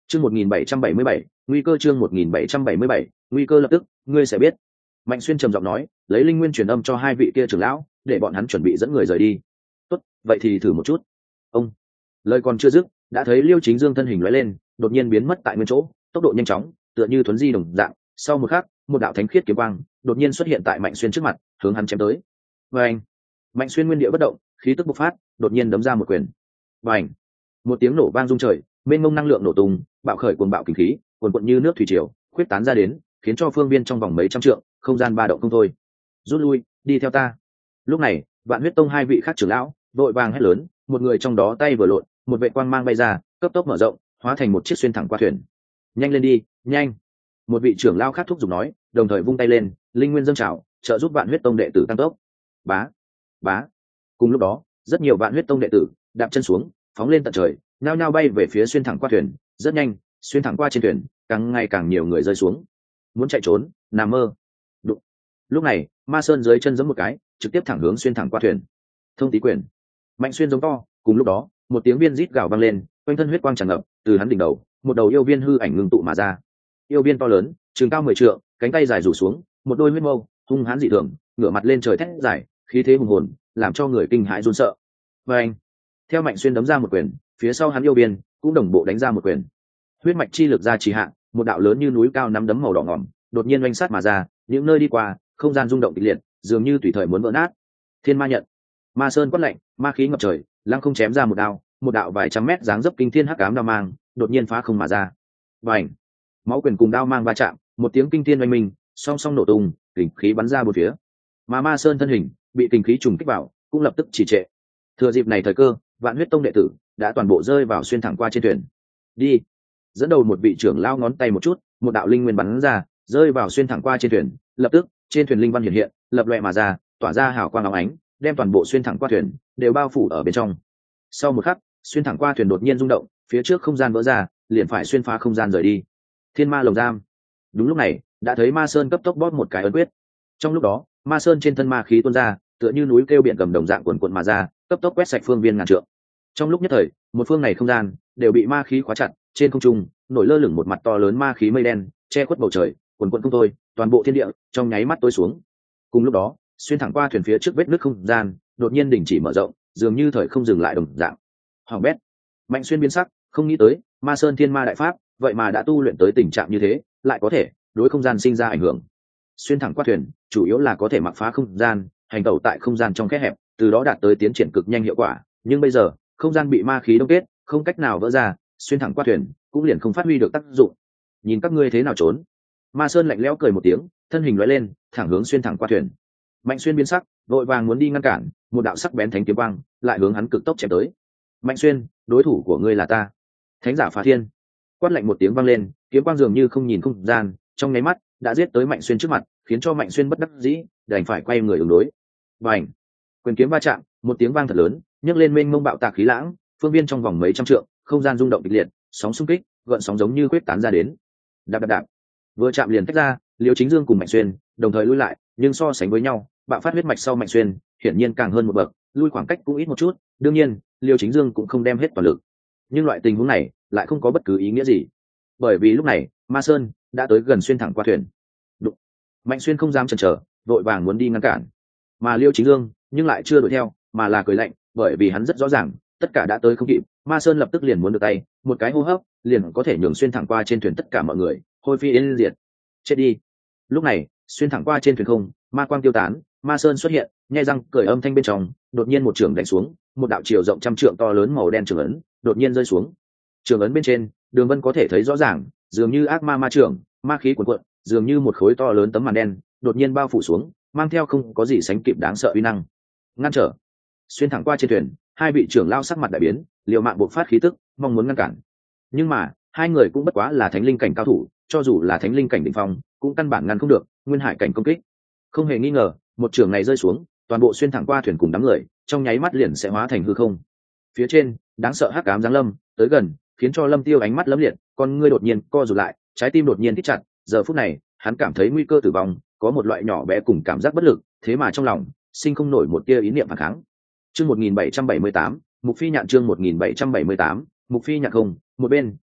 Chương 1777, nguy cơ chương 1777, nguy cơ lập tức, ngươi sẽ biết. Mạnh Xuyên trầm giọng nói, lấy linh nguyên truyền âm cho hai vị kia trưởng lão, để bọn hắn chuẩn bị dẫn người rời đi. Tốt, vậy thì thử một chút. Ông. Lời còn chưa dứt, đã thấy Liêu Chính Dương thân hình lóe lên, đột nhiên biến mất tại nguyên chỗ, tốc độ nhanh chóng, tựa như thuấn di đồng dạng. Sau một khắc, một đạo thánh khiết kiếm quang đột nhiên xuất hiện tại Mạnh Xuyên trước mặt, hướng hắn chém tới. Và Mạnh Xuyên nguyên địa bất động, khí tức bộc phát, đột nhiên đấm ra một quyền. Và một tiếng nổ vang rung trời, mênh mông năng lượng nổ tung, bạo khởi cuồng bạo kinh khí, cuồn cuộn như nước thủy triều, khuyết tán ra đến, khiến cho phương viên trong vòng mấy trăm trượng, không gian ba động không thôi. Rút lui, đi theo ta. Lúc này, Vạn Huyết Tông hai vị khác trưởng lão vội vàng hét lớn, một người trong đó tay vừa lộn, một vệ quang mang bay ra, cấp tốc mở rộng, hóa thành một chiếc xuyên thẳng qua thuyền. Nhanh lên đi, nhanh! Một vị trưởng lão khác thúc giục nói, đồng thời vung tay lên, linh nguyên dâng trào, trợ giúp Vạn Huyết Tông đệ tử tăng tốc. Bá, bá. Cùng lúc đó, rất nhiều Vạn Huyết Tông đệ tử đạp chân xuống, phóng lên tận trời, nhao nhao bay về phía xuyên thẳng qua thuyền. Rất nhanh, xuyên thẳng qua trên thuyền, càng ngày càng nhiều người rơi xuống. Muốn chạy trốn, nằm mơ. Đụng. Lúc này, Ma Sơn dưới chân giẫm một cái, trực tiếp thẳng hướng xuyên thẳng qua thuyền. Thông tí quyền. Mạnh Xuyên giống to, cùng lúc đó, một tiếng viên rít gào vang lên, quanh thân huyết quang tràn ngập, từ hắn đỉnh đầu, một đầu yêu viên hư ảnh ngưng tụ mà ra. Yêu viên to lớn, trường cao 10 trượng, cánh tay dài rủ xuống, một đôi huyết mâu, hung hãn dị thường, ngửa mặt lên trời thét giải, khí thế hùng hồn, làm cho người kinh hãi run sợ. Và anh, theo Mạnh Xuyên đấm ra một quyền, phía sau hắn yêu viên cũng đồng bộ đánh ra một quyền. Huyết mạch chi lực ra trì hạ, một đạo lớn như núi cao nắm đấm màu đỏ ngỏm, đột nhiên oanh sát mà ra, những nơi đi qua, không gian rung động kịch liệt, dường như tùy thời muốn vỡ nát. Thiên Ma nhận. Ma Sơn quát lạnh, ma khí ngập trời, lăng không chém ra một đao, một đạo vài trăm mét dáng dấp kinh thiên hắc ám đao mang, đột nhiên phá không mà ra. Bành! Máu quyền cùng đao mang va chạm, một tiếng kinh thiên oanh minh, song song nổ tung, kình khí bắn ra bốn phía. Mà Ma Sơn thân hình bị kình khí trùng kích vào, cũng lập tức trì trệ. Thừa dịp này thời cơ, Vạn Huyết Tông đệ tử đã toàn bộ rơi vào xuyên thẳng qua trên thuyền. Đi! Dẫn đầu một vị trưởng lao ngón tay một chút, một đạo linh nguyên bắn ra, rơi vào xuyên thẳng qua trên thuyền. Lập tức, trên thuyền linh văn hiện hiện, lập loè mà ra, tỏa ra hào quang óng ánh, đem toàn bộ xuyên thẳng qua thuyền đều bao phủ ở bên trong. Sau một khắc, xuyên thẳng qua thuyền đột nhiên rung động, phía trước không gian vỡ ra, liền phải xuyên phá không gian rời đi. Thiên Ma lồng giam. Đúng lúc này, đã thấy Ma Sơn cấp tốc bóp một cái ấn quyết. Trong lúc đó, Ma Sơn trên thân ma khí tuôn ra, tựa như núi kêu biển gầm đồng dạng cuồn cuộn mà ra, cấp tốc quét sạch phương viên ngàn trượng. Trong lúc nhất thời, một phương này không gian đều bị ma khí khóa chặt, trên không trung nổi lơ lửng một mặt to lớn ma khí mây đen, che khuất bầu trời, cuồn cuộn không thôi, toàn bộ thiên địa trong nháy mắt tối xuống. Cùng lúc đó, xuyên thẳng qua thuyền phía trước vết nứt không gian đột nhiên đình chỉ mở rộng, dường như thời không dừng lại đồng dạng. Hoàng bét. Mạnh Xuyên biến sắc, không nghĩ tới Ma Sơn Thiên Ma đại pháp vậy mà đã tu luyện tới tình trạng như thế, lại có thể đối không gian sinh ra ảnh hưởng. Xuyên thẳng qua thuyền chủ yếu là có thể mặc phá không gian, hành tẩu tại không gian trong kẽ hẹp, từ đó đạt tới tiến triển cực nhanh hiệu quả. Nhưng bây giờ không gian bị ma khí đông kết, không cách nào vỡ ra, xuyên thẳng qua thuyền cũng liền không phát huy được tác dụng. Nhìn các ngươi thế nào trốn. Ma Sơn lạnh lẽo cười một tiếng, thân hình lóe lên, thẳng hướng xuyên thẳng qua thuyền. Mạnh Xuyên biến sắc, vội vàng muốn đi ngăn cản, một đạo sắc bén thánh kiếm quang lại hướng hắn cực tốc chém tới. Mạnh Xuyên, đối thủ của ngươi là ta. Thánh giả phá thiên. Quát lạnh một tiếng vang lên, kiếm quang dường như không nhìn không gian, trong nháy mắt đã giết tới Mạnh Xuyên trước mặt, khiến cho Mạnh Xuyên bất đắc dĩ, đành phải quay người ứng đối. Bành! Quyền kiếm va chạm, một tiếng vang thật lớn, nhấc lên mênh mông bạo tạc khí lãng, phương viên trong vòng mấy trăm trượng, không gian rung động kịch liệt, sóng xung kích, gợn sóng giống như quyết tán ra đến. Đạp đạp đạp. Vừa chạm liền tách ra, Liêu Chính Dương cùng Mạnh Xuyên đồng thời lui lại, nhưng so sánh với nhau, bạo phát huyết mạch sau Mạnh Xuyên hiển nhiên càng hơn một bậc, lui khoảng cách cũng ít một chút. Đương nhiên, Liêu Chính Dương cũng không đem hết toàn lực, nhưng loại tình huống này lại không có bất cứ ý nghĩa gì, bởi vì lúc này Ma Sơn đã tới gần xuyên thẳng qua thuyền. Đụng. Mạnh Xuyên không dám chần chờ, vội vàng muốn đi ngăn cản, mà Liêu Chính Dương nhưng lại chưa đuổi theo, mà là cười lạnh, bởi vì hắn rất rõ ràng tất cả đã tới không kịp. Ma Sơn lập tức liền muốn được tay, một cái hô hấp liền có thể nhường xuyên thẳng qua trên thuyền tất cả mọi người hôi phi yên diệt. Chết đi. Lúc này xuyên thẳng qua trên thuyền không, ma quang tiêu tán, Ma Sơn xuất hiện, nhai răng cười âm thanh bên trong, đột nhiên một trường đánh xuống, một đạo chiều rộng trăm trượng to lớn màu đen trường ấn đột nhiên rơi xuống. Trường ấn bên trên, đường vân có thể thấy rõ ràng, dường như ác ma ma trưởng, ma khí cuồn cuộn, dường như một khối to lớn tấm màn đen đột nhiên bao phủ xuống, mang theo không có gì sánh kịp đáng sợ uy năng. Ngăn trở. Xuyên thẳng qua trên thuyền, hai vị trưởng lao sắc mặt đại biến, liều mạng bộc phát khí tức, mong muốn ngăn cản. Nhưng mà hai người cũng bất quá là thánh linh cảnh cao thủ, cho dù là thánh linh cảnh đỉnh phong cũng căn bản ngăn không được nguyên hải cảnh công kích. Không hề nghi ngờ, một trường này rơi xuống, toàn bộ xuyên thẳng qua thuyền cùng đám người trong nháy mắt liền sẽ hóa thành hư không. Phía trên đáng sợ hắc ám giáng lâm tới gần, khiến cho Lâm Tiêu ánh mắt lấm liệt, con ngươi đột nhiên co rụt lại, trái tim đột nhiên thít chặt. Giờ phút này hắn cảm thấy nguy cơ tử vong, có một loại nhỏ bé cùng cảm giác bất lực, thế mà trong lòng sinh không nổi một tia ý niệm phản kháng. Chương 1778, Mục Phi Nhạn chương 1778, Mục Phi Nhạn không, một bên,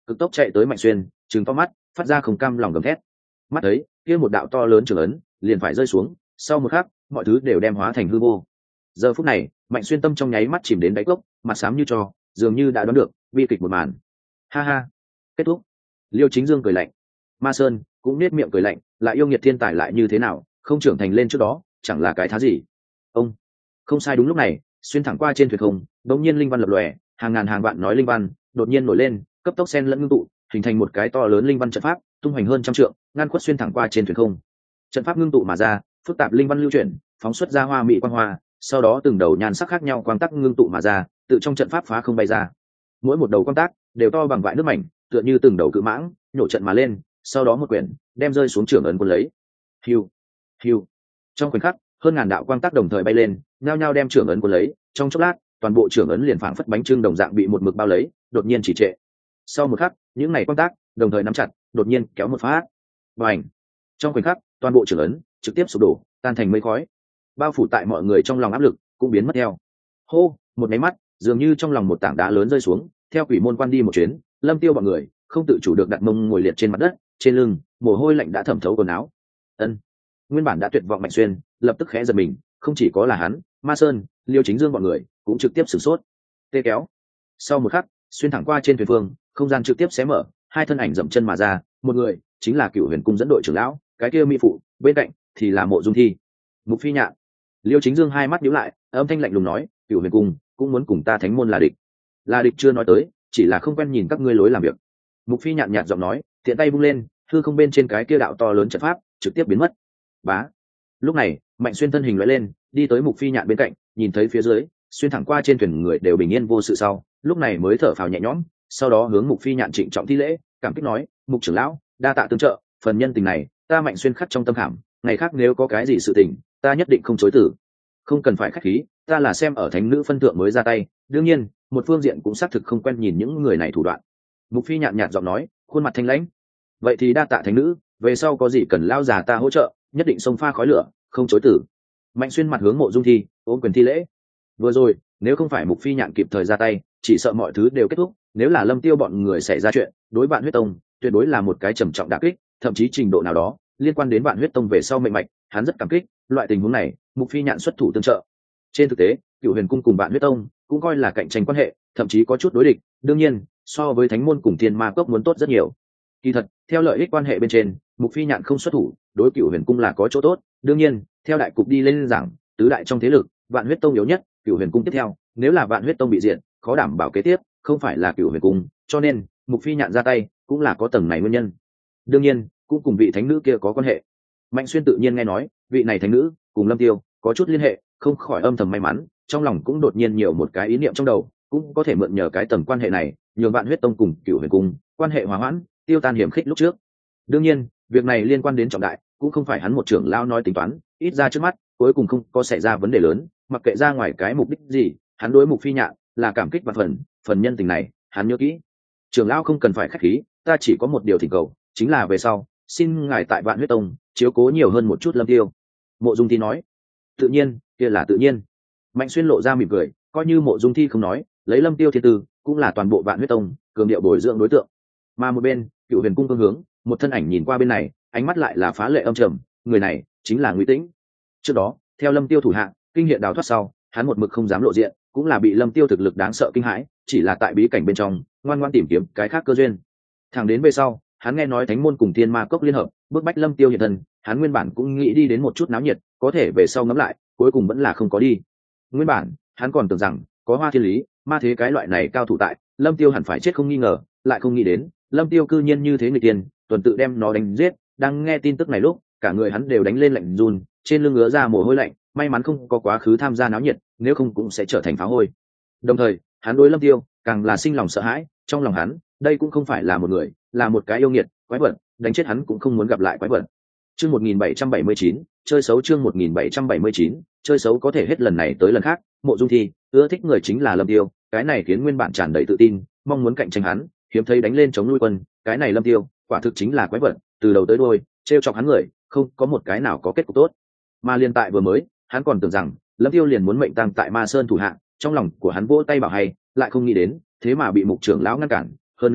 cực tốc chạy tới Mạnh Xuyên, trừng to mắt, phát ra không cam lòng gầm thét. Mắt thấy kia một đạo to lớn trường ấn liền phải rơi xuống, sau một khắc mọi thứ đều đem hóa thành hư vô. Giờ phút này Mạnh Xuyên tâm trong nháy mắt chìm đến đáy cốc, mặt xám như tro, dường như đã đoán được bi kịch một màn. Ha ha, kết thúc. Liêu Chính Dương cười lạnh. Ma Sơn cũng nết miệng cười lạnh, lại yêu nghiệt thiên tài lại như thế nào, không trưởng thành lên trước đó chẳng là cái thá gì. Ông không sai. Đúng lúc này xuyên thẳng qua trên thuyền không, đột nhiên linh văn lập lòe, hàng ngàn hàng vạn nói linh văn đột nhiên nổi lên, cấp tốc xen lẫn ngưng tụ, hình thành một cái to lớn linh văn trận pháp, tung hoành hơn trăm trượng, ngăn khuất xuyên thẳng qua trên thuyền không. Trận pháp ngưng tụ mà ra, phức tạp linh văn lưu chuyển, phóng xuất ra hoa mỹ quang hoa, sau đó từng đầu nhan sắc khác nhau quang tắc ngưng tụ mà ra, tự trong trận pháp phá không bay ra. Mỗi một đầu quang tắc đều to bằng vại nước mảnh, tựa như từng đầu cự mãng nhổ trận mà lên, sau đó một quyển đem rơi xuống trưởng ấn quân lấy. Hiu, hiu. Trong khoảnh khắc, hơn ngàn đạo quang tắc đồng thời bay lên, nhao nhao đem trưởng ấn quân lấy. Trong chốc lát, toàn bộ trưởng ấn liền phảng phất bánh trưng đồng dạng bị một mực bao lấy, đột nhiên chỉ trệ. Sau một khắc, những này quang tắc đồng thời nắm chặt, đột nhiên kéo một phát. Bành! Trong khoảnh khắc, toàn bộ trưởng ấn trực tiếp sụp đổ, tan thành mây khói. Bao phủ tại mọi người trong lòng áp lực cũng biến mất theo. Hô, một máy mắt, dường như trong lòng một tảng đá lớn rơi xuống, theo quỷ môn quan đi một chuyến, Lâm Tiêu bọn người không tự chủ được đặt mông ngồi liệt trên mặt đất, trên lưng mồ hôi lạnh đã thẩm thấu quần áo. Ân. Nguyên bản đã tuyệt vọng Mạnh Xuyên lập tức khẽ giật mình, không chỉ có là hắn, Ma Sơn, Liêu Chính Dương bọn người cũng trực tiếp sửng sốt. Tê kéo. Sau một khắc, xuyên thẳng qua trên thuyền phương, không gian trực tiếp xé mở, hai thân ảnh dậm chân mà ra, một người chính là Cửu Huyền cung dẫn đội trưởng lão, cái kia mỹ phụ bên cạnh thì là Mộ Dung Thi. Mục Phi Nhạn. Liêu Chính Dương hai mắt nhíu lại, âm thanh lạnh lùng nói, Cửu Huyền cung cũng muốn cùng ta Thánh môn là địch. Là địch chưa nói tới, chỉ là không quen nhìn các ngươi lối làm việc. Mục Phi nhàn nhạt giọng nói, tiện tay vung lên, hư không bên trên cái kia đạo to lớn trận pháp trực tiếp biến mất. Bá. Lúc này Mạnh Xuyên thân hình lóe lên, đi tới Mục Phi nhạn bên cạnh, nhìn thấy phía dưới xuyên thẳng qua trên thuyền người đều bình yên vô sự sau, lúc này mới thở phào nhẹ nhõm, sau đó hướng Mục Phi nhạn trịnh trọng thi lễ, cảm kích nói, Mục trưởng lão đa tạ tương trợ, phần nhân tình này ta Mạnh Xuyên khắc trong tâm khảm, ngày khác nếu có cái gì sự tình ta nhất định không chối từ. Không cần phải khách khí, ta là xem ở thánh nữ phân thượng mới ra tay, đương nhiên một phương diện cũng xác thực không quen nhìn những người này thủ đoạn. Mục Phi nhàn nhạt giọng nói, khuôn mặt thanh lãnh, vậy thì đa tạ thánh nữ, về sau có gì cần lao già ta hỗ trợ, nhất định xông pha khói lửa, không chối từ. Mạnh Xuyên mặt hướng Mộ Dung Thi ôm quyền thi lễ. Vừa rồi nếu không phải Mục Phi nhạn kịp thời ra tay, chỉ sợ mọi thứ đều kết thúc, nếu là Lâm Tiêu bọn người xảy ra chuyện, đối Vạn Huyết Tông tuyệt đối là một cái trầm trọng đả kích, thậm chí trình độ nào đó liên quan đến Vạn Huyết Tông về sau mệnh mạch, hắn rất cảm kích, loại tình huống này Mục Phi nhạn xuất thủ tương trợ. Trên thực tế Cửu Huyền cung cùng Vạn Huyết Tông cũng coi là cạnh tranh quan hệ, thậm chí có chút đối địch, đương nhiên so với Thánh môn cùng Thiên Ma cốc muốn tốt rất nhiều. Kỳ thật theo lợi ích quan hệ bên trên, Mục Phi nhạn không xuất thủ, đối Cửu Huyền cung là có chỗ tốt, đương nhiên theo đại cục đi lên giảng, tứ đại trong thế lực Vạn Huyết Tông yếu nhất, Cửu Huyền cung tiếp theo, nếu là Vạn Huyết Tông bị diệt, khó đảm bảo kế tiếp không phải là Cửu Huyền cung, cho nên Mục Phi nhạn ra tay cũng là có tầng này nguyên nhân. Đương nhiên cũng cùng vị thánh nữ kia có quan hệ. Mạnh Xuyên tự nhiên nghe nói vị này thánh nữ cùng Lâm Tiêu có chút liên hệ, không khỏi âm thầm may mắn, trong lòng cũng đột nhiên nhiều một cái ý niệm trong đầu, cũng có thể mượn nhờ cái tầng quan hệ này, nhường Vạn Huyết Tông cùng Cửu Huyền cung quan hệ hòa hoãn, tiêu tan hiểm khích lúc trước. Đương nhiên việc này liên quan đến trọng đại, cũng không phải hắn một trưởng lão nói tính toán, ít ra trước mắt cuối cùng không có xảy ra vấn đề lớn, mặc kệ ra ngoài cái mục đích gì, hắn đối Mục Phi nhạn là cảm kích và phần nhân tình này hắn nhớ kỹ. Trưởng lão không cần phải khách khí, ta chỉ có một điều thỉnh cầu, chính là về sau xin ngài tại Vạn Huyết Tông chiếu cố nhiều hơn một chút Lâm Tiêu. Mộ Dung Thi nói. Tự nhiên, kia là tự nhiên. Mạnh Xuyên lộ ra mỉm cười, coi như Mộ Dung Thi không nói, lấy Lâm Tiêu thiên tư cũng là toàn bộ Vạn Huyết Tông cường điệu bồi dưỡng đối tượng. Mà một bên Cửu Huyền cung phương hướng, một thân ảnh nhìn qua bên này, ánh mắt lại là phá lệ âm trầm, người này chính là Ngụy Tĩnh. Trước đó theo Lâm Tiêu thủ hạ kinh hiện đào thoát sau, hắn một mực không dám lộ diện, cũng là bị Lâm Tiêu thực lực đáng sợ kinh hãi, chỉ là tại bí cảnh bên trong ngoan ngoãn tìm kiếm cái khác cơ duyên. Thẳng đến về sau hắn nghe nói Thánh môn cùng Thiên Ma cốc liên hợp bức bách Lâm Tiêu hiện thân, hắn nguyên bản cũng nghĩ đi đến một chút náo nhiệt, có thể về sau ngẫm lại cuối cùng vẫn là không có đi. Nguyên bản hắn còn tưởng rằng có Hoa Thiên Lý, Ma Thế cái loại này cao thủ tại, Lâm Tiêu hẳn phải chết không nghi ngờ, lại không nghĩ đến Lâm Tiêu cư nhiên như thế người tiên, tuần tự đem nó đánh giết. Đang nghe tin tức này lúc, cả người hắn đều đánh lên lạnh run, trên lưng ngứa ra mồ hôi lạnh, may mắn không có quá khứ tham gia náo nhiệt, nếu không cũng sẽ trở thành phá hôi. Đồng thời hắn đối Lâm Tiêu càng là sinh lòng sợ hãi, trong lòng hắn đây cũng không phải là một người, là một cái yêu nghiệt quái vật, đánh chết hắn cũng không muốn gặp lại quái vật. Chương 1779, chơi xấu. Chương 1779, chơi xấu có thể hết lần này tới lần khác, Mộ Dung Thi ưa thích người chính là Lâm Tiêu, cái này khiến nguyên bản tràn đầy tự tin, mong muốn cạnh tranh hắn, hiếm thấy đánh lên chống nuôi quân, cái này Lâm Tiêu quả thực chính là quái vật, từ đầu tới đuôi trêu chọc hắn người không có một cái nào có kết cục tốt. Mà liên tại vừa mới hắn còn tưởng rằng Lâm Tiêu liền muốn mệnh tang tại Ma Sơn thủ hạ, trong lòng của hắn vỗ tay bảo hay, lại không nghĩ đến thế mà bị Mục trưởng lão ngăn cản, hơn nữa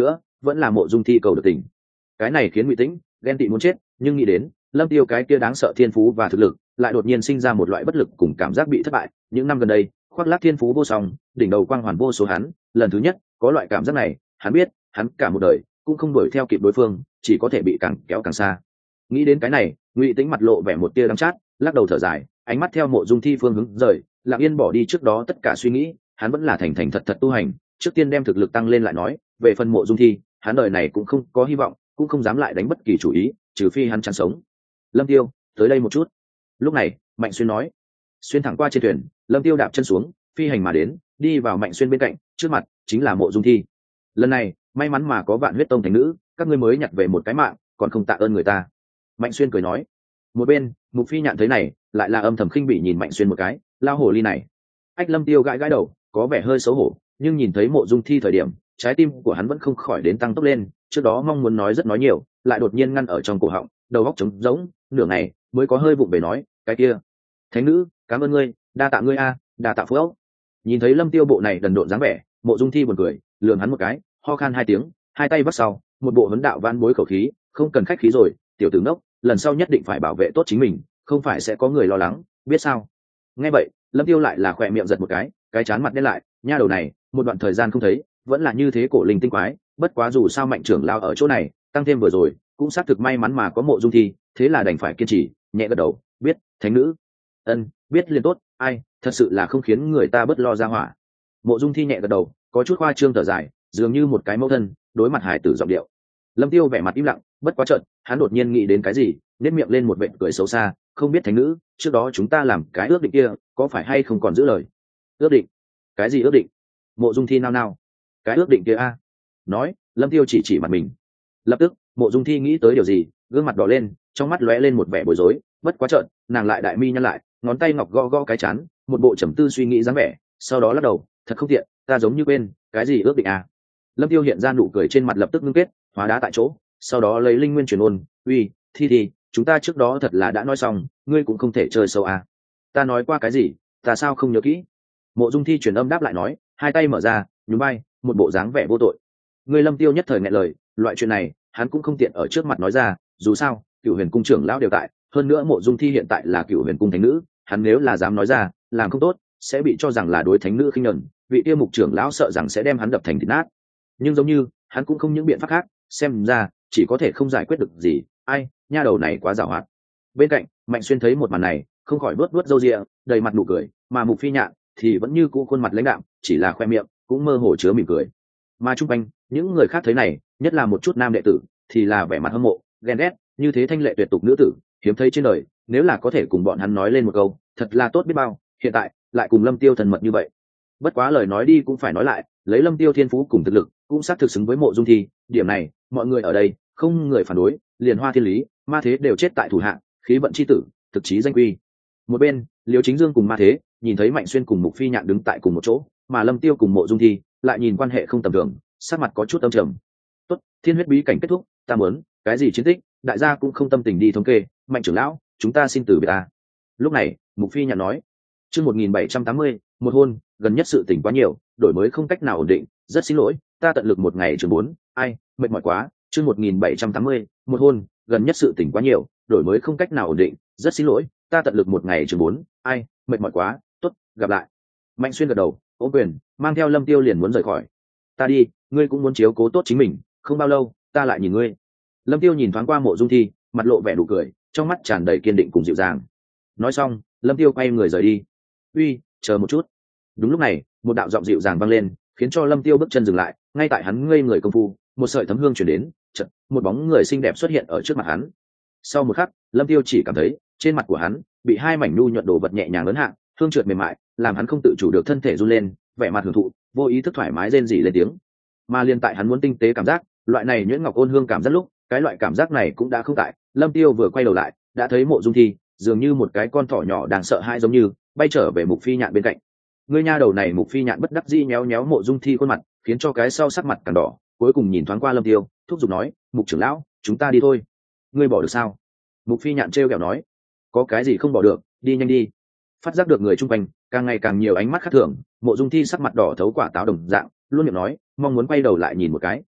vẫn là mộ dung thi cầu được tình. Cái này khiến Ngụy Tĩnh ghen tị muốn chết, nhưng nghĩ đến lâm tiêu cái kia đáng sợ thiên phú và thực lực, lại đột nhiên sinh ra một loại bất lực cùng cảm giác bị thất bại. Những năm gần đây khoác lác thiên phú vô song, đỉnh đầu quang hoàn vô số, hắn lần thứ nhất có loại cảm giác này. Hắn biết hắn cả một đời cũng không đuổi theo kịp đối phương, chỉ có thể bị càng kéo càng xa. Nghĩ đến cái này, Ngụy Tĩnh mặt lộ vẻ một tia đắng chát, lắc đầu thở dài, ánh mắt theo mộ dung thi phương hướng rời, lặng yên bỏ đi trước đó tất cả suy nghĩ. Hắn vẫn là thành thành thật thật tu hành, trước tiên đem thực lực tăng lên lại nói. Về phần mộ dung thi, hắn đời này cũng không có hy vọng, cũng không dám lại đánh bất kỳ chủ ý, trừ phi hắn chán sống. Lâm Tiêu, tới đây một chút. Lúc này Mạnh Xuyên nói. Xuyên thẳng qua trên thuyền, Lâm Tiêu đạp chân xuống, phi hành mà đến, đi vào Mạnh Xuyên bên cạnh, trước mặt chính là mộ dung thi. Lần này may mắn mà có Vạn Huyết Tông thánh nữ, các ngươi mới nhặt về một cái mạng, còn không tạ ơn người ta. Mạnh Xuyên cười nói. Một bên Mục Phi Nhạn thấy này, lại là âm thầm khinh bỉ nhìn Mạnh Xuyên một cái, lao hồ ly này. Ách Lâm Tiêu gãi gãi đầu, có vẻ hơi xấu hổ, nhưng nhìn thấy mộ dung thi thời điểm, trái tim của hắn vẫn không khỏi đến tăng tốc lên. Trước đó mong muốn nói rất nói nhiều, lại đột nhiên ngăn ở trong cổ họng, đầu óc trống rỗng, nửa ngày mới có hơi vụng về nói, cái kia thánh nữ, cảm ơn ngươi, đa tạ ngươi a, đa tạ phúc. Nhìn thấy Lâm Tiêu bộ này đần độn dáng vẻ, mộ dung thi buồn cười, lườm hắn một cái, ho khan hai tiếng, hai tay vắt sau, một bộ vấn đạo van bối khẩu khí, không cần khách khí rồi, tiểu tử ngốc, lần sau nhất định phải bảo vệ tốt chính mình, không phải sẽ có người lo lắng, biết sao? Nghe vậy, Lâm Tiêu lại là khỏe miệng giật một cái chán mặt đen lại, nha đầu này, một đoạn thời gian không thấy, vẫn là như thế cổ linh tinh quái, bất quá dù sao Mạnh trưởng lao ở chỗ này, tăng thêm vừa rồi, cũng xác thực may mắn mà có mộ dung thi, thế là đành phải kiên trì, nhẹ gật đầu, biết, thánh nữ. Ân, biết liền tốt, ai, thật sự là không khiến người ta bớt lo ra hỏa. Mộ dung thi nhẹ gật đầu, có chút khoa trương thở dài, dường như một cái mẫu thân đối mặt hải tử giọng điệu. Lâm Tiêu vẻ mặt im lặng, bất quá chợt hắn đột nhiên nghĩ đến cái gì, nét miệng lên một vệt cười xấu xa, không biết thánh nữ, trước đó chúng ta làm cái ước định kia, có phải hay không còn giữ lời? Ước định? Cái gì ước định? Mộ dung thi nao nao. Cái ước định kia a? Nói, Lâm Tiêu chỉ mặt mình. Lập tức mộ dung thi nghĩ tới điều gì, gương mặt đỏ lên, trong mắt lóe lên một vẻ bối rối, bất quá chợt nàng lại đại mi nhăn lại, ngón tay ngọc gõ gõ cái chán, một bộ trầm tư suy nghĩ dáng vẻ, sau đó lắc đầu, thật không tiện, ta giống như quên, cái gì ước định à? Lâm Tiêu hiện ra nụ cười trên mặt lập tức ngưng kết, hóa đá tại chỗ, sau đó lấy linh nguyên truyền ôn, uy, thi, chúng ta trước đó thật là đã nói xong, ngươi cũng không thể chơi sâu à? Ta nói qua cái gì, ta sao không nhớ kỹ? Mộ dung thi truyền âm đáp lại nói, hai tay mở ra, nhún vai, một bộ dáng vẻ vô tội. Ngươi Lâm Tiêu nhất thời nghẹn lời, loại chuyện này hắn cũng không tiện ở trước mặt nói ra, dù sao Cửu Huyền cung trưởng lão đều tại, hơn nữa mộ dung thi hiện tại là Cửu Huyền cung thánh nữ, hắn nếu là dám nói ra, làm không tốt sẽ bị cho rằng là đối thánh nữ khinh nhẫn, vị tiêu mục trưởng lão sợ rằng sẽ đem hắn đập thành thịt nát. Nhưng giống như hắn cũng không những biện pháp khác, xem ra chỉ có thể không giải quyết được gì. Ai, nha đầu này quá giàu hoạt. Bên cạnh Mạnh Xuyên thấy một màn này, không khỏi vuốt râu ria, đầy mặt nụ cười, mà Mục Phi Nhạn thì vẫn như cũ khuôn mặt lãnh đạm, chỉ là khoe miệng cũng mơ hồ chứa mỉm cười. Mà chung quanh những người khác thấy này, nhất là một chút nam đệ tử, thì là vẻ mặt hâm mộ, ghen ghét, như thế thanh lệ tuyệt tục nữ tử, hiếm thấy trên đời, nếu là có thể cùng bọn hắn nói lên một câu, thật là tốt biết bao. Hiện tại lại cùng Lâm Tiêu thần mật như vậy. Bất quá lời nói đi cũng phải nói lại, lấy Lâm Tiêu thiên phú cùng thực lực, cũng xác thực xứng với mộ dung thi, điểm này mọi người ở đây không người phản đối, liền Hoa Thiên Lý, Ma Thế đều chết tại thủ hạ, khí vận chi tử, thực chí danh quy. Một bên Liêu Chính Dương cùng Ma Thế nhìn thấy Mạnh Xuyên cùng Mục Phi Nhạn đứng tại cùng một chỗ, mà Lâm Tiêu cùng mộ dung thi lại nhìn quan hệ không tầm thường, sắc mặt có chút âm trầm. Tốt, thiên huyết bí cảnh kết thúc, ta muốn cái gì chiến tích, đại gia cũng không tâm tình đi thống kê. Mạnh trưởng lão, chúng ta xin từ biệt ta. Lúc này Mục Phi Nhạn nói, chương 1780, một hôn, gần nhất sự tình quá nhiều, đổi mới không cách nào ổn định, rất xin lỗi, ta tận lực một ngày trường 4, ai, mệt mỏi quá. Chương 1780, một hôn, gần nhất sự tình quá nhiều, đổi mới không cách nào ổn định, rất xin lỗi, ta tận lực một ngày trường 4, ai, mệt mỏi quá, tốt, gặp lại. Mạnh Xuyên gật đầu, ôm quyền, mang theo Lâm Tiêu liền muốn rời khỏi. Ta đi, ngươi cũng muốn chiếu cố tốt chính mình, không bao lâu ta lại nhìn ngươi. Lâm Tiêu nhìn thoáng qua mộ dung thi, mặt lộ vẻ nụ cười, trong mắt tràn đầy kiên định cùng dịu dàng. Nói xong Lâm Tiêu quay người rời đi. Uy, chờ một chút. Đúng lúc này một đạo giọng dịu dàng vang lên, khiến cho Lâm Tiêu bước chân dừng lại. Ngay tại hắn ngây người công phu, một sợi thấm hương truyền đến, chợt một bóng người xinh đẹp xuất hiện ở trước mặt hắn. Sau một khắc Lâm Tiêu chỉ cảm thấy trên mặt của hắn bị hai mảnh nhu nhuận đồ vật nhẹ nhàng ấn hạ, hương trượt mềm mại, làm hắn không tự chủ được thân thể run lên, vẻ mặt hưởng thụ, vô ý thức thoải mái rên rỉ lên tiếng. Mà liên tại hắn muốn tinh tế cảm giác loại này nhuyễn ngọc ôn hương cảm giác lúc, cái loại cảm giác này cũng đã không tại. Lâm Tiêu vừa quay đầu lại, đã thấy mộ dung thi dường như một cái con thỏ nhỏ đang sợ hãi giống như bay trở về Mục Phi Nhạn bên cạnh. Ngươi nha đầu này, Mục Phi Nhạn bất đắc dĩ nhéo nhéo mộ dung thi khuôn mặt, khiến cho cái sau sắc mặt càng đỏ, cuối cùng nhìn thoáng qua Lâm Tiêu, thúc giục nói, Mục trưởng lão, chúng ta đi thôi. Ngươi bỏ được sao? Mục Phi Nhạn trêu ghẹo nói, có cái gì không bỏ được, đi nhanh đi. Phát giác được người chung quanh càng ngày càng nhiều ánh mắt khác thường, mộ dung thi sắc mặt đỏ thấu quả táo đồng dạng, luôn miệng nói, mong muốn quay đầu lại nhìn một cái,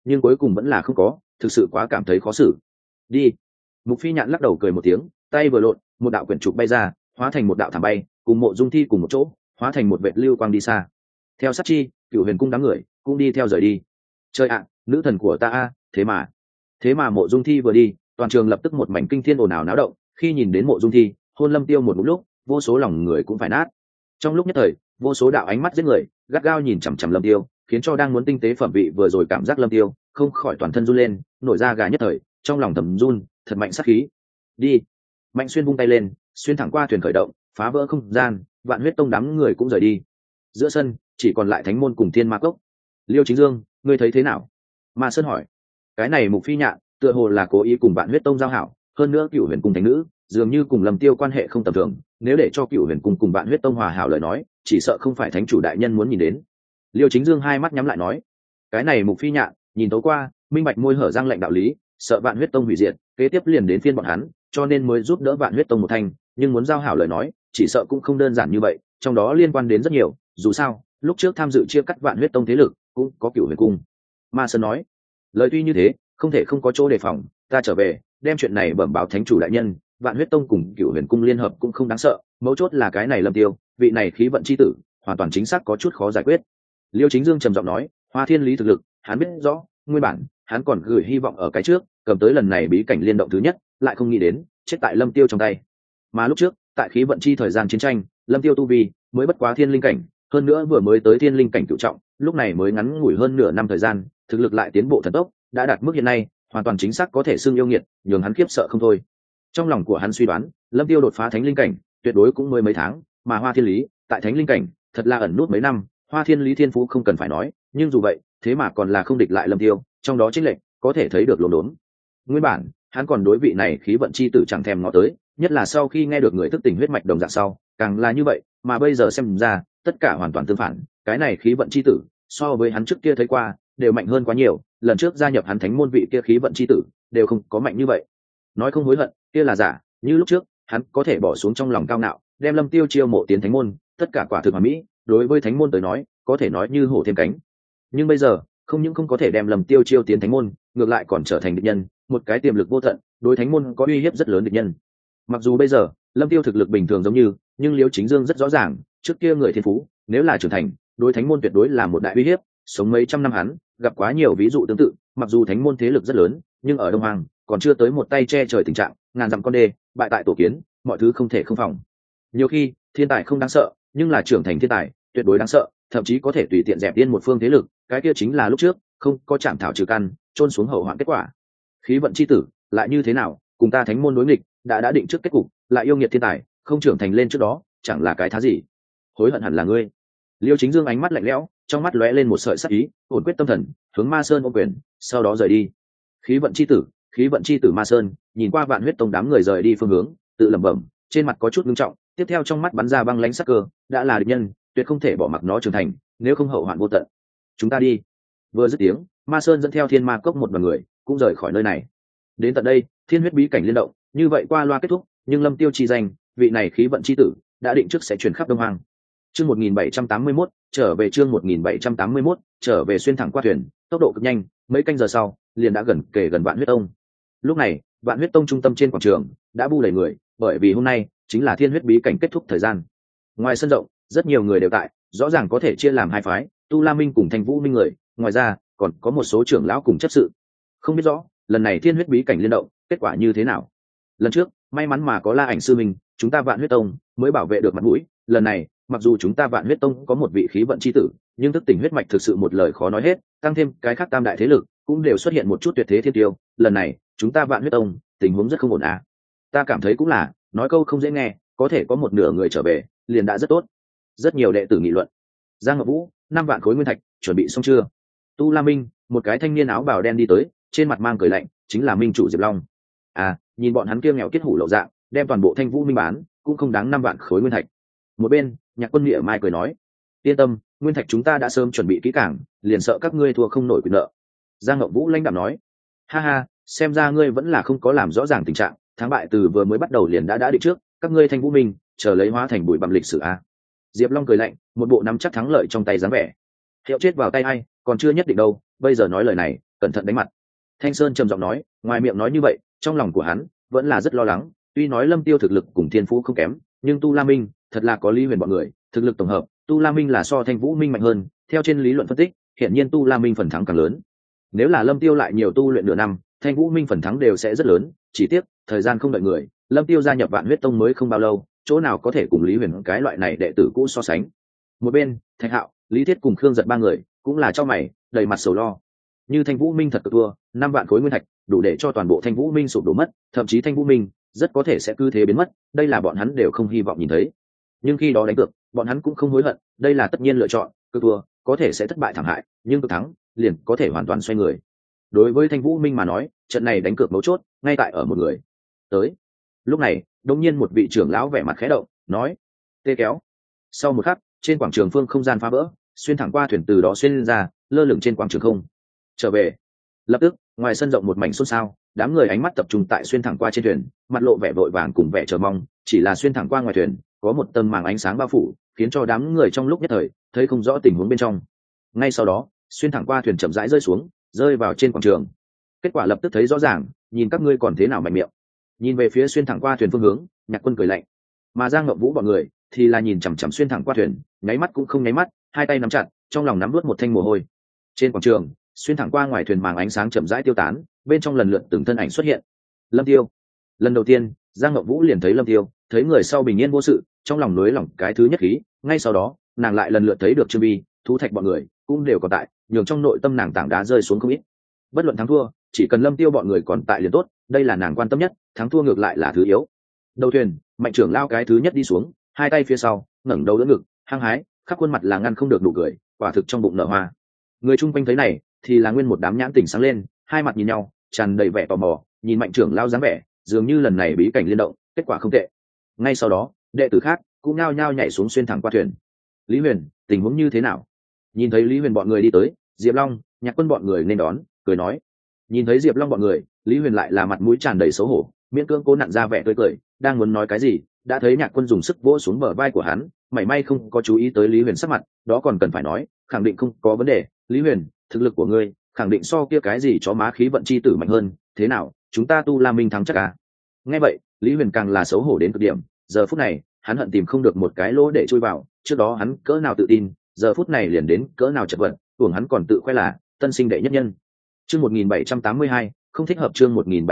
nhưng cuối cùng vẫn là không có, thực sự quá cảm thấy khó xử. Đi. Mục Phi Nhạn lắc đầu cười một tiếng, tay vừa lộn, một đạo quyển trục bay ra, hóa thành một đạo thảm bay, cùng Mộ Dung Thi cùng một chỗ, hóa thành một vệt lưu quang đi xa. Theo sát chi, Cửu Huyền cung đám người cũng đi theo rời đi. Trời ạ, nữ thần của ta a, thế mà Mộ Dung Thi vừa đi, toàn trường lập tức một mảnh kinh thiên ồn ào náo động. Khi nhìn đến Mộ Dung Thi, hôn Lâm Tiêu một lúc, vô số lòng người cũng phải nát. Trong lúc nhất thời, vô số đạo ánh mắt giết người, gắt gao nhìn chằm chằm Lâm Tiêu, khiến cho đang muốn tinh tế phẩm vị vừa rồi cảm giác Lâm Tiêu không khỏi toàn thân run lên, nổi da gà nhất thời, trong lòng thầm run, thật mạnh sát khí. Đi. Mạnh Xuyên vung tay lên, xuyên thẳng qua thuyền khởi động, phá vỡ không gian, Vạn Huyết Tông đám người cũng rời đi. Giữa sân chỉ còn lại Thánh môn cùng Thiên Ma Cốc. Liêu Chính Dương, ngươi thấy thế nào? Ma Sơn hỏi. Cái này Mục Phi Nhạn tựa hồ là cố ý cùng Vạn Huyết Tông giao hảo, hơn nữa Cửu Huyền cung thánh nữ dường như cùng Lâm Tiêu quan hệ không tầm thường, nếu để cho Cửu Huyền cung cùng Vạn Huyết Tông hòa hảo lời nói, chỉ sợ không phải thánh chủ đại nhân muốn nhìn đến. Liêu Chính Dương hai mắt nhắm lại nói. Cái này Mục Phi Nhạn nhìn tấu qua, minh bạch môi hở răng lệnh đạo lý, sợ Vạn Huyết Tông hủy diệt, kế tiếp liền đến phiên bọn hắn, cho nên mới giúp đỡ Vạn Huyết Tông một thành, nhưng muốn giao hảo lời nói, chỉ sợ cũng không đơn giản như vậy, trong đó liên quan đến rất nhiều, dù sao, lúc trước tham dự chia cắt Vạn Huyết Tông thế lực, cũng có Cửu Huyền cung. Ma Sơn nói, lời tuy như thế, không thể không có chỗ đề phòng, ta trở về, đem chuyện này bẩm báo thánh chủ đại nhân, Vạn Huyết Tông cùng Cửu Huyền cung liên hợp cũng không đáng sợ, mấu chốt là cái này Lâm Tiêu, vị này khí vận chi tử, hoàn toàn chính xác có chút khó giải quyết. Liêu Chính Dương trầm giọng nói, Hoa Thiên Lý thực lực, hắn biết rõ, nguyên bản hắn còn gửi hy vọng ở cái trước, cầm tới lần này bí cảnh liên động thứ nhất, lại không nghĩ đến chết tại Lâm Tiêu trong tay. Mà lúc trước, tại khí vận chi thời gian chiến tranh, Lâm Tiêu tu vi mới bất quá thiên linh cảnh, hơn nữa vừa mới tới thiên linh cảnh cửu trọng, lúc này mới ngắn ngủi hơn nửa năm thời gian, thực lực lại tiến bộ thần tốc, đã đạt mức hiện nay, hoàn toàn chính xác có thể xưng yêu nghiệt, nhường hắn khiếp sợ không thôi. Trong lòng của hắn suy đoán, Lâm Tiêu đột phá thánh linh cảnh, tuyệt đối cũng mới mấy tháng, mà Hoa Thiên Lý tại thánh linh cảnh, thật là ẩn nút mấy năm, Hoa Thiên Lý thiên phú không cần phải nói, nhưng dù vậy, thế mà còn là không địch lại Lâm Tiêu, trong đó chênh lệch có thể thấy được lồn đốn. Nguyên bản, hắn còn đối vị này khí vận chi tử chẳng thèm ngó tới, nhất là sau khi nghe được người thức tỉnh huyết mạch đồng dạng sau, càng là như vậy, mà bây giờ xem ra, tất cả hoàn toàn tương phản, cái này khí vận chi tử, so với hắn trước kia thấy qua, đều mạnh hơn quá nhiều, lần trước gia nhập hắn thánh môn vị kia khí vận chi tử, đều không có mạnh như vậy. Nói không hối hận, kia là giả, như lúc trước, hắn có thể bỏ xuống trong lòng cao ngạo, đem Lâm Tiêu chiêu mộ tiến thánh môn, tất cả quả thực hoàn mỹ, đối với thánh môn tới nói, có thể nói như hổ thêm cánh. Nhưng bây giờ, không những không có thể đem Lâm Tiêu chiêu tiến thánh môn, ngược lại còn trở thành địch nhân, một cái tiềm lực vô tận, đối thánh môn có uy hiếp rất lớn địch nhân. Mặc dù bây giờ, Lâm Tiêu thực lực bình thường giống như, nhưng Liễu Chính Dương rất rõ ràng, trước kia người thiên phú, nếu là trưởng thành, đối thánh môn tuyệt đối là một đại uy hiếp, sống mấy trăm năm hắn, gặp quá nhiều ví dụ tương tự, mặc dù thánh môn thế lực rất lớn, nhưng ở Đông Hoàng, còn chưa tới một tay che trời tình trạng, ngàn dặm con đê, bại tại tổ kiến, mọi thứ không thể không phòng. Nhiều khi, thiên tài không đáng sợ, nhưng là trưởng thành thiên tài, tuyệt đối đáng sợ, thậm chí có thể tùy tiện dẹp yên một phương thế lực, cái kia chính là lúc trước, không có chạm thảo trừ căn, trôn xuống hậu hoạn kết quả. Khí vận chi tử, lại như thế nào, cùng ta thánh môn đối nghịch, đã định trước kết cục, lại yêu nghiệt thiên tài, không trưởng thành lên trước đó, chẳng là cái thá gì. Hối hận hẳn là ngươi. Liêu Chính Dương ánh mắt lạnh lẽo, trong mắt lóe lên một sợi sắc ý, ổn quyết tâm thần, hướng Ma Sơn ôm quyền, sau đó rời đi. Khí vận chi tử Ma Sơn, nhìn qua Vạn Huyết Tông đám người rời đi phương hướng, tự lẩm bẩm, trên mặt có chút nghiêm trọng, tiếp theo trong mắt bắn ra băng lãnh sắc cơ, đã là địch nhân, tuyệt không thể bỏ mặc nó trưởng thành, nếu không hậu hoạn vô tận. Chúng ta đi. Vừa dứt tiếng, Ma Sơn dẫn theo Thiên Ma Cốc một đoàn người, cũng rời khỏi nơi này. Đến tận đây, Thiên Huyết bí cảnh liên động, như vậy qua loa kết thúc, nhưng Lâm Tiêu chi danh, vị này khí vận chi tử, đã định trước sẽ truyền khắp Đông Hoàng. Chương 1781, trở về chương 1781, trở về xuyên thẳng qua thuyền, tốc độ cực nhanh, mấy canh giờ sau, liền đã kề gần Vạn Huyết Tông. Lúc này, Vạn Huyết Tông trung tâm trên quảng trường đã bu đầy người, bởi vì hôm nay chính là Thiên Huyết bí cảnh kết thúc thời gian. Ngoài sân rộng, rất nhiều người đều tại, rõ ràng có thể chia làm hai phái, Tu La Minh cùng Thanh Vũ Minh người, ngoài ra, còn có một số trưởng lão cùng chấp sự. Không biết rõ, lần này Thiên Huyết bí cảnh liên động, kết quả như thế nào. Lần trước, may mắn mà có La Ảnh sư minh, chúng ta Vạn Huyết Tông mới bảo vệ được mặt mũi, lần này, mặc dù chúng ta Vạn Huyết Tông có một vị khí vận chi tử, nhưng thức tỉnh huyết mạch thực sự một lời khó nói hết, tăng thêm cái khác tam đại thế lực cũng đều xuất hiện một chút tuyệt thế thiên tiêu, lần này, chúng ta Vạn Huyết Tông tình huống rất không ổn à. Ta cảm thấy cũng là, nói câu không dễ nghe, có thể có một nửa người trở về, liền đã rất tốt. Rất nhiều đệ tử nghị luận. Giang Ngọc Vũ, 5 vạn khối nguyên thạch, chuẩn bị xong chưa? Tu La Minh, một cái thanh niên áo bào đen đi tới, trên mặt mang cười lạnh, chính là minh chủ Diệp Long. À, nhìn bọn hắn kia nghèo kết hủ lậu dạng, đem toàn bộ Thanh Vũ Minh bán, cũng không đáng 5 vạn khối nguyên thạch. Một bên, Nhạc Quân Nghĩa mai cười nói, yên tâm, nguyên thạch chúng ta đã sớm chuẩn bị kỹ càng, liền sợ các ngươi thua không nổi quyền nợ. Giang Ngọc Vũ lãnh đạm nói, ha ha, xem ra ngươi vẫn là không có làm rõ ràng tình trạng, thắng bại từ vừa mới bắt đầu liền đã định trước, các ngươi Thanh Vũ Minh chờ lấy hóa thành bụi bặm lịch sử a. Diệp Long cười lạnh, một bộ nắm chắc thắng lợi trong tay dáng vẻ. Hiệu chết vào tay ai, còn chưa nhất định đâu, bây giờ nói lời này, cẩn thận đánh mặt. Thanh Sơn trầm giọng nói, ngoài miệng nói như vậy, trong lòng của hắn vẫn là rất lo lắng. Tuy nói Lâm Tiêu thực lực cùng Thiên Phú không kém, nhưng Tu La Minh thật là có Lý Huyền bọn người, thực lực tổng hợp, Tu La Minh là so Thanh Vũ Minh mạnh hơn. Theo trên lý luận phân tích, hiện nhiên Tu La Minh phần thắng càng lớn. Nếu là Lâm Tiêu lại nhiều tu luyện nửa năm, Thanh Vũ Minh phần thắng đều sẽ rất lớn. Chỉ tiếc thời gian không đợi người, Lâm Tiêu gia nhập Vạn Huyết Tông mới không bao lâu, chỗ nào có thể cùng Lý Huyền cái loại này đệ tử cũ so sánh. Một bên, Thạch Hạo, Lý Thiết cùng Khương Giật ba người cũng là cho mày, đầy mặt sầu lo. Như Thanh Vũ Minh thật cực thua, 5 vạn khối nguyên thạch đủ để cho toàn bộ Thanh Vũ Minh sụp đổ mất, thậm chí Thanh Vũ Minh rất có thể sẽ cứ thế biến mất, đây là bọn hắn đều không hy vọng nhìn thấy. Nhưng khi đó đánh cược, bọn hắn cũng không hối hận, đây là tất nhiên lựa chọn, cực thua có thể sẽ thất bại thảm hại, nhưng cực thắng liền có thể hoàn toàn xoay người. Đối với Thanh Vũ Minh mà nói, trận này đánh cược mấu chốt ngay tại ở một người. Tới. Lúc này, đột nhiên một vị trưởng lão vẻ mặt khẽ động, nói: "Tê kéo." Sau một khắc, trên quảng trường phương không gian phá vỡ, xuyên thẳng qua thuyền từ đó xuyên lên ra, lơ lửng trên quảng trường không. Trở về. Lập tức, ngoài sân rộng một mảnh xôn xao, đám người ánh mắt tập trung tại xuyên thẳng qua trên thuyền, mặt lộ vẻ vội vàng cùng vẻ chờ mong. Chỉ là xuyên thẳng qua ngoài thuyền, có một tầng màng ánh sáng bao phủ, khiến cho đám người trong lúc nhất thời thấy không rõ tình huống bên trong. Ngay sau đó, xuyên thẳng qua thuyền chậm rãi rơi xuống, rơi vào trên quảng trường. Kết quả lập tức thấy rõ ràng, nhìn các ngươi còn thế nào mạnh miệng. Nhìn về phía xuyên thẳng qua thuyền phương hướng, Nhạc Quân cười lạnh. Mà Giang Ngọc Vũ bọn người thì là nhìn chằm chằm xuyên thẳng qua thuyền, nháy mắt cũng không nháy mắt, hai tay nắm chặt, trong lòng nắm nuốt một thanh mồ hôi. Trên quảng trường, xuyên thẳng qua ngoài thuyền màng ánh sáng chậm rãi tiêu tán, bên trong lần lượt từng thân ảnh xuất hiện. Lâm Tiêu. Lần đầu tiên, Giang Ngọc Vũ liền thấy Lâm Tiêu, thấy người sau bình yên vô sự, trong lòng nới lỏng cái thứ nhất khí. Ngay sau đó, nàng lại lần lượt thấy được Trương Vi, Thú Thạch bọn người cũng đều còn tại, nhường trong nội tâm nàng tảng đá rơi xuống không ít. Bất luận thắng thua, chỉ cần Lâm Tiêu bọn người còn tại liền tốt, đây là nàng quan tâm nhất, thắng thua ngược lại là thứ yếu. Đầu thuyền, Mạnh trưởng lao cái thứ nhất đi xuống, hai tay phía sau, ngẩng đầu đỡ ngực, hăng hái, khắp khuôn mặt là ngăn không được nụ cười, quả thực trong bụng nở hoa. Người chung quanh thấy này, thì là nguyên một đám nhãn tỉnh sáng lên, hai mặt nhìn nhau, tràn đầy vẻ tò mò, nhìn Mạnh trưởng lao dáng vẻ, dường như lần này bí cảnh liên động, kết quả không tệ. Ngay sau đó, đệ tử khác cũng nhao nhao nhảy xuống xuyên thẳng qua thuyền. Lý Huyền, tình huống như thế nào? Nhìn thấy Lý Huyền bọn người đi tới, Diệp Long, Nhạc Quân bọn người nên đón, cười nói. Nhìn thấy Diệp Long bọn người, Lý Huyền lại là mặt mũi tràn đầy xấu hổ, miễn cưỡng cố nặn ra vẻ tươi cười, đang muốn nói cái gì, đã thấy Nhạc Quân dùng sức vỗ xuống bờ vai của hắn, mảy may không có chú ý tới Lý Huyền sắc mặt, đó còn cần phải nói, khẳng định không có vấn đề. Lý Huyền, thực lực của ngươi khẳng định so kia cái gì chó má khí vận chi tử mạnh hơn, thế nào, chúng ta Tu La Minh thắng chắc à? Nghe vậy, Lý Huyền càng là xấu hổ đến cực điểm, giờ phút này, hắn hận tìm không được một cái lỗ để chui vào, trước đó hắn cỡ nào tự tin, giờ phút này liền đến cỡ nào chật vật, tưởng hắn còn tự khoe là tân sinh đệ nhất nhân. Chương 1782, không thích hợp. Chương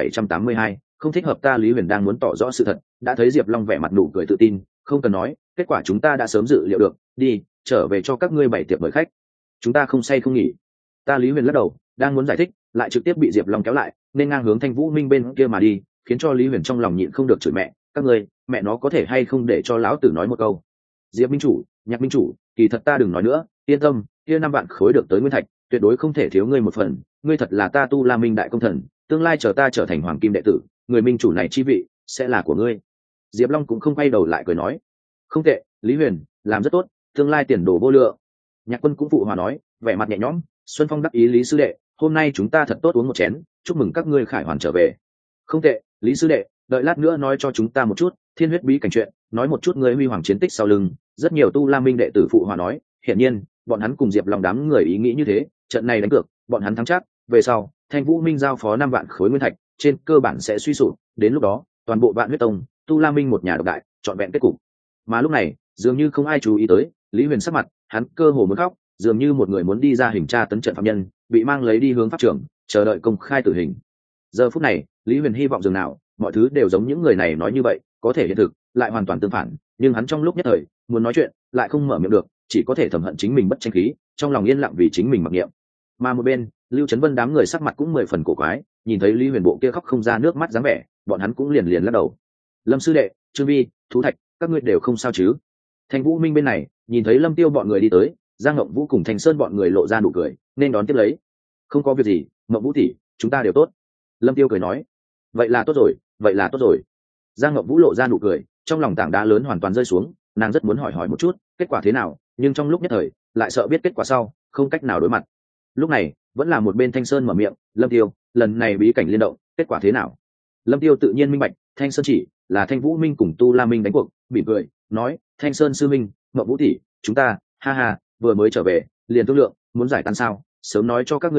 1782, không thích hợp. Ta Lý Huyền đang muốn tỏ rõ sự thật, đã thấy Diệp Long vẻ mặt nụ cười tự tin, không cần nói, kết quả chúng ta đã sớm dự liệu được, đi, trở về cho các ngươi bày tiệc mời khách. Chúng ta không say không nghỉ. Ta Lý Huyền lắc đầu, đang muốn giải thích, lại trực tiếp bị Diệp Long kéo lại, nên ngang hướng Thanh Vũ Minh bên kia mà đi, khiến cho Lý Huyền trong lòng nhịn không được chửi mẹ, các ngươi, mẹ nó có thể hay không để cho lão tử nói một câu. Diệp minh chủ, Nhạc minh chủ, kỳ thật ta đừng nói nữa, yên tâm, kia 5 vạn khối được tới nguyên thạch, tuyệt đối không thể thiếu ngươi một phần, ngươi thật là ta Tu La Minh đại công thần, tương lai chờ ta trở thành hoàng kim đệ tử, người minh chủ này chi vị sẽ là của ngươi. Diệp Long cũng không quay đầu lại cười nói, không tệ, Lý Huyền, làm rất tốt, tương lai tiền đồ vô lượng. Nhạc Quân cũng phụ hòa nói, vẻ mặt nhẹ nhõm, Xuân Phong đắc ý. Lý sư đệ, hôm nay chúng ta thật tốt uống một chén, chúc mừng các ngươi khải hoàn trở về. Không tệ, Lý sư đệ, đợi lát nữa nói cho chúng ta một chút thiên huyết bí cảnh chuyện, nói một chút ngươi huy hoàng chiến tích sau lưng. Rất nhiều Tu La Minh đệ tử phụ hòa nói, hiển nhiên bọn hắn cùng Diệp Long đám người ý nghĩ như thế, trận này đánh cược bọn hắn thắng chắc, về sau Thanh Vũ Minh giao phó 5 vạn khối nguyên thạch, trên cơ bản sẽ suy sụp, đến lúc đó toàn bộ Vạn Huyết Tông, Tu La Minh một nhà độc đại, trọn vẹn kết cục. Mà lúc này dường như không ai chú ý tới Lý Huyền sắc mặt, hắn cơ hồ muốn khóc, dường như một người muốn đi ra hình tra tấn trận phạm nhân, bị mang lấy đi hướng pháp trường, chờ đợi công khai tử hình. Giờ phút này Lý Huyền hy vọng dường nào mọi thứ đều giống những người này nói như vậy, có thể hiện thực lại hoàn toàn tương phản, nhưng hắn trong lúc nhất thời muốn nói chuyện lại không mở miệng được, chỉ có thể thầm hận chính mình bất tranh khí, trong lòng yên lặng vì chính mình mặc niệm. Mà một bên Lưu Trấn Vân đám người sắc mặt cũng 10 phần cổ quái, nhìn thấy Lý Huyền bộ kia khóc không ra nước mắt dáng vẻ, bọn hắn cũng liền lắc đầu. Lâm sư đệ, Trương Vi, Thú Thạch, các ngươi đều không sao chứ? Thanh Vũ Minh bên này nhìn thấy Lâm Tiêu bọn người đi tới, Giang Ngộng Vũ cùng Thanh Sơn bọn người lộ ra nụ cười, nên đón tiếp lấy. Không có việc gì, Ngộng Vũ tỷ, chúng ta đều tốt. Lâm Tiêu cười nói. Vậy là tốt rồi, vậy là tốt rồi. Giang Ngộng Vũ lộ ra nụ cười, trong lòng tảng đá lớn hoàn toàn rơi xuống, nàng rất muốn hỏi một chút kết quả thế nào, nhưng trong lúc nhất thời lại sợ biết kết quả sau không cách nào đối mặt. Lúc này vẫn là một bên Thanh Sơn mở miệng, Lâm Tiêu, lần này bí cảnh liên động kết quả thế nào? Lâm Tiêu tự nhiên minh bạch, Thanh Sơn chỉ là Thanh Vũ Minh cùng Tu La Minh đánh cuộc, mỉm cười nói, Thanh Sơn sư minh, Ngộng Vũ tỷ, chúng ta, ha ha, vừa mới trở về liền thương lượng, muốn giải tán sao, sớm nói cho các ngươi biết,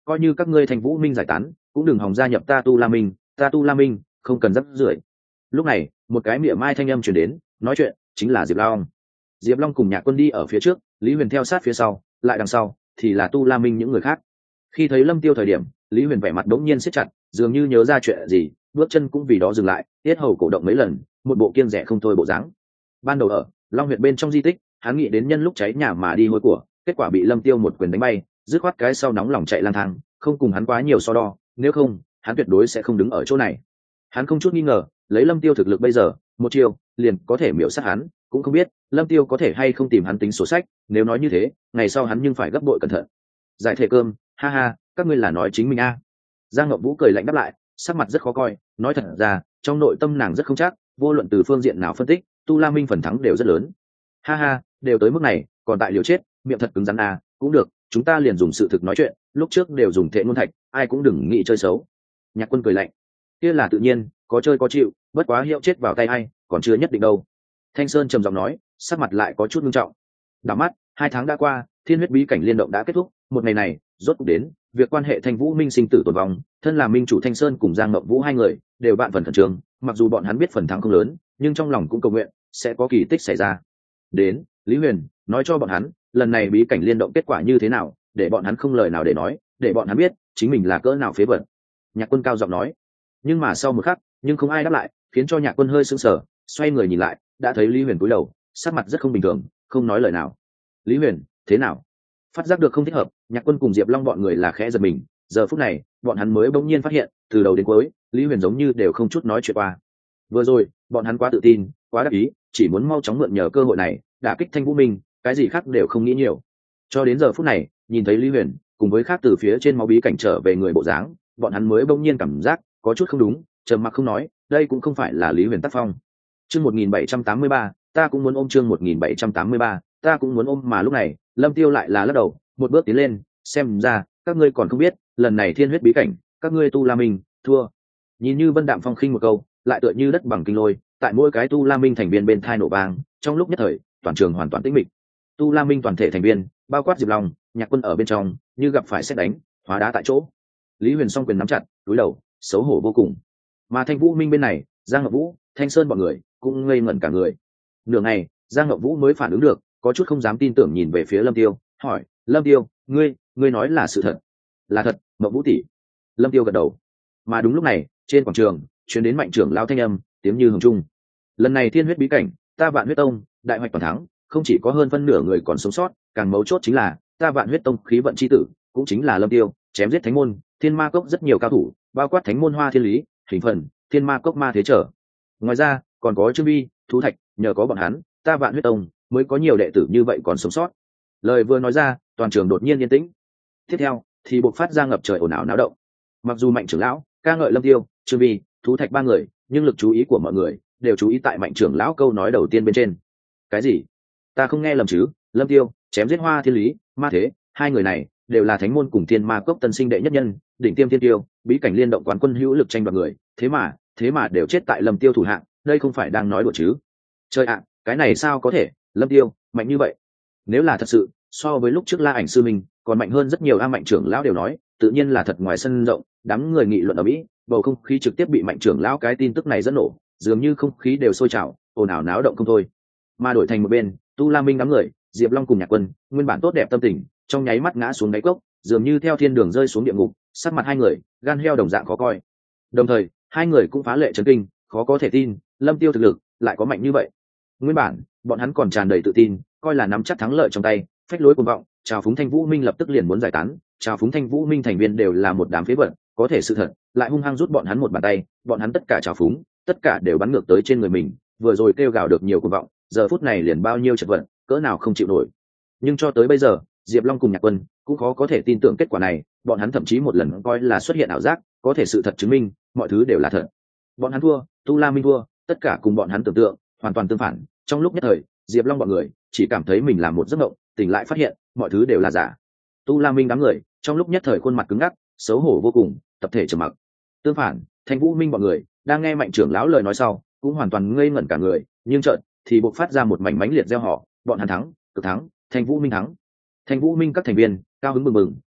coi như các ngươi Thanh Vũ Minh giải tán cũng đừng hòng gia nhập ta Tu La Minh, ta Tu La Minh không cần rắc rưởi. Lúc này một cái mỉa mai thanh âm truyền đến, nói chuyện chính là Diệp Long. Diệp Long cùng Nhạc Quân đi ở phía trước, Lý Huyền theo sát phía sau, lại đằng sau thì là Tu La Minh những người khác. Khi thấy Lâm Tiêu thời điểm, Lý Huyền vẻ mặt đống nhiên siết chặt, dường như nhớ ra chuyện gì, bước chân cũng vì đó dừng lại, tiết hầu cổ động mấy lần, một bộ kiêng dè không thôi bộ dáng. Ban đầu ở Long Huyệt bên trong di tích, hắn nghĩ đến nhân lúc cháy nhà mà đi hôi của, kết quả bị Lâm Tiêu một quyền đánh bay, dứt khoát cái sau nóng lòng chạy lang thang, không cùng hắn quá nhiều so đo, nếu không, hắn tuyệt đối sẽ không đứng ở chỗ này. Hắn không chút nghi ngờ, lấy Lâm Tiêu thực lực bây giờ, một chiêu liền có thể miểu sát hắn, cũng không biết Lâm Tiêu có thể hay không tìm hắn tính sổ sách, nếu nói như thế, ngày sau hắn nhưng phải gấp bội cẩn thận. Giải thể cơm, ha ha, các ngươi là nói chính mình a. Giang Ngọc Vũ cười lạnh đáp lại, sắc mặt rất khó coi, nói thật ra, trong nội tâm nàng rất không chắc, vô luận từ phương diện nào phân tích, Tu La Minh phần thắng đều rất lớn. Ha ha, đều tới mức này, còn tại liều chết, miệng thật cứng rắn à, cũng được, chúng ta liền dùng sự thực nói chuyện, lúc trước đều dùng thệ ngôn thạch, ai cũng đừng nghĩ chơi xấu. Nhạc Quân cười lạnh, kia là tự nhiên, có chơi có chịu, bất quá hiệu chết vào tay ai, còn chưa nhất định đâu. Thanh Sơn trầm giọng nói, sắc mặt lại có chút nghiêm trọng. Đảo mắt, 2 tháng đã qua, Thiên Huyết Bí cảnh liên động đã kết thúc, một ngày này, rốt cuộc đến, việc quan hệ Thanh Vũ Minh sinh tử tồn vong, thân là minh chủ Thanh Sơn cùng Giang Ngọc Vũ hai người đều vạn phần khẩn trương, mặc dù bọn hắn biết phần thắng không lớn, nhưng trong lòng cũng cầu nguyện sẽ có kỳ tích xảy ra. Đến, Lý Huyền, nói cho bọn hắn, lần này bí cảnh liên động kết quả như thế nào, để bọn hắn không lời nào để nói, để bọn hắn biết chính mình là cỡ nào phế vật. Nhạc Quân cao giọng nói. Nhưng mà sau một khắc, nhưng không ai đáp lại, khiến cho Nhạc Quân hơi sững sờ, xoay người nhìn lại, đã thấy Lý Huyền cúi đầu, sắc mặt rất không bình thường, không nói lời nào. Lý Huyền, thế nào? Phát giác được không thích hợp, Nhạc Quân cùng Diệp Long bọn người là khẽ giật mình, giờ phút này bọn hắn mới bỗng nhiên phát hiện, từ đầu đến cuối Lý Huyền giống như đều không chút nói chuyện qua. Vừa rồi bọn hắn quá tự tin, quá đắc ý, chỉ muốn mau chóng mượn nhờ cơ hội này đả kích Thanh Vũ Minh, cái gì khác đều không nghĩ nhiều. Cho đến giờ phút này, nhìn thấy Lý Huyền cùng với khác từ phía trên máu bí cảnh trở về người bộ dáng, bọn hắn mới bỗng nhiên cảm giác có chút không đúng, trầm mặc không nói, đây cũng không phải là Lý Huyền tác phong. Chương 1783, ta cũng muốn ôm, chương 1783, ta cũng muốn ôm, mà lúc này Lâm Tiêu lại là lắc đầu, một bước tiến lên, xem ra các ngươi còn không biết, lần này Thiên Huyết bí cảnh, các ngươi Tu La Minh thua. Nhìn như vân đạm phong khinh một câu, lại tựa như đất bằng kinh lôi, tại mỗi cái Tu La Minh thành viên bên thai nổ vang, trong lúc nhất thời, toàn trường hoàn toàn tĩnh mịch. Tu La Minh toàn thể thành viên, bao quát Diệp Long, Nhạc Quân ở bên trong, như gặp phải sét đánh, hóa đá tại chỗ. Lý Huyền song quyền nắm chặt, cúi đầu, xấu hổ vô cùng. Mà Thanh Vũ Minh bên này, Giang Ngọc Vũ, Thanh Sơn bọn người cũng ngây ngẩn cả người. Nửa ngày, Giang Ngọc Vũ mới phản ứng được, có chút không dám tin tưởng nhìn về phía Lâm Tiêu, hỏi: Lâm Tiêu, ngươi nói là sự thật? Là thật, Ngọc Vũ tỷ. Lâm Tiêu gật đầu. Mà đúng lúc này, trên quảng trường truyền đến Mạnh trưởng lão thanh âm, tiếng như hồng trung. Lần này Thiên Huyết bí cảnh, ta Vạn Huyết Tông đại hoạch toàn thắng, không chỉ có hơn phân nửa người còn sống sót, càng mấu chốt chính là ta Vạn Huyết Tông khí vận chi tử, cũng chính là Lâm Tiêu, chém giết thánh môn Thiên Ma Cốc rất nhiều cao thủ, bao quát thánh môn Hoa Thiên Lý, Hình Phần, Thiên Ma Cốc Ma Thế Trở. Ngoài ra, còn có Trương Vi, Thú Thạch, nhờ có bọn hắn, ta Vạn Huyết Tông mới có nhiều đệ tử như vậy còn sống sót. Lời vừa nói ra, toàn trường đột nhiên yên tĩnh. Tiếp theo thì bộc phát ra ngập trời ồn ào náo động. Mặc dù Mạnh trưởng lão ca ngợi Lâm Tiêu, Trương Vi, Thú Thạch ba người, nhưng lực chú ý của mọi người đều chú ý tại Mạnh trưởng lão câu nói đầu tiên bên trên. Cái gì? Ta không nghe lầm chứ? Lâm Tiêu chém giết Hoa Thiên Lý, Ma Thế, hai người này đều là thánh môn cùng Thiên Ma Cốc tân sinh đệ nhất nhân, đỉnh tiêm thiên tiêu, bí cảnh liên động quán quân hữu lực tranh đoạt người, thế mà đều chết tại Lâm Tiêu thủ hạng, đây không phải đang nói đùa chứ? Trời ạ, cái này sao có thể? Lâm Tiêu mạnh như vậy, nếu là thật sự, so với lúc trước La Ảnh sư mình còn mạnh hơn rất nhiều. A Mạnh trưởng lão đều nói, tự nhiên là thật. Ngoài sân rộng, đám người nghị luận ở mỹ, bầu không khí trực tiếp bị Mạnh trưởng lão cái tin tức này dẫn nổ, dường như không khí đều sôi trào, ồn ào náo động không thôi. Mà đổi thành một bên, Tu La Minh đám người, Diệp Long cùng Nhạc Quân, nguyên bản tốt đẹp tâm tình, trong nháy mắt ngã xuống đáy cốc, dường như theo thiên đường rơi xuống địa ngục, sắc mặt hai người gan heo đồng dạng khó coi. Đồng thời, hai người cũng phá lệ chấn kinh, khó có thể tin, Lâm Tiêu thực lực lại có mạnh như vậy. Nguyên bản, bọn hắn còn tràn đầy tự tin, coi là nắm chắc thắng lợi trong tay, phách lối cuồng vọng, chào phúng Thanh Vũ Minh lập tức liền muốn giải tán, chào phúng Thanh Vũ Minh thành viên đều là một đám phế vật, có thể sự thật lại hung hăng rút bọn hắn một bàn tay, bọn hắn tất cả chào phúng, tất cả đều bắn ngược tới trên người mình, vừa rồi kêu gào được nhiều cuồng vọng, giờ phút này liền bao nhiêu chật vật, cỡ nào không chịu nổi. Nhưng cho tới bây giờ, Diệp Long cùng Nhạc Quân cũng khó có thể tin tưởng kết quả này, bọn hắn thậm chí một lần coi là xuất hiện ảo giác, có thể sự thật chứng minh, mọi thứ đều là thật. Bọn hắn thua, Tu La Minh thua, tất cả cùng bọn hắn tưởng tượng hoàn toàn tương phản. Trong lúc nhất thời, Diệp Long bọn người chỉ cảm thấy mình làm một giấc mộng, tỉnh lại phát hiện mọi thứ đều là giả. Tu La Minh đám người trong lúc nhất thời khuôn mặt cứng ngắc, xấu hổ vô cùng, tập thể trầm mặc. Tương phản, Thanh Vũ Minh bọn người đang nghe Mạnh trưởng lão lời nói sau, cũng hoàn toàn ngây ngẩn cả người, nhưng chợt thì bộc phát ra một mảnh mãnh liệt reo hò, bọn hắn thắng, cực thắng, Thanh Vũ Minh thắng. Thanh Vũ Minh các thành viên cao hứng mừng mừng,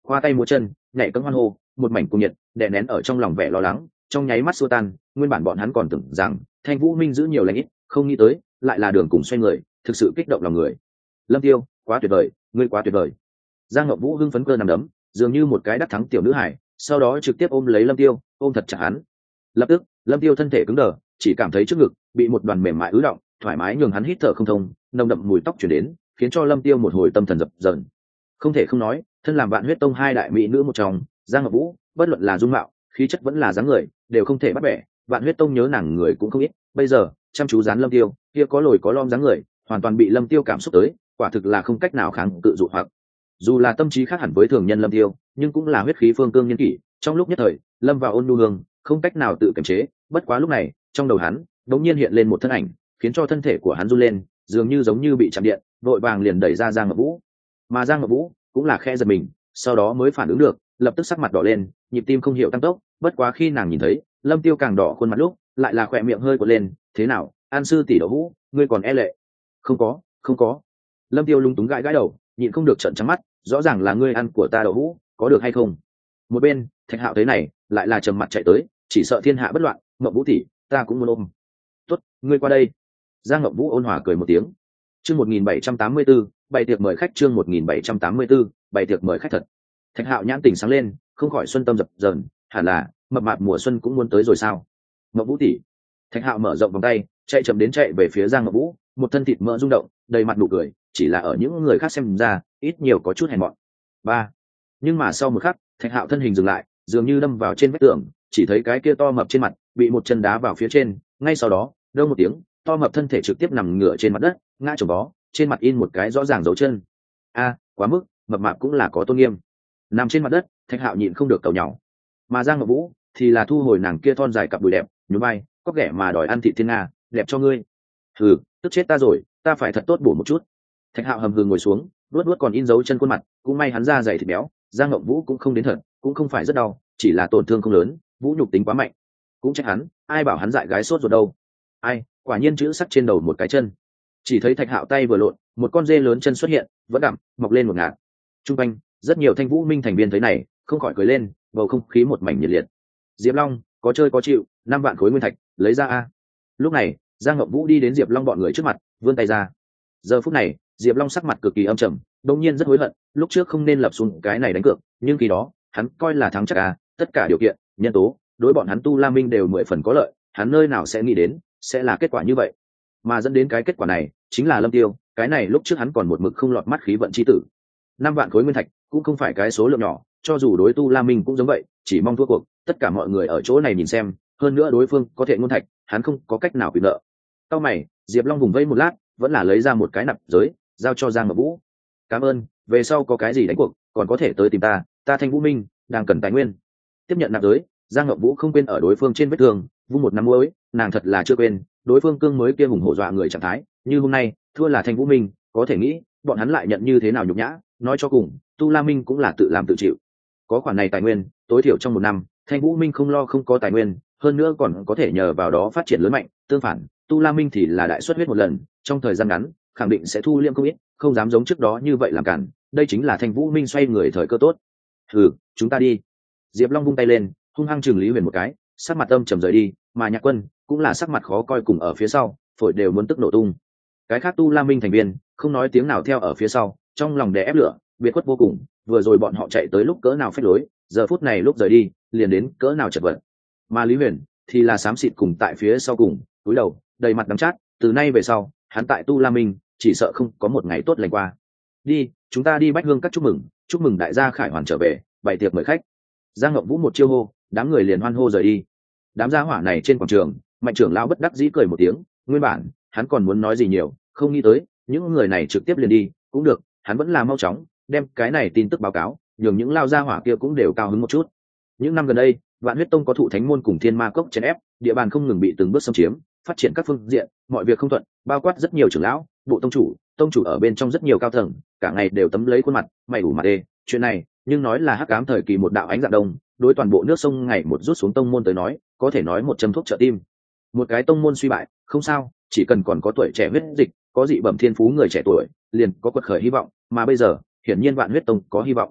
khoa tay múa chân nhảy cẫng hoan hô, một mảnh cuồng nhiệt đè nén ở trong lòng vẻ lo lắng trong nháy mắt xua tan. Nguyên bản bọn hắn còn tưởng rằng Thanh Vũ Minh giữ nhiều lãnh ít, không nghĩ tới lại là đường cùng xoay người, thực sự kích động lòng người. Lâm Tiêu, quá tuyệt vời, ngươi quá tuyệt vời. Giang Ngọc Vũ hưng phấn cơ nằm đấm, dường như một cái đắc thắng tiểu nữ hải, sau đó trực tiếp ôm lấy Lâm Tiêu, ôm thật chặt hắn. Lập tức, Lâm Tiêu thân thể cứng đờ, chỉ cảm thấy trước ngực bị một đoàn mềm mại ứ động, thoải mái nhường hắn hít thở không thông, nồng đậm mùi tóc truyền đến, khiến cho Lâm Tiêu một hồi tâm thần dập dờn. Không thể không nói, thân làm Vạn Huyết Tông hai đại mỹ nữ một trong, Giang Ngọc Vũ, bất luận là dung mạo, khí chất vẫn là dáng người, đều không thể bắt bẻ. Vạn Huyết Tông nhớ nàng người cũng không ít, bây giờ chăm chú dán Lâm Tiêu, kia có lồi có lõm dáng người, hoàn toàn bị Lâm Tiêu cảm xúc tới, quả thực là không cách nào kháng cự dụ hoặc. Dù là tâm trí khác hẳn với thường nhân Lâm Tiêu, nhưng cũng là huyết khí phương cương nhân kỷ, trong lúc nhất thời, lâm vào ôn nhu hương, không cách nào tự kiềm chế. Bất quá lúc này, trong đầu hắn đống nhiên hiện lên một thân ảnh, khiến cho thân thể của hắn run lên, dường như bị chạm điện, vội vàng liền đẩy ra Giang Ngọc Vũ. Mà Giang Ngọc Vũ cũng là khẽ giật mình, sau đó mới phản ứng được, lập tức sắc mặt đỏ lên, nhịp tim không hiểu tăng tốc. Bất quá khi nàng nhìn thấy Lâm Tiêu càng đỏ khuôn mặt lúc, lại là khỏe miệng hơi cột lên. Thế nào, An sư tỷ Đậu Vũ, ngươi còn e lệ? Không có. Lâm Tiêu lung túng gãi đầu, nhịn không được trợn trắng mắt, rõ ràng là ngươi ăn của ta Đậu Vũ, có được hay không? Một bên Thạch Hạo thấy này, lại là trầm mặt chạy tới, chỉ sợ thiên hạ bất loạn. Ngọc Vũ tỷ, ta cũng muốn ôm. Tốt, ngươi qua đây. Giang Ngọc Vũ ôn hòa cười một tiếng. Chương 1784, bày tiệc mời khách. Chương 1784, bày tiệc mời khách thật. Thạch Hạo nhãn tình sáng lên, không khỏi xuân tâm dập dờn, hẳn là mập mạp mùa xuân cũng muốn tới rồi sao? Ngọc Vũ tỷ. Thạch Hạo mở rộng vòng tay, chạy chậm đến chạy về phía Giang Ngọc Vũ, một thân thịt mỡ rung động, đầy mặt nụ cười, chỉ là ở những người khác xem ra, ít nhiều có chút hèn mọn. Ba. Nhưng mà sau một khắc, Thạch Hạo thân hình dừng lại, dường như đâm vào trên vách tường, chỉ thấy cái kia to mập trên mặt bị một chân đá vào phía trên, ngay sau đó, đông một tiếng, to mập thân thể trực tiếp nằm ngửa trên mặt đất, ngã chồng vó, trên mặt in một cái rõ ràng dấu chân. A, quá mức, mập mạp cũng là có tôn nghiêm. Nằm trên mặt đất, Thạch Hạo nhịn không được cầu nhỏ. Mà Giang Ngọc Vũ thì là thu hồi nàng kia thon dài cặp đùi đẹp, nhún vai, có ghẻ mà đòi ăn thịt thiên nga, đẹp cho ngươi. Hừ, tức chết ta rồi, ta phải thật tốt bổ một chút. Thạch Hạo hầm hừ ngồi xuống, luốt còn in dấu chân khuôn mặt, cũng may hắn da dày thịt béo, Giang Ngọc Vũ cũng không đến thật, cũng không phải rất đau, chỉ là tổn thương không lớn, vũ nhục tính quá mạnh. Cũng trách hắn, ai bảo hắn dại gái sốt rồi đâu. Ai, quả nhiên chữ sắt trên đầu một cái chân. Chỉ thấy Thạch Hạo tay vừa lộn, một con dê lớn chân xuất hiện, vẫn đậm, mọc lên một ngạt. Trung quanh, rất nhiều Thanh Vũ Minh thành viên thấy này, không khỏi cười lên, bầu không khí một mảnh nhiệt liệt. Diệp Long, có chơi có chịu, 5 vạn khối nguyên thạch, lấy ra a. Lúc này, Giang Ngọc Vũ đi đến Diệp Long bọn người trước mặt, vươn tay ra. Giờ phút này, Diệp Long sắc mặt cực kỳ âm trầm, đột nhiên rất hối hận, lúc trước không nên lập xuống cái này đánh cược, nhưng khi đó, hắn coi là thắng chắc à, tất cả điều kiện, nhân tố, đối bọn hắn Tu La Minh đều 10 phần có lợi, hắn nơi nào sẽ nghĩ đến sẽ là kết quả như vậy. Mà dẫn đến cái kết quả này, chính là Lâm Tiêu, cái này lúc trước hắn còn một mực không lọt mắt khí vận chi tử. 5 vạn khối nguyên thạch, cũng không phải cái số lượng nhỏ, cho dù đối Tu La Minh cũng giống vậy, chỉ mong thua cuộc, tất cả mọi người ở chỗ này nhìn xem, hơn nữa đối phương có thể ngôn thạch, hắn không có cách nào quyền nợ. Sau mày, Diệp Long vùng vây một lát, vẫn là lấy ra một cái nạp giới, giao cho Giang Ngọc Vũ. Cảm ơn, về sau có cái gì đánh cuộc, còn có thể tới tìm ta, ta Thanh Vũ Minh đang cần tài nguyên. Tiếp nhận nạp giới, Giang Ngọc Vũ không quên ở đối phương trên vết thương, vung một năm muối, nàng thật là chưa quên, đối phương cương mới kia hùng hổ dọa người trạng thái, như hôm nay, thua là Thanh Vũ Minh, có thể nghĩ, bọn hắn lại nhận như thế nào nhục nhã, nói cho cùng, Tu La Minh cũng là tự làm tự chịu. Có khoản này tài nguyên, tối thiểu trong một năm, Thanh Vũ Minh không lo không có tài nguyên, hơn nữa còn có thể nhờ vào đó phát triển lớn mạnh, tương phản, Tu La Minh thì là đại xuất huyết một lần, trong thời gian ngắn, khẳng định sẽ thu liêm không ít, không dám giống trước đó như vậy làm cản, đây chính là Thanh Vũ Minh xoay người thời cơ tốt. Chúng ta đi. Diệp Long vung tay lên, hung hăng chừng Lý Huyền một cái, sắc mặt âm trầm rời đi, mà Nhạc Quân cũng là sắc mặt khó coi cùng ở phía sau, phổi đều muốn tức nổ tung. Cái khác Tu La Minh thành viên không nói tiếng nào theo ở phía sau, trong lòng đè ép lửa, biệt khuất vô cùng, vừa rồi bọn họ chạy tới lúc cỡ nào phách lối, giờ phút này lúc rời đi, liền đến cỡ nào chật vật. Mà Lý Huyền thì là xám xịt cùng tại phía sau cùng, cúi đầu, đầy mặt đắng chát, từ nay về sau, hắn tại Tu La Minh chỉ sợ không có một ngày tốt lành qua. Đi, chúng ta đi bách hương các chúc mừng đại gia Khải Hoàn trở về, bày tiệc mời khách. Giang Ngọc Vũ một chiêu hô, đám người liền hoan hô rời đi. Đám gia hỏa này trên quảng trường, Mạnh trưởng lão bất đắc dĩ cười một tiếng, nguyên bản hắn còn muốn nói gì nhiều, không nghĩ tới những người này trực tiếp liền đi, cũng được, hắn vẫn là mau chóng đem cái này tin tức báo cáo, nhường những lao gia hỏa kia cũng đều cao hứng một chút. Những năm gần đây, Vạn Huyết Tông có thụ thánh môn cùng Thiên Ma Cốc chèn ép, địa bàn không ngừng bị từng bước xâm chiếm, phát triển các phương diện, mọi việc không thuận, bao quát rất nhiều trưởng lão, bộ tông chủ ở bên trong rất nhiều cao tầng, cả ngày đều tấm lấy khuôn mặt, mày ủ mặt đê. Chuyện này, nhưng nói là hắc ám thời kỳ một đạo ánh dạng đông, đối toàn bộ nước sông ngày một rút xuống tông môn tới nói, có thể nói một châm thuốc trợ tim. Một cái tông môn suy bại, không sao, chỉ cần còn có tuổi trẻ huyết dịch, có dị bẩm thiên phú người trẻ tuổi, liền có quật khởi hy vọng, mà bây giờ, hiển nhiên Vạn Huyết Tông có hy vọng.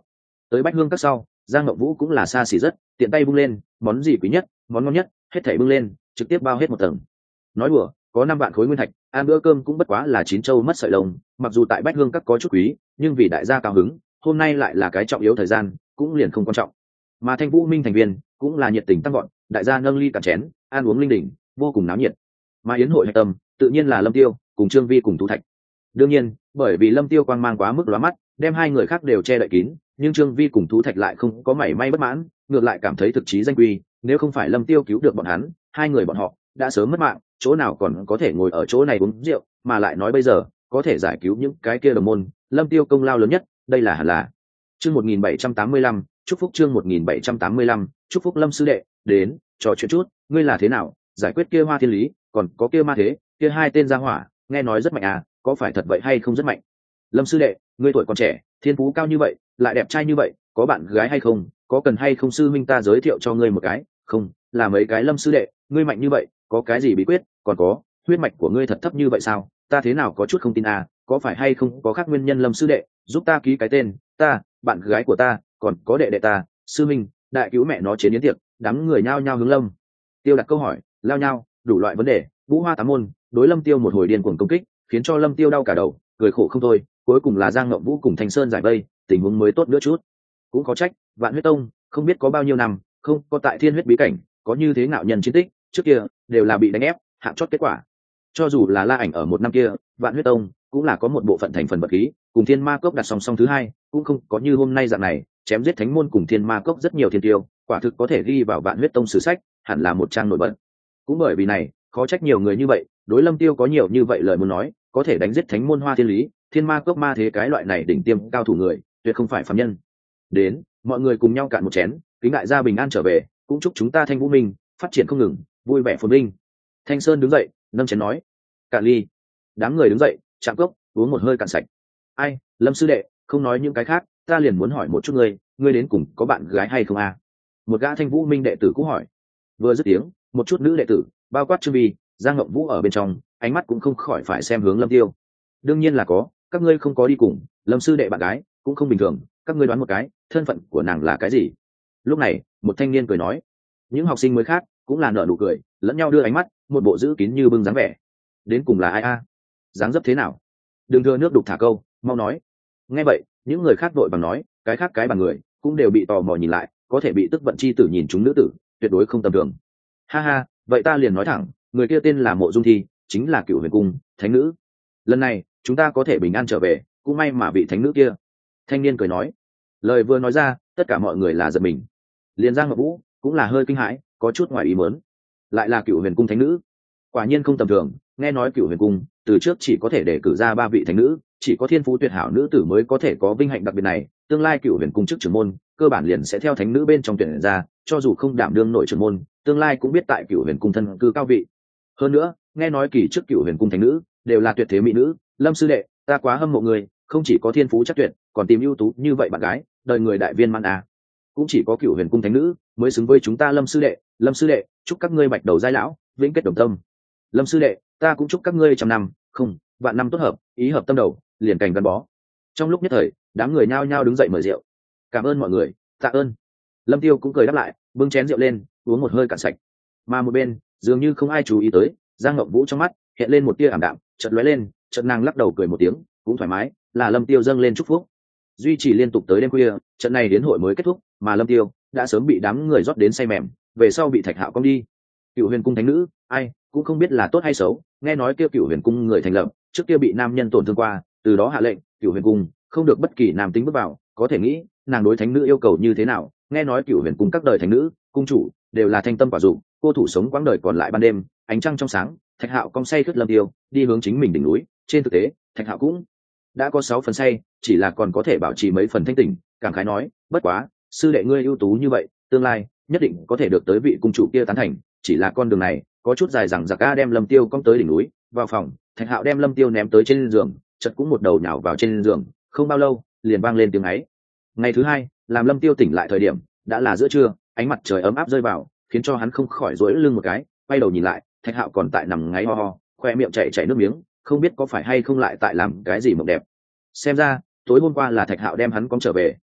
Tới Bách Hương các sau, Giang Ngọc Vũ cũng là xa xỉ rất, tiện tay bưng lên, món gì quý nhất, món ngon nhất, hết thảy bưng lên, trực tiếp bao hết một tầng. Nói đùa, có 5 vạn khối nguyên thạch, ăn bữa cơm cũng bất quá là 9 châu mất sợi lông, mặc dù tại Bách Hương các có chút quý, nhưng vì đại gia cao hứng, hôm nay lại là cái trọng yếu thời gian, cũng liền không quan trọng. Mà Thanh Vũ Minh thành viên cũng là nhiệt tình tăng gọn, đại gia nâng ly cạn chén, ăn uống linh đình, vô cùng náo nhiệt. Mà yến hội hạch tâm, tự nhiên là Lâm Tiêu cùng Trương Vi cùng Thu Thạch. Đương nhiên, bởi vì Lâm Tiêu quang mang quá mức lóa mắt, đem hai người khác đều che đậy kín, nhưng Trương Vi cùng Thu Thạch lại không có mảy may bất mãn, ngược lại cảm thấy thực chí danh quy, nếu không phải Lâm Tiêu cứu được bọn hắn, hai người bọn họ đã sớm mất mạng, chỗ nào còn có thể ngồi ở chỗ này uống rượu, mà lại nói bây giờ có thể giải cứu những cái kia đồng môn, Lâm Tiêu công lao lớn nhất, đây là hẳn là. Chương 1785, chúc phúc chương 1785, chúc phúc Lâm sư đệ, đến, trò chuyện chút, ngươi là thế nào, giải quyết kia Hoa Thiên Lý, còn có kia Ma Thế, kia hai tên gia hỏa, nghe nói rất mạnh à, có phải thật vậy hay không rất mạnh? Lâm sư đệ, ngươi tuổi còn trẻ, thiên phú cao như vậy, lại đẹp trai như vậy, có bạn gái hay không, có cần hay không sư huynh ta giới thiệu cho ngươi một cái? Không, là mấy cái Lâm sư đệ, ngươi mạnh như vậy, có cái gì bí quyết, còn có, huyết mạch của ngươi thật thấp như vậy sao? Ta thế nào có chút không tin à, có phải hay không có khác nguyên nhân Lâm sư đệ, giúp ta ký cái tên, ta, bạn gái của ta, còn có đệ đệ ta, sư huynh, đại cứu mẹ nó chế yến tiệc, đám người nhao nhao hướng Lâm Tiêu đặt câu hỏi, lao nhau, đủ loại vấn đề, Vũ Hoa tám môn, đối Lâm Tiêu một hồi điên cuồng công kích, khiến cho Lâm Tiêu đau cả đầu, cười khổ không thôi, cuối cùng là Giang Ngộng Vũ cùng Thanh Sơn giải vây, tình huống mới tốt nữa chút. Cũng có trách, Vạn Huyết Tông không biết có bao nhiêu năm, không có tại Thiên Huyết bí cảnh, có như thế ngạo nhân chiến tích, trước kia đều là bị đánh ép, hạng chót kết quả. Cho dù là La Ảnh ở một năm kia, Vạn Huyết Tông cũng là có một bộ phận thành phần vật khí, cùng Thiên Ma Cốc đặt song song thứ hai, cũng không có như hôm nay dạng này, chém giết thánh môn cùng Thiên Ma Cốc rất nhiều thiên tiêu, quả thực có thể ghi vào Vạn Huyết Tông sử sách, hẳn là một trang nổi bật. Cũng bởi vì này, khó trách nhiều người như vậy, đối Lâm Tiêu có nhiều như vậy lời muốn nói, có thể đánh giết thánh môn Hoa Thiên Lý, Thiên Ma Cốc Ma Thế cái loại này đỉnh tiêm cao thủ người, tuyệt không phải phàm nhân. Đến, mọi người cùng nhau cạn một chén, kính đại gia bình an trở về, cũng chúc chúng ta Thanh Vũ Minh phát triển không ngừng, vui vẻ phồn vinh. Thanh Sơn đứng dậy, nâng chén nói, cạn ly. Đám người đứng dậy, chạm cốc, uống một hơi cạn sạch. Ai, Lâm sư đệ, không nói những cái khác, ta liền muốn hỏi một chút ngươi đến cùng có bạn gái hay không à? Một gã Thanh Vũ Minh đệ tử cũng hỏi. Vừa dứt tiếng, một chút nữ đệ tử, bao quát Trương Vi, Giang Ngộng Vũ ở bên trong, ánh mắt cũng không khỏi phải xem hướng Lâm Tiêu. Đương nhiên là có, các ngươi không có đi cùng, Lâm sư đệ bạn gái cũng không bình thường, các ngươi đoán một cái, thân phận của nàng là cái gì? Lúc này, một thanh niên cười nói. Những học sinh mới khác cũng là nở nụ cười, lẫn nhau đưa ánh mắt, một bộ giữ kín như bưng dáng vẻ. Đến cùng là ai a? Dáng dấp thế nào? Đừng thừa nước đục thả câu, mau nói. Nghe vậy, những người khác vội vàng nói, cái khác cái bằng người cũng đều bị tò mò nhìn lại, có thể bị tức vận chi tử nhìn chúng nữ tử, tuyệt đối không tầm thường. Ha ha, vậy ta liền nói thẳng, người kia tên là Mộ Dung Thi, chính là Cửu Huyền Cung thánh nữ. Lần này chúng ta có thể bình an trở về, cũng may mà vị thánh nữ kia. Thanh niên cười nói. Lời vừa nói ra, tất cả mọi người là giật mình. Liên Giang Ngọc Vũ cũng là hơi kinh hãi, có chút ngoài ý muốn. Lại là Cửu Huyền Cung thánh nữ, quả nhiên không tầm thường. Nghe nói Cửu Huyền Cung từ trước chỉ có thể đề cử ra 3 vị thánh nữ, chỉ có thiên phú tuyệt hảo nữ tử mới có thể có vinh hạnh đặc biệt này. Tương lai Cửu Huyền Cung chức trưởng môn cơ bản liền sẽ theo thánh nữ bên trong tuyển ra, cho dù không đảm đương nổi trưởng môn, tương lai cũng biết tại Cửu Huyền Cung thân cư cao vị. Hơn nữa, nghe nói kỳ trước Cửu Huyền Cung thánh nữ đều là tuyệt thế mỹ nữ. Lâm sư đệ, ta quá hâm mộ người, không chỉ có thiên phú chắc tuyệt, còn tìm ưu tú như vậy bạn gái, đời người đại viên mãn à. Cũng chỉ có Cửu Huyền Cung thánh nữ mới xứng với chúng ta. Lâm sư đệ, chúc các ngươi bạch đầu giai lão, vĩnh kết đồng tâm. Lâm sư đệ, ta cũng chúc các ngươi trăm năm, không, vạn năm tốt hợp, ý hợp tâm đầu, liền cảnh gắn bó. Trong lúc nhất thời, đám người nhao nhao đứng dậy mời rượu. Cảm ơn mọi người, tạ ơn. Lâm Tiêu cũng cười đáp lại, bưng chén rượu lên, uống một hơi cạn sạch. Mà một bên, dường như không ai chú ý tới, Giang Ngộng Vũ trong mắt hiện lên một tia ảm đạm, chợt lóe lên, chợt nàng lắc đầu cười một tiếng, cũng thoải mái, là Lâm Tiêu dâng lên chúc phúc. Duy trì liên tục tới đêm khuya, trận này đến hội mới kết thúc, mà Lâm Tiêu đã sớm bị đám người rót đến say mềm, về sau bị Thạch Hạo cong đi. Cửu Huyền Cung thánh nữ, ai cũng không biết là tốt hay xấu, nghe nói kia Cửu Huyền Cung người thành lập trước kia bị nam nhân tổn thương qua, từ đó hạ lệnh Cửu Huyền Cung không được bất kỳ nam tính bước vào, có thể nghĩ nàng đối thánh nữ yêu cầu như thế nào. Nghe nói Cửu Huyền Cung các đời thánh nữ cung chủ đều là thanh tâm quả dụng, cô thủ sống quãng đời còn lại ban đêm, ánh trăng trong sáng. Thạch Hạo cong say khướt Lâm Tiêu đi hướng chính mình đỉnh núi. Trên thực tế, Thạch Hạo cũng đã có 6 phần say, chỉ là còn có thể bảo trì mấy phần thanh tỉnh, cảm khái nói, bất quá sư đệ ngươi ưu tú như vậy, tương lai nhất định có thể được tới vị cung chủ kia tán thành, chỉ là con đường này có chút dài dằng dặc. A đem Lâm Tiêu cong tới đỉnh núi, vào phòng, Thạch Hạo đem Lâm Tiêu ném tới trên giường, chợt cũng một đầu nhào vào trên giường, không bao lâu liền vang lên tiếng ấy. Ngày thứ hai, làm Lâm Tiêu tỉnh lại thời điểm đã là giữa trưa, ánh mặt trời ấm áp rơi vào, khiến cho hắn không khỏi duỗi lưng một cái, quay đầu nhìn lại, Thạch Hạo còn tại nằm ngáy ho ho, khoe miệng chảy nước miếng, không biết có phải hay không lại tại làm cái gì mộng đẹp. Xem ra tối hôm qua là Thạch Hạo đem hắn cong trở về.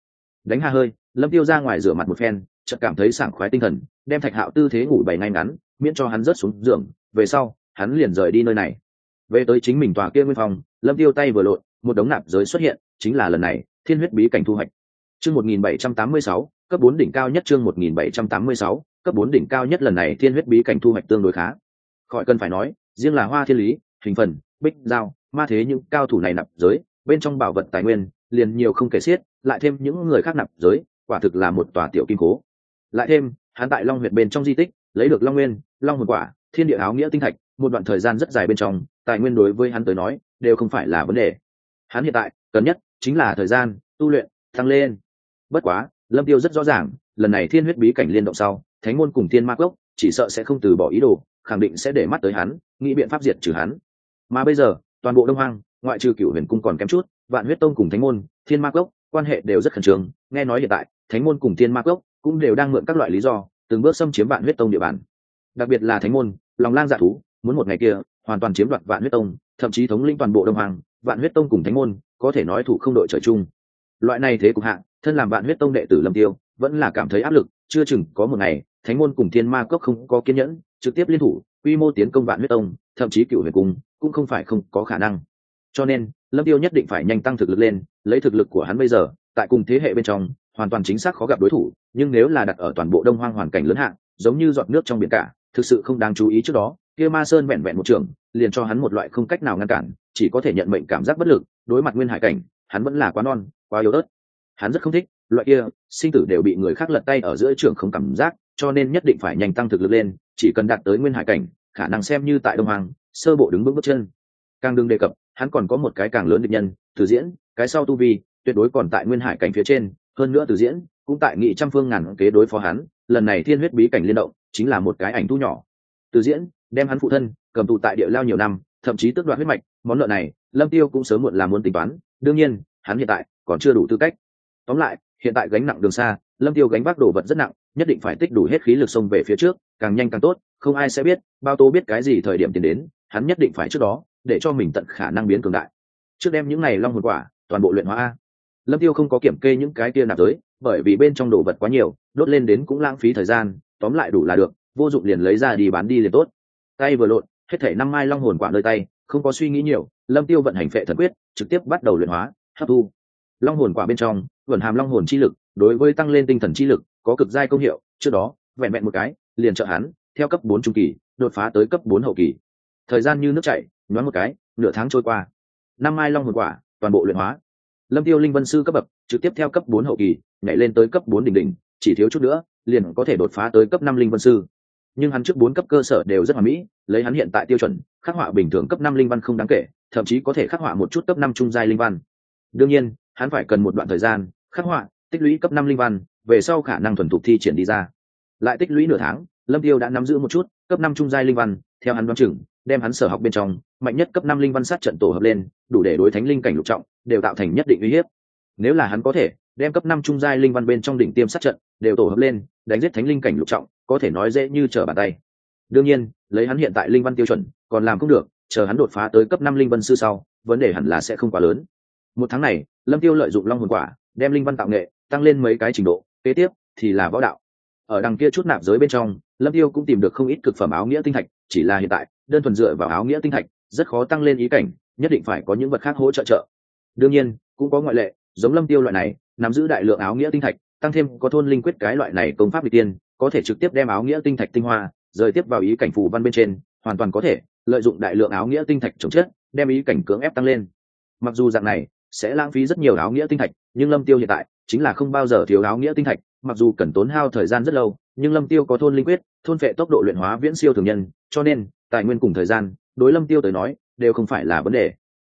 Đánh ha hơi, Lâm Tiêu ra ngoài rửa mặt một phen, chợt cảm thấy sảng khoái tinh thần, đem Thạch Hạo tư thế ngủ bày ngay ngắn, miễn cho hắn rớt xuống giường. Về sau, hắn liền rời đi nơi này. Về tới chính mình tòa kia nguyên phòng, Lâm Tiêu tay vừa lộn, một đống nạp giới xuất hiện, chính là lần này thiên huyết bí cảnh thu hoạch. Chương 1786, cấp 4 đỉnh cao nhất. Chương 1786, cấp 4 đỉnh cao nhất. Lần này thiên huyết bí cảnh thu hoạch tương đối khá. Khỏi cần phải nói, riêng là Hoa Thiên Lý, Hình Phần, Bích Giao, Ma Thế những cao thủ này nạp giới, bên trong bảo vật tài nguyên liền nhiều không kể xiết, lại thêm những người khác nạp giới, quả thực là một tòa tiểu kim cố. Lại thêm, hắn tại Long huyệt bên trong di tích, lấy được Long Nguyên, Long hồn quả, Thiên địa áo nghĩa tinh thạch, một đoạn thời gian rất dài bên trong, tài nguyên đối với hắn tới nói, đều không phải là vấn đề. Hắn hiện tại cần nhất chính là thời gian tu luyện tăng lên. Bất quá, Lâm Tiêu rất rõ ràng, lần này thiên huyết bí cảnh liên động sau, Thánh môn cùng Thiên Ma Cốc chỉ sợ sẽ không từ bỏ ý đồ, khẳng định sẽ để mắt tới hắn, nghĩ biện pháp diệt trừ hắn. Mà bây giờ, toàn bộ Đông Hoang, ngoại trừ Cửu Huyền cung còn kém chút, Vạn Huyết tông cùng Thánh môn, Thiên Ma Cốc quan hệ đều rất khẩn trương, nghe nói hiện tại, Thánh môn cùng Thiên Ma Cốc cũng đều đang mượn các loại lý do, từng bước xâm chiếm Vạn Huyết tông địa bàn. Đặc biệt là Thánh môn, lòng lang dạ thú, muốn một ngày kia hoàn toàn chiếm đoạt Vạn Huyết tông, thậm chí thống lĩnh toàn bộ Đông Hoang. Vạn Huyết tông cùng Thánh môn có thể nói thủ không đội trời chung. Loại này thế cục hạ, thân làm Vạn Huyết tông đệ tử Lâm Tiêu vẫn là cảm thấy áp lực, chưa chừng có một ngày Thánh môn cùng Thiên Ma Cốc không có kiên nhẫn, trực tiếp liên thủ quy mô tiến công Vạn Huyết tông, thậm chí Cửu Huyền cung cũng không phải không có khả năng. Cho nên Lâm Tiêu nhất định phải nhanh tăng thực lực lên, lấy thực lực của hắn bây giờ tại cùng thế hệ bên trong hoàn toàn chính xác khó gặp đối thủ, nhưng nếu là đặt ở toàn bộ Đông Hoang hoàn cảnh lớn hạng, giống như giọt nước trong biển cả, thực sự không đáng chú ý. Trước đó kia Ma Sơn vẹn vẹn một trường liền cho hắn một loại không cách nào ngăn cản, chỉ có thể nhận mệnh cảm giác bất lực. Đối mặt nguyên hải cảnh, hắn vẫn là quá non quá yếu ớt, hắn rất không thích loại kia sinh tử đều bị người khác lật tay ở giữa trường không cảm giác, cho nên nhất định phải nhanh tăng thực lực lên. Chỉ cần đạt tới nguyên hải cảnh, khả năng xem như tại Đông Hoàng sơ bộ đứng vững bước chân. Càng đừng đề cập hắn còn có một cái càng lớn địch nhân, Từ Diễn, cái sau tu vi tuyệt đối còn tại nguyên hải cảnh phía trên, hơn nữa Từ Diễn cũng tại nghị trăm phương ngàn kế đối phó hắn. Lần này thiên huyết bí cảnh liên động chính là một cái ảnh thu nhỏ. Từ Diễn đem hắn phụ thân cầm tù tại địa lao nhiều năm, thậm chí tước đoạt huyết mạch, món nợ này Lâm Tiêu cũng sớm muộn là muốn tính toán. Đương nhiên hắn hiện tại còn chưa đủ tư cách. Tóm lại, hiện tại gánh nặng đường xa, Lâm Tiêu gánh vác đồ vật rất nặng, nhất định phải tích đủ hết khí lực xông về phía trước, càng nhanh càng tốt. Không ai sẽ biết, bao tố biết cái gì thời điểm tiến đến, hắn nhất định phải trước đó để cho mình tận khả năng biến cường đại. Trước đem những này long hồn quả toàn bộ luyện hóa a. Lâm Tiêu không có kiểm kê những cái kia nạp giới, bởi vì bên trong đồ vật quá nhiều, đốt lên đến cũng lãng phí thời gian. Tóm lại đủ là được, vô dụng liền lấy ra đi bán đi liền tốt. Tay vừa lộn, hết thảy 5 mai long hồn quả nơi tay, không có suy nghĩ nhiều, Lâm Tiêu vận hành phệ thần quyết, trực tiếp bắt đầu luyện hóa, hấp thu. Long hồn quả bên trong ẩn hàm long hồn chi lực, đối với tăng lên tinh thần chi lực có cực giai công hiệu. Trước đó vẹn vẹn một cái liền trợ hắn theo cấp 4 trung kỳ đột phá tới cấp 4 hậu kỳ. Thời gian như nước chảy, nhoáng một cái, nửa tháng trôi qua. 5 mai long hồn quả toàn bộ luyện hóa. Lâm Tiêu linh vân sư cấp bậc trực tiếp theo cấp 4 hậu kỳ nhảy lên tới cấp 4 đỉnh đỉnh, chỉ thiếu chút nữa liền có thể đột phá tới cấp 5 linh vân sư. Nhưng hắn trước 4 cấp cơ sở đều rất hoàn mỹ, lấy hắn hiện tại tiêu chuẩn, khắc họa bình thường cấp 5 linh văn không đáng kể, thậm chí có thể khắc họa một chút cấp 5 trung giai linh văn. Đương nhiên, hắn phải cần một đoạn thời gian khắc họa, tích lũy cấp 5 linh văn, về sau khả năng thuần thục thi triển đi ra. Lại tích lũy nửa tháng, Lâm Tiêu đã nắm giữ một chút cấp 5 trung giai linh văn, theo hắn đoán chừng, đem hắn sở học bên trong mạnh nhất cấp 5 linh văn sát trận tổ hợp lên, đủ để đối thánh linh cảnh lục trọng đều tạo thành nhất định uy hiếp. Nếu là hắn có thể đem cấp 5 trung giai linh văn bên trong đỉnh tiêm sát trận đều tổ hợp lên, đánh giết thánh linh cảnh lục trọng, có thể nói dễ như trở bàn tay. Đương nhiên, lấy hắn hiện tại linh văn tiêu chuẩn, còn làm không được, chờ hắn đột phá tới cấp 5 linh văn sư sau, vấn đề hẳn là sẽ không quá lớn. Một tháng này, Lâm Tiêu lợi dụng long hồn quả, đem linh văn tạo nghệ tăng lên mấy cái trình độ, kế tiếp thì là võ đạo. Ở đằng kia chút nạp giới bên trong, Lâm Tiêu cũng tìm được không ít cực phẩm áo nghĩa tinh thạch, chỉ là hiện tại, đơn thuần dựa vào áo nghĩa tinh thạch, rất khó tăng lên ý cảnh, nhất định phải có những vật khác hỗ trợ. Đương nhiên, cũng có ngoại lệ, giống Lâm Tiêu loại này, nắm giữ đại lượng áo nghĩa tinh thạch, tăng thêm có thôn linh quyết cái loại này công pháp vị tiên, có thể trực tiếp đem áo nghĩa tinh thạch tinh hoa rời tiếp vào ý cảnh phù văn bên trên, hoàn toàn có thể lợi dụng đại lượng áo nghĩa tinh thạch chống chết, đem ý cảnh cưỡng ép tăng lên. Mặc dù dạng này sẽ lãng phí rất nhiều áo nghĩa tinh thạch, nhưng Lâm Tiêu hiện tại chính là không bao giờ thiếu áo nghĩa tinh thạch, mặc dù cần tốn hao thời gian rất lâu, nhưng Lâm Tiêu có thôn linh quyết, thôn phệ tốc độ luyện hóa viễn siêu thường nhân, cho nên tài nguyên cùng thời gian, đối Lâm Tiêu tới nói, đều không phải là vấn đề.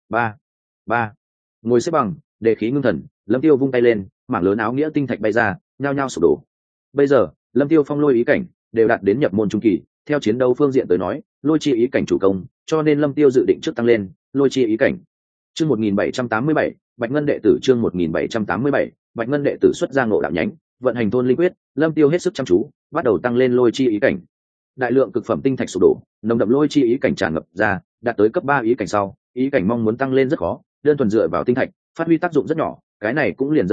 Ba. Ngồi xếp bằng, đề khí ngưng thần, Lâm Tiêu vung tay lên, mảng lớn áo nghĩa tinh thạch bay ra, nhao nhao sụp đổ. Bây giờ, Lâm Tiêu phong lôi ý cảnh đều đạt đến nhập môn trung kỳ, theo chiến đấu phương diện tới nói, lôi chi ý cảnh chủ công, cho nên Lâm Tiêu dự định trước tăng lên lôi chi ý cảnh. Chương 1787, Bạch Ngân đệ tử. Chương 1787, Bạch Ngân đệ tử xuất ra ngộ đạo nhánh, vận hành thôn linh quyết, Lâm Tiêu hết sức chăm chú, bắt đầu tăng lên lôi chi ý cảnh. Đại lượng cực phẩm tinh thạch sụp đổ, nồng đậm lôi chi ý cảnh tràn ngập ra, đạt tới cấp 3 ý cảnh sau, ý cảnh mong muốn tăng lên rất khó, đơn thuần dựa vào tinh thạch, phát huy tác dụng rất nhỏ, cái này cũng liền dẫn đến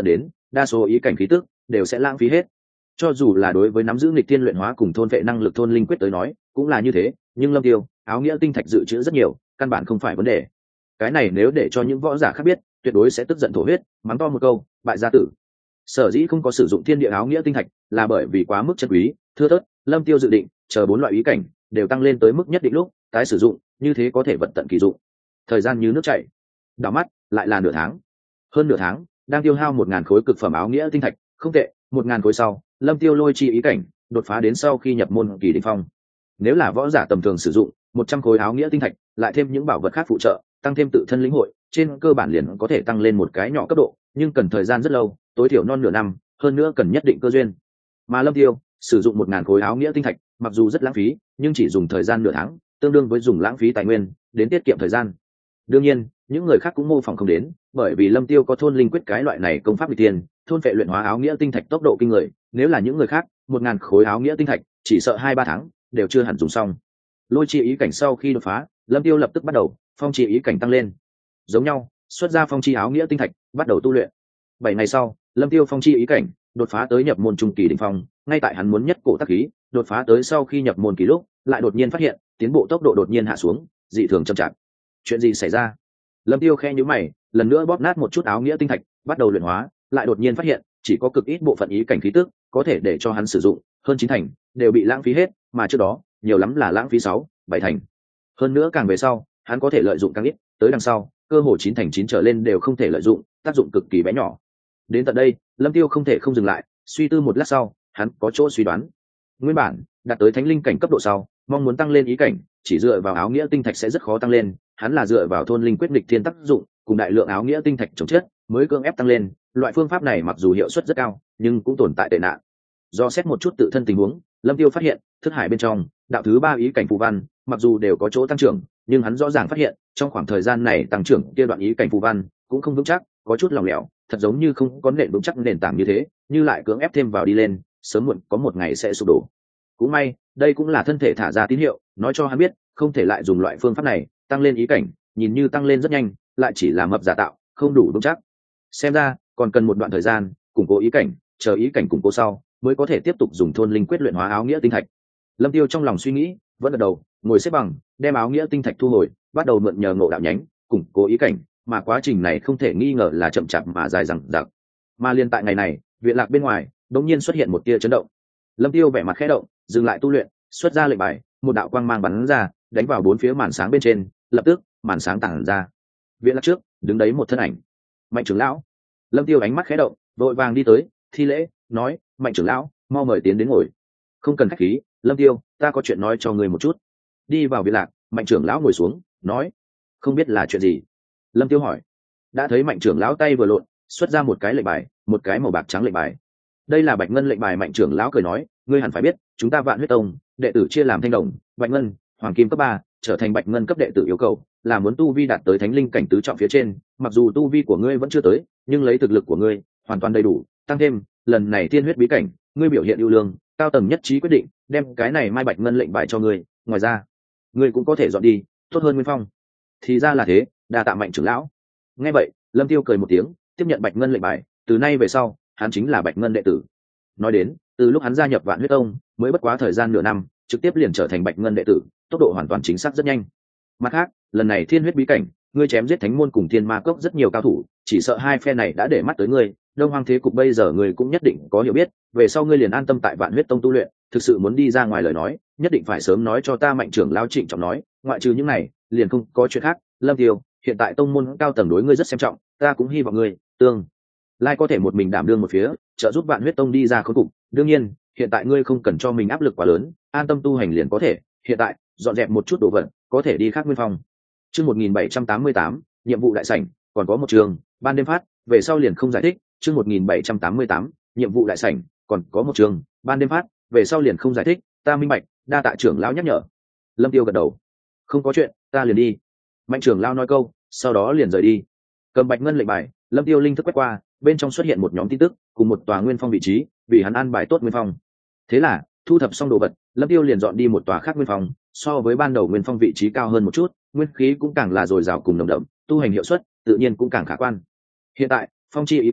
đa số ý cảnh khí tức đều sẽ lãng phí hết. Cho dù là đối với nắm giữ nghịch thiên luyện hóa cùng thôn vệ năng lực thôn linh quyết tới nói cũng là như thế, nhưng Lâm Tiêu áo nghĩa tinh thạch dự trữ rất nhiều, căn bản không phải vấn đề. Cái này nếu để cho những võ giả khác biết, tuyệt đối sẽ tức giận thổ huyết, mắng to một câu bại gia tử. Sở dĩ không có sử dụng thiên địa áo nghĩa tinh thạch là bởi vì quá mức chân quý thưa thớt. Lâm Tiêu dự định chờ 4 loại ý cảnh đều tăng lên tới mức nhất định lúc tái sử dụng, như thế có thể vận tận kỳ dụng. Thời gian như nước chảy, đảo mắt lại là nửa tháng. Hơn nửa tháng đang tiêu hao 1000 khối cực phẩm áo nghĩa tinh thạch, không tệ. 1000 khối sau, Lâm Tiêu lôi chi ý cảnh đột phá đến sau khi nhập môn kỳ đỉnh phong. Nếu là võ giả tầm thường sử dụng 100 khối áo nghĩa tinh thạch, lại thêm những bảo vật khác phụ trợ, tăng thêm tự thân lĩnh hội, trên cơ bản liền có thể tăng lên một cái nhỏ cấp độ, nhưng cần thời gian rất lâu, tối thiểu non nửa năm, hơn nữa cần nhất định cơ duyên. Mà Lâm Tiêu sử dụng 1000 khối áo nghĩa tinh thạch, mặc dù rất lãng phí, nhưng chỉ dùng thời gian nửa tháng, tương đương với dùng lãng phí tài nguyên, đến tiết kiệm thời gian. Đương nhiên, những người khác cũng mô phỏng không đến, bởi vì Lâm Tiêu có thôn linh quyết cái loại này công pháp nghịch tiên, thôn phệ luyện hóa áo nghĩa tinh thạch tốc độ kinh người, nếu là những người khác, 1000 khối áo nghĩa tinh thạch, chỉ sợ 2-3 tháng đều chưa hẳn dùng xong. Lôi chi ý cảnh sau khi đột phá, Lâm Tiêu lập tức bắt đầu phong chi ý cảnh tăng lên. Giống nhau, xuất ra phong chi áo nghĩa tinh thạch, bắt đầu tu luyện. 7 ngày sau, Lâm Tiêu phong chi ý cảnh đột phá tới nhập môn trung kỳ đỉnh phong, ngay tại hắn muốn nhất cổ tác khí, đột phá tới sau khi nhập môn kỳ lúc, lại đột nhiên phát hiện, tiến bộ tốc độ đột nhiên hạ xuống, dị thường chậm chạp. Chuyện gì xảy ra? Lâm Tiêu khe nhíu mày, lần nữa bóp nát một chút áo nghĩa tinh thạch, bắt đầu luyện hóa, lại đột nhiên phát hiện, chỉ có cực ít bộ phận ý cảnh khí tức có thể để cho hắn sử dụng, hơn 9 thành đều bị lãng phí hết, mà trước đó, nhiều lắm là lãng phí 6-7 thành. Hơn nữa càng về sau, hắn có thể lợi dụng càng ít, tới đằng sau, cơ hồ 9 thành 9 trở lên đều không thể lợi dụng, tác dụng cực kỳ bé nhỏ. Đến tận đây, Lâm Tiêu không thể không dừng lại, suy tư một lát sau, hắn có chỗ suy đoán. Nguyên bản, đạt tới thánh linh cảnh cấp độ sau, mong muốn tăng lên ý cảnh, chỉ dựa vào áo nghĩa tinh thạch sẽ rất khó tăng lên, hắn là dựa vào thôn linh quyết nghịch thiên tác dụng, cùng đại lượng áo nghĩa tinh thạch chống chết, mới cưỡng ép tăng lên. Loại phương pháp này mặc dù hiệu suất rất cao, nhưng cũng tồn tại tệ nạn. Do xét một chút tự thân tình huống, Lâm Tiêu phát hiện, thức hải bên trong, đạo thứ 3 ý cảnh phù văn, mặc dù đều có chỗ tăng trưởng, nhưng hắn rõ ràng phát hiện, trong khoảng thời gian này tăng trưởng kia đoạn ý cảnh phù văn cũng không vững chắc, có chút lỏng lẻo, thật giống như không có nền vững chắc nền tảng như thế, như lại cưỡng ép thêm vào đi lên, sớm muộn có một ngày sẽ sụp đổ. Cũng may, đây cũng là thân thể thả ra tín hiệu, nói cho hắn biết, không thể lại dùng loại phương pháp này tăng lên ý cảnh, nhìn như tăng lên rất nhanh, lại chỉ là mập giả tạo, không đủ vững chắc. Xem ra, còn cần một đoạn thời gian củng cố ý cảnh, chờ ý cảnh củng cố sau, mới có thể tiếp tục dùng thôn linh quyết luyện hóa áo nghĩa tinh thạch. Lâm Tiêu trong lòng suy nghĩ, vẫn gật đầu, ngồi xếp bằng, đem áo nghĩa tinh thạch thu hồi, bắt đầu mượn nhờ ngộ đạo nhánh, củng cố ý cảnh, mà quá trình này không thể nghi ngờ là chậm chạp mà dài dằng dặc. Mà liên tại ngày này, viện lạc bên ngoài đột nhiên xuất hiện một tia chấn động. Lâm Tiêu vẻ mặt khẽ động, dừng lại tu luyện, xuất ra lệnh bài, một đạo quang mang bắn ra, đánh vào 4 phía màn sáng bên trên, lập tức màn sáng tản ra. Viện lạc trước, đứng đấy một thân ảnh. Mạnh trưởng lão. Lâm Tiêu ánh mắt khẽ động, vội vàng đi tới, thi lễ, nói: "Mạnh trưởng lão, mau mời tiến đến ngồi." "Không cần khách khí, Lâm Tiêu, ta có chuyện nói cho ngươi một chút." Đi vào viện lạc, Mạnh trưởng lão ngồi xuống, nói: "Không biết là chuyện gì?" Lâm Tiêu hỏi. Đã thấy Mạnh trưởng lão tay vừa lộn, xuất ra một cái lệnh bài, một cái màu bạc trắng lệnh bài. "Đây là Bạch Ngân lệnh bài." Mạnh trưởng lão cười nói: "Ngươi hẳn phải biết, chúng ta Vạn Huyết Tông, đệ tử chia làm Thanh Đồng, Bạch Ngân, Hoàng Kim cấp 3, trở thành Bạch Ngân cấp đệ tử yêu cầu là muốn tu vi đạt tới thánh linh cảnh tứ trọng phía trên, mặc dù tu vi của ngươi vẫn chưa tới, nhưng lấy thực lực của ngươi, hoàn toàn đầy đủ, tăng thêm, lần này tiên huyết bí cảnh, ngươi biểu hiện ưu lương, cao tầng nhất trí quyết định, đem cái này Mai Bạch Ngân lệnh bài cho ngươi, ngoài ra, ngươi cũng có thể dọn đi, tốt hơn Nguyên Phong." Thì ra là thế, đa tạ Mạnh trưởng lão. Nghe vậy, Lâm Tiêu cười một tiếng, tiếp nhận Bạch Ngân lệnh bài, từ nay về sau, hắn chính là Bạch Ngân đệ tử. Nói đến, từ lúc hắn gia nhập Vạn Huyết Tông, mới bất quá thời gian nửa năm, trực tiếp liền trở thành Bạch Ngân đệ tử, tốc độ hoàn toàn chính xác rất nhanh. Mặt khác, lần này thiên huyết bí cảnh, ngươi chém giết thánh môn cùng thiên ma cốc rất nhiều cao thủ, chỉ sợ hai phe này đã để mắt tới ngươi, Đông Hoang thế cục bây giờ ngươi cũng nhất định có hiểu biết, về sau ngươi liền an tâm tại Vạn Huyết Tông tu luyện, thực sự muốn đi ra ngoài lời nói, nhất định phải sớm nói cho ta. Mạnh trưởng lão trịnh trọng nói, ngoại trừ những này, liền không có chuyện khác. Lâm Tiêu, hiện tại tông môn cao tầng đối ngươi rất xem trọng, ta cũng hy vọng ngươi tương lai có thể một mình đảm đương một phía, trợ giúp Vạn Huyết Tông đi ra khốn cục. Đương nhiên, hiện tại ngươi không cần cho mình áp lực quá lớn, an tâm tu hành liền có thể. Hiện tại, dọn dẹp một chút đồ vật, có thể đi khác Nguyên Phong. Chương 1788, nhiệm vụ đại sảnh, còn có một trường, ban đêm phát, về sau liền không giải thích. Chương 1788, nhiệm vụ đại sảnh, còn có một trường, ban đêm phát, về sau liền không giải thích. Ta minh bạch, đa tạ trưởng lão nhắc nhở. Lâm Tiêu gật đầu. Không có chuyện, ta liền đi. Mạnh trưởng lão nói câu, sau đó liền rời đi. Cầm Bạch Ngân lệnh bài, Lâm Tiêu linh thức quét qua, bên trong xuất hiện một nhóm tin tức, cùng một tòa Nguyên Phong vị trí, vì hắn an bài tốt Nguyên Phong. Thế là, thu thập xong đồ vật, Lâm Tiêu liền dọn đi một tòa khác Nguyên Phong, so với ban đầu Nguyên Phong vị trí cao hơn một chút, nguyên khí cũng càng là dồi dào cùng nồng đậm, tu hành hiệu suất tự nhiên cũng càng khả quan. Hiện tại, phong chi ý cảnh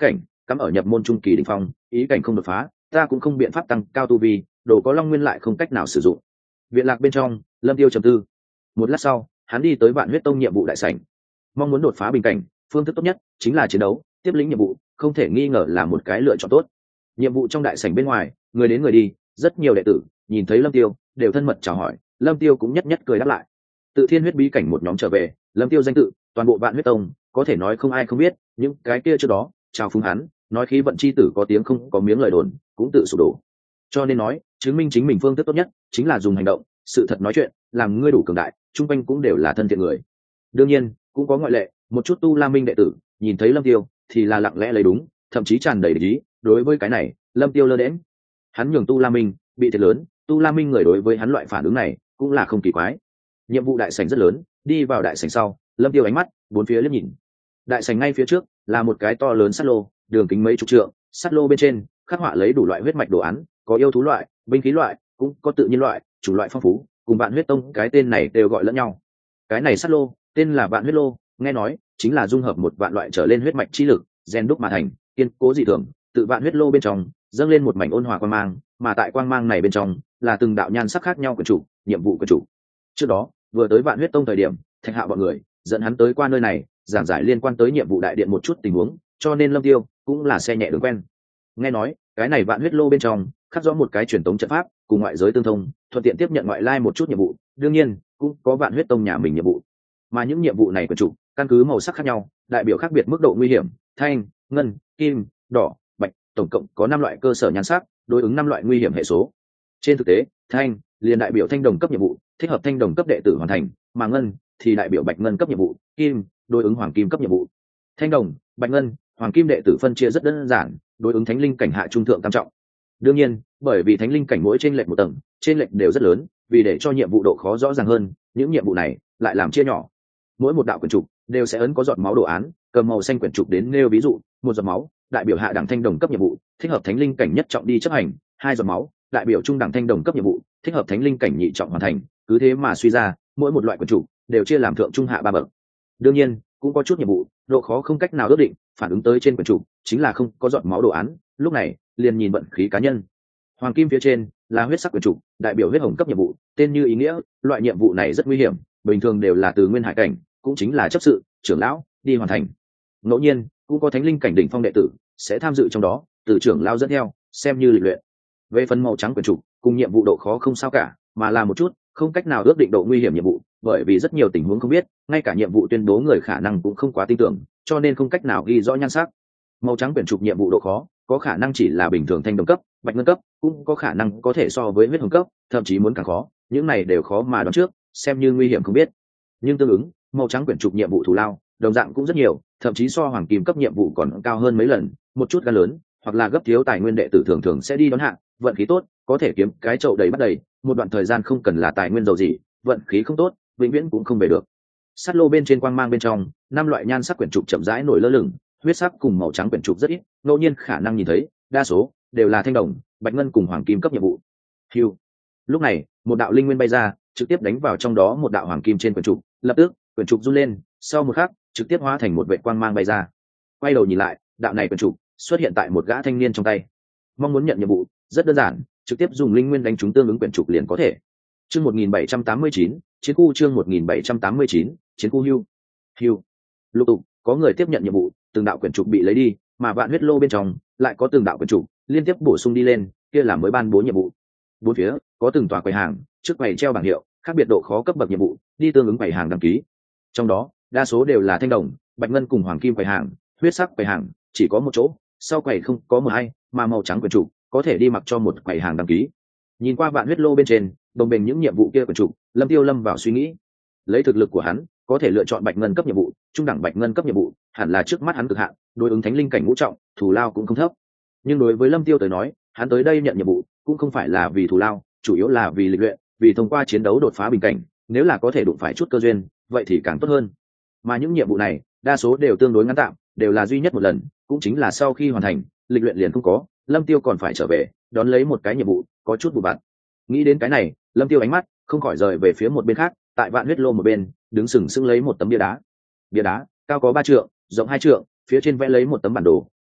cắm ở nhập môn trung kỳ đỉnh phong, ý cảnh không đột phá, ta cũng không biện pháp tăng cao tu vi, đồ có long nguyên lại không cách nào sử dụng. Viện lạc bên trong, Lâm Tiêu trầm tư. Một lát sau, hắn đi tới Vạn Huyết Tông nhiệm vụ đại sảnh. Mong muốn đột phá bình cảnh, phương thức tốt nhất chính là chiến đấu, tiếp lĩnh nhiệm vụ, không thể nghi ngờ là một cái lựa chọn tốt. Nhiệm vụ trong đại sảnh bên ngoài, người đến người đi, rất nhiều đệ tử nhìn thấy Lâm Tiêu đều thân mật chào hỏi, Lâm Tiêu cũng nhất nhất cười đáp lại. Tự Thiên Huyết bí cảnh một nhóm trở về, Lâm Tiêu danh tự, toàn bộ Vạn Huyết Tông có thể nói không ai không biết, những cái kia trước đó chào phúng hắn, nói khí vận chi tử có tiếng không có miếng lời đồn, cũng tự sụp đổ. Cho nên nói, chứng minh chính mình phương thức tốt nhất chính là dùng hành động, sự thật nói chuyện, làm ngươi đủ cường đại, chung quanh cũng đều là thân thiện người. Đương nhiên, cũng có ngoại lệ, một chút Tu La Minh đệ tử, nhìn thấy Lâm Tiêu thì là lặng lẽ lấy đúng, thậm chí tràn đầy ý. Đối với cái này, Lâm Tiêu lơ đễnh. Hắn nhường Tu La Minh bị thiệt lớn, Tu La Minh người đối với hắn loại phản ứng này cũng là không kỳ quái. Nhiệm vụ đại sảnh rất lớn, đi vào đại sảnh sau, Lâm Tiêu ánh mắt bốn phía liếc nhìn. Đại sảnh ngay phía trước là một cái to lớn sắt lô, đường kính mấy chục trượng, sắt lô bên trên khắc họa lấy đủ loại huyết mạch đồ án, có yêu thú loại, binh khí loại, cũng có tự nhiên loại, chủ loại phong phú, cùng Vạn Huyết Tông cái tên này đều gọi lẫn nhau. Cái này sắt lô, tên là Vạn Huyết Lô, nghe nói chính là dung hợp một vạn loại trở lên huyết mạch chi lực, gen đúc mà thành, kiên cố dị thường, tự Vạn Huyết Lô bên trong dâng lên một mảnh ôn hòa quang mang, mà tại quang mang này bên trong là từng đạo nhan sắc khác nhau của chủ, nhiệm vụ của chủ. Trước đó, vừa tới Vạn Huyết Tông thời điểm, Thạch Hạo bọn người dẫn hắn tới qua nơi này, giảng giải liên quan tới nhiệm vụ đại điện một chút tình huống, cho nên Lâm Tiêu cũng là xe nhẹ đường quen. Nghe nói, cái này Vạn Huyết Lô bên trong khắc rõ một cái truyền tống trận pháp, cùng ngoại giới tương thông, thuận tiện tiếp nhận ngoại lai một chút nhiệm vụ, đương nhiên cũng có Vạn Huyết Tông nhà mình nhiệm vụ. Mà những nhiệm vụ này của chủ, căn cứ màu sắc khác nhau, đại biểu khác biệt mức độ nguy hiểm, thanh, ngân, kim, đỏ, bạch, tổng cộng có 5 loại cơ sở nhan sắc, đối ứng 5 loại nguy hiểm hệ số. Trên thực tế, thanh liền đại biểu thanh đồng cấp nhiệm vụ, thích hợp thanh đồng cấp đệ tử hoàn thành, mà ngân thì đại biểu bạch ngân cấp nhiệm vụ, kim đối ứng hoàng kim cấp nhiệm vụ. Thanh đồng, bạch ngân, hoàng kim đệ tử phân chia rất đơn giản, đối ứng thánh linh cảnh hạ trung thượng tam trọng. Đương nhiên, bởi vì thánh linh cảnh mỗi trên lệch một tầng, trên lệch đều rất lớn, vì để cho nhiệm vụ độ khó rõ ràng hơn, những nhiệm vụ này lại làm chia nhỏ. Mỗi một đạo quyển trục đều sẽ ấn có giọt máu đồ án, cầm màu xanh quyển trục đến nêu ví dụ, một giọt máu đại biểu hạ đẳng thanh đồng cấp nhiệm vụ, thích hợp thánh linh cảnh nhất trọng đi chấp hành, 2 giọt máu đại biểu trung đẳng thanh đồng cấp nhiệm vụ, thích hợp thánh linh cảnh nhị trọng hoàn thành, cứ thế mà suy ra, mỗi một loại quyển trục đều chia làm thượng trung hạ 3 bậc. Đương nhiên, cũng có chút nhiệm vụ độ khó không cách nào ước định, phản ứng tới trên quyển trục chính là không có giọt máu đồ án, lúc này liền nhìn vận khí cá nhân. Hoàng kim phía trên là huyết sắc quyển trục, đại biểu huyết hồng cấp nhiệm vụ, tên như ý nghĩa, loại nhiệm vụ này rất nguy hiểm, bình thường đều là từ nguyên hải cảnh, cũng chính là chấp sự, trưởng lão đi hoàn thành. Ngẫu nhiên cũng có thánh linh cảnh đỉnh phong đệ tử sẽ tham dự trong đó, từ trưởng lão dẫn theo, xem như lịch luyện. Về phần màu trắng quyển trục, cùng nhiệm vụ độ khó không sao cả, mà là một chút không cách nào ước định độ nguy hiểm nhiệm vụ, bởi vì rất nhiều tình huống không biết, ngay cả nhiệm vụ tuyên bố người khả năng cũng không quá tin tưởng, cho nên không cách nào ghi rõ nhan sắc. Màu trắng quyển trục nhiệm vụ độ khó có khả năng chỉ là bình thường thanh đồng cấp, bạch ngân cấp, cũng có khả năng có thể so với huyết hồng cấp, thậm chí muốn càng khó, những này đều khó mà đoán trước, xem như nguy hiểm không biết. Nhưng tương ứng, màu trắng quyển trục nhiệm vụ thù lao đồng dạng cũng rất nhiều, thậm chí so hoàng kim cấp nhiệm vụ còn cao hơn mấy lần, một chút gan lớn hoặc là gấp thiếu tài nguyên đệ tử thường thường sẽ đi đón hạng, vận khí tốt có thể kiếm cái chậu đầy bắt đầy, một đoạn thời gian không cần là tài nguyên giàu gì, vận khí không tốt vĩnh viễn cũng không về được. Sắt lô bên trên quang mang bên trong, 5 loại nhan sắc quyển trục chậm rãi nổi lơ lửng, huyết sắc cùng màu trắng quyển trục rất ít, ngẫu nhiên khả năng nhìn thấy, đa số đều là thanh đồng, bạch ngân cùng hoàng kim cấp nhiệm vụ. Hưu. Lúc này, một đạo linh nguyên bay ra, trực tiếp đánh vào trong đó một đạo hoàng kim trên quyển trục, lập tức quyển trục run lên, sau một khắc trực tiếp hóa thành một vệt quang mang bay ra. Quay đầu nhìn lại, đạo này quyển trục xuất hiện tại một gã thanh niên trong tay. Mong muốn nhận nhiệm vụ rất đơn giản, trực tiếp dùng linh nguyên đánh trúng tương ứng quyển trục liền có thể. Chương 1789, chiến khu chương 1789, chiến khu hưu. Hưu. Lục tục có người tiếp nhận nhiệm vụ, từng đạo quyển trục bị lấy đi, mà Vạn Huyết Lô bên trong lại có từng đạo quyển trục liên tiếp bổ sung đi lên, kia là mới ban bố nhiệm vụ. Bốn phía có từng tòa quầy hàng, trước quầy treo bảng hiệu, khác biệt độ khó cấp bậc nhiệm vụ, đi tương ứng quầy hàng đăng ký. Trong đó, đa số đều là thanh đồng, bạch ngân cùng hoàng kim quầy hàng, huyết sắc quầy hàng chỉ có một chỗ, sau quầy không có một hay, mà màu trắng quyển trục có thể đi mặc cho một quầy hàng đăng ký. Nhìn qua Vạn Huyết Lô bên trên, đồng bình những nhiệm vụ kia quyển trục, Lâm Tiêu lâm vào suy nghĩ. Lấy thực lực của hắn, có thể lựa chọn bạch ngân cấp nhiệm vụ, trung đẳng bạch ngân cấp nhiệm vụ, hẳn là trước mắt hắn cực hạn, đối ứng thánh linh cảnh ngũ trọng, thù lao cũng không thấp. Nhưng đối với Lâm Tiêu tới nói, hắn tới đây nhận nhiệm vụ cũng không phải là vì thù lao, chủ yếu là vì lịch luyện, vì thông qua chiến đấu đột phá bình cảnh, nếu là có thể đụng phải chút cơ duyên, vậy thì càng tốt hơn. Mà những nhiệm vụ này, đa số đều tương đối ngắn tạm, đều là duy nhất một lần, cũng chính là sau khi hoàn thành, lịch luyện liền không có, Lâm Tiêu còn phải trở về, đón lấy một cái nhiệm vụ, có chút vụ vặt. Nghĩ đến cái này, Lâm Tiêu ánh mắt không khỏi rời về phía một bên khác, tại Vạn Huyết Lô một bên, đứng sừng sững lấy một tấm bia đá. Bia đá cao có 3 trượng, rộng 2 trượng, phía trên vẽ lấy một tấm bản đồ,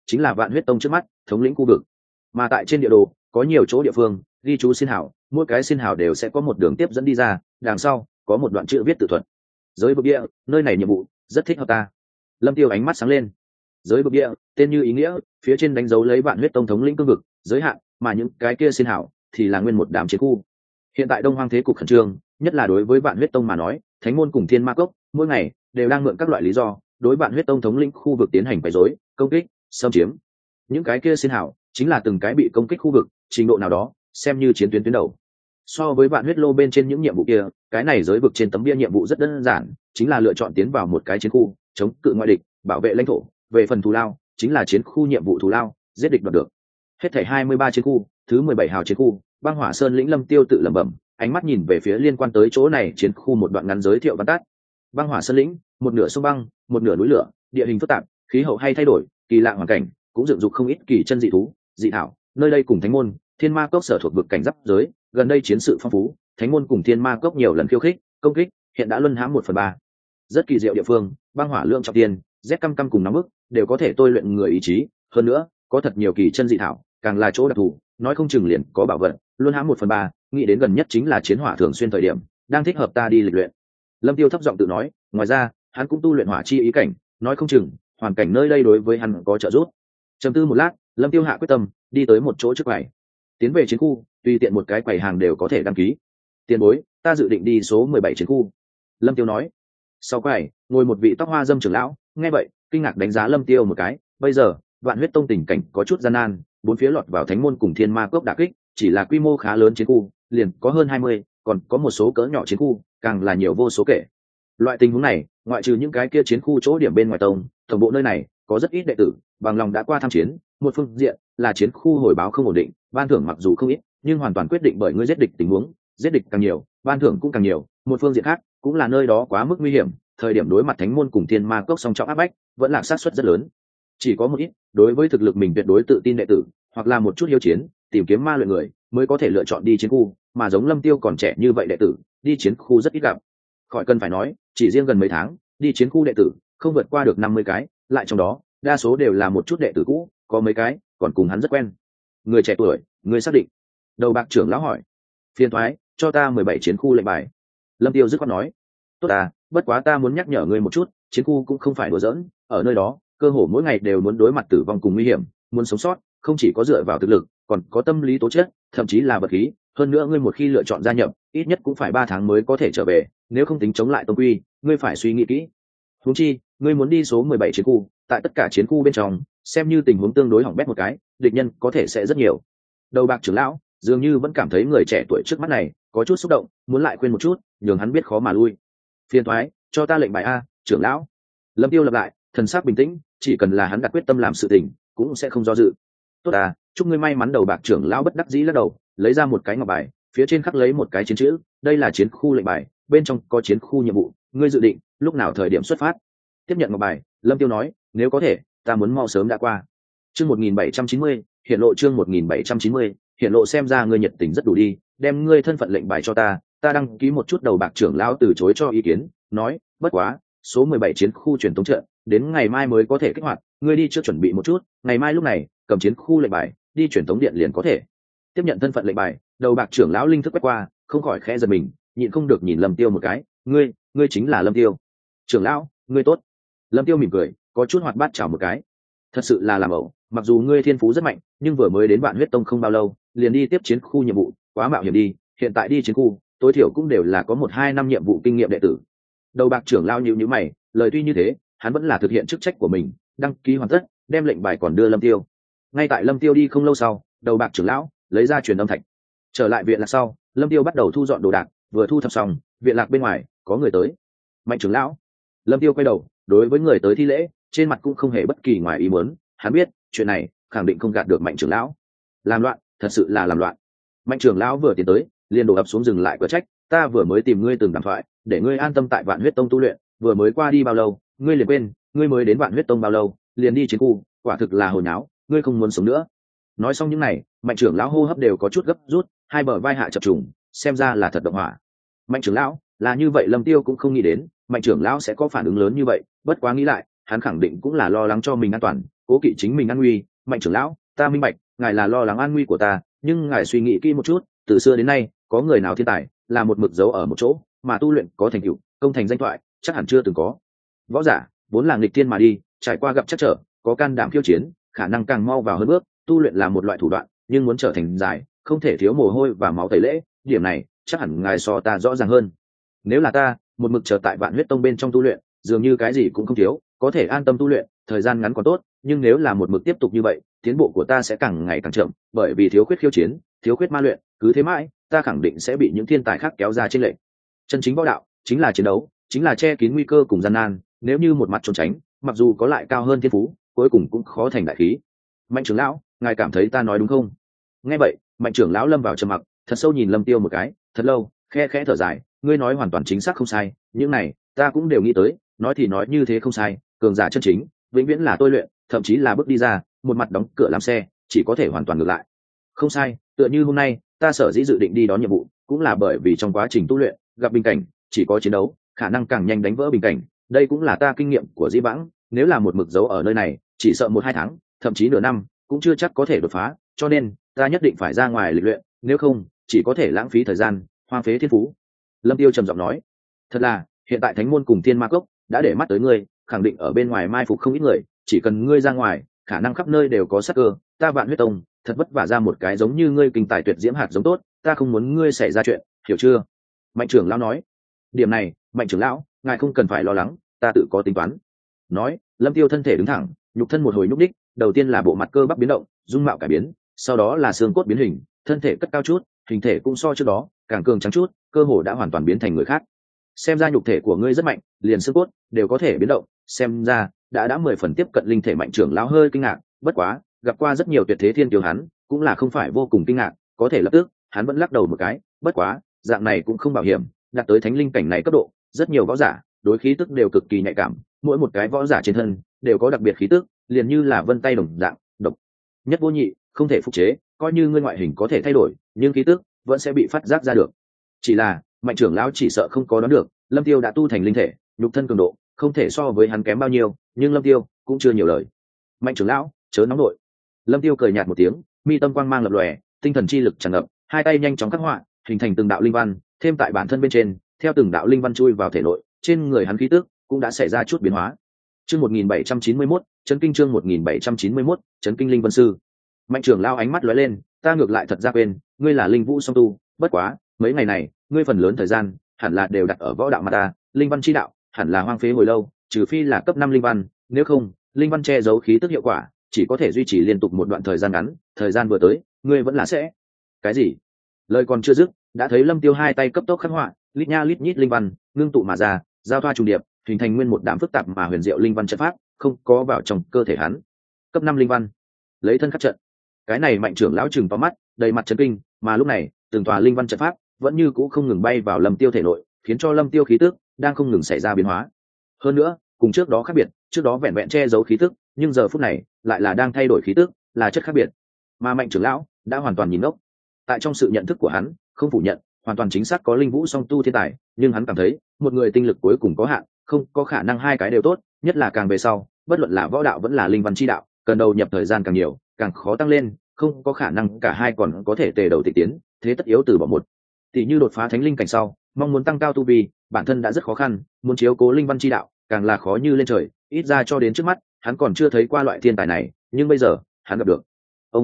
chính là Vạn Huyết Tông trước mắt thống lĩnh khu vực. Mà tại trên địa đồ có nhiều chỗ địa phương ghi chú xin hảo, mỗi cái xin hảo đều sẽ có một đường tiếp dẫn đi ra, đằng sau có một đoạn chữ viết tự thuật. Giới vực địa, nơi này nhiệm vụ rất thích hợp ta. Lâm Tiêu ánh mắt sáng lên. Giới vực địa, tên như ý nghĩa, phía trên đánh dấu lấy Vạn Huyết Tông thống lĩnh cương vực giới hạn, mà những cái kia xin hảo thì là nguyên một đám chiến khu. Hiện tại Đông Hoang thế cục khẩn trương, nhất là đối với Vạn Huyết Tông mà nói, Thánh môn cùng Thiên Ma Cốc mỗi ngày đều đang mượn các loại lý do đối Vạn Huyết Tông thống lĩnh khu vực tiến hành quấy rối, công kích, xâm chiếm. Những cái kia xin hảo chính là từng cái bị công kích khu vực, trình độ nào đó xem như chiến tuyến tuyến đầu. So với Vạn Huyết Lô bên trên những nhiệm vụ kia, cái này giới vực trên tấm bia nhiệm vụ rất đơn giản, chính là lựa chọn tiến vào một cái chiến khu, chống cự ngoại địch, bảo vệ lãnh thổ. Về phần thù lao, chính là chiến khu nhiệm vụ thù lao, giết địch đoạt được. Hết thảy 23 chiến khu, thứ 17 hào chiến khu, Băng Hỏa Sơn lĩnh Lâm Tiêu tự lẩm bẩm, ánh mắt nhìn về phía liên quan tới chỗ này chiến khu một đoạn ngắn giới thiệu văn tắt. Băng Hỏa Sơn lĩnh, một nửa sông băng, một nửa núi lửa, địa hình phức tạp, khí hậu hay thay đổi, kỳ lạ hoàn cảnh, cũng dựng dục không ít kỳ chân dị thú, dị thảo. Nơi đây cùng Thánh môn, Thiên Ma Cốc sở thuộc vực cảnh giáp giới, gần đây chiến sự phong phú, Thánh môn cùng Thiên Ma Cốc nhiều lần khiêu khích, công kích, hiện đã luân hãm 1/3. Rất kỳ diệu địa phương, băng hỏa lượng trọng tiền, rét căm căm cùng nóng bức, đều có thể tôi luyện người ý chí, hơn nữa, có thật nhiều kỳ chân dị thảo, càng là chỗ đặc thù, nói không chừng liền có bảo vật, luân hãm 1/3, nghĩ đến gần nhất chính là chiến hỏa thường xuyên thời điểm, đang thích hợp ta đi lịch luyện. Lâm Tiêu thấp giọng tự nói, ngoài ra, hắn cũng tu luyện hỏa chi ý cảnh, nói không chừng, hoàn cảnh nơi đây đối với hắn có trợ giúp. Trầm tư một lát, Lâm Tiêu hạ quyết tâm, đi tới một chỗ trước quầy. Tiến về chiến khu, tùy tiện một cái quầy hàng đều có thể đăng ký. Tiền bối, ta dự định đi số 17 chiến khu. Lâm Tiêu nói. Sau quầy, ngồi một vị tóc hoa dâm trưởng lão, nghe vậy, kinh ngạc đánh giá Lâm Tiêu một cái. Bây giờ, Vạn Huyết Tông tình cảnh có chút gian nan, bốn phía lọt vào Thánh môn cùng Thiên Ma Cốc đả kích, chỉ là quy mô khá lớn chiến khu, liền có hơn 20, còn có một số cỡ nhỏ chiến khu, càng là nhiều vô số kể. Loại tình huống này, ngoại trừ những cái kia chiến khu chỗ điểm bên ngoài tông, tổng bộ nơi này có rất ít đệ tử bằng lòng đã qua tham chiến. Một phương diện là chiến khu hồi báo không ổn định, ban thưởng mặc dù không ít, nhưng hoàn toàn quyết định bởi ngươi giết địch tình huống, giết địch càng nhiều, ban thưởng cũng càng nhiều. Một phương diện khác, cũng là nơi đó quá mức nguy hiểm, thời điểm đối mặt Thánh môn cùng Thiên Ma Cốc song trọng áp bách, vẫn là xác suất rất lớn. Chỉ có một ít, đối với thực lực mình tuyệt đối tự tin đệ tử, hoặc là một chút hiếu chiến, tìm kiếm ma luyện người, mới có thể lựa chọn đi chiến khu, mà giống Lâm Tiêu còn trẻ như vậy đệ tử, đi chiến khu rất ít gặp. Khỏi cần phải nói, chỉ riêng gần mấy tháng, đi chiến khu đệ tử, không vượt qua được 50 cái, lại trong đó, đa số đều là một chút đệ tử cũ, có mấy cái còn cùng hắn rất quen. Người trẻ tuổi, người xác định. Đầu bạc trưởng lão hỏi. Phiền thoái, cho ta 17 chiến khu lệnh bài. Lâm Tiêu dứt khoát nói. Tốt à, bất quá ta muốn nhắc nhở ngươi một chút, chiến khu cũng không phải đùa giỡn, ở nơi đó, cơ hồ mỗi ngày đều muốn đối mặt tử vong cùng nguy hiểm, muốn sống sót, không chỉ có dựa vào thực lực, còn có tâm lý tố chất, thậm chí là vật khí. Hơn nữa ngươi một khi lựa chọn gia nhập, ít nhất cũng phải 3 tháng mới có thể trở về, nếu không tính chống lại tông quy, ngươi phải suy nghĩ kỹ. Huống chi, ngươi muốn đi số 17 chiến khu, tại tất cả chiến khu bên trong, xem như tình huống tương đối hỏng bét một cái, địch nhân có thể sẽ rất nhiều. Đầu bạc trưởng lão dường như vẫn cảm thấy người trẻ tuổi trước mắt này có chút xúc động, muốn lại quên một chút, nhường hắn biết khó mà lui. Phiền toái, cho ta lệnh bài a, trưởng lão. Lâm Tiêu lặp lại, thần sắc bình tĩnh, chỉ cần là hắn đặt quyết tâm làm sự tình, cũng sẽ không do dự. Tốt à, chúc ngươi may mắn. Đầu bạc trưởng lão bất đắc dĩ lắc đầu, lấy ra một cái ngọc bài, phía trên khắc lấy một cái chiến chữ, đây là chiến khu lệnh bài, bên trong có chiến khu nhiệm vụ, ngươi dự định lúc nào thời điểm xuất phát. Tiếp nhận ngọc bài, Lâm Tiêu nói, nếu có thể, ta muốn mau sớm đã qua. Chương 1790, hiện lộ chương 1790, hiện lộ xem ra ngươi nhiệt tình rất đủ đi, đem ngươi thân phận lệnh bài cho ta, ta đăng ký một chút. Đầu bạc trưởng lão từ chối cho ý kiến, nói, bất quá, số 17 chiến khu truyền tống trận, đến ngày mai mới có thể kích hoạt, ngươi đi trước chuẩn bị một chút, ngày mai lúc này, cầm chiến khu lệnh bài, đi truyền tống điện liền có thể. Tiếp nhận thân phận lệnh bài, đầu bạc trưởng lão linh thức quét qua, không khỏi khẽ giật mình, nhịn không được nhìn Lâm Tiêu một cái, ngươi chính là Lâm Tiêu. Trưởng lão, ngươi tốt. Lâm Tiêu mỉm cười, có chút hoạt bát chào một cái. Thật sự là làm ẩu, mặc dù ngươi thiên phú rất mạnh, nhưng vừa mới đến Vạn Huyết Tông không bao lâu, liền đi tiếp chiến khu nhiệm vụ, quá mạo hiểm đi, hiện tại đi chiến khu, tối thiểu cũng đều là có 1-2 năm nhiệm vụ kinh nghiệm đệ tử. Đầu bạc trưởng lão nhíu nhíu mày, lời tuy như thế, hắn vẫn là thực hiện chức trách của mình, đăng ký hoàn tất, đem lệnh bài còn đưa Lâm Tiêu. Ngay tại Lâm Tiêu đi không lâu sau, đầu bạc trưởng lão lấy ra truyền âm thạch. Trở lại viện lạc sau, Lâm Tiêu bắt đầu thu dọn đồ đạc, vừa thu thập xong, viện lạc bên ngoài có người tới. Mạnh trưởng lão. Lâm Tiêu quay đầu, đối với người tới thi lễ, trên mặt cũng không hề bất kỳ ngoài ý muốn, hắn biết, chuyện này khẳng định không gạt được Mạnh trưởng lão. Làm loạn, thật sự là làm loạn. Mạnh trưởng lão vừa tiến tới, liền đổ ập xuống dừng lại cửa trách, ta vừa mới tìm ngươi từng đàm thoại, để ngươi an tâm tại Vạn Huyết Tông tu luyện, vừa mới qua đi bao lâu, ngươi liền quên, ngươi mới đến Vạn Huyết Tông bao lâu, liền đi chiến khu, quả thực là hồi nháo, ngươi không muốn sống nữa. Nói xong những này, Mạnh trưởng lão hô hấp đều có chút gấp rút, hai bờ vai hạ chập trùng, xem ra là thật động hỏa. Mạnh trưởng lão, là như vậy. Lâm Tiêu cũng không nghĩ đến Mạnh trưởng lão sẽ có phản ứng lớn như vậy, bất quá nghĩ lại, hắn khẳng định cũng là lo lắng cho mình an toàn, cố kỵ chính mình an nguy. Mạnh trưởng lão, ta minh bạch ngài là lo lắng an nguy của ta, nhưng ngài suy nghĩ kỹ một chút, từ xưa đến nay có người nào thiên tài là một mực dấu ở một chỗ mà tu luyện có thành tựu công thành danh thoại? Chắc hẳn chưa từng có. Võ giả vốn là nghịch thiên mà đi, trải qua gặp chắc trở, có can đảm khiêu chiến, khả năng càng mau vào hơn bước. Tu luyện là một loại thủ đoạn, nhưng muốn trở thành giải không thể thiếu mồ hôi và máu tẩy lễ, điểm này chắc hẳn ngài so ta rõ ràng hơn. Nếu là ta một mực chờ tại Vạn Huyết Tông bên trong tu luyện, dường như cái gì cũng không thiếu, có thể an tâm tu luyện, thời gian ngắn còn tốt, nhưng nếu là một mực tiếp tục như vậy, tiến bộ của ta sẽ càng ngày càng chậm, bởi vì thiếu khuyết khiêu chiến, thiếu khuyết ma luyện, cứ thế mãi ta khẳng định sẽ bị những thiên tài khác kéo ra trên lệnh. Chân chính võ đạo chính là chiến đấu, chính là che kín nguy cơ cùng gian nan, nếu như một mặt trốn tránh, mặc dù có lại cao hơn thiên phú, cuối cùng cũng khó thành đại khí. Mạnh trưởng lão, ngài cảm thấy ta nói đúng không? Nghe vậy, Mạnh trưởng lão lâm vào trầm mặc, thật sâu nhìn Lâm Tiêu một cái, thật lâu, khe khẽ thở dài, ngươi nói hoàn toàn chính xác không sai, những này ta cũng đều nghĩ tới, nói thì nói như thế không sai, cường giả chân chính vĩnh viễn là tôi luyện, thậm chí là bước đi ra, một mặt đóng cửa làm xe, chỉ có thể hoàn toàn ngược lại. Không sai, tựa như hôm nay ta sở dĩ dự định đi đón nhiệm vụ, cũng là bởi vì trong quá trình tu luyện gặp bình cảnh, chỉ có chiến đấu khả năng càng nhanh đánh vỡ bình cảnh, đây cũng là ta kinh nghiệm của dĩ vãng, nếu là một mực dấu ở nơi này, chỉ sợ 1-2 tháng, thậm chí nửa năm cũng chưa chắc có thể đột phá, cho nên ta nhất định phải ra ngoài lịch luyện, nếu không chỉ có thể lãng phí thời gian, hoang phế thiên phú. Lâm Tiêu trầm giọng nói, thật là hiện tại thánh môn cùng thiên ma cốc đã để mắt tới ngươi, khẳng định ở bên ngoài mai phục không ít người, chỉ cần ngươi ra ngoài, khả năng khắp nơi đều có sát cơ, ta Vạn Huyết Tông thật vất vả ra một cái giống như ngươi kinh tài tuyệt diễm hạt giống tốt, ta không muốn ngươi xảy ra chuyện, hiểu chưa? Mạnh trưởng lão nói. Điểm này, Mạnh trưởng lão, ngài không cần phải lo lắng, ta tự có tính toán. Nói, Lâm Tiêu thân thể đứng thẳng, nhục thân một hồi nhúc đích, đầu tiên là bộ mặt cơ bắp biến động, dung mạo cải biến, sau đó là xương cốt biến hình, thân thể cất cao chút, hình thể cũng so trước đó càng cường trắng chút, cơ hồ đã hoàn toàn biến thành người khác. Xem ra nhục thể của ngươi rất mạnh, liền xương cốt đều có thể biến động, xem ra đã 10 phần tiếp cận linh thể. Mạnh trưởng lão hơi kinh ngạc, bất quá gặp qua rất nhiều tuyệt thế thiên kiêu hắn cũng là không phải vô cùng kinh ngạc, có thể lập tức hắn vẫn lắc đầu một cái, bất quá dạng này cũng không bảo hiểm, đạt tới thánh linh cảnh này cấp độ, rất nhiều võ giả đối khí tức đều cực kỳ nhạy cảm, mỗi một cái võ giả trên thân đều có đặc biệt khí tức, liền như là vân tay đồng dạng, độc nhất vô nhị, không thể phục chế, coi như ngươi ngoại hình có thể thay đổi, nhưng khí tức vẫn sẽ bị phát giác ra được. Chỉ là Mạnh trưởng lão chỉ sợ không có đoán được, Lâm Tiêu đã tu thành linh thể, nhục thân cường độ không thể so với hắn kém bao nhiêu, nhưng Lâm Tiêu cũng chưa nhiều lời. Mạnh trưởng lão, chớ nóng nội. Lâm Tiêu cười nhạt một tiếng, mi tâm quang mang lập lòe, tinh thần chi lực tràn ngập, hai tay nhanh chóng khắc họa, hình thành từng đạo linh văn, thêm tại bản thân bên trên, theo từng đạo linh văn chui vào thể nội, trên người hắn khí tức cũng đã xảy ra chút biến hóa. Chương 1791, chấn kinh chương 1791, chấn kinh linh vân sư. Mạnh trưởng lão ánh mắt lóe lên, ta ngược lại thật ra quên, ngươi là linh vũ song tu, bất quá, mấy ngày này, ngươi phần lớn thời gian hẳn là đều đặt ở võ đạo mà ta, linh văn chi đạo, hẳn là hoang phế hồi lâu, trừ phi là cấp 5 linh văn, nếu không, linh văn che giấu khí tức hiệu quả, chỉ có thể duy trì liên tục một đoạn thời gian ngắn, thời gian vừa tới, ngươi vẫn là sẽ. Cái gì? Lời còn chưa dứt, đã thấy Lâm Tiêu hai tay cấp tốc khắc họa, lít nha lít nhít linh văn, ngưng tụ mà ra, giao thoa trùng điệp, hình thành nguyên một đám phức tạp mà huyền diệu linh văn trận pháp, không có vào trong cơ thể hắn. Cấp 5 linh văn, lấy thân khắc trận. Cái này Mạnh trưởng lão trừng to mắt, đầy mặt chấn kinh, mà lúc này, từng tòa linh văn trận pháp vẫn như cũ không ngừng bay vào Lâm Tiêu thể nội, khiến cho Lâm Tiêu khí tức đang không ngừng xảy ra biến hóa. Hơn nữa, cùng trước đó khác biệt, trước đó vẹn vẹn che giấu khí tức, nhưng giờ phút này lại là đang thay đổi khí tức, là chất khác biệt. Mà Mạnh trưởng lão đã hoàn toàn nhìn ngốc. Tại trong sự nhận thức của hắn, không phủ nhận, hoàn toàn chính xác có linh vũ song tu thiên tài, nhưng hắn cảm thấy, một người tinh lực cuối cùng có hạn, không có khả năng hai cái đều tốt, nhất là càng về sau, bất luận là võ đạo vẫn là linh văn chi đạo, cần đầu nhập thời gian càng nhiều, càng khó tăng lên, không có khả năng cả hai còn có thể tề đầu tịch tiến, thế tất yếu từ bỏ một. Tỷ như đột phá thánh linh cảnh sau, mong muốn tăng cao tu vi, bản thân đã rất khó khăn, muốn chiếu cố linh văn chi đạo, càng là khó như lên trời, ít ra cho đến trước mắt, hắn còn chưa thấy qua loại thiên tài này, nhưng bây giờ, hắn gặp được.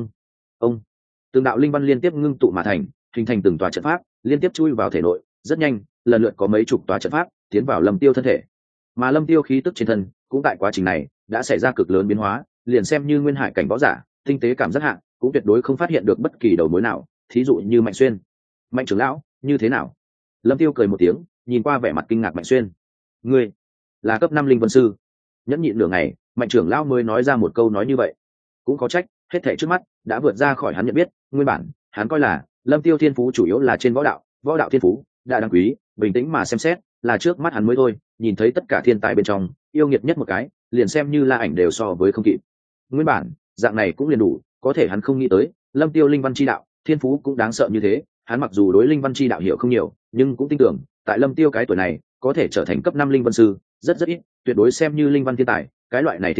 Ông, từng đạo linh văn liên tiếp ngưng tụ mà thành, hình thành từng tòa trận pháp, liên tiếp chui vào thể nội, rất nhanh, lần lượt có mấy chục tòa trận pháp tiến vào Lâm Tiêu thân thể. Mà Lâm Tiêu khí tức trên thân, cũng tại quá trình này đã xảy ra cực lớn biến hóa, liền xem như nguyên hải cảnh võ giả, tinh tế cảm giác hạng, cũng tuyệt đối không phát hiện được bất kỳ đầu mối nào, thí dụ như Mạnh Xuyên. Mạnh trưởng lão, như thế nào? Lâm Tiêu cười một tiếng, nhìn qua vẻ mặt kinh ngạc Mạnh Xuyên. Ngươi là cấp 5 linh vân sư? Nhẫn nhịn nửa ngày, Mạnh trưởng lão mới nói ra một câu nói như vậy. Cũng có trách, hết thảy trước mắt đã vượt ra khỏi hắn nhận biết, nguyên bản hắn coi là Lâm Tiêu thiên phú chủ yếu là trên võ đạo thiên phú đã đáng quý, bình tĩnh mà xem xét, là trước mắt hắn mới thôi, nhìn thấy tất cả thiên tài bên trong, yêu nghiệt nhất một cái, liền xem như La Ảnh đều so với không kịp. Nguyên bản, dạng này cũng liền đủ, có thể hắn không nghĩ tới, Lâm Tiêu linh văn chi đạo, thiên phú cũng đáng sợ như thế, hắn mặc dù đối linh văn chi đạo hiểu không nhiều, nhưng cũng tin tưởng, tại Lâm Tiêu cái tuổi này, có thể trở thành cấp 5 linh văn sư, rất ít, tuyệt đối xem như linh văn thiên tài, cái loại này thiên tư,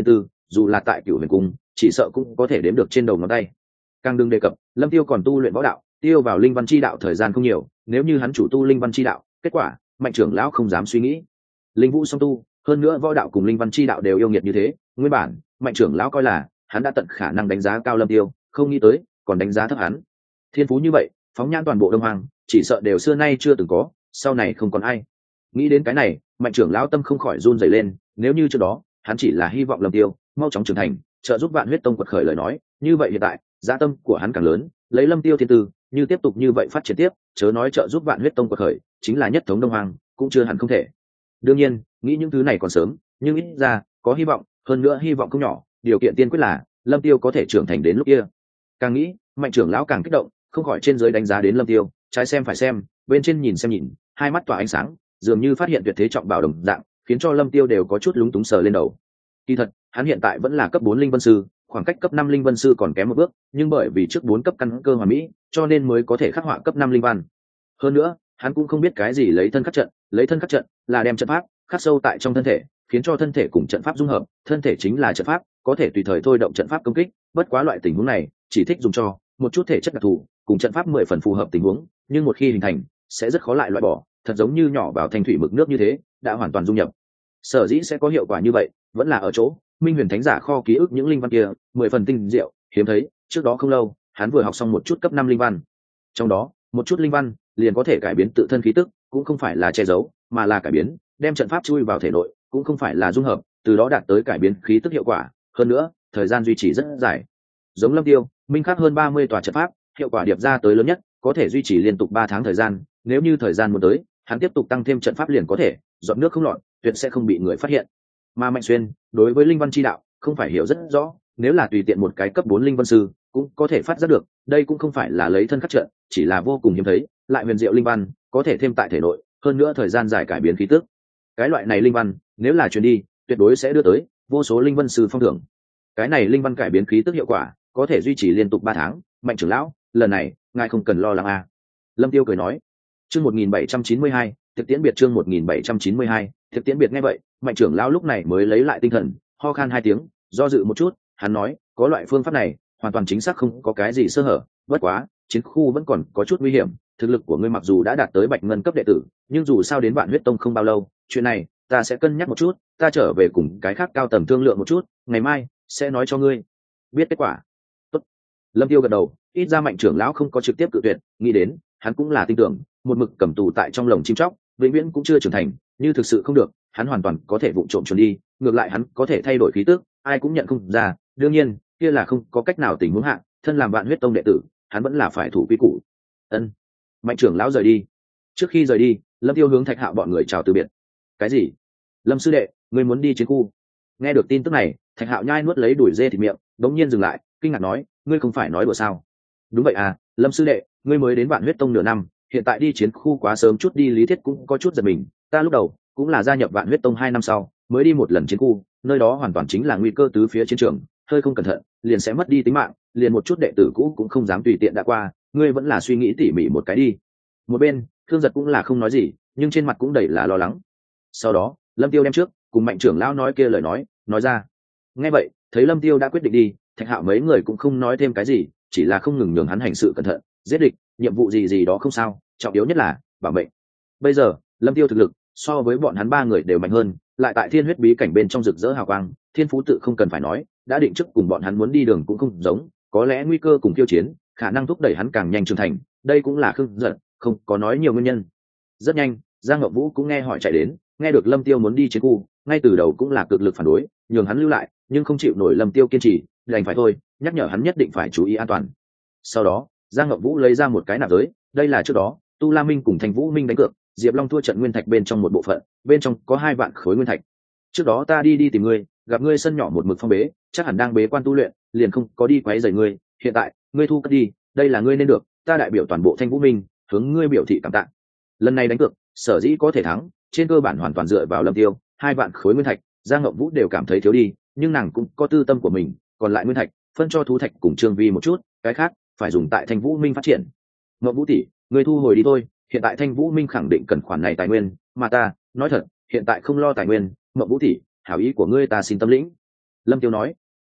dù là tại Cửu Huyền Cung chỉ sợ cũng có thể đếm được trên đầu ngón tay. Càng đừng đề cập Lâm Tiêu còn tu luyện võ đạo, tiêu vào linh văn chi đạo thời gian không nhiều, nếu như hắn chủ tu linh văn chi đạo, kết quả Mạnh trưởng lão không dám suy nghĩ. Linh vũ song tu, hơn nữa võ đạo cùng linh văn chi đạo đều yêu nghiệt như thế, nguyên bản Mạnh trưởng lão coi là hắn đã tận khả năng đánh giá cao Lâm Tiêu, không nghĩ tới còn đánh giá thấp hắn. Thiên phú như vậy, phóng nhãn toàn bộ Đông Hoàng, chỉ sợ đều xưa nay chưa từng có, sau này không còn ai. Nghĩ đến cái này, Mạnh trưởng lão tâm không khỏi run rẩy lên, nếu như trước đó hắn chỉ là hy vọng Lâm Tiêu mau chóng trưởng thành, trợ giúp Vạn Huyết Tông quật khởi lời nói, như vậy hiện tại giá tâm của hắn càng lớn, lấy Lâm Tiêu thiên tư, như tiếp tục như vậy phát triển tiếp, chớ nói trợ giúp Vạn Huyết Tông quật khởi, chính là nhất thống Đông Hoàng cũng chưa hẳn không thể. Đương nhiên, nghĩ những thứ này còn sớm, nhưng ít ra có hy vọng, hơn nữa hy vọng không nhỏ, điều kiện tiên quyết là Lâm Tiêu có thể trưởng thành đến lúc kia. Càng nghĩ, Mạnh trưởng lão càng kích động, không khỏi trên dưới đánh giá đến Lâm Tiêu, trái xem phải xem, bên trên nhìn xem nhìn, hai mắt tỏa ánh sáng, dường như phát hiện tuyệt thế trọng bảo đồng dạng, khiến cho Lâm Tiêu đều có chút lúng túng sờ lên đầu. Kỳ thật, hắn hiện tại vẫn là cấp 4 linh vân sư, khoảng cách cấp 5 linh vân sư còn kém một bước, nhưng bởi vì trước 4 cấp căn cơ hoàn mỹ, cho nên mới có thể khắc họa cấp 5 linh văn. Hơn nữa, hắn cũng không biết cái gì lấy thân khắc trận là đem trận pháp khắc sâu tại trong thân thể, khiến cho thân thể cùng trận pháp dung hợp, thân thể chính là trận pháp, có thể tùy thời thôi động trận pháp công kích, bất quá loại tình huống này, chỉ thích dùng cho một chút thể chất đặc thù, cùng trận pháp 10 phần phù hợp tình huống, nhưng một khi hình thành, sẽ rất khó lại loại bỏ, thật giống như nhỏ vào thành thủy mực nước như thế, đã hoàn toàn dung nhập. Sở dĩ sẽ có hiệu quả như vậy, vẫn là ở chỗ Minh Huyền Thánh Giả kho ký ức những linh văn kia, 10 phần tinh diệu, hiếm thấy, trước đó không lâu, hắn vừa học xong một chút cấp 5 linh văn. Trong đó, một chút linh văn liền có thể cải biến tự thân khí tức, cũng không phải là che giấu, mà là cải biến, đem trận pháp chui vào thể nội, cũng không phải là dung hợp, từ đó đạt tới cải biến khí tức hiệu quả, hơn nữa, thời gian duy trì rất dài. Giống Lâm Tiêu, minh khắc hơn 30 tòa trận pháp, hiệu quả điệp ra tới lớn nhất, có thể duy trì liên tục 3 tháng thời gian, nếu như thời gian muốn tới, hắn tiếp tục tăng thêm trận pháp liền có thể, giọt nước không lọt, tuyệt sẽ không bị người phát hiện. Mà Mạnh Xuyên, đối với linh văn chi đạo, không phải hiểu rất rõ, nếu là tùy tiện một cái cấp 4 linh văn sư, cũng có thể phát giác được, đây cũng không phải là lấy thân khắc trận, chỉ là vô cùng hiếm thấy, lại huyền diệu linh văn, có thể thêm tại thể nội, hơn nữa thời gian dài cải biến khí tức. Cái loại này linh văn, nếu là truyền đi, tuyệt đối sẽ đưa tới vô số linh văn sư phong thưởng. Cái này linh văn cải biến khí tức hiệu quả, có thể duy trì liên tục 3 tháng, Mạnh trưởng lão, lần này, ngài không cần lo lắng a." Lâm Tiêu cười nói. Chương 1792, thực tiễn biệt chương 1792, thực tiễn biệt nghe vậy, Mạnh trưởng lão lúc này mới lấy lại tinh thần, ho khan 2 tiếng, do dự một chút, hắn nói, có loại phương pháp này, hoàn toàn chính xác không có cái gì sơ hở, bất quá, chiến khu vẫn còn có chút nguy hiểm, thực lực của ngươi mặc dù đã đạt tới bạch ngân cấp đệ tử, nhưng dù sao đến Vạn Huyết Tông không bao lâu, chuyện này, ta sẽ cân nhắc một chút, ta trở về cùng cái khác cao tầng thương lượng một chút, ngày mai sẽ nói cho ngươi biết kết quả. Tốt. Lâm Tiêu gật đầu, ít ra Mạnh trưởng lão không có trực tiếp cự tuyệt, nghĩ đến, hắn cũng là tin tưởng, một mực cầm tù tại trong lồng chim chóc, vĩnh viễn cũng chưa trưởng thành, như thực sự không được, hắn hoàn toàn có thể vụng trộm trốn đi, ngược lại hắn có thể thay đổi khí tức, ai cũng nhận không ra, đương nhiên, kia là không có cách nào tình huống hạ, thân làm Vạn Huyết Tông đệ tử, hắn vẫn là phải thủ quy củ. Ân. Mạnh trưởng lão rời đi. Trước khi rời đi, Lâm Tiêu hướng Thạch Hạo bọn người chào từ biệt. Cái gì? Lâm sư đệ, ngươi muốn đi chiến khu? Nghe được tin tức này, Thạch Hạo nhai nuốt lấy đuổi dê thịt miệng, đống nhiên dừng lại, kinh ngạc nói, ngươi không phải nói đùa sao? Đúng vậy à, Lâm sư đệ, ngươi mới đến Vạn Huyết Tông nửa năm, hiện tại đi chiến khu quá sớm chút đi lý thiết cũng có chút giật mình, ta lúc đầu cũng là gia nhập Vạn Huyết Tông 2 năm sau, mới đi một lần chiến khu, nơi đó hoàn toàn chính là nguy cơ tứ phía chiến trường, hơi không cẩn thận, liền sẽ mất đi tính mạng, liền một chút đệ tử cũ cũng không dám tùy tiện đã qua, ngươi vẫn là suy nghĩ tỉ mỉ một cái đi. Một bên, Thương Giật cũng là không nói gì, nhưng trên mặt cũng đầy là lo lắng. Sau đó, Lâm Tiêu đem trước cùng Mạnh trưởng lão nói kia lời nói ra. Nghe vậy, thấy Lâm Tiêu đã quyết định đi, Thạch Hạo mấy người cũng không nói thêm cái gì, chỉ là không ngừng nhường hắn hành sự cẩn thận, giết địch, nhiệm vụ gì đó không sao, trọng yếu nhất là bảo mệnh. Bây giờ, Lâm Tiêu thực lực so với bọn hắn 3 người đều mạnh hơn, lại tại Thiên Huyết bí cảnh bên trong rực rỡ hào quang, thiên phú tự không cần phải nói, đã định trước cùng bọn hắn muốn đi đường cũng không giống, có lẽ nguy cơ cùng tiêu chiến, khả năng thúc đẩy hắn càng nhanh trưởng thành, đây cũng là Khương Giật không có nói nhiều nguyên nhân. Rất nhanh, Giang Ngọc Vũ cũng nghe hỏi chạy đến, nghe được Lâm Tiêu muốn đi chiến khu, ngay từ đầu cũng là cực lực phản đối, nhường hắn lưu lại, nhưng không chịu nổi Lâm Tiêu kiên trì, đành phải thôi, nhắc nhở hắn nhất định phải chú ý an toàn. Sau đó, Giang Ngọc Vũ lấy ra một cái nạp giới, đây là trước đó Tu La Minh cùng Thành Vũ Minh đánh cược, Diệp Long thua trận nguyên thạch bên trong một bộ phận, bên trong có 2 vạn khối nguyên thạch. Trước đó ta đi tìm ngươi, gặp ngươi sân nhỏ một mực phong bế, chắc hẳn đang bế quan tu luyện, liền không có đi quấy rầy ngươi, hiện tại, ngươi thu cất đi, đây là ngươi nên được, ta đại biểu toàn bộ Thanh Vũ Minh, hướng ngươi biểu thị cảm tạ. Lần này đánh cược, sở dĩ có thể thắng, trên cơ bản hoàn toàn dựa vào Lâm Tiêu, 2 vạn khối nguyên thạch, Giang Ngọc Vũ đều cảm thấy thiếu đi, nhưng nàng cũng có tư tâm của mình, còn lại nguyên thạch, phân cho thú thạch cùng Trương Vi một chút, cái khác phải dùng tại Thanh Vũ Minh phát triển. Ngọc Vũ tỷ, ngươi thu hồi đi thôi, hiện tại Thanh Vũ Minh khẳng định cần khoản này tài nguyên, mà ta, nói thật, hiện tại không lo tài nguyên, Ngọc Vũ tỷ, hảo ý của ngươi ta xin tâm lĩnh. Lâm Tiêu nói,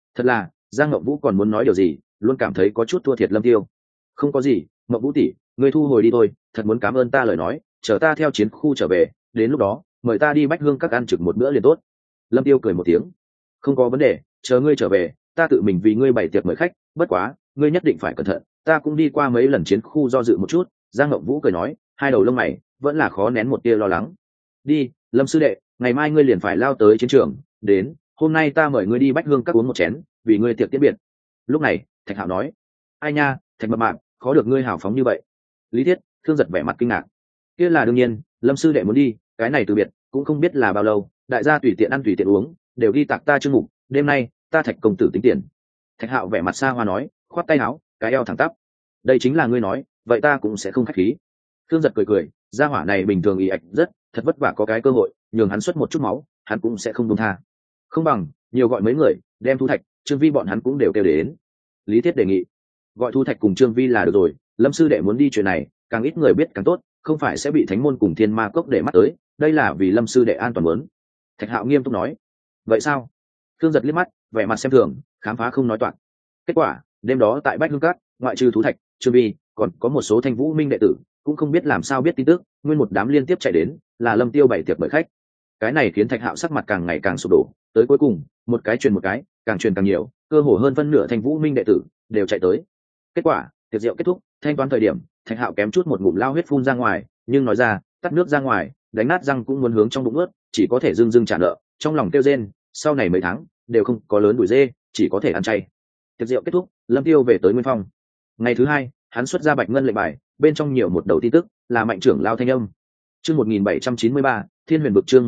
Thật là Giang Ngọc Vũ còn muốn nói điều gì, luôn cảm thấy có chút thua thiệt Lâm Tiêu. Không có gì, Ngọc Vũ tỷ, ngươi thu hồi đi thôi, thật muốn cảm ơn ta lời nói, chờ ta theo chiến khu trở về, đến lúc đó mời ta đi Bách Hương các ăn trực một bữa liền tốt. Lâm Tiêu cười một tiếng. Không có vấn đề, chờ ngươi trở về, ta tự mình vì ngươi bày tiệc mời khách, bất quá ngươi nhất định phải cẩn thận, ta cũng đi qua mấy lần chiến khu do dự một chút. Giang Ngọc Vũ cười nói, hai đầu lông mày vẫn là khó nén một tia lo lắng. Đi, Lâm sư đệ, ngày mai ngươi liền phải lao tới chiến trường, đến hôm nay ta mời ngươi đi Bách Hương các uống một chén, vì ngươi tiệc tiễn biệt. Lúc này Thạch Hạo nói, ai nha, Thạch mập mạp, khó được ngươi hào phóng như vậy. Lý Thiết, Thương giật vẻ mặt kinh ngạc. Kia là đương nhiên, Lâm sư đệ muốn đi, cái này từ biệt cũng không biết là bao lâu, đại gia tùy tiện ăn tùy tiện uống, đều ghi tạc ta chương mục, đêm nay ta Thạch công tử tính tiền. Thạch Hạo vẻ mặt xa hoa nói, khoát tay áo, cái eo thẳng tắp. Đây chính là ngươi nói, vậy ta cũng sẽ không khách khí. Thương giật cười cười, gia hỏa này bình thường ì ạch rất, thật vất vả có cái cơ hội, nhường hắn xuất một chút máu, hắn cũng sẽ không buông tha. Không bằng nhiều gọi mấy người, đem Thu Thạch, Trương Vi bọn hắn cũng đều kêu đến. Lý Thiết đề nghị, gọi Thu Thạch cùng Trương Vi là được rồi, Lâm sư đệ muốn đi chuyện này, càng ít người biết càng tốt, không phải sẽ bị Thánh môn cùng Thiên Ma cốc để mắt tới, đây là vì Lâm sư đệ an toàn muốn. Thạch Hạo nghiêm túc nói, vậy sao? Thương giật liếc mắt, vẻ mặt xem thường, khám phá không nói toạc. Kết quả đêm đó tại Bách Hương Các, ngoại trừ Thu Thạch, Trương Vi, còn có một số Thanh Vũ Minh đệ tử, cũng không biết làm sao biết tin tức, nguyên một đám liên tiếp chạy đến, là Lâm Tiêu bày tiệc mời khách. Cái này khiến Thạch Hạo sắc mặt càng ngày càng sụp đổ, tới cuối cùng một cái truyền một cái, càng truyền càng nhiều, cơ hồ hơn phân nửa Thanh Vũ Minh đệ tử đều chạy tới. Kết quả tiệc rượu kết thúc, thanh toán thời điểm, Thạch Hạo kém chút một ngụm lao huyết phun ra ngoài, nhưng nói ra tắt nước ra ngoài, đánh nát răng cũng muốn hướng trong bụng ướt, chỉ có thể dưng dưng trả nợ, trong lòng kêu rên, sau này mấy tháng đều không có lớn đuổi dê, chỉ có thể ăn chay. Tiệc rượu kết thúc, Lâm Tiêu về tới Nguyên Phong. Ngày thứ hai, hắn xuất ra bạch ngân lệnh bài, bên trong nhiều một đầu tin tức, là Mạnh trưởng lao thanh âm. Chương 1793, Thiên Huyền vực, chương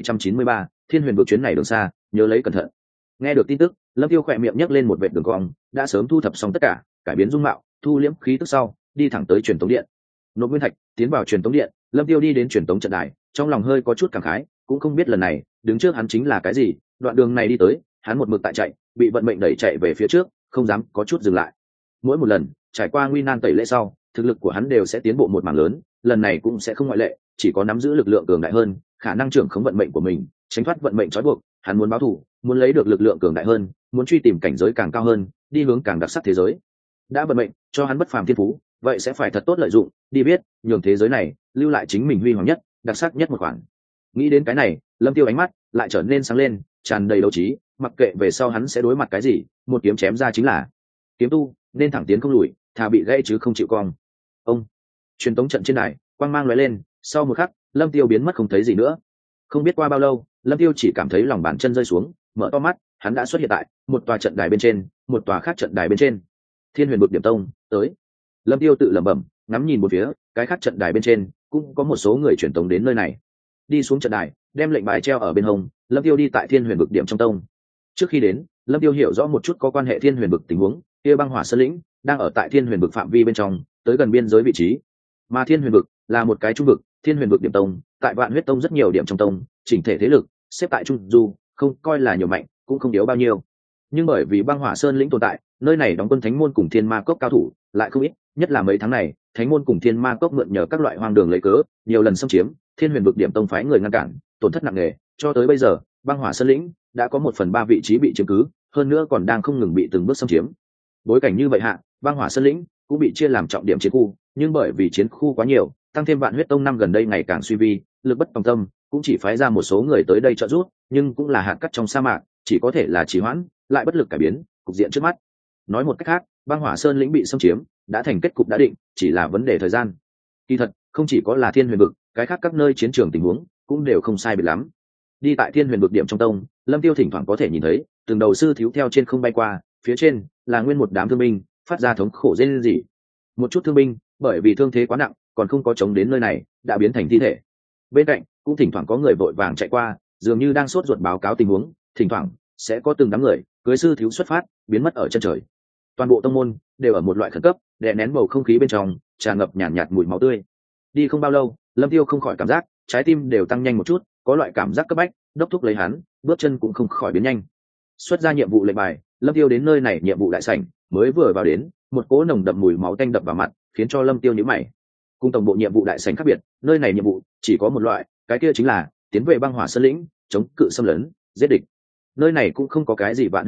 1793, Thiên Huyền vực, chuyến này đường xa, nhớ lấy cẩn thận. Nghe được tin tức, Lâm Tiêu khỏe miệng nhấc lên một vệt đường cong, đã sớm thu thập xong tất cả, cải biến dung mạo, thu liễm khí tức sau, đi thẳng tới truyền tống điện. Nộp nguyên thạch, tiến vào truyền tống điện, Lâm Tiêu đi đến truyền tống trận đài, trong lòng hơi có chút cảm khái, cũng không biết lần này đứng trước hắn chính là cái gì. Đoạn đường này đi tới, hắn một mực tại chạy, bị vận mệnh đẩy chạy về phía trước, không dám có chút dừng lại. Mỗi một lần trải qua nguy nan tẩy lễ sau, thực lực của hắn đều sẽ tiến bộ một mảng lớn, lần này cũng sẽ không ngoại lệ, chỉ có nắm giữ lực lượng cường đại hơn, khả năng trưởng khống vận mệnh của mình, tránh thoát vận mệnh trói buộc. Hắn muốn báo thù, muốn lấy được lực lượng cường đại hơn, muốn truy tìm cảnh giới càng cao hơn, đi hướng càng đặc sắc thế giới. Đã vận mệnh cho hắn bất phàm thiên phú, vậy sẽ phải thật tốt lợi dụng, đi biết nhường thế giới này lưu lại chính mình huy hoàng nhất, đặc sắc nhất một khoản. Nghĩ đến cái này, Lâm Tiêu ánh mắt lại trở nên sáng lên, tràn đầy đấu trí, mặc kệ về sau hắn sẽ đối mặt cái gì, một kiếm chém ra chính là. Kiếm tu nên thẳng tiến không lùi, thà bị gãy chứ không chịu cong. Ông truyền tống trận trên đài, quang mang lóe lên, sau một khắc, Lâm Tiêu biến mất không thấy gì nữa. Không biết qua bao lâu, Lâm Tiêu chỉ cảm thấy lòng bàn chân rơi xuống, mở to mắt, hắn đã xuất hiện tại một tòa trận đài bên trên, một tòa khác trận đài bên trên. Thiên Huyền vực điểm tông tới. Lâm Tiêu tự lẩm bẩm, ngắm nhìn một phía, cái khác trận đài bên trên cũng có một số người truyền tống đến nơi này. Đi xuống trận đài, đem lệnh bài treo ở bên hông, Lâm Tiêu đi tại Thiên Huyền vực điểm trong tông. Trước khi đến, Lâm Tiêu hiểu rõ một chút có quan hệ Thiên Huyền vực tình huống, kia băng hỏa sơn lĩnh đang ở tại Thiên Huyền vực phạm vi bên trong, tới gần biên giới vị trí. Mà Thiên Huyền vực là một cái trung vực, Thiên Huyền vực điểm tông, tại Vạn Huyết tông rất nhiều điểm trong tông, chỉnh thể thế lực xếp tại trung du, không coi là nhiều mạnh, cũng không yếu bao nhiêu. Nhưng bởi vì băng hỏa sơn lĩnh tồn tại, nơi này đóng quân Thánh môn cùng Thiên Ma cốc cao thủ lại không ít, nhất là mấy tháng này, Thánh môn cùng Thiên Ma cốc mượn nhờ các loại hoang đường lấy cớ, nhiều lần xâm chiếm Thiên Huyền vực điểm tông, phái người ngăn cản, tổn thất nặng nề, cho tới bây giờ, băng hỏa sơn lĩnh đã có 1/3 vị trí bị chiếm cứ, hơn nữa còn đang không ngừng bị từng bước xâm chiếm. Bối cảnh như vậy hạ, băng hỏa sơn lĩnh cũng bị chia làm trọng điểm chiến khu, nhưng bởi vì chiến khu quá nhiều, tăng thêm Vạn Huyết tông năm gần đây ngày càng suy vi, lực bất tòng tâm, cũng chỉ phái ra một số người tới đây trợ giúp, nhưng cũng là hạt cát trong sa mạc, chỉ có thể là trì hoãn, lại bất lực cải biến cục diện trước mắt. Nói một cách khác, băng hỏa sơn lĩnh bị xâm chiếm đã thành kết cục đã định, chỉ là vấn đề thời gian. Kỳ thật, không chỉ có là Thiên Huyền vực, cái khác các nơi chiến trường tình huống cũng đều không sai biệt lắm. Đi tại Thiên Huyền vực điểm trong tông, Lâm Tiêu thỉnh thoảng có thể nhìn thấy từng đầu sư thiếu theo trên không bay qua, phía trên là nguyên một đám thương binh, phát ra thống khổ rên rỉ. Một chút thương binh bởi vì thương thế quá nặng, còn không có chống đến nơi này, đã biến thành thi thể. Bên cạnh cũng thỉnh thoảng có người vội vàng chạy qua, dường như đang sốt ruột báo cáo tình huống, thỉnh thoảng sẽ có từng đám người cưới sư thiếu xuất phát, biến mất ở chân trời. Toàn bộ tông môn đều ở một loại khẩn cấp, đè nén bầu không khí bên trong, tràn ngập nhàn nhạt mùi máu tươi. Đi không bao lâu, Lâm Tiêu không khỏi cảm giác trái tim đều tăng nhanh một chút, có loại cảm giác cấp bách đốc thúc lấy hắn, bước chân cũng không khỏi biến nhanh. Xuất ra nhiệm vụ lệnh bài, Lâm Tiêu đến nơi này nhiệm vụ đại sảnh, mới vừa vào đến, một cỗ nồng đậm mùi máu tanh đập vào mặt, khiến cho Lâm Tiêu nhíu mày. Cùng tổng bộ nhiệm vụ đại sảnh khác biệt, nơi này nhiệm vụ chỉ có một loại, cái kia chính là tiến về băng hỏa sơn lĩnh, chống cự xâm lấn, giết địch. Nơi này cũng không có cái gì vạn huyết lô,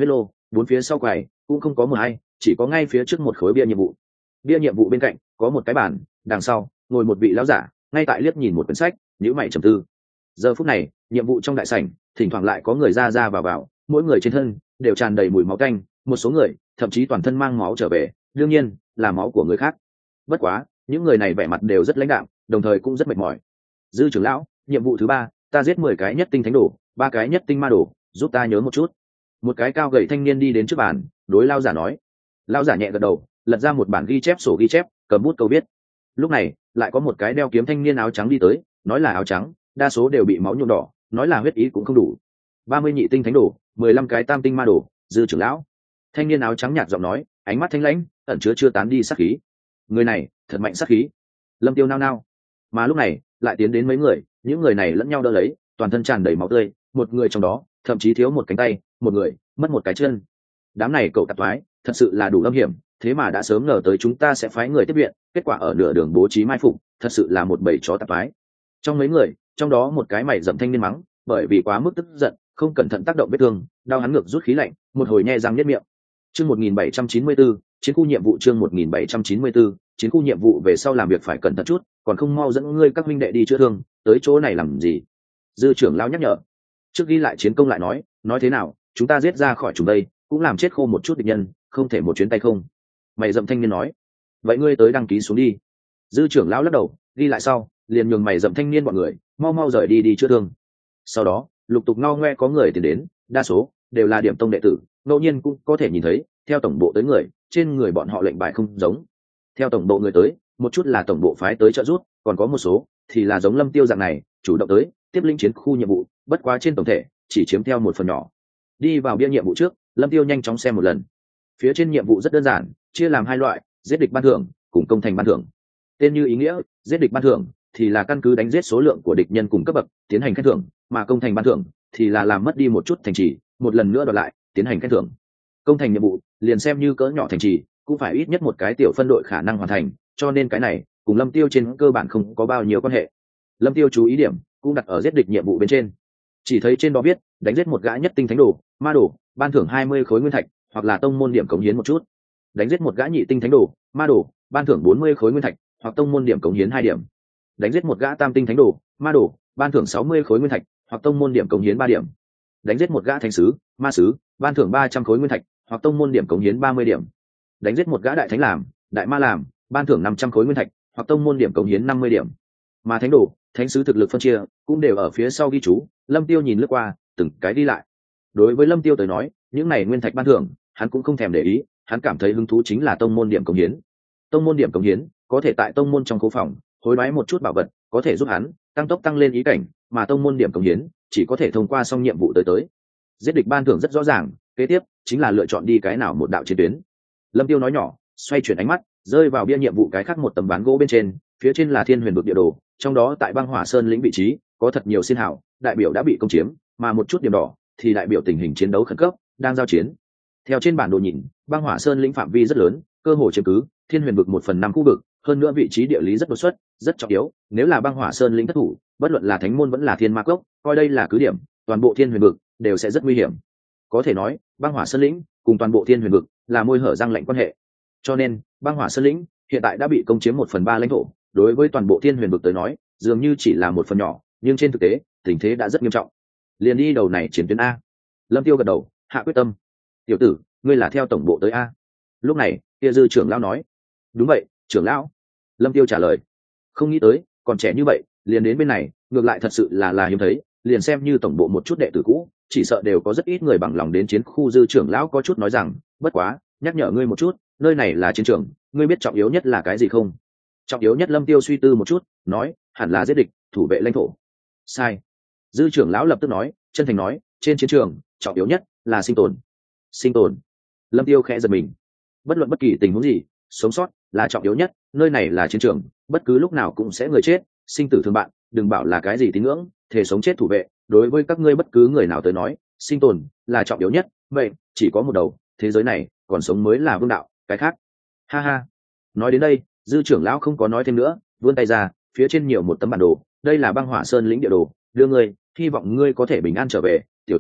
bốn phía sau quầy cũng không có một ai, chỉ có ngay phía trước một khối bia nhiệm vụ. Bia nhiệm vụ bên cạnh có một cái bàn, đằng sau ngồi một vị lão giả ngay tại liếc nhìn một quyển sách, nhíu mày trầm tư. Giờ phút này nhiệm vụ trong đại sảnh thỉnh thoảng lại có người ra ra vào vào, mỗi người trên thân đều tràn đầy mùi máu tanh, một số người thậm chí toàn thân mang máu trở về, đương nhiên là máu của người khác. Bất quá những người này vẻ mặt đều rất lãnh đạm, đồng thời cũng rất mệt mỏi. Dư trưởng lão, nhiệm vụ thứ 3, ta giết 10 cái nhất tinh thánh đồ, 3 cái nhất tinh ma đồ, giúp ta nhớ một chút. Một cái cao gầy thanh niên đi đến trước bàn, đối lão giả nói. Lão giả nhẹ gật đầu, lật ra một bản ghi chép sổ ghi chép, cầm bút câu viết. Lúc này lại có một cái đeo kiếm thanh niên áo trắng đi tới, nói là áo trắng, đa số đều bị máu nhuộm đỏ, nói là huyết ý cũng không đủ. 30 nhị tinh thánh đồ, 15 cái tam tinh ma đồ, Dư trưởng lão. Thanh niên áo trắng nhạt giọng nói, ánh mắt thanh lãnh, ẩn chứa chưa tán đi sát khí. Người này thật mạnh sát khí. Lâm Tiêu nao nao. Mà lúc này lại tiến đến mấy người, những người này lẫn nhau đỡ lấy, toàn thân tràn đầy máu tươi, một người trong đó thậm chí thiếu một cánh tay, một người mất một cái chân. Đám này cậu tạp thoái thật sự là đủ âm hiểm, thế mà đã sớm ngờ tới chúng ta sẽ phái người tiếp viện, kết quả ở nửa đường bố trí mai phục, thật sự là một bầy chó tạp thoái. Trong mấy người, trong đó một cái mày rậm thanh niên mắng, bởi vì quá mức tức giận, không cẩn thận tác động vết thương, đau hắn ngược rút khí lạnh, một hồi nhe răng niết miệng. Chương 1794, chiến khu nhiệm vụ chương 1794, chiến khu nhiệm vụ về sau làm việc phải cẩn thận chút, còn không mau dẫn ngươi các huynh đệ đi chữa thương, tới chỗ này làm gì? Dư trưởng lão nhắc nhở. Trước ghi lại chiến công lại nói thế nào, chúng ta giết ra khỏi chúng đây, cũng làm chết khô một chút địch nhân, không thể một chuyến tay không. Mày dậm thanh niên nói. Vậy ngươi tới đăng ký xuống đi. Dư trưởng lão lắc đầu, ghi lại sau, liền nhường mày dậm thanh niên bọn người, mau rời đi chữa thương. Sau đó, lục tục ngao ngoe có người tìm đến, đa số đều là điểm tông đệ tử, ngẫu nhiên cũng có thể nhìn thấy, theo tổng bộ tới người, trên người bọn họ lệnh bài không giống. Theo tổng bộ người tới, một chút là tổng bộ phái tới trợ giúp, còn có một số thì là giống Lâm Tiêu dạng này, chủ động tới, tiếp lĩnh chiến khu nhiệm vụ, bất quá trên tổng thể chỉ chiếm theo một phần nhỏ. Đi vào bia nhiệm vụ trước, Lâm Tiêu nhanh chóng xem một lần. Phía trên nhiệm vụ rất đơn giản, chia làm hai loại, giết địch ban thưởng cùng công thành ban thưởng. Tên như ý nghĩa, giết địch ban thưởng thì là căn cứ đánh giết số lượng của địch nhân cùng cấp bậc tiến hành khen thưởng, mà công thành ban thưởng thì là làm mất đi một chút thành trì, một lần nữa đoạt lại tiến hành khen thưởng. Công thành nhiệm vụ liền xem như cỡ nhỏ thành trì cũng phải ít nhất một cái tiểu phân đội khả năng hoàn thành, cho nên cái này cùng Lâm Tiêu trên cơ bản không có bao nhiêu quan hệ. Lâm Tiêu chú ý điểm cũng đặt ở giết địch nhiệm vụ bên trên. Chỉ thấy trên đó viết, đánh giết một gã nhất tinh thánh đồ, ma đồ, ban thưởng 20 khối nguyên thạch, hoặc là tông môn điểm cống hiến một chút. Đánh giết một gã nhị tinh thánh đồ, ma đồ, ban thưởng 40 khối nguyên thạch, hoặc tông môn điểm cống hiến 2 điểm. Đánh giết một gã tam tinh thánh đồ, ma đồ, ban thưởng 60 khối nguyên thạch, hoặc tông môn điểm cống hiến 3 điểm. Đánh giết một gã thánh sứ, ma sứ, ban thưởng 300 khối nguyên thạch, hoặc tông môn điểm cống hiến 30 điểm. Đánh giết một gã đại thánh làm, đại ma làm, ban thưởng 500 khối nguyên thạch, hoặc tông môn điểm cống hiến 50 điểm. Mà thánh đồ, thánh sứ thực lực phân chia cũng đều ở phía sau ghi chú. Lâm Tiêu nhìn lướt qua, từng cái đi lại. Đối với Lâm Tiêu tới nói, những này nguyên thạch ban thưởng, hắn cũng không thèm để ý, hắn cảm thấy hứng thú chính là tông môn điểm cống hiến. Tông môn điểm cống hiến có thể tại tông môn trong khu phòng hối đoái một chút bảo vật, có thể giúp hắn tăng tốc tăng lên ý cảnh, mà tông môn điểm cống hiến chỉ có thể thông qua xong nhiệm vụ tới. Giết địch ban thưởng rất rõ ràng, kế tiếp chính là lựa chọn đi cái nào một đạo chiến tuyến. Lâm Tiêu nói nhỏ, xoay chuyển ánh mắt, rơi vào bia nhiệm vụ cái khác một tấm ván gỗ bên trên, phía trên là Thiên Huyền vực địa đồ, trong đó tại Băng Hỏa Sơn lĩnh vị trí có thật nhiều xiên hào, đại biểu đã bị công chiếm, mà một chút điểm đỏ thì đại biểu tình hình chiến đấu khẩn cấp, đang giao chiến. Theo trên bản đồ nhìn, Băng Hỏa Sơn lĩnh phạm vi rất lớn, cơ hồ chiếm cứ Thiên Huyền vực 1/5 khu vực, hơn nữa vị trí địa lý rất đột xuất, rất trọng yếu, nếu là Băng Hỏa Sơn lĩnh thất thủ, bất luận là Thánh môn vẫn là Thiên Ma cốc, coi đây là cứ điểm, toàn bộ Thiên Huyền vực đều sẽ rất nguy hiểm. Có thể nói, Băng Hỏa Sơn lĩnh cùng toàn bộ Thiên Huyền vực là môi hở răng lạnh quan hệ. Cho nên, Băng Hỏa Sơn lĩnh hiện tại đã bị công chiếm 1/3 lãnh thổ, đối với toàn bộ Thiên Huyền vực tới nói, dường như chỉ là một phần nhỏ, nhưng trên thực tế, tình thế đã rất nghiêm trọng. Liền đi đầu này chiến tuyến a. Lâm Tiêu gật đầu, hạ quyết tâm. Tiểu tử, ngươi là theo tổng bộ tới a? Lúc này, kia Dư trưởng lão nói. Đúng vậy, trưởng lão. Lâm Tiêu trả lời. Không nghĩ tới, còn trẻ như vậy, liền đến bên này, ngược lại thật sự là hiếm thấy, liền xem như tổng bộ một chút đệ tử cũ, chỉ sợ đều có rất ít người bằng lòng đến chiến khu. Dư trưởng lão có chút nói rằng, bất quá, nhắc nhở ngươi một chút, nơi này là chiến trường, ngươi biết trọng yếu nhất là cái gì không? Trọng yếu nhất, Lâm Tiêu suy tư một chút, nói, hẳn là giết địch, thủ vệ lãnh thổ. Sai. Dư trưởng lão lập tức nói, chân thành nói, trên chiến trường, trọng yếu nhất là sinh tồn. Sinh tồn. Lâm Tiêu khẽ giật mình. Bất luận bất kỳ tình huống gì, sống sót là trọng yếu nhất, nơi này là chiến trường, bất cứ lúc nào cũng sẽ người chết, sinh tử thương bạn, đừng bảo là cái gì tín ngưỡng, thể sống chết thủ vệ, đối với các ngươi bất cứ người nào tới nói, sinh tồn là trọng yếu nhất, vậy chỉ có một đầu, thế giới này, còn sống mới là vương đạo, cái khác. Ha ha. Nói đến đây, Dư trưởng lão không có nói thêm nữa, vươn tay ra, phía trên nhiều một tấm bản đồ, đây là Băng Hỏa Sơn lĩnh địa đồ, đưa ngươi, hy vọng ngươi có thể bình an trở về, tiểu tử,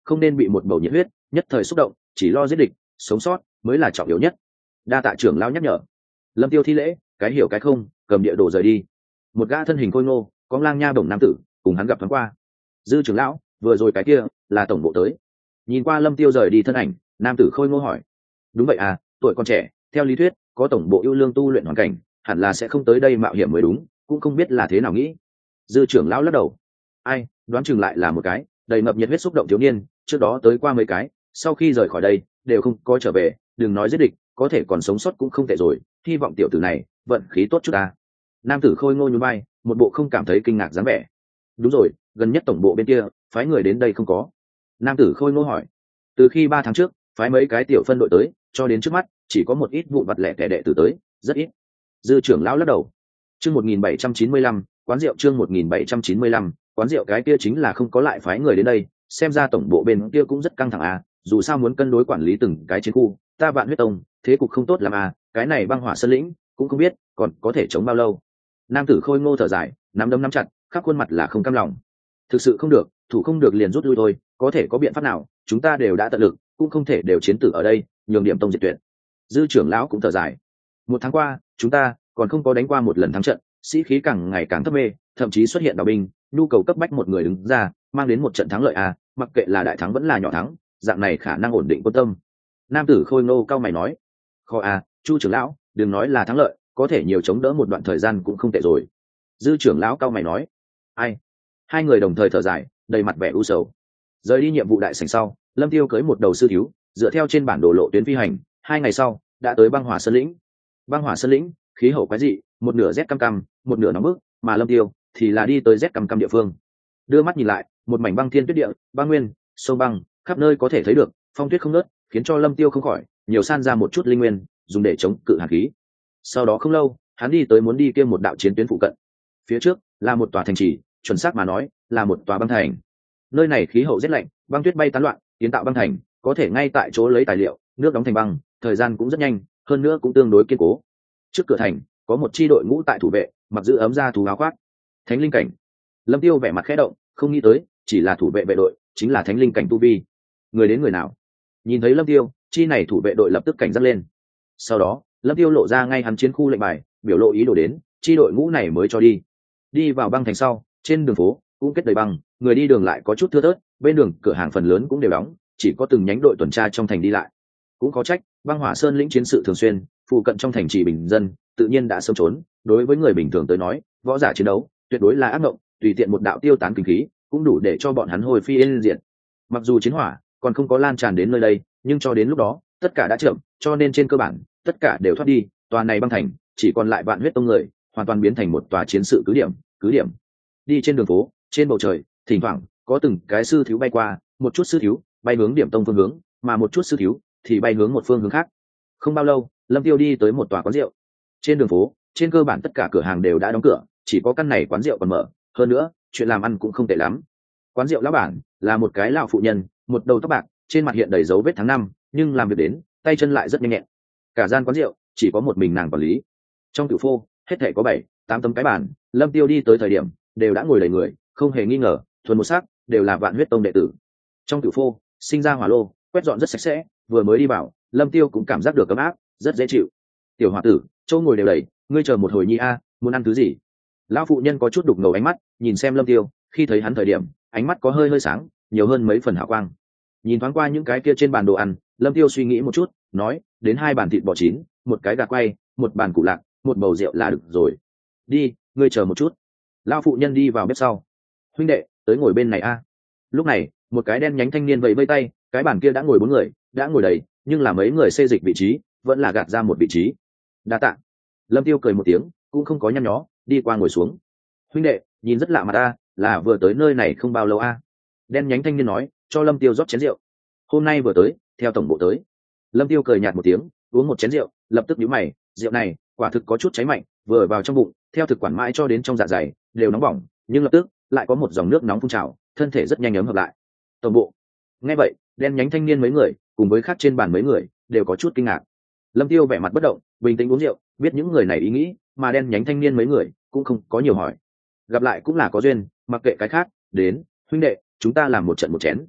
không nên bị một bầu nhiệt huyết nhất thời xúc động, chỉ lo giết địch, sống sót mới là trọng yếu nhất. Đa tạ trưởng lão nhắc nhở. Lâm Tiêu thi lễ, cái hiểu cái không, cầm địa đồ rời đi. Một gã thân hình khôi ngô, có lang nha bổng nam tử cùng hắn gặp thoáng qua. Dư trưởng lão, vừa rồi cái kia là tổng bộ tới. Nhìn qua Lâm Tiêu rời đi thân ảnh, nam tử khôi ngô hỏi. Đúng vậy à, tuổi còn trẻ, theo lý thuyết có tổng bộ ưu lương tu luyện hoàn cảnh, hẳn là sẽ không tới đây mạo hiểm mới đúng, cũng không biết là thế nào nghĩ. Dư trưởng lão lắc đầu. Ai, đoán chừng lại là một cái đầy ngập nhiệt huyết xúc động thiếu niên, trước đó tới qua mấy cái, sau khi rời khỏi đây đều không có trở về, đừng nói giết địch, có thể còn sống sót cũng không tệ rồi, hy vọng tiểu tử này vận khí tốt chút ta. Nam tử khôi ngô nhún vai, một bộ không cảm thấy kinh ngạc dáng vẻ. Đúng rồi, gần nhất tổng bộ bên kia phái người đến đây không có? Nam tử khôi ngô hỏi. Từ khi 3 tháng trước phái mấy cái tiểu phân đội tới, cho đến trước mắt chỉ có một ít vụn vặt lẻ tẻ đệ tử tới, rất ít. Dư trưởng lão lắc đầu. Chương 1795, quán rượu chương 1795, quán rượu cái kia chính là không có lại phái người đến đây, xem ra tổng bộ bên kia cũng rất căng thẳng à, dù sao muốn cân đối quản lý từng cái chiến khu, ta Vạn Huyết Tông, thế cục không tốt lắm à, cái này băng hỏa sơn lĩnh cũng không biết còn có thể chống bao lâu. Nam tử khôi ngô thở dài, nắm đấm nắm chặt, khắp khuôn mặt là không cam lòng. Thực sự không được, thủ không được liền rút lui thôi, có thể có biện pháp nào, chúng ta đều đã tận lực, cũng không thể đều chiến tử ở đây, nhường điểm tông diệt tuyệt. Dư trưởng lão cũng thở dài. 1 tháng qua, chúng ta còn không có đánh qua một lần thắng trận, sĩ khí càng ngày càng thấp mê, thậm chí xuất hiện đào binh, nhu cầu cấp bách một người đứng ra, mang đến một trận thắng lợi à, mặc kệ là đại thắng vẫn là nhỏ thắng, dạng này khả năng ổn định quân tâm. Nam tử khôi ngô cao mày nói. Khó à, Chu trưởng lão, đừng nói là thắng lợi, có thể nhiều chống đỡ một đoạn thời gian cũng không tệ rồi. Dư trưởng lão cao mày nói. Ai? Hai người đồng thời thở dài, đầy mặt vẻ u sầu. Rời đi nhiệm vụ đại sảnh sau, Lâm Tiêu cưới một đầu sư thiếu, dựa theo trên bản đồ lộ tuyến phi hành, 2 ngày sau đã tới băng hỏa sơn lĩnh. Băng hỏa sơn lĩnh khí hậu quái dị, một nửa rét căm căm, một nửa nóng bức, mà Lâm Tiêu thì là đi tới rét căm căm địa phương. Đưa mắt nhìn lại, một mảnh băng thiên tuyết địa, băng nguyên, sông băng, khắp nơi có thể thấy được, phong tuyết không ngớt, khiến cho Lâm Tiêu không khỏi nhiều san ra một chút linh nguyên, dùng để chống cự hàn khí. Sau đó không lâu, hắn đi tới muốn đi kia một đạo chiến tuyến phụ cận. Phía trước là một tòa thành trì, chuẩn xác mà nói, là một tòa băng thành. Nơi này khí hậu rất lạnh, băng tuyết bay tán loạn, kiến tạo băng thành, có thể ngay tại chỗ lấy tài liệu, nước đóng thành băng, thời gian cũng rất nhanh, hơn nữa cũng tương đối kiên cố. Trước cửa thành có một chi đội ngũ tại thủ vệ, mặc giữ ấm da thú áo khoác. Thánh linh cảnh. Lâm Tiêu vẻ mặt khẽ động, không nghĩ tới, chỉ là thủ vệ vệ đội, chính là thánh linh cảnh tu vi. Người đến người nào? Nhìn thấy Lâm Tiêu, chi này thủ vệ đội lập tức cảnh giác lên. Sau đó, Lâm Tiêu lộ ra ngay hắn chiến khu lệnh bài, biểu lộ ý đồ đến, chi đội ngũ này mới cho đi. Đi vào băng thành sau, trên đường phố cũng kết đầy băng, người đi đường lại có chút thưa thớt, bên đường cửa hàng phần lớn cũng đều đóng, chỉ có từng nhánh đội tuần tra trong thành đi lại. Cũng có trách, băng hỏa sơn lĩnh chiến sự thường xuyên, phụ cận trong thành trì bình dân tự nhiên đã sớm trốn. Đối với người bình thường tới nói, võ giả chiến đấu tuyệt đối là ác mộng, tùy tiện một đạo tiêu tán kinh khí cũng đủ để cho bọn hắn hồi phi yên diệt. Mặc dù chiến hỏa còn không có lan tràn đến nơi đây, nhưng cho đến lúc đó tất cả đã chậm, cho nên trên cơ bản tất cả đều thoát đi. Tòa này băng thành chỉ còn lại Vạn Huyết Tông người, hoàn toàn biến thành một tòa chiến sự cứ điểm. Đi trên đường phố, trên bầu trời thỉnh thoảng có từng cái sư thiếu bay qua, một chút sư thiếu bay hướng điểm tông phương hướng, mà một chút sư thiếu thì bay hướng một phương hướng khác. Không bao lâu, Lâm Tiêu đi tới một tòa quán rượu. Trên đường phố, trên cơ bản tất cả cửa hàng đều đã đóng cửa, chỉ có căn này quán rượu còn mở, hơn nữa chuyện làm ăn cũng không tệ lắm. Quán rượu lão bản là một cái lão phụ nhân, một đầu tóc bạc, trên mặt hiện đầy dấu vết tháng năm, nhưng làm việc đến tay chân lại rất nhanh nhẹn. Cả gian quán rượu chỉ có một mình nàng quản lý. Trong tiểu phô hết thảy có 7-8 tấm cái bàn, Lâm Tiêu đi tới thời điểm đều đã ngồi đầy người, không hề nghi ngờ, thuần một sắc đều là Vạn Huyết Tông đệ tử. Trong tiểu phô sinh ra hỏa lô, quét dọn rất sạch sẽ, vừa mới đi vào, Lâm Tiêu cũng cảm giác được ấm áp, rất dễ chịu. Tiểu hòa tử, chỗ ngồi đều đầy, ngươi chờ một hồi nhi a, muốn ăn thứ gì? Lão phụ nhân có chút đục ngầu ánh mắt, nhìn xem Lâm Tiêu, khi thấy hắn thời điểm, ánh mắt có hơi sáng, nhiều hơn mấy phần hào quang. Nhìn thoáng qua những cái kia trên bàn đồ ăn, Lâm Tiêu suy nghĩ một chút, nói, đến 2 bàn thịt bò chín, một cái gà quay, một bàn củ lạc, một bầu rượu là được rồi. Đi, ngươi chờ một chút. Lão phụ nhân đi vào bếp sau. Huynh đệ, tới ngồi bên này a. Lúc này, một cái đen nhánh thanh niên vẫy vẫy tay, cái bàn kia đã ngồi 4 người, đã ngồi đầy, nhưng là mấy người xê dịch vị trí, vẫn là gạt ra một vị trí. Đa tạ. Lâm Tiêu cười một tiếng, cũng không có nhăn nhó, đi qua ngồi xuống. Huynh đệ, nhìn rất lạ mặt ta, là vừa tới nơi này không bao lâu a? Đen nhánh thanh niên nói, cho Lâm Tiêu rót chén rượu. Hôm nay vừa tới, theo tổng bộ tới. Lâm Tiêu cười nhạt một tiếng, uống một chén rượu, lập tức nhíu mày, rượu này quả thực có chút cháy mạnh, vừa vào trong bụng, theo thực quản mãi cho đến trong dạ dày, đều nóng bỏng, nhưng lập tức lại có một dòng nước nóng phun trào, thân thể rất nhanh ấm hợp lại. Tổng bộ. Nghe vậy, đen nhánh thanh niên mấy người, cùng với khác trên bàn mấy người, đều có chút kinh ngạc. Lâm Tiêu vẻ mặt bất động, bình tĩnh uống rượu, biết những người này ý nghĩ, mà đen nhánh thanh niên mấy người cũng không có nhiều hỏi. Gặp lại cũng là có duyên, mặc kệ cái khác, đến, huynh đệ, chúng ta làm một trận một chén.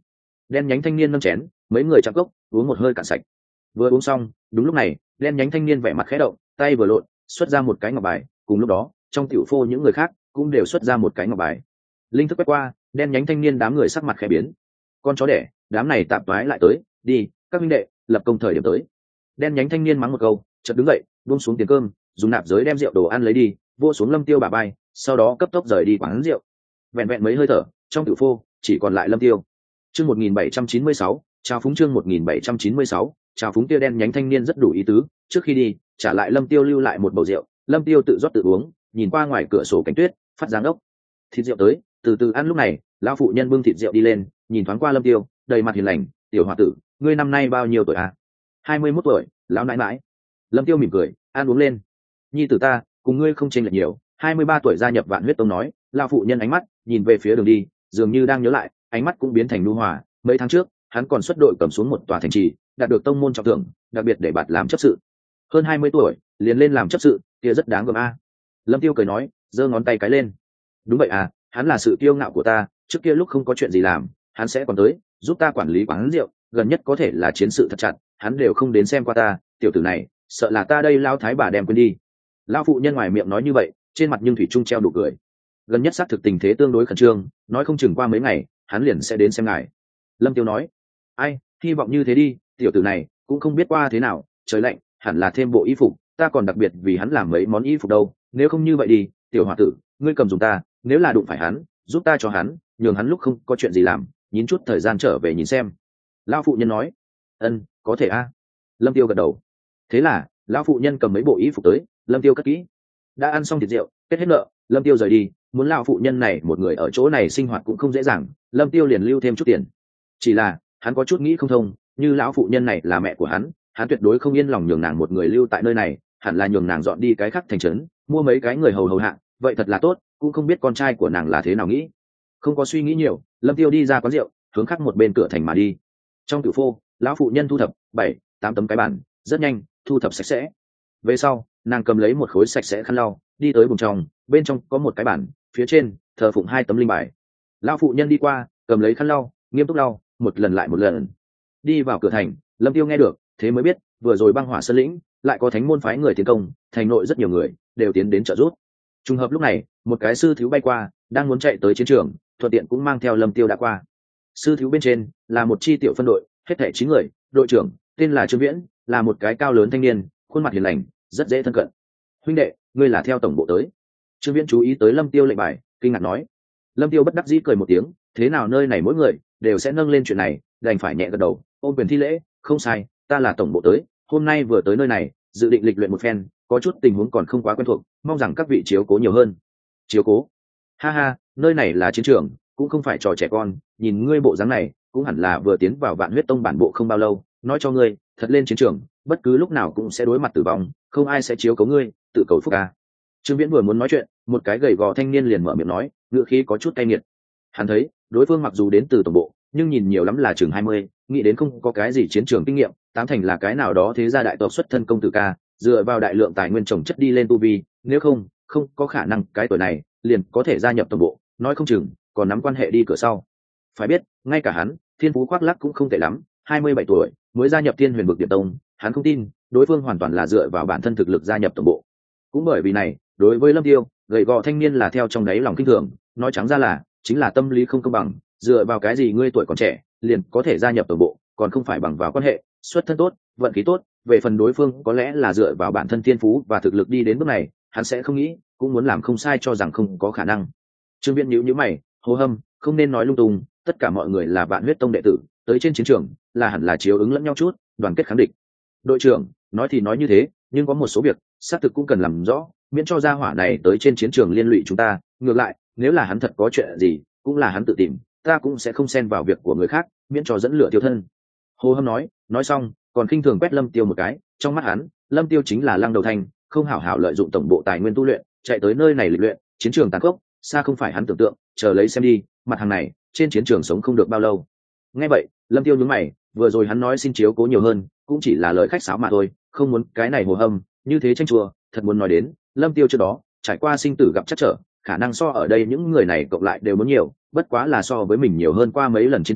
Đen nhánh thanh niên nâng chén, mấy người chạm cốc uống một hơi cạn sạch. Vừa uống xong, đúng lúc này đen nhánh thanh niên vẻ mặt khẽ động, tay vừa lộn xuất ra một cái ngọc bài. Cùng lúc đó trong tiểu phô những người khác cũng đều xuất ra một cái ngọc bài. Linh thức quét qua, đen nhánh thanh niên đám người sắc mặt khẽ biến. Con chó đẻ, đám này tạp toái lại tới, đi các minh đệ, lập công thời điểm tới. Đen nhánh thanh niên mắng một câu, chợt đứng dậy buông xuống tiền cơm, dùng nạp giới đem rượu đồ ăn lấy đi, vua xuống Lâm Tiêu bả vai, sau đó cấp tốc rời đi quán rượu. Vẹn vẹn mấy hơi thở, trong tiểu phô chỉ còn lại Lâm Tiêu. Chương 1796, chào phúng chương 1796, chào phúng. Tia đen nhánh thanh niên rất đủ ý tứ, trước khi đi trả lại Lâm Tiêu lưu lại một bầu rượu. Lâm Tiêu tự rót tự uống, nhìn qua ngoài cửa sổ cánh tuyết, phát dáng ốc. Thịt rượu tới, từ từ ăn. Lúc này lão phụ nhân bưng thịt rượu đi lên, nhìn thoáng qua Lâm Tiêu, đầy mặt hiền lành. Tiểu hòa tử, ngươi năm nay bao nhiêu tuổi à? 21 tuổi, lão nãi nãi. Lâm Tiêu mỉm cười, ăn uống lên. Nhi tử ta cùng ngươi không chênh lệch nhiều, 23 tuổi gia nhập Vạn Huyết Tông. Nói lão phụ nhân ánh mắt nhìn về phía đường đi, dường như đang nhớ lại, ánh mắt cũng biến thành nhu hòa. Mấy tháng trước hắn còn xuất đội cầm xuống một tòa thành trì, đạt được tông môn trọng thưởng, đặc biệt để bạt làm chấp sự. Hơn 20 tuổi liền lên làm chấp sự, kia rất đáng gờm a. Lâm Tiêu cười nói, giơ ngón tay cái lên. Đúng vậy à, hắn là sự kiêu ngạo của ta, trước kia lúc không có chuyện gì làm hắn sẽ còn tới giúp ta quản lý quán rượu, gần nhất có thể là chiến sự thật chặt hắn đều không đến xem qua ta. Tiểu tử này sợ là ta đây lao thái bà đem quên đi. Lao phụ nhân ngoài miệng nói như vậy, trên mặt nhưng thủy trung treo đủ cười. Gần nhất xác thực tình thế tương đối khẩn trương, nói không chừng qua mấy ngày hắn liền sẽ đến xem ngài. Lâm Tiêu nói, ai, hy vọng như thế đi. Tiểu tử này cũng không biết qua thế nào, trời lạnh hẳn là thêm bộ y phục, ta còn đặc biệt vì hắn làm mấy món y phục đâu. Nếu không như vậy đi, tiểu hòa tử, ngươi cầm dùng ta, nếu là đụng phải hắn giúp ta cho hắn, nhường hắn lúc không có chuyện gì làm nhín chút thời gian trở về nhìn xem. Lão phụ nhân nói, ân, có thể a. Lâm Tiêu gật đầu. Thế là lão phụ nhân cầm mấy bộ y phục tới, Lâm Tiêu cất kỹ. Đã ăn xong thịt rượu, kết hết nợ, Lâm Tiêu rời đi. Muốn lão phụ nhân này một người ở chỗ này sinh hoạt cũng không dễ dàng, Lâm Tiêu liền lưu thêm chút tiền. Chỉ là hắn có chút nghĩ không thông, như lão phụ nhân này là mẹ của hắn tuyệt đối không yên lòng nhường nàng một người lưu tại nơi này, hẳn là nhường nàng dọn đi cái khác thành trấn, mua mấy cái người hầu hầu hạ, vậy thật là tốt. Cũng không biết con trai của nàng là thế nào nghĩ. Không có suy nghĩ nhiều, Lâm Tiêu đi ra quán rượu, hướng khác một bên cửa thành mà đi. Trong tiểu phô, lão phụ nhân thu thập 7-8 tấm cái bản, rất nhanh thu thập sạch sẽ. Về sau nàng cầm lấy một khối sạch sẽ khăn lau, đi tới bùng trong, bên trong có một cái bản, phía trên thờ phụng 2 tấm linh bài. Lão phụ nhân đi qua, cầm lấy khăn lau, nghiêm túc lau một lần lại một lần. Đi vào cửa thành, Lâm Tiêu nghe được, thế mới biết vừa rồi băng hỏa sơn lĩnh lại có thánh môn phái người tiến công, thành nội rất nhiều người đều tiến đến trợ giúp. Trùng hợp lúc này một cái sư thiếu bay qua, đang muốn chạy tới chiến trường, thuận tiện cũng mang theo Lâm Tiêu đã qua. Sư thiếu bên trên là một chi tiểu phân đội, hết thảy 9 người, đội trưởng tên là Trương Viễn, là một cái cao lớn thanh niên, khuôn mặt hiền lành, rất dễ thân cận. Huynh đệ, ngươi là theo tổng bộ tới? Trương Viễn chú ý tới Lâm Tiêu lệnh bài, kinh ngạc nói. Lâm Tiêu bất đắc dĩ cười một tiếng, thế nào nơi này mỗi người đều sẽ nâng lên chuyện này, đành phải nhẹ gật đầu, ôm quyền thi lễ, không sai, ta là tổng bộ tới, hôm nay vừa tới nơi này, dự định lịch luyện một phen, có chút tình huống còn không quá quen thuộc, mong rằng các vị chiếu cố nhiều hơn. Chiếu cố? Ha ha, nơi này là chiến trường, cũng không phải trò trẻ con, nhìn ngươi bộ dáng này cũng hẳn là vừa tiến vào Vạn Huyết Tông bản bộ không bao lâu, nói cho ngươi, thật lên chiến trường bất cứ lúc nào cũng sẽ đối mặt tử vong, không ai sẽ chiếu cố ngươi, tự cầu phúc ca. Trương Viễn vừa muốn nói chuyện, một cái gầy gò thanh niên liền mở miệng nói, ngữ khí có chút cay nghiệt. Hắn thấy đối phương mặc dù đến từ tổng bộ, nhưng nhìn nhiều lắm là chừng 20, nghĩ đến không có cái gì chiến trường kinh nghiệm, tám thành là cái nào đó thế gia đại tộc xuất thân công tử ca, dựa vào đại lượng tài nguyên trồng chất đi lên tu vi, nếu không có khả năng cái tuổi này liền có thể gia nhập tổng bộ, nói không chừng còn nắm quan hệ đi cửa sau. Phải biết, ngay cả hắn, thiên phú khoác lác cũng không tệ lắm, 27 tuổi mới gia nhập Thiên Huyền Vực Điện Tông, hắn không tin đối phương hoàn toàn là dựa vào bản thân thực lực gia nhập tổng bộ. Cũng bởi vì này, đối với Lâm Tiêu, gầy gò thanh niên là theo trong đáy lòng kinh thường, nói trắng ra là chính là tâm lý không công bằng, dựa vào cái gì ngươi tuổi còn trẻ liền có thể gia nhập tổng bộ, còn không phải bằng vào quan hệ, xuất thân tốt, vận khí tốt. Về phần đối phương có lẽ là dựa vào bản thân thiên phú và thực lực đi đến bước này, hắn sẽ không nghĩ, cũng muốn làm không sai cho rằng không có khả năng. Trương Viễn nhíu mày, Hồ Hâm, không nên nói lung tung, tất cả mọi người là Vạn Huyết Tông đệ tử, tới trên chiến trường là hẳn là chiếu ứng lẫn nhau chút, đoàn kết kháng địch. Đội trưởng, nói thì nói như thế, nhưng có một số việc xác thực cũng cần làm rõ, miễn cho gia hỏa này tới trên chiến trường liên lụy chúng ta. Ngược lại, nếu là hắn thật có chuyện gì, cũng là hắn tự tìm, ta cũng sẽ không xen vào việc của người khác, miễn cho dẫn lửa tiêu thân. Hồ Hâm nói xong còn khinh thường quét Lâm Tiêu một cái, trong mắt hắn, Lâm Tiêu chính là lăng đầu thanh, không hảo hảo lợi dụng tổng bộ tài nguyên tu luyện, chạy tới nơi này lịch luyện, chiến trường tàn khốc, xa không phải hắn tưởng tượng, chờ lấy xem đi, mặt hàng này trên chiến trường sống không được bao lâu. Nghe vậy, Lâm Tiêu nhướng mày, vừa rồi hắn nói xin chiếu cố nhiều hơn, cũng chỉ là lời khách sáo mà thôi, không muốn cái này Hồ Hâm như thế tranh chua. Thật muốn nói đến, Lâm Tiêu trước đó trải qua sinh tử gặp chắc trở, khả năng so ở đây những người này cộng lại đều muốn nhiều, bất quá là so với mình nhiều hơn qua mấy lần chiến trường,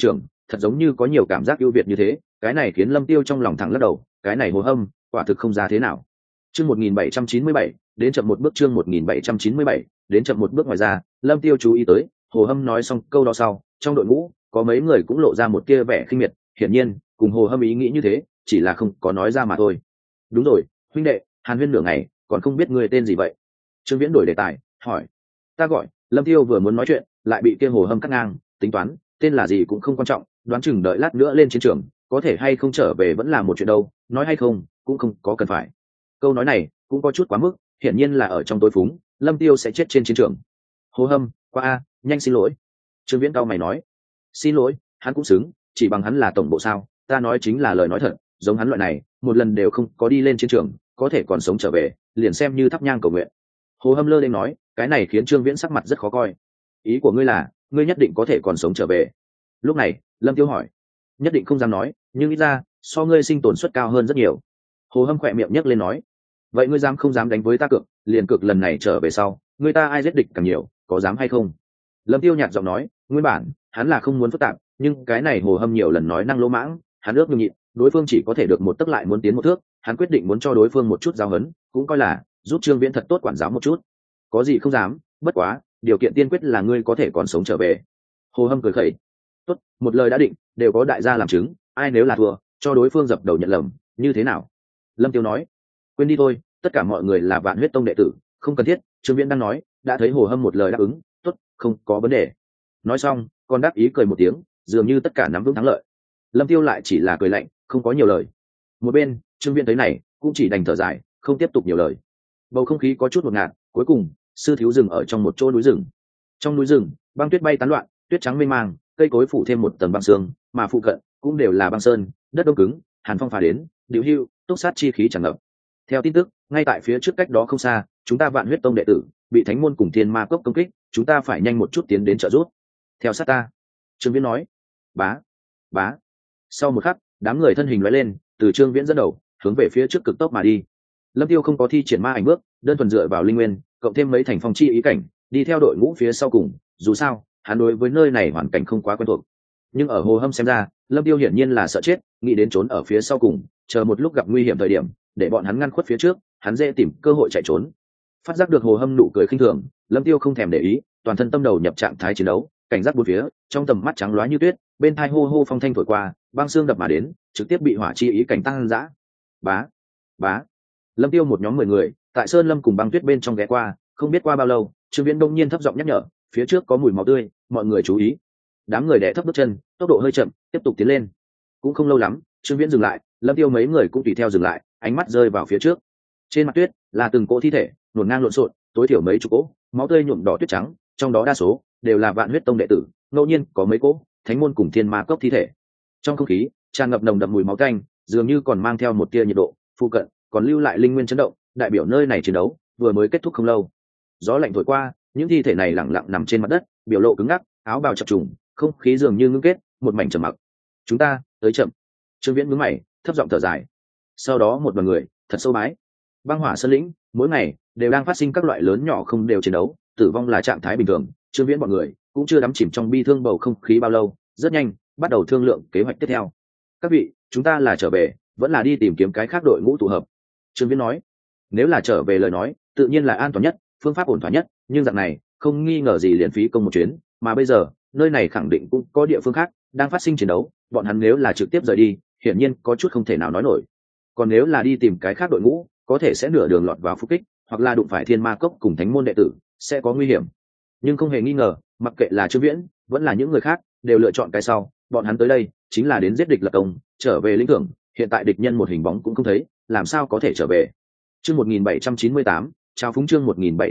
thật giống như có nhiều cảm giác ưu việt như thế, cái này khiến Lâm Tiêu trong lòng thẳng lắc đầu, cái này Hồ Hâm quả thực không ra thế nào. Chương 1797, đến chậm một bước. Chương 1797, đến chậm một bước. Ngoài ra, Lâm Tiêu chú ý tới, Hồ Hâm nói xong câu đó sau, trong đội ngũ có mấy người cũng lộ ra một tia vẻ khinh miệt, hiển nhiên cùng Hồ Hâm ý nghĩ như thế, chỉ là không có nói ra mà thôi. Đúng rồi, huynh đệ, Hàn Huyên nửa ngày, còn không biết người tên gì vậy? Trương Viễn đổi đề tài, hỏi. Ta gọi. Lâm Tiêu vừa muốn nói chuyện, lại bị kia Hồ Hâm cắt ngang, tính toán, tên là gì cũng không quan trọng, đoán chừng đợi lát nữa lên chiến trường, có thể hay không trở về vẫn là một chuyện đâu, nói hay không, cũng không có cần phải. Câu nói này cũng có chút quá mức, hiển nhiên là ở trong tối phúng, Lâm Tiêu sẽ chết trên chiến trường. Hồ Hâm, qua a, nhanh xin lỗi. Trương Viễn cao mày nói. Xin lỗi, hắn cũng xứng, chỉ bằng hắn là tổng bộ sao? Ta nói chính là lời nói thật, giống hắn loại này, một lần đều không có đi lên chiến trường, có thể còn sống trở về, liền xem như thắp nhang cầu nguyện. Hồ Hâm lơ lên nói, cái này khiến Trương Viễn sắc mặt rất khó coi. Ý của ngươi là, ngươi nhất định có thể còn sống trở về? Lúc này, Lâm Tiêu hỏi. Nhất định không dám nói, nhưng ít ra, so ngươi sinh tồn suất cao hơn rất nhiều. Hồ Hâm khỏe miệng nhếch lên nói. Vậy ngươi dám không dám đánh với ta cược, liền cược lần này trở về sau, ngươi ta ai giết địch càng nhiều, có dám hay không? Lâm Tiêu nhạt giọng nói, nguyên bản hắn là không muốn phức tạp, nhưng cái này Hồ Hâm nhiều lần nói năng lỗ mãng, hắn ước nhường nhịn, đối phương chỉ có thể được một tấc lại muốn tiến một thước, hắn quyết định muốn cho đối phương một chút giáo huấn, cũng coi là giúp Trương Viễn thật tốt quản giáo một chút. Có gì không dám, bất quá điều kiện tiên quyết là ngươi có thể còn sống trở về. Hồ Hâm cười khẩy. Tốt, một lời đã định, đều có đại gia làm chứng, ai nếu là thua, cho đối phương dập đầu nhận lầm, như thế nào? Lâm Tiêu nói. Quên đi thôi, tất cả mọi người là Vạn Huyết Tông đệ tử, không cần thiết. Trương Viễn đang nói, đã thấy Hồ Hâm một lời đáp ứng, tốt, không có vấn đề. Nói xong, còn đáp ý cười một tiếng, dường như tất cả nắm vững thắng lợi. Lâm Tiêu lại chỉ là cười lạnh, không có nhiều lời. Một bên, Trương Viễn thấy này, cũng chỉ đành thở dài, không tiếp tục nhiều lời. Bầu không khí có chút ngột ngạt, cuối cùng, sư thiếu dừng ở trong một chỗ núi rừng. Trong núi rừng, băng tuyết bay tán loạn, tuyết trắng mênh mang, cây cối phủ thêm một tầng băng sương, mà phụ cận cũng đều là băng sơn, đất đông cứng, hàn phong phá đến, điệu hưu, túc sát chi khí tràn ngập. Theo tin tức, ngay tại phía trước cách đó không xa, chúng ta Vạn Huyết Tông đệ tử bị Thánh môn cùng Thiên Ma cốc công kích, chúng ta phải nhanh một chút tiến đến trợ giúp. Theo sát ta. Trương Viễn nói. Bá, bá. Sau một khắc, đám người thân hình lóe lên, từ Trương Viễn dẫn đầu, hướng về phía trước cực tốc mà đi. Lâm Tiêu không có thi triển ma ảnh bước, đơn thuần dựa vào linh nguyên, cộng thêm mấy thành phong chi ý cảnh, đi theo đội ngũ phía sau cùng. Dù sao, hắn đối với nơi này hoàn cảnh không quá quen thuộc. Nhưng ở Hồ Hâm xem ra, Lâm Tiêu hiển nhiên là sợ chết, nghĩ đến trốn ở phía sau cùng, chờ một lúc gặp nguy hiểm thời điểm, để bọn hắn ngăn khuất phía trước, hắn dễ tìm cơ hội chạy trốn. Phát giác được Hồ Hâm nụ cười khinh thường, Lâm Tiêu không thèm để ý, toàn thân tâm đầu nhập trạng thái chiến đấu, cảnh giác bốn phía, trong tầm mắt trắng loá như tuyết, bên tai hô hô phong thanh thổi qua, băng xương đập mà đến, trực tiếp bị hỏa chi ý cảnh tăng dã. Bá, bá. Lâm Tiêu một nhóm 10 người, tại sơn lâm cùng băng tuyết bên trong ghé qua, không biết qua bao lâu, Trương Viễn đông nhiên thấp giọng nhắc nhở, phía trước có mùi máu tươi, mọi người chú ý. Đám người đè thấp bước chân, tốc độ hơi chậm, tiếp tục tiến lên. Cũng không lâu lắm, Trương Viễn dừng lại, Lâm Tiêu mấy người cũng tùy theo dừng lại, ánh mắt rơi vào phía trước. Trên mặt tuyết là từng cỗ thi thể, hỗn ngang lộn xộn, tối thiểu mấy chục cỗ, máu tươi nhuộm đỏ tuyết trắng, trong đó đa số đều là Vạn Huyết Tông đệ tử, ngẫu nhiên có mấy cỗ Thánh môn cùng Thiên Ma cốc thi thể. Trong không khí tràn ngập nồng đậm mùi máu tanh, dường như còn mang theo một tia nhiệt độ, phụ cận còn lưu lại linh nguyên chấn động, đại biểu nơi này chiến đấu vừa mới kết thúc không lâu. Gió lạnh thổi qua, những thi thể này lặng lặng nằm trên mặt đất, biểu lộ cứng ngắc, áo bào chập trùng, không khí dường như ngưng kết, một mảnh trầm mặc. Chúng ta tới chậm. Trương Viễn nhướng mày, thấp giọng thở dài. Sau đó một đoàn người thật sâu bái. Băng hỏa sơn lĩnh mỗi ngày đều đang phát sinh các loại lớn nhỏ không đều chiến đấu, tử vong là trạng thái bình thường. Trương Viễn bọn người cũng chưa đắm chìm trong bi thương bầu không khí bao lâu, rất nhanh bắt đầu thương lượng kế hoạch tiếp theo. Các vị, chúng ta là trở về, vẫn là đi tìm kiếm cái khác đội ngũ tụ hợp? Trương Viễn nói. Nếu là trở về lời nói, tự nhiên là an toàn nhất, phương pháp ổn thỏa nhất, nhưng dạng này không nghi ngờ gì liền phí công một chuyến, mà bây giờ nơi này khẳng định cũng có địa phương khác đang phát sinh chiến đấu, bọn hắn nếu là trực tiếp rời đi, hiển nhiên có chút không thể nào nói nổi. Còn nếu là đi tìm cái khác đội ngũ, có thể sẽ nửa đường lọt vào phục kích, hoặc là đụng phải Thiên Ma cốc cùng Thánh môn đệ tử, sẽ có nguy hiểm. Nhưng không hề nghi ngờ, mặc kệ là Trương Viễn vẫn là những người khác, đều lựa chọn cái sau, bọn hắn tới đây chính là đến giết địch lập công, trở về lĩnh thưởng, hiện tại địch nhân một hình bóng cũng không thấy, làm sao có thể trở về. Chương 1798, chào phúng. Chương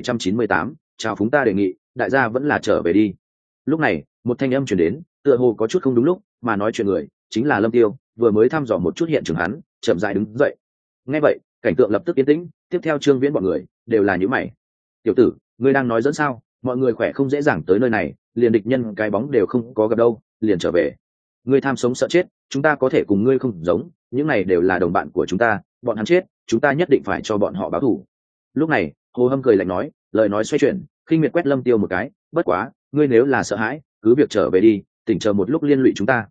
1798, chào phúng. Ta đề nghị đại gia vẫn là trở về đi. Lúc này một thanh âm truyền đến, tựa hồ có chút không đúng lúc, mà nói chuyện người chính là Lâm Tiêu, vừa mới thăm dò một chút hiện trường, hắn chậm rãi đứng dậy. Nghe vậy, cảnh tượng lập tức yên tĩnh, tiếp theo Trương Viễn bọn người đều là nhíu mày. Tiểu tử, ngươi đang nói dẫn sao? Mọi người khỏe không dễ dàng tới nơi này, liền địch nhân cái bóng đều không có gặp đâu, liền trở về. Ngươi tham sống sợ chết, chúng ta có thể cùng ngươi không giống, những này đều là đồng bạn của chúng ta, bọn hắn chết, chúng ta nhất định phải cho bọn họ báo thù. Lúc này, Hồ Hâm cười lạnh nói, lời nói xoay chuyển, khinh miệt quét Lâm Tiêu một cái, bất quá, ngươi nếu là sợ hãi, cứ việc trở về đi, tỉnh chờ một lúc liên lụy chúng ta.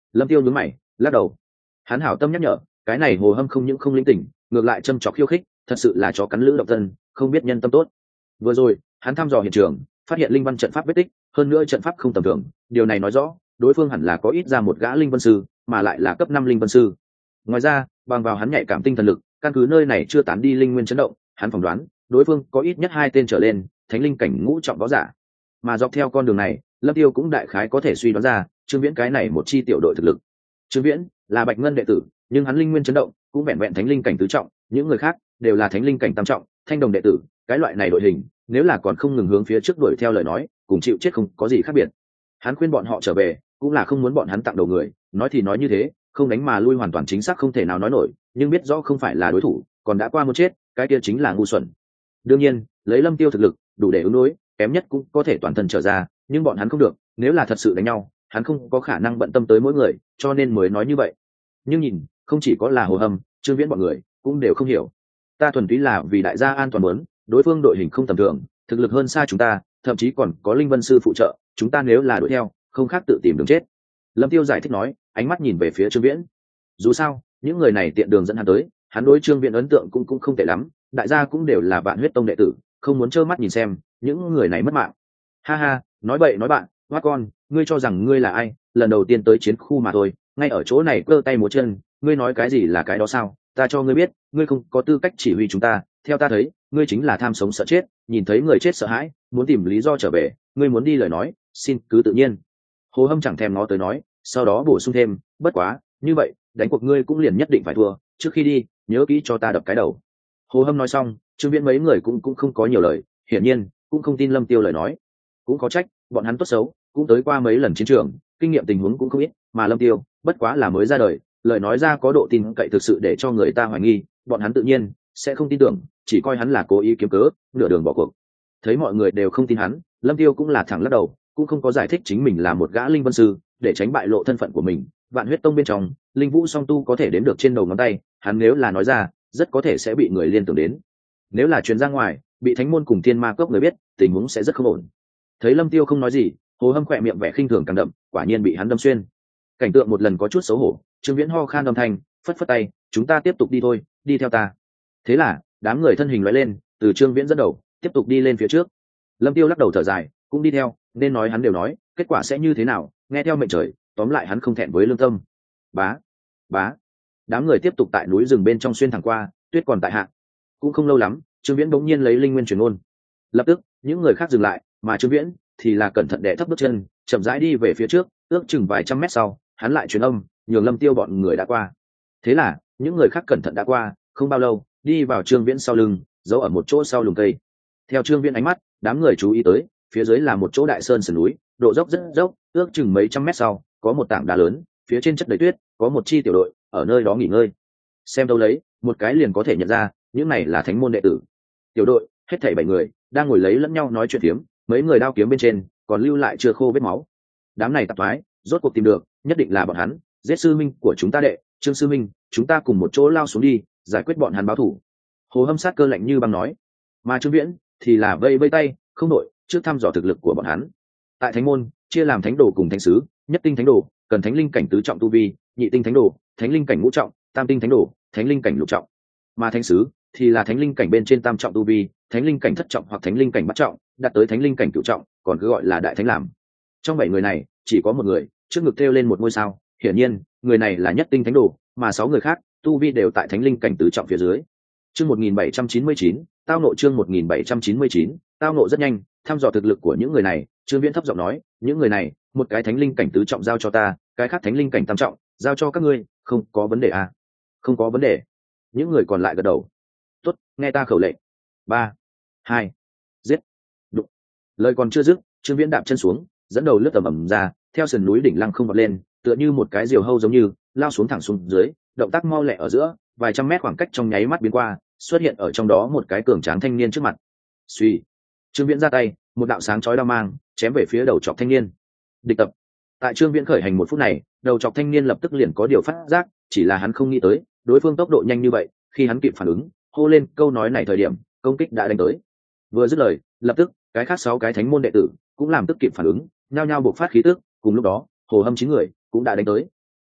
Lâm Tiêu nhướng mày lắc đầu. Hắn hảo tâm nhắc nhở, cái này Hồ Hâm không những không linh tỉnh, ngược lại châm chọc khiêu khích, thật sự là chó cắn lữ độc thân, không biết nhân tâm tốt. Vừa rồi hắn thăm dò hiện trường, phát hiện linh văn trận pháp vết tích, hơn nữa trận pháp không tầm thường, điều này nói rõ đối phương hẳn là có ít ra một gã linh vân sư, mà lại là cấp 5 linh vân sư. Ngoài ra bằng vào hắn nhạy cảm tinh thần lực, căn cứ nơi này chưa tán đi linh nguyên chấn động, hắn phỏng đoán đối phương có ít nhất 2 tên trở lên thánh linh cảnh ngũ trọng võ giả. Mà dọc theo con đường này, Lâm Tiêu cũng đại khái có thể suy đoán ra Trương Viễn cái này một chi tiểu đội thực lực. Trương Viễn là Bạch Ngân đệ tử, nhưng hắn linh nguyên chấn động cũng vẹn vẹn thánh linh cảnh tứ trọng, những người khác đều là thánh linh cảnh tam trọng, Thanh Đồng đệ tử, cái loại này đội hình, nếu là còn không ngừng hướng phía trước đuổi theo lời nói, cùng chịu chết không có gì khác biệt. Hắn khuyên bọn họ trở về, cũng là không muốn bọn hắn tặng đầu người, nói thì nói như thế, không đánh mà lui hoàn toàn chính xác không thể nào nói nổi, nhưng biết rõ không phải là đối thủ, còn đã qua một chết, cái kia chính là ngu xuẩn. Đương nhiên, lấy Lâm Tiêu thực lực, đủ để ứng đối, kém nhất cũng có thể toàn thân trở ra, nhưng bọn hắn không được, nếu là thật sự đánh nhau, hắn không có khả năng bận tâm tới mỗi người, cho nên mới nói như vậy. Nhưng nhìn, không chỉ có là Hồ Hâm, Trương Viễn bọn người cũng đều không hiểu. Ta thuần túy là vì đại gia an toàn muốn, đối phương đội hình không tầm thường, thực lực hơn xa chúng ta, thậm chí còn có linh vân sư phụ trợ, chúng ta nếu là đuổi theo, không khác tự tìm đường chết. Lâm Tiêu giải thích nói, ánh mắt nhìn về phía Trương Viễn. Dù sao, những người này tiện đường dẫn hắn tới, hắn đối Trương Viễn ấn tượng cũng không tệ lắm, đại gia cũng đều là Vạn Huyết Tông đệ tử, không muốn trơ mắt nhìn xem những người này mất mạng. Ha ha, nói bậy nói bạn, hoa con, ngươi cho rằng ngươi là ai, lần đầu tiên tới chiến khu mà thôi, ngay ở chỗ này cơ tay múa chân, ngươi nói cái gì là cái đó sao? Ta cho ngươi biết, ngươi không có tư cách chỉ huy chúng ta, theo ta thấy, ngươi chính là tham sống sợ chết, nhìn thấy người chết sợ hãi, muốn tìm lý do trở về, ngươi muốn đi lời nói, xin cứ tự nhiên. Hồ Hâm chẳng thèm ngó tới nói, sau đó bổ sung thêm, bất quá, như vậy, đánh cuộc ngươi cũng liền nhất định phải thua, trước khi đi, nhớ kỹ cho ta đập cái đầu. Hồ Hâm nói xong, Trương Viễn mấy người cũng không có nhiều lời, hiển nhiên cũng không tin Lâm Tiêu lời nói. Cũng có trách, bọn hắn tốt xấu cũng tới qua mấy lần chiến trường, kinh nghiệm tình huống cũng không ít, mà Lâm Tiêu bất quá là mới ra đời, lời nói ra có độ tin cậy thực sự để cho người ta hoài nghi, bọn hắn tự nhiên sẽ không tin tưởng, chỉ coi hắn là cố ý kiếm cớ, nửa đường bỏ cuộc. Thấy mọi người đều không tin hắn, Lâm Tiêu cũng là thẳng lắc đầu, cũng không có giải thích chính mình là một gã linh vân sư, để tránh bại lộ thân phận của mình. Vạn Huyết Tông bên trong, linh vũ song tu có thể đếm được trên đầu ngón tay, hắn nếu là nói ra, rất có thể sẽ bị người liên tưởng đến. Nếu là truyền ra ngoài, bị thánh môn cùng thiên ma cốc người biết, tình huống sẽ rất không ổn. Thấy Lâm Tiêu không nói gì, Hồ Hâm khỏe miệng vẻ khinh thường càng đậm, quả nhiên bị hắn đâm xuyên. Cảnh tượng một lần có chút xấu hổ, Trương Viễn ho khan âm thanh, phất phất tay, chúng ta tiếp tục đi thôi, đi theo ta. Thế là đám người thân hình lóe lên, từ Trương Viễn dẫn đầu, tiếp tục đi lên phía trước. Lâm Tiêu lắc đầu thở dài, cũng đi theo, nên nói hắn đều nói, kết quả sẽ như thế nào, nghe theo mệnh trời, tóm lại hắn không thẹn với lương tâm. Bá, bá. Đám người tiếp tục tại núi rừng bên trong xuyên thẳng qua, tuyết còn tại hạ. Cũng không lâu lắm, Trương Viễn bỗng nhiên lấy linh nguyên truyền ngôn. Lập tức, những người khác dừng lại, mà Trương Viễn thì là cẩn thận đè thấp bước chân, chậm rãi đi về phía trước, ước chừng vài trăm mét sau, hắn lại truyền âm, nhường Lâm Tiêu bọn người đã qua. Thế là, những người khác cẩn thận đã qua, không bao lâu, đi vào Trương Viễn sau lưng, giấu ở một chỗ sau lùm cây. Theo Trương Viễn ánh mắt, đám người chú ý tới, phía dưới là một chỗ đại sơn sườn núi, độ dốc rất dốc, ước chừng mấy trăm mét sau, có một tảng đá lớn, phía trên chất đầy tuyết, có một chi tiểu đội ở nơi đó nghỉ ngơi. Xem đâu lấy, một cái liền có thể nhận ra, những này là thánh môn đệ tử. Tiểu đội, hết thảy 7 người, đang ngồi lấy lẫn nhau nói chuyện phiếm, mấy người đao kiếm bên trên còn lưu lại chưa khô vết máu. Đám này tạp thoái, rốt cuộc tìm được, nhất định là bọn hắn, giết sư minh của chúng ta đệ, Trương sư minh, chúng ta cùng một chỗ lao xuống đi, giải quyết bọn hắn báo thù. Hồ Hâm sát cơ lạnh như băng nói, mà Trương Viễn thì là vây vây tay, không đội, trước thăm dò thực lực của bọn hắn. Tại thánh môn, chia làm thánh đồ cùng thánh sứ, nhất tinh thánh đồ cần thánh linh cảnh tứ trọng tu vi, nhị tinh thánh đồ, thánh linh cảnh ngũ trọng, tam tinh thánh đồ, thánh linh cảnh lục trọng. Mà thánh sứ thì là thánh linh cảnh bên trên tam trọng tu vi, thánh linh cảnh thất trọng hoặc thánh linh cảnh bát trọng, đạt tới thánh linh cảnh cửu trọng, còn cứ gọi là đại thánh làm. Trong 7 người này, chỉ có một người trước ngực treo lên một ngôi sao, hiển nhiên, người này là nhất tinh thánh đồ, mà 6 người khác tu vi đều tại thánh linh cảnh tứ trọng phía dưới. Chương 1799, tao nộ chương 1799, tao nộ rất nhanh, thăm dò thực lực của những người này, Trương Viễn thấp giọng nói, những người này, một cái thánh linh cảnh tứ trọng giao cho ta, cái khác thánh linh cảnh tam trọng, giao cho các ngươi, không có vấn đề à? Không có vấn đề. Những người còn lại gật đầu. Tốt, nghe ta khẩu lệnh. 3, 2, giết. Đụng. Lời còn chưa dứt, Trương Viễn đạp chân xuống, dẫn đầu lướt tầm ầm ra, theo sườn núi đỉnh lăng không vọt lên, tựa như một cái diều hâu giống như, lao xuống thẳng xuống dưới, động tác mau lẹ ở giữa, vài trăm mét khoảng cách trong nháy mắt biến qua, xuất hiện ở trong đó một cái cường tráng thanh niên trước mặt. Suy. Trương Viễn ra tay, một đạo sáng chói đao mang, chém về phía đầu trọc thanh niên. Địch tập. Tại Trương Viễn khởi hành 1 phút này, đầu trọc thanh niên lập tức liền có điều phát giác, chỉ là hắn không nghĩ tới, đối phương tốc độ nhanh như vậy, khi hắn kịp phản ứng, hô lên câu nói này thời điểm, công kích đã đánh tới. Vừa dứt lời, lập tức, cái khác 6 cái thánh môn đệ tử cũng làm tức kịp phản ứng, nhao nhao bộc phát khí tức, cùng lúc đó, Hồ Hâm 9 người cũng đã đánh tới.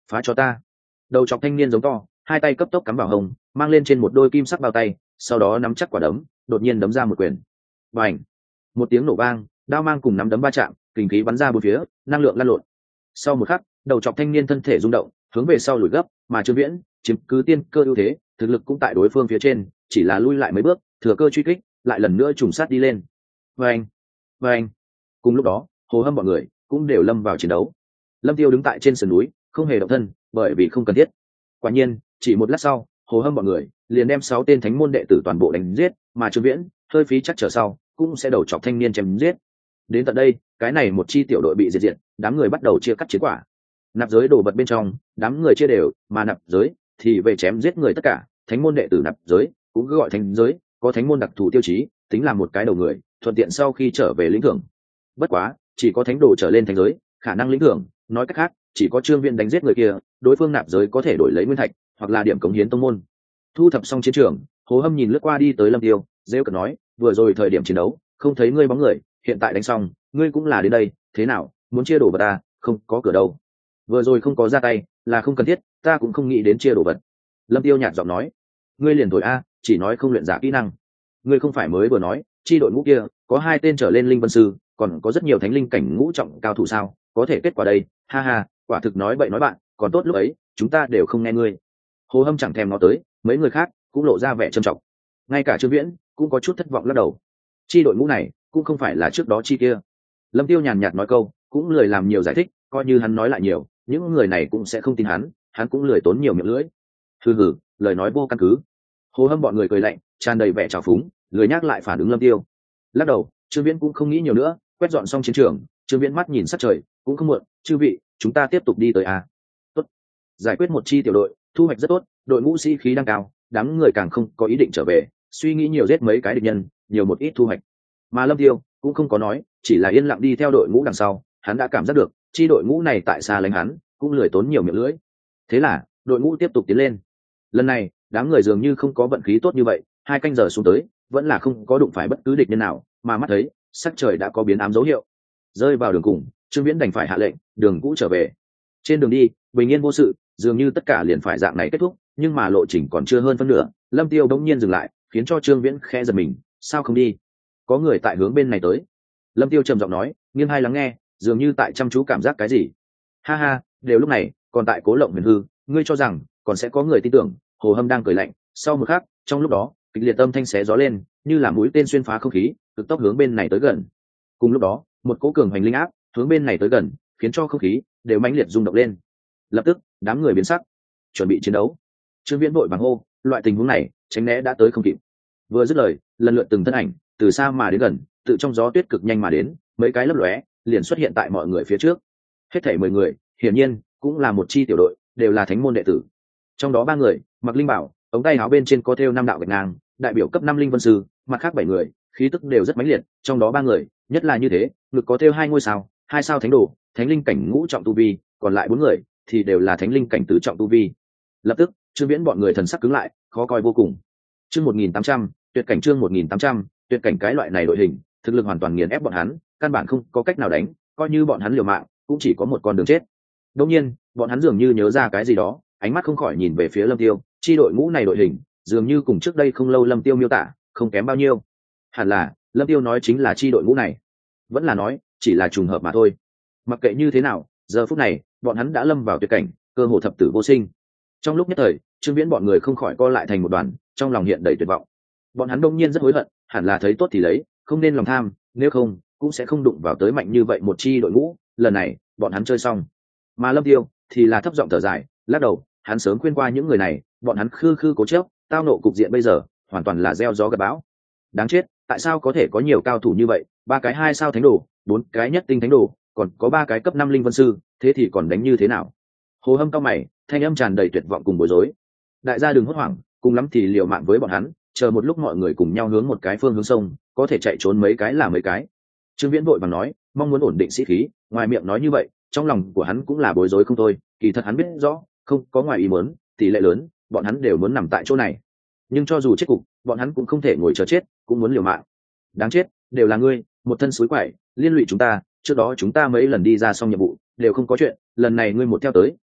phá cho ta. Đầu chọc thanh niên giống to, hai tay cấp tốc cắm vào hông, mang lên trên một đôi kim sắc bao tay, sau đó nắm chắc quả đấm, đột nhiên đấm ra một quyền. Bành! Một tiếng nổ vang, đao mang cùng nắm đấm va chạm, kình khí bắn ra bốn phía, năng lượng lan lộn. Sau một khắc, đầu chọc thanh niên thân thể rung động, hướng về sau lùi gấp, mà Trương Viễn chiếm cứ tiên cơ ưu thế, thực lực cũng tại đối phương phía trên, chỉ là lui lại mấy bước, thừa cơ truy kích, lại lần nữa trùng sát đi lên. Vành! Vành! Cùng lúc đó, Hồ Hâm bọn người cũng đều lâm vào chiến đấu. Lâm Tiêu đứng tại trên sườn núi, không hề động thân, bởi vì không cần thiết. Quả nhiên, chỉ một lát sau, Hồ Hâm bọn người liền đem 6 tên thánh môn đệ tử toàn bộ đánh giết, mà Trương Viễn hơi phí chắc trở sau, cũng sẽ đầu chọc thanh niên chém giết. Đến tận đây, cái này một chi tiểu đội bị diệt diệt, đám người bắt đầu chia cắt chiến quả. Nạp giới đồ vật bên trong, đám người chia đều, mà nạp giới thì về chém giết người tất cả, thánh môn đệ tử nạp giới cũng cứ gọi thánh giới, có thánh môn đặc thù tiêu chí, tính là một cái đầu người, thuận tiện sau khi trở về lĩnh thưởng. Bất quá, chỉ có thánh đồ trở lên thánh giới, khả năng lĩnh thưởng, nói cách khác, chỉ có Trương Viễn đánh giết người kia, đối phương nạp giới có thể đổi lấy nguyên thạch, hoặc là điểm cống hiến tông môn. Thu thập xong chiến trường, Hồ Hâm nhìn lướt qua đi tới Lâm Tiêu, rêu cợt nói, vừa rồi thời điểm chiến đấu, không thấy ngươi bóng người, hiện tại đánh xong, ngươi cũng là đến đây, thế nào, muốn chia đồ vật ta, không có cửa đâu. Vừa rồi không có ra tay, là không cần thiết, ta cũng không nghĩ đến chia đồ vật. Lâm Tiêu nhạt giọng nói, ngươi liền thổi a, chỉ nói không luyện giả kỹ năng. Ngươi không phải mới vừa nói, chi đội ngũ kia có 2 tên trở lên linh vân sư, còn có rất nhiều thánh linh cảnh ngũ trọng cao thủ sao, có thể kết quả đây, ha ha, quả thực nói bậy nói bạn, còn tốt lúc ấy chúng ta đều không nghe ngươi. Hồ Hâm chẳng thèm nó tới, mấy người khác cũng lộ ra vẻ trầm trọng, ngay cả Trương Viễn cũng có chút thất vọng lắc đầu. Chi đội ngũ này cũng không phải là trước đó chi kia. Lâm Tiêu nhàn nhạt nói câu, cũng lười làm nhiều giải thích, coi như hắn nói lại nhiều, những người này cũng sẽ không tin hắn cũng lười tốn nhiều miệng lưỡi. Hừ, lời nói vô căn cứ. Hồ Hâm bọn người cười lạnh, tràn đầy vẻ trào phúng, lười nhắc lại phản ứng Lâm Tiêu. Lắc đầu, Trương Viễn cũng không nghĩ nhiều nữa, quét dọn xong chiến trường, Trương Viễn mắt nhìn sát trời, cũng không muộn, chư vị, chúng ta tiếp tục đi tới a. Tốt. Giải quyết một chi tiểu đội, thu hoạch rất tốt, đội ngũ sĩ khí đang cao, đám người càng không có ý định trở về, suy nghĩ nhiều giết mấy cái địch nhân, nhiều một ít thu hoạch. Mà Lâm Tiêu cũng không có nói, chỉ là yên lặng đi theo đội ngũ đằng sau, hắn đã cảm giác được, chi đội ngũ này tại xa lánh hắn, cũng lười tốn nhiều miệng lưỡi. Thế là, đội ngũ tiếp tục tiến lên. Lần này, đám người dường như không có vận khí tốt như vậy, 2 canh giờ xuống tới, vẫn là không có đụng phải bất cứ địch nhân nào, mà mắt thấy, sắc trời đã có biến ám dấu hiệu. Rơi vào đường cùng, Trương Viễn đành phải hạ lệnh, đường cũ trở về. Trên đường đi, bình yên vô sự, dường như tất cả liền phải dạng này kết thúc, nhưng mà lộ trình còn chưa hơn phân nửa, Lâm Tiêu đống nhiên dừng lại, khiến cho Trương Viễn khẽ giật mình, sao không đi? Có người tại hướng bên này tới. Lâm Tiêu trầm giọng nói, nghiêng hai lắng nghe, dường như tại chăm chú cảm giác cái gì. Ha ha, đều lúc này, còn tại Cố Lộng Huyền Hư, ngươi cho rằng còn sẽ có người tin tưởng? Hồ Hâm đang cười lạnh, sau một khắc, trong lúc đó, kịch liệt âm thanh xé gió lên, như là mũi tên xuyên phá không khí, cực tốc hướng bên này tới gần. Cùng lúc đó, một cỗ cường hành linh áp hướng bên này tới gần, khiến cho không khí đều mãnh liệt rung động lên. Lập tức, đám người biến sắc, chuẩn bị chiến đấu. Trương Viễn vội vàng hô, loại tình huống này, tránh né đã tới không kịp. Vừa dứt lời, lần lượt từng thân ảnh từ xa mà đến gần, tự trong gió tuyết cực nhanh mà đến, mấy cái lấp lóe liền xuất hiện tại mọi người phía trước. Hết thảy 10 người, hiển nhiên cũng là một chi tiểu đội, đều là thánh môn đệ tử. Trong đó 3 người mặc linh bảo, ống tay áo bên trên có thêu 5 đạo vạch ngang, đại biểu cấp 5 linh vân sư, mặt khác 7 người, khí tức đều rất mãnh liệt, trong đó 3 người, nhất là như thế, ngực có thêu 2 ngôi sao, 2 sao thánh đồ, thánh linh cảnh ngũ trọng tu vi, còn lại 4 người thì đều là thánh linh cảnh tứ trọng tu vi. Lập tức, Trương Viễn bọn người thần sắc cứng lại, khó coi vô cùng. Chương 1800, tuyệt cảnh chương 1800, tuyệt cảnh cái loại này đội hình, thực lực hoàn toàn nghiền ép bọn hắn, căn bản không có cách nào đánh, coi như bọn hắn liều mạng, cũng chỉ có một con đường chết. Đương nhiên, bọn hắn dường như nhớ ra cái gì đó, ánh mắt không khỏi nhìn về phía Lâm Tiêu, chi đội ngũ này đội hình, dường như cùng trước đây không lâu Lâm Tiêu miêu tả, không kém bao nhiêu. Hẳn là, Lâm Tiêu nói chính là chi đội ngũ này, vẫn là nói, chỉ là trùng hợp mà thôi. Mặc kệ như thế nào, giờ phút này, bọn hắn đã lâm vào tuyệt cảnh, cơ hồ thập tử vô sinh. Trong lúc nhất thời, Trương Viễn bọn người không khỏi co lại thành một đoàn, trong lòng hiện đầy tuyệt vọng. Bọn hắn đông nhiên rất hối hận, hẳn là thấy tốt thì lấy, không nên lòng tham, nếu không, cũng sẽ không đụng vào tới mạnh như vậy một chi đội ngũ, lần này, bọn hắn chơi xong. Mà Lâm Tiêu thì là thấp giọng thở dài, lắc đầu, hắn sớm khuyên qua những người này, bọn hắn khư khư cố chấp, tao nộ cục diện bây giờ, hoàn toàn là gieo gió gặt bão. Đáng chết, tại sao có thể có nhiều cao thủ như vậy, 3 cái 2 sao thánh đồ, 4 cái nhất tinh thánh đồ, còn có 3 cái cấp 5 linh vân sư, thế thì còn đánh như thế nào? Hồ Hâm cao mày, thanh âm tràn đầy tuyệt vọng cùng bối rối. Đại gia đừng hốt hoảng, cùng lắm thì liều mạng với bọn hắn, chờ một lúc mọi người cùng nhau hướng một cái phương hướng sông, có thể chạy trốn mấy cái là mấy cái. Trương Viễn vội vàng nói, mong muốn ổn định sĩ khí, ngoài miệng nói như vậy, trong lòng của hắn cũng là bối rối không thôi, kỳ thật hắn biết rõ, không có ngoài ý muốn, tỷ lệ lớn, bọn hắn đều muốn nằm tại chỗ này. Nhưng cho dù chết cục, bọn hắn cũng không thể ngồi chờ chết, cũng muốn liều mạng. Đáng chết, đều là ngươi, một thân suối quậy, liên lụy chúng ta, trước đó chúng ta mấy lần đi ra xong nhiệm vụ, đều không có chuyện, lần này ngươi một theo tới,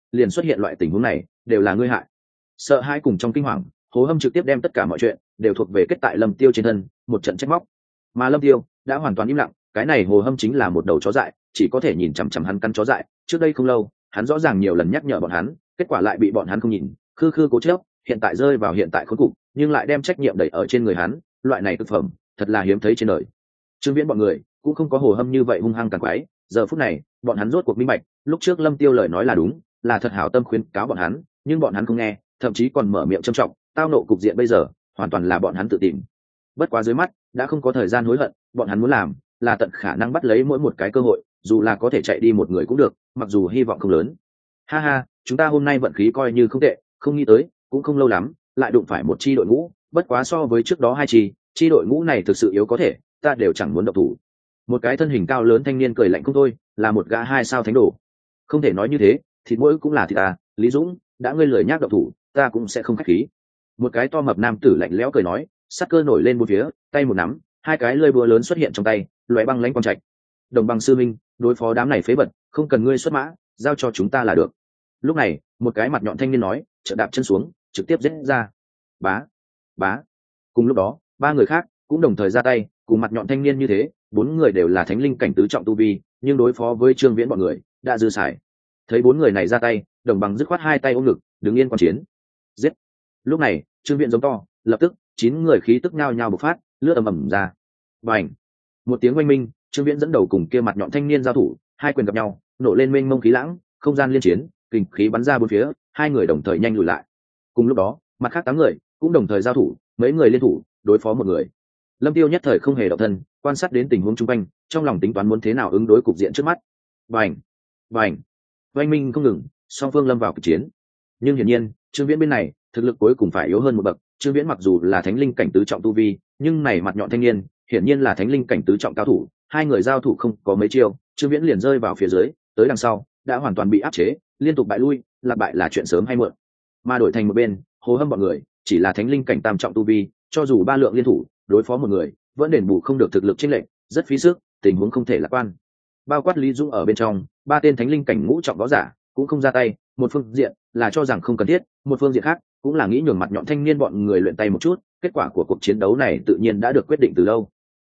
liền xuất hiện loại tình huống này, đều là ngươi hại. Sợ hãi cùng trong kinh hoàng, Hồ Hâm trực tiếp đem tất cả mọi chuyện đều thuộc về kết tại Lâm Tiêu trên thân, một trận trách móc. Mà Lâm Tiêu đã hoàn toàn im lặng, cái này Hồ Hâm chính là một đầu chó dại, chỉ có thể nhìn chằm chằm hắn căn chó dại. Trước đây không lâu, hắn rõ ràng nhiều lần nhắc nhở bọn hắn, kết quả lại bị bọn hắn không nhìn, khư khư cố chấp, hiện tại rơi vào hiện tại khốn cục, nhưng lại đem trách nhiệm đẩy ở trên người hắn, loại này thực phẩm, thật là hiếm thấy trên đời. Trương Viễn bọn người cũng không có Hồ Hâm như vậy hung hăng càng quái, giờ phút này, bọn hắn rốt cuộc minh bạch, lúc trước Lâm Tiêu lời nói là đúng, là thật hảo tâm khuyên cáo bọn hắn, nhưng bọn hắn không nghe, thậm chí còn mở miệng châm trọng, tao nộ cục diện bây giờ, hoàn toàn là bọn hắn tự tìm. Bất quá dưới mắt, đã không có thời gian hối hận, bọn hắn muốn làm là tận khả năng bắt lấy mỗi một cái cơ hội, dù là có thể chạy đi một người cũng được, mặc dù hy vọng không lớn. Ha ha, chúng ta hôm nay vận khí coi như không tệ, không nghĩ tới, cũng không lâu lắm, lại đụng phải một chi đội ngũ, bất quá so với trước đó hai chi đội ngũ này thực sự yếu có thể, ta đều chẳng muốn động thủ. Một cái thân hình cao lớn thanh niên cười lạnh không thôi, là một gã 2 sao thánh đồ. Không thể nói như thế, thịt mỗi cũng là thịt ta, Lý Dũng, đã ngươi lười nhác động thủ, ta cũng sẽ không khách khí. Một cái to mập nam tử lạnh lẽo cười nói, sát cơ nổi lên bốn phía, tay một nắm, hai cái lưỡi búa lớn xuất hiện trong tay, loại băng lãnh quang trạch. Đồng bằng sư minh, đối phó đám này phế vật, không cần ngươi xuất mã, giao cho chúng ta là được. Lúc này, một cái mặt nhọn thanh niên nói, chợt đạp chân xuống, trực tiếp giết ra. Bá, bá. Cùng lúc đó, ba người khác cũng đồng thời ra tay, cùng mặt nhọn thanh niên như thế, bốn người đều là thánh linh cảnh tứ trọng tu vi, nhưng đối phó với Trương Viễn bọn người, đã dư xài. Thấy bốn người này ra tay, Đồng bằng dứt khoát hai tay ôm ngực, đứng yên quan chiến. Giết. Lúc này, Trương Viễn giống to, lập tức 9 người khí tức nhao nhao bộc phát, lướt ầm ầm ra. Bành. Một tiếng oanh minh, Trương Viễn dẫn đầu cùng kia mặt nhọn thanh niên giao thủ, hai quyền gặp nhau, nổ lên mênh mông khí lãng, không gian liên chiến, kình khí bắn ra bốn phía, hai người đồng thời nhanh lùi lại. Cùng lúc đó, mặt khác 8 người cũng đồng thời giao thủ, mấy người liên thủ đối phó một người. Lâm Tiêu nhất thời không hề động thân, quan sát đến tình huống xung quanh, trong lòng tính toán muốn thế nào ứng đối cục diện trước mắt. Bành, bành, oanh minh không ngừng, song phương lâm vào kịch chiến. Nhưng hiển nhiên, Trương Viễn bên này thực lực cuối cùng phải yếu hơn một bậc. Trương Viễn mặc dù là thánh linh cảnh tứ trọng tu vi, nhưng này mặt nhọn thanh niên hiển nhiên là thánh linh cảnh tứ trọng cao thủ, hai người giao thủ không có mấy chiêu, Trương Viễn liền rơi vào phía dưới, tới đằng sau đã hoàn toàn bị áp chế, liên tục bại lui, lạc bại là chuyện sớm hay muộn. Mà đổi thành một bên, Hồ Hâm bọn người chỉ là thánh linh cảnh tam trọng tu vi, cho dù ba lượng liên thủ đối phó một người, vẫn đền bù không được thực lực chênh lệch, rất phí sức, tình huống không thể lạc quan. Bao quát Lý Dũng ở bên trong, ba tên thánh linh cảnh ngũ trọng võ giả cũng không ra tay, một phương diện là cho rằng không cần thiết, một phương diện khác cũng là nghĩ nhường mặt nhọn thanh niên bọn người luyện tay một chút, kết quả của cuộc chiến đấu này tự nhiên đã được quyết định từ lâu.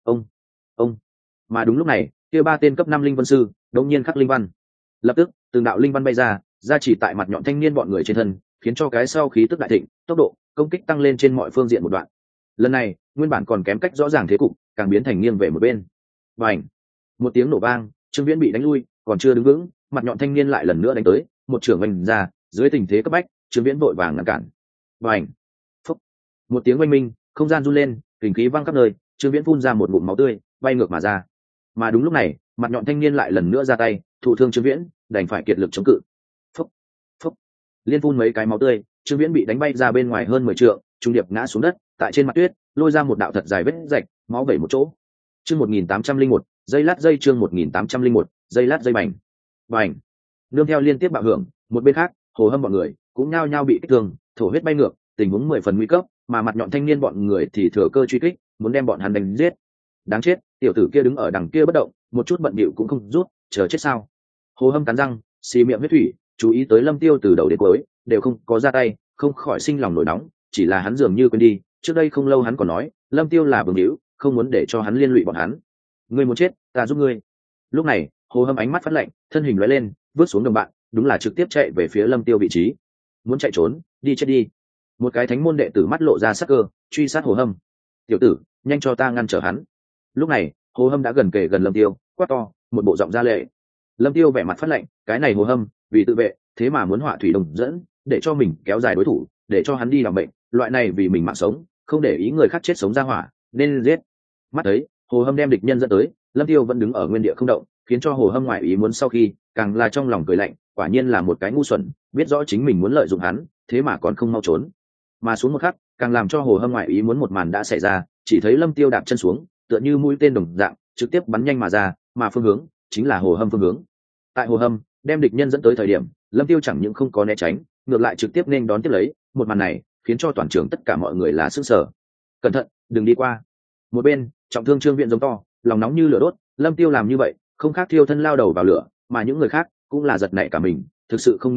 Ông. Mà đúng lúc này, kia ba tên cấp 5 linh vân sư đột nhiên khắc linh văn. Lập tức, từng đạo linh văn bay ra, ra chỉ tại mặt nhọn thanh niên bọn người trên thân, khiến cho cái sau khí tức đại thịnh, tốc độ công kích tăng lên trên mọi phương diện một đoạn. Lần này, nguyên bản còn kém cách rõ ràng thế cục, càng biến thành nghiêng về một bên. Bành! Một tiếng nổ vang, Trương Viễn bị đánh lui, còn chưa đứng vững, mặt nhọn thanh niên lại lần nữa đánh tới, một trường oanh ra, dưới tình thế cấp bách, Trương Viễn vội vàng ngăn cản. Bành! Phúc! Một tiếng oanh minh, không gian run lên, kình khí văng khắp nơi, Trương Viễn phun ra một ngụm máu tươi, bay ngược mà ra. Mà đúng lúc này, mặt nhọn thanh niên lại lần nữa ra tay, thụ thương Trương Viễn, đành phải kiệt lực chống cự. Phúc! Phúc! Liên phun mấy cái máu tươi, Trương Viễn bị đánh bay ra bên ngoài hơn 10 trượng, trung điệp ngã xuống đất, tại trên mặt tuyết, lôi ra một đạo thật dài vết rạch, máu vẩy một chỗ. Chương 1801, giây lát giây chương 1801, giây lát giây bành. Bành. Nương theo liên tiếp bạo hưởng, một bên khác, Hồ Hâm bọn người cũng nhao nhao bị kích thương, thổ huyết bay ngược, tình huống 10 phần nguy cấp, mà mặt nhọn thanh niên bọn người thì thừa cơ truy kích, muốn đem bọn hắn đánh giết. Đáng chết, tiểu tử kia đứng ở đằng kia bất động, một chút bận bịu cũng không rút, chờ chết sao? Hồ Hâm cắn răng, xì miệng huyết thủy, chú ý tới Lâm Tiêu từ đầu đến cuối đều không có ra tay, không khỏi sinh lòng nổi nóng, chỉ là hắn dường như quên đi, trước đây không lâu hắn còn nói, Lâm Tiêu là bướng hữu, không muốn để cho hắn liên lụy bọn hắn. Ngươi muốn chết, ta giúp ngươi. Lúc này, Hồ Hâm ánh mắt phát lạnh, thân hình lóe lên, vứt xuống đồng bạn, đúng là trực tiếp chạy về phía Lâm Tiêu vị trí. Muốn chạy trốn, đi chết đi. Một cái thánh môn đệ tử mắt lộ ra sắc cơ, truy sát Hồ Hâm. Tiểu tử, nhanh cho ta ngăn trở hắn. Lúc này, Hồ Hâm đã gần kề gần Lâm Tiêu, quát to, một bộ giọng ra lệ. Lâm Tiêu vẻ mặt phát lạnh, cái này Hồ Hâm, vì tự vệ, thế mà muốn họa thủy đồng dẫn, để cho mình kéo dài đối thủ, để cho hắn đi làm bệnh, loại này vì mình mạng sống, không để ý người khác chết sống ra hỏa, nên giết. Mắt thấy, Hồ Hâm đem địch nhân dẫn tới, Lâm Tiêu vẫn đứng ở nguyên địa không động, khiến cho Hồ Hâm ngoại ý muốn sau khi, càng là trong lòng cười lạnh, quả nhiên là một cái ngu xuẩn, biết rõ chính mình muốn lợi dụng hắn, thế mà còn không mau trốn. Mà xuống một khắc, càng làm cho Hồ Hâm ngoại ý muốn một màn đã xảy ra, chỉ thấy Lâm Tiêu đạp chân xuống, tựa như mũi tên đồng dạng, trực tiếp bắn nhanh mà ra, mà phương hướng chính là Hồ Hâm phương hướng. Tại Hồ Hâm đem địch nhân dẫn tới thời điểm, Lâm Tiêu chẳng những không có né tránh, ngược lại trực tiếp nên đón tiếp lấy, một màn này khiến cho toàn trường tất cả mọi người là sửng sở. Cẩn thận, đừng đi qua. Một bên, trọng thương Trương Viễn giống to, lòng nóng như lửa đốt, Lâm Tiêu làm như vậy, không khác thiêu thân lao đầu vào lửa, mà những người khác cũng là giật nảy cả mình, thực sự không nghĩ ra,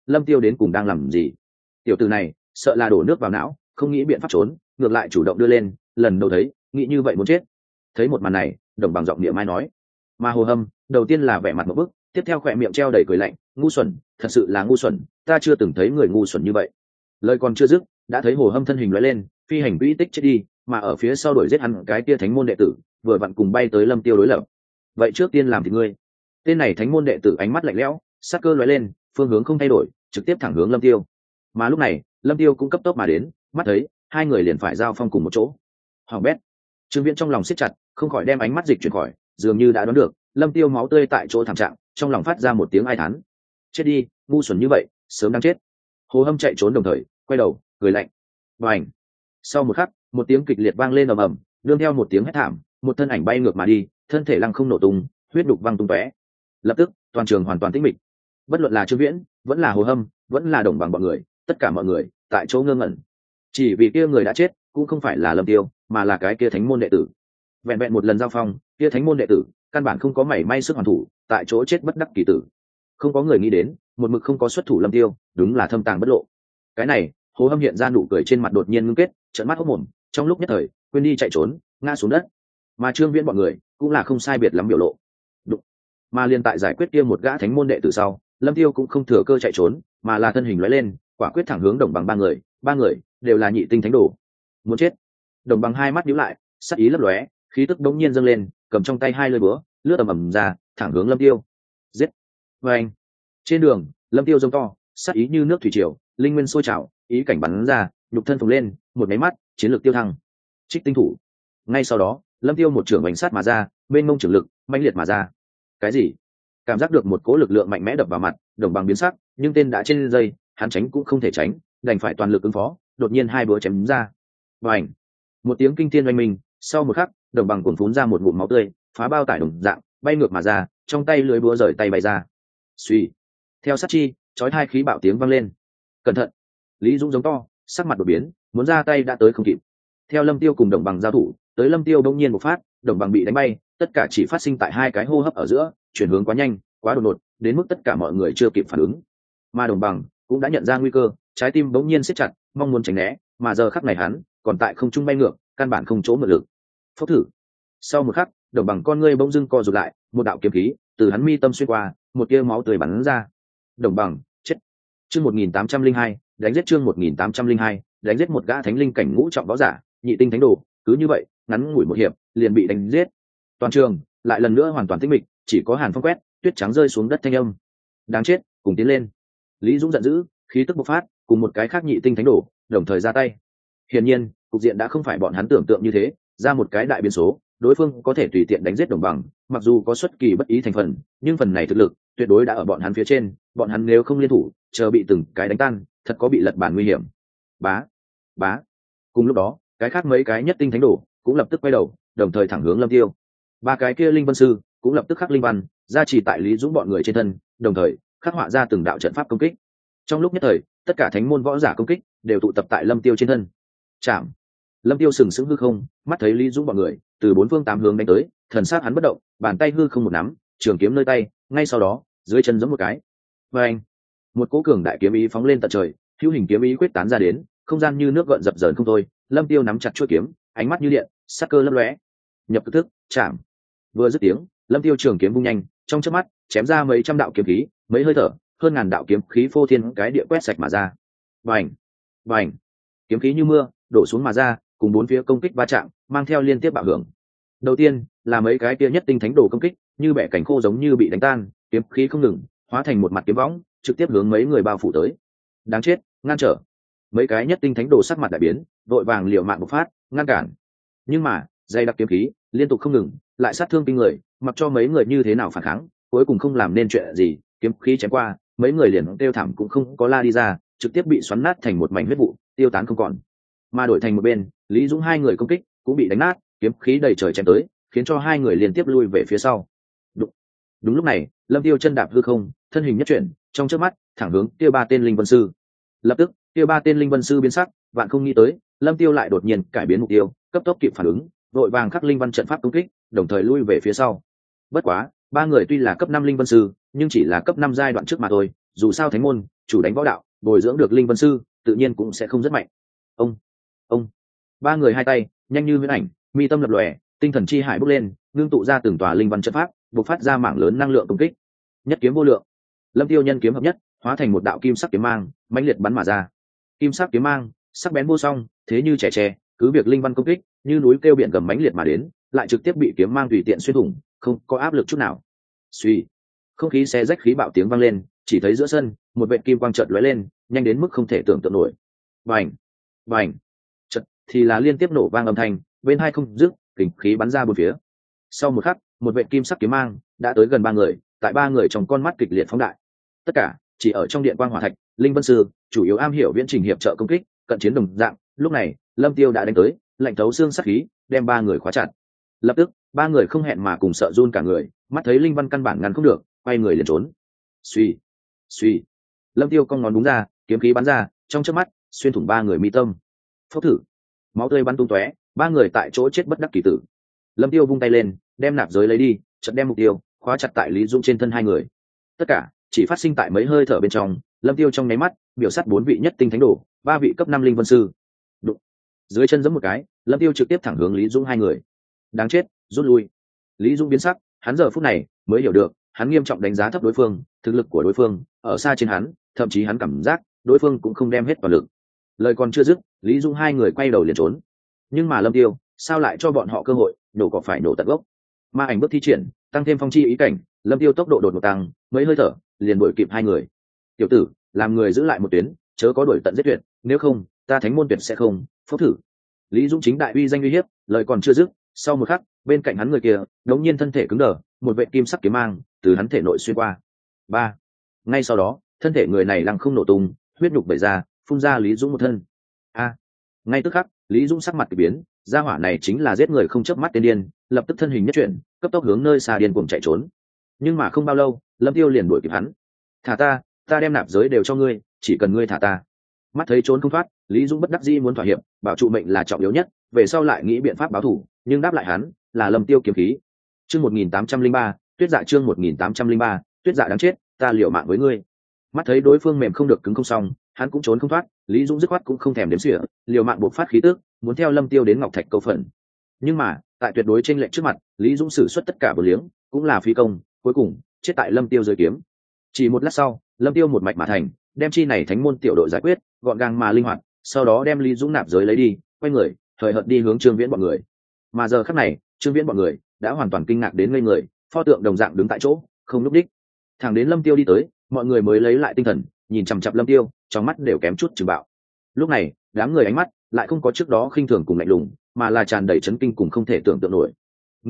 lâm tiêu đến cùng đang làm gì. Tiểu tử này sợ là đổ nước vào não, không nghĩ biện pháp trốn, ngược lại chủ động đưa lên, lần đầu thấy nghĩ như vậy muốn chết. Thấy một màn này, Đồng Bằng giọng niệm mai nói. Mà Hồ Hâm đầu tiên là vẻ mặt một bức, tiếp theo khỏe miệng treo đầy cười lạnh, ngu xuẩn, thật sự là ngu xuẩn, ta chưa từng thấy người ngu xuẩn như vậy. Lời còn chưa dứt, đã thấy Hồ Hâm thân hình lóe lên, phi hành quỹ tích chết đi, mà ở phía sau đuổi giết hắn cái tia thánh môn đệ tử, vừa vặn cùng bay tới Lâm Tiêu đối lập. Vậy trước tiên làm thì ngươi. Tên này thánh môn đệ tử ánh mắt lạnh lẽo, sát cơ lóe lên, phương hướng không thay đổi, trực tiếp thẳng hướng Lâm Tiêu. Mà lúc này, Lâm Tiêu cũng cấp tốc mà đến, mắt thấy hai người liền phải giao phong cùng một chỗ. Hoàng bét. Trương Viễn trong lòng siết chặt, không khỏi đem ánh mắt dịch chuyển khỏi, dường như đã đoán được Lâm Tiêu máu tươi tại chỗ thảm trạng, trong lòng phát ra một tiếng ai thán. Chết đi, ngu xuẩn như vậy, sớm đang chết. Hồ Hâm chạy trốn đồng thời quay đầu cười lạnh. Bành. Sau một khắc, một tiếng kịch liệt vang lên ầm ầm, đương theo một tiếng hét thảm, một thân ảnh bay ngược mà đi, thân thể lăng không nổ tung, huyết đục văng tung tóe. Lập tức toàn trường hoàn toàn tĩnh mịch, bất luận là Trương Viễn vẫn là Hồ Hâm vẫn là Đồng Bằng bọn người, tất cả mọi người tại chỗ ngơ ngẩn. Chỉ vì kia người đã chết cũng không phải là Lâm Tiêu, mà là cái kia thánh môn đệ tử. Vẹn vẹn một lần giao phong, kia thánh môn đệ tử căn bản không có mảy may sức hoàn thủ, tại chỗ chết bất đắc kỳ tử. Không có người nghĩ đến, một mực không có xuất thủ Lâm Tiêu, đúng là thâm tàng bất lộ. Cái này, Hồ Hâm hiện ra nụ cười trên mặt đột nhiên ngưng kết, trợn mắt hốt mồm, trong lúc nhất thời quên đi chạy trốn, ngã xuống đất. Mà Trương Viễn bọn người cũng là không sai biệt lắm biểu lộ. Đụng. Mà liên tại giải quyết kia một gã thánh môn đệ tử sau, Lâm Tiêu cũng không thừa cơ chạy trốn, mà là thân hình lóe lên, quả quyết thẳng hướng Đồng Bằng ba người đều là nhị tinh thánh đồ. Muốn chết. Đồng Bằng hai mắt nhíu lại, sắc ý lấp lóe, khí tức đống nhiên dâng lên, cầm trong tay hai lưỡi búa, lướt ầm ầm ra, thẳng hướng Lâm Tiêu. Giết. Vâng. Trên đường, Lâm Tiêu giống to, sắc ý như nước thủy triều, linh nguyên sôi trào, ý cảnh bắn ra, nhục thân phồng lên, một máy mắt, chiến lược tiêu thăng. Trích tinh thủ. Ngay sau đó, Lâm Tiêu một trưởng bành sát mà ra, bên mông trưởng lực mãnh liệt mà ra. Cái gì? Cảm giác được một cỗ lực lượng mạnh mẽ đập vào mặt, Đồng Bằng biến sắc, nhưng tên đã trên dây, hắn tránh cũng không thể tránh, đành phải toàn lực ứng phó, đột nhiên hai búa chém ra. Bành! Một tiếng kinh thiên oanh minh, sau một khắc, Đồng Bằng cuồn phún ra một ngụm máu tươi, phá bao tải đồng dạng, bay ngược mà ra, trong tay lưới búa rời tay bay ra. Suy! Theo sát chi, chói hai khí bạo tiếng vang lên. Cẩn thận! Lý Dũng giống to, sắc mặt đột biến, muốn ra tay đã tới không kịp. Theo Lâm Tiêu cùng Đồng Bằng giao thủ, tới Lâm Tiêu bỗng nhiên một phát, Đồng Bằng bị đánh bay, tất cả chỉ phát sinh tại hai cái hô hấp ở giữa, chuyển hướng quá nhanh, quá đột ngột, đến mức tất cả mọi người chưa kịp phản ứng. Mà Đồng Bằng cũng đã nhận ra nguy cơ, trái tim bỗng nhiên siết chặt, mong muốn tránh né, mà giờ khắc này hắn còn tại không trung bay ngược, căn bản không chỗ mượn lực. Phốc thử. Sau một khắc, Đồng Bằng con ngươi bỗng dưng co rụt lại, một đạo kiếm khí từ hắn mi tâm xuyên qua, một tia máu tươi bắn ra. Đồng Bằng chết. Chương 1802, đánh giết chương 1802, đánh giết một gã thánh linh cảnh ngũ trọng võ giả, nhị tinh thánh đồ, cứ như vậy, ngắn ngủi một hiệp, liền bị đánh giết. Toàn trường lại lần nữa hoàn toàn tĩnh mịch, chỉ có hàn phong quét, tuyết trắng rơi xuống đất thanh âm. Đáng chết, cùng tiến lên. Lý Dũng giận dữ, khí tức bộc phát, cùng một cái khác nhị tinh thánh đồ, đồng thời ra tay. Hiển nhiên, cục diện đã không phải bọn hắn tưởng tượng như thế, ra một cái đại biến số, đối phương có thể tùy tiện đánh giết Đồng Bằng, mặc dù có xuất kỳ bất ý thành phần, nhưng phần này thực lực tuyệt đối đã ở bọn hắn phía trên, bọn hắn nếu không liên thủ, chờ bị từng cái đánh tan, thật có bị lật bản nguy hiểm. Bá, bá. Cùng lúc đó, cái khác mấy cái nhất tinh thánh đồ cũng lập tức quay đầu, đồng thời thẳng hướng Lâm Tiêu. Ba cái kia linh vân sư cũng lập tức khắc linh văn ra chỉ tại Lý Dũng bọn người trên thân, đồng thời khắc họa ra từng đạo trận pháp công kích. Trong lúc nhất thời, tất cả thánh môn võ giả công kích đều tụ tập tại Lâm Tiêu trên thân. Chạm. Lâm Tiêu sừng sững hư không, mắt thấy Lý Dũng bọn người từ bốn phương tám hướng đánh tới, thần sắc hắn bất động, bàn tay hư không một nắm, trường kiếm nơi tay, ngay sau đó, dưới chân giẫm một cái. Oeng! Một cỗ cường đại kiếm ý phóng lên tận trời, hữu hình kiếm ý quyết tán ra đến, không gian như nước gợn dập dờn không thôi. Lâm Tiêu nắm chặt chuôi kiếm, ánh mắt như điện, sắc cơ lấp lóe. Nhập cực thức, chạm. Vừa dứt tiếng, Lâm Tiêu trường kiếm vung nhanh, trong chớp mắt chém ra mấy trăm đạo kiếm khí, mấy hơi thở, hơn ngàn đạo kiếm khí phô thiên cái địa quét sạch mà ra. Bành, bành, kiếm khí như mưa đổ xuống mà ra, cùng bốn phía công kích va chạm, mang theo liên tiếp bạo hưởng. Đầu tiên là mấy cái kia nhất tinh thánh đồ công kích, như bẻ cảnh khô giống như bị đánh tan, kiếm khí không ngừng, hóa thành một mặt kiếm võng, trực tiếp hướng mấy người bao phủ tới. Đáng chết, ngăn trở. Mấy cái nhất tinh thánh đồ sắc mặt đại biến, vội vàng liều mạng bộc phát, ngăn cản. Nhưng mà dây đặc kiếm khí liên tục không ngừng, lại sát thương kinh người, mặc cho mấy người như thế nào phản kháng, cuối cùng không làm nên chuyện gì, kiếm khí chém qua, mấy người liền kêu thảm cũng không có la đi ra, trực tiếp bị xoắn nát thành một mảnh huyết vụ, tiêu tán không còn. Mà đổi thành một bên, Lý Dũng hai người công kích cũng bị đánh nát, kiếm khí đầy trời chém tới, khiến cho hai người liên tiếp lui về phía sau. Đúng lúc này, Lâm Tiêu chân đạp hư không, thân hình nhất chuyển, trong chớp mắt thẳng hướng kia ba tên linh vân sư. Lập tức kia ba tên linh vân sư biến sắc, vạn không nghĩ tới Lâm Tiêu lại đột nhiên cải biến mục tiêu, cấp tốc kịp phản ứng, vội vàng khắc linh văn trận pháp công kích, đồng thời lui về phía sau. Bất quá ba người tuy là cấp 5 linh vân sư, nhưng chỉ là cấp 5 giai đoạn trước mà thôi, dù sao thánh môn chủ đánh võ đạo, bồi dưỡng được linh vân sư tự nhiên cũng sẽ không rất mạnh. Ông ba người hai tay nhanh như huyễn ảnh, mi tâm lập lòe, tinh thần chi hải bốc lên, ngưng tụ ra từng tòa linh văn trận pháp, bộc phát ra mảng lớn năng lượng công kích. Nhất kiếm vô lượng, lâm tiêu nhân kiếm hợp nhất, hóa thành một đạo kim sắc kiếm mang mãnh liệt bắn mà ra. Kim sắc kiếm mang sắc bén vô song, thế như trẻ tre, cứ việc linh văn công kích như núi kêu biển gầm mãnh liệt mà đến, lại trực tiếp bị kiếm mang tùy tiện xuyên thủng, không có áp lực chút nào. Suy, không khí xé rách, khí bạo tiếng vang lên, chỉ thấy giữa sân một vệt kim quang chợt lóe lên, nhanh đến mức không thể tưởng tượng nổi. Bành, bành, chợt thì là liên tiếp nổ vang âm thanh, bên hai không dứt, kình khí bắn ra bốn phía. Sau một khắc, một vệt kim sắc kiếm mang đã tới gần ba người, tại ba người trong con mắt kịch liệt phóng đại. Tất cả chỉ ở trong điện quang hỏa thạch, linh vân sư chủ yếu am hiểu viễn trình hiệp trợ công kích, cận chiến đồng dạng. Lúc này lâm tiêu đã đánh tới, lạnh thấu xương sắc khí đem ba người khóa chặt. Lập tức ba người không hẹn mà cùng sợ run cả người, mắt thấy linh văn căn bản ngăn không được, quay người liền trốn. Suy, suy, lâm tiêu cong ngón đúng ra, kiếm khí bắn ra, trong chớp mắt xuyên thủng ba người mi tâm. Phốc thử, máu tươi bắn tung tóe, ba người tại chỗ chết bất đắc kỳ tử. Lâm tiêu vung tay lên, đem nạp giới lấy đi, chợt đem mục tiêu khóa chặt tại Lý Dũng trên thân hai người. Tất cả chỉ phát sinh tại mấy hơi thở bên trong. Lâm tiêu trong nháy mắt biểu sát bốn vị nhất tinh thánh đồ, ba vị cấp 5 linh vân sư. Đụng, dưới chân giẫm một cái, Lâm tiêu trực tiếp thẳng hướng Lý Dũng hai người. Đáng chết, rút lui. Lý Dũng biến sắc, hắn giờ phút này mới hiểu được, hắn nghiêm trọng đánh giá thấp đối phương, thực lực của đối phương ở xa trên hắn, thậm chí hắn cảm giác đối phương cũng không đem hết toàn lực. Lời còn chưa dứt, Lý Dũng hai người quay đầu liền trốn. Nhưng mà Lâm tiêu sao lại cho bọn họ cơ hội, nổ cỏ phải nổ tận gốc. Ma ảnh bước thi triển, tăng thêm phong chi ý cảnh, Lâm tiêu tốc độ đột ngột tăng, mấy hơi thở liền đuổi kịp hai người. Tiểu tử, làm người giữ lại một tuyến, chớ có đuổi tận giết tuyệt, nếu không ta thánh môn tuyệt sẽ không. Phốc thử. Lý Dũng chính đại uy danh uy hiếp, lời còn chưa dứt, sau một khắc bên cạnh hắn người kia đống nhiên thân thể cứng đờ, một vệ kim sắc kiếm mang từ hắn thể nội xuyên qua. Ba, ngay sau đó thân thể người này lăng không nổ tung, huyết nhục bể ra, phun ra Lý Dũng một thân. A, ngay tức khắc Lý Dũng sắc mặt kỳ biến, gia hỏa này chính là giết người không chớp mắt tên điên, lập tức thân hình nhất chuyển, cấp tốc hướng nơi xa điên cuồng chạy trốn. Nhưng mà không bao lâu, Lâm Tiêu liền đuổi kịp hắn. Thả ta, ta đem nạp giới đều cho ngươi, chỉ cần ngươi thả ta. Mắt thấy trốn không thoát, Lý Dũng bất đắc dĩ muốn thỏa hiệp, bảo trụ mệnh là trọng yếu nhất, về sau lại nghĩ biện pháp báo thù, nhưng đáp lại hắn là Lâm Tiêu kiếm khí. Chương 1803, Tuyết Dạ, chương 1803, Tuyết Dạ đáng chết, ta liều mạng với ngươi. Mắt thấy đối phương mềm không được cứng không xong, hắn cũng trốn không thoát, Lý Dũng dứt khoát cũng không thèm đếm xỉa, liều mạng bộc phát khí tức, muốn theo Lâm Tiêu đến Ngọc Thạch câu phần. Nhưng mà tại tuyệt đối chênh lệch trước mặt, Lý Dũng sử xuất tất cả bờ liếng cũng là phi công, cuối cùng chết tại Lâm Tiêu dưới kiếm. Chỉ một lát sau, Lâm Tiêu một mạch mà thành, đem chi này thánh môn tiểu đội giải quyết, gọn gàng mà linh hoạt, sau đó đem Lý Dũng nạp giới lấy đi, quay người thời hợt đi hướng Trương Viễn bọn người. Mà giờ khắc này Trương Viễn bọn người đã hoàn toàn kinh ngạc đến ngây người, pho tượng đồng dạng đứng tại chỗ không núp đích. Thẳng đến Lâm Tiêu đi tới, mọi người mới lấy lại tinh thần, nhìn chằm chằm Lâm Tiêu, trong mắt đều kém chút chừng bạo. Lúc này đám người ánh mắt lại không có trước đó khinh thường cùng lạnh lùng, mà là tràn đầy chấn kinh cùng không thể tưởng tượng nổi.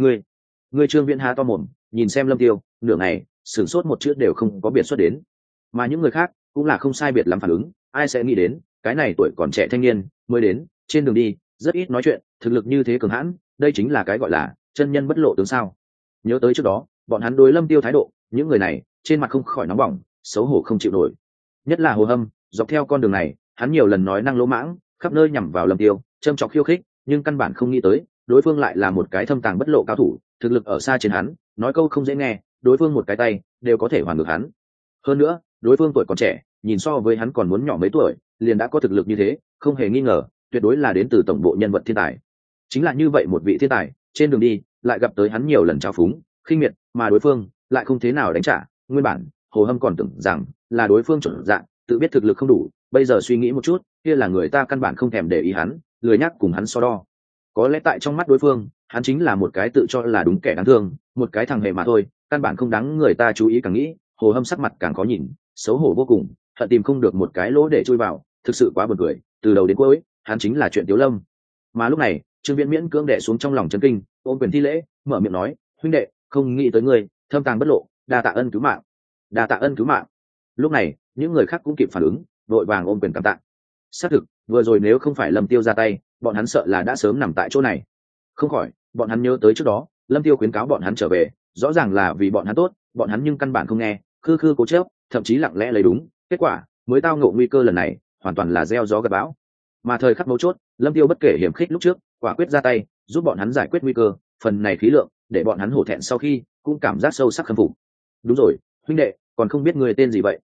Ngươi Trương Viễn há to mồm nhìn xem Lâm Tiêu, nửa ngày sửng sốt một chữ đều không có biệt xuất đến. Mà những người khác cũng là không sai biệt lắm phản ứng, ai sẽ nghĩ đến cái này tuổi còn trẻ thanh niên mới đến, trên đường đi rất ít nói chuyện, thực lực như thế cường hãn, đây chính là cái gọi là chân nhân bất lộ tướng sao. Nhớ tới trước đó bọn hắn đối Lâm Tiêu thái độ, những người này trên mặt không khỏi nóng bỏng, xấu hổ không chịu nổi. Nhất là Hồ Hâm, dọc theo con đường này hắn nhiều lần nói năng lỗ mãng, khắp nơi nhằm vào Lâm Tiêu, châm chọc khiêu khích, nhưng căn bản không nghĩ tới đối phương lại là một cái thâm tàng bất lộ cao thủ, thực lực ở xa trên hắn, nói câu không dễ nghe, đối phương một cái tay đều có thể hoàn ngược hắn. Hơn nữa đối phương tuổi còn trẻ, nhìn so với hắn còn muốn nhỏ mấy tuổi, liền đã có thực lực như thế, không hề nghi ngờ tuyệt đối là đến từ tổng bộ nhân vật thiên tài. Chính là như vậy một vị thiên tài, trên đường đi lại gặp tới hắn nhiều lần trao phúng khinh miệt, mà đối phương lại không thế nào đánh trả. Nguyên bản Hồ Hâm còn tưởng rằng là đối phương chuẩn dạng, tự biết thực lực không đủ, bây giờ suy nghĩ một chút, kia là người ta căn bản không thèm để ý hắn, lười nhắc cùng hắn so đo. Có lẽ tại trong mắt đối phương, hắn chính là một cái tự cho là đúng kẻ đáng thương, một cái thằng hề mà thôi, căn bản không đáng người ta chú ý. Càng nghĩ, Hồ Hâm sắc mặt càng khó nhìn, xấu hổ vô cùng, hận tìm không được một cái lỗ để chui vào, thực sự quá buồn cười, từ đầu đến cuối hắn chính là chuyện Tiếu Lâm. Mà lúc này Trương Viễn miễn cưỡng đè xuống trong lòng chấn kinh, ôm quyền thi lễ, mở miệng nói: huynh đệ, không nghĩ tới ngươi thâm tàng bất lộ, đa tạ ân cứu mạng. Đa tạ ân cứu mạng. Lúc này những người khác cũng kịp phản ứng, vội vàng ôm quyền cảm tạ. Xác thực vừa rồi nếu không phải Lâm Tiêu ra tay, bọn hắn sợ là đã sớm nằm tại chỗ này. Không khỏi bọn hắn nhớ tới trước đó Lâm Tiêu khuyến cáo bọn hắn trở về, rõ ràng là vì bọn hắn tốt, bọn hắn nhưng căn bản không nghe, khư khư cố chấp, thậm chí lặng lẽ lấy đúng, kết quả mới tao ngộ nguy cơ lần này hoàn toàn là gieo gió gặt bão. Mà thời khắc mấu chốt, Lâm Tiêu bất kể hiểm khích lúc trước, quả quyết ra tay giúp bọn hắn giải quyết nguy cơ, phần này khí lượng để bọn hắn hổ thẹn, sau khi cũng cảm giác sâu sắc khâm phục. Đúng rồi huynh đệ, còn không biết người tên gì vậy?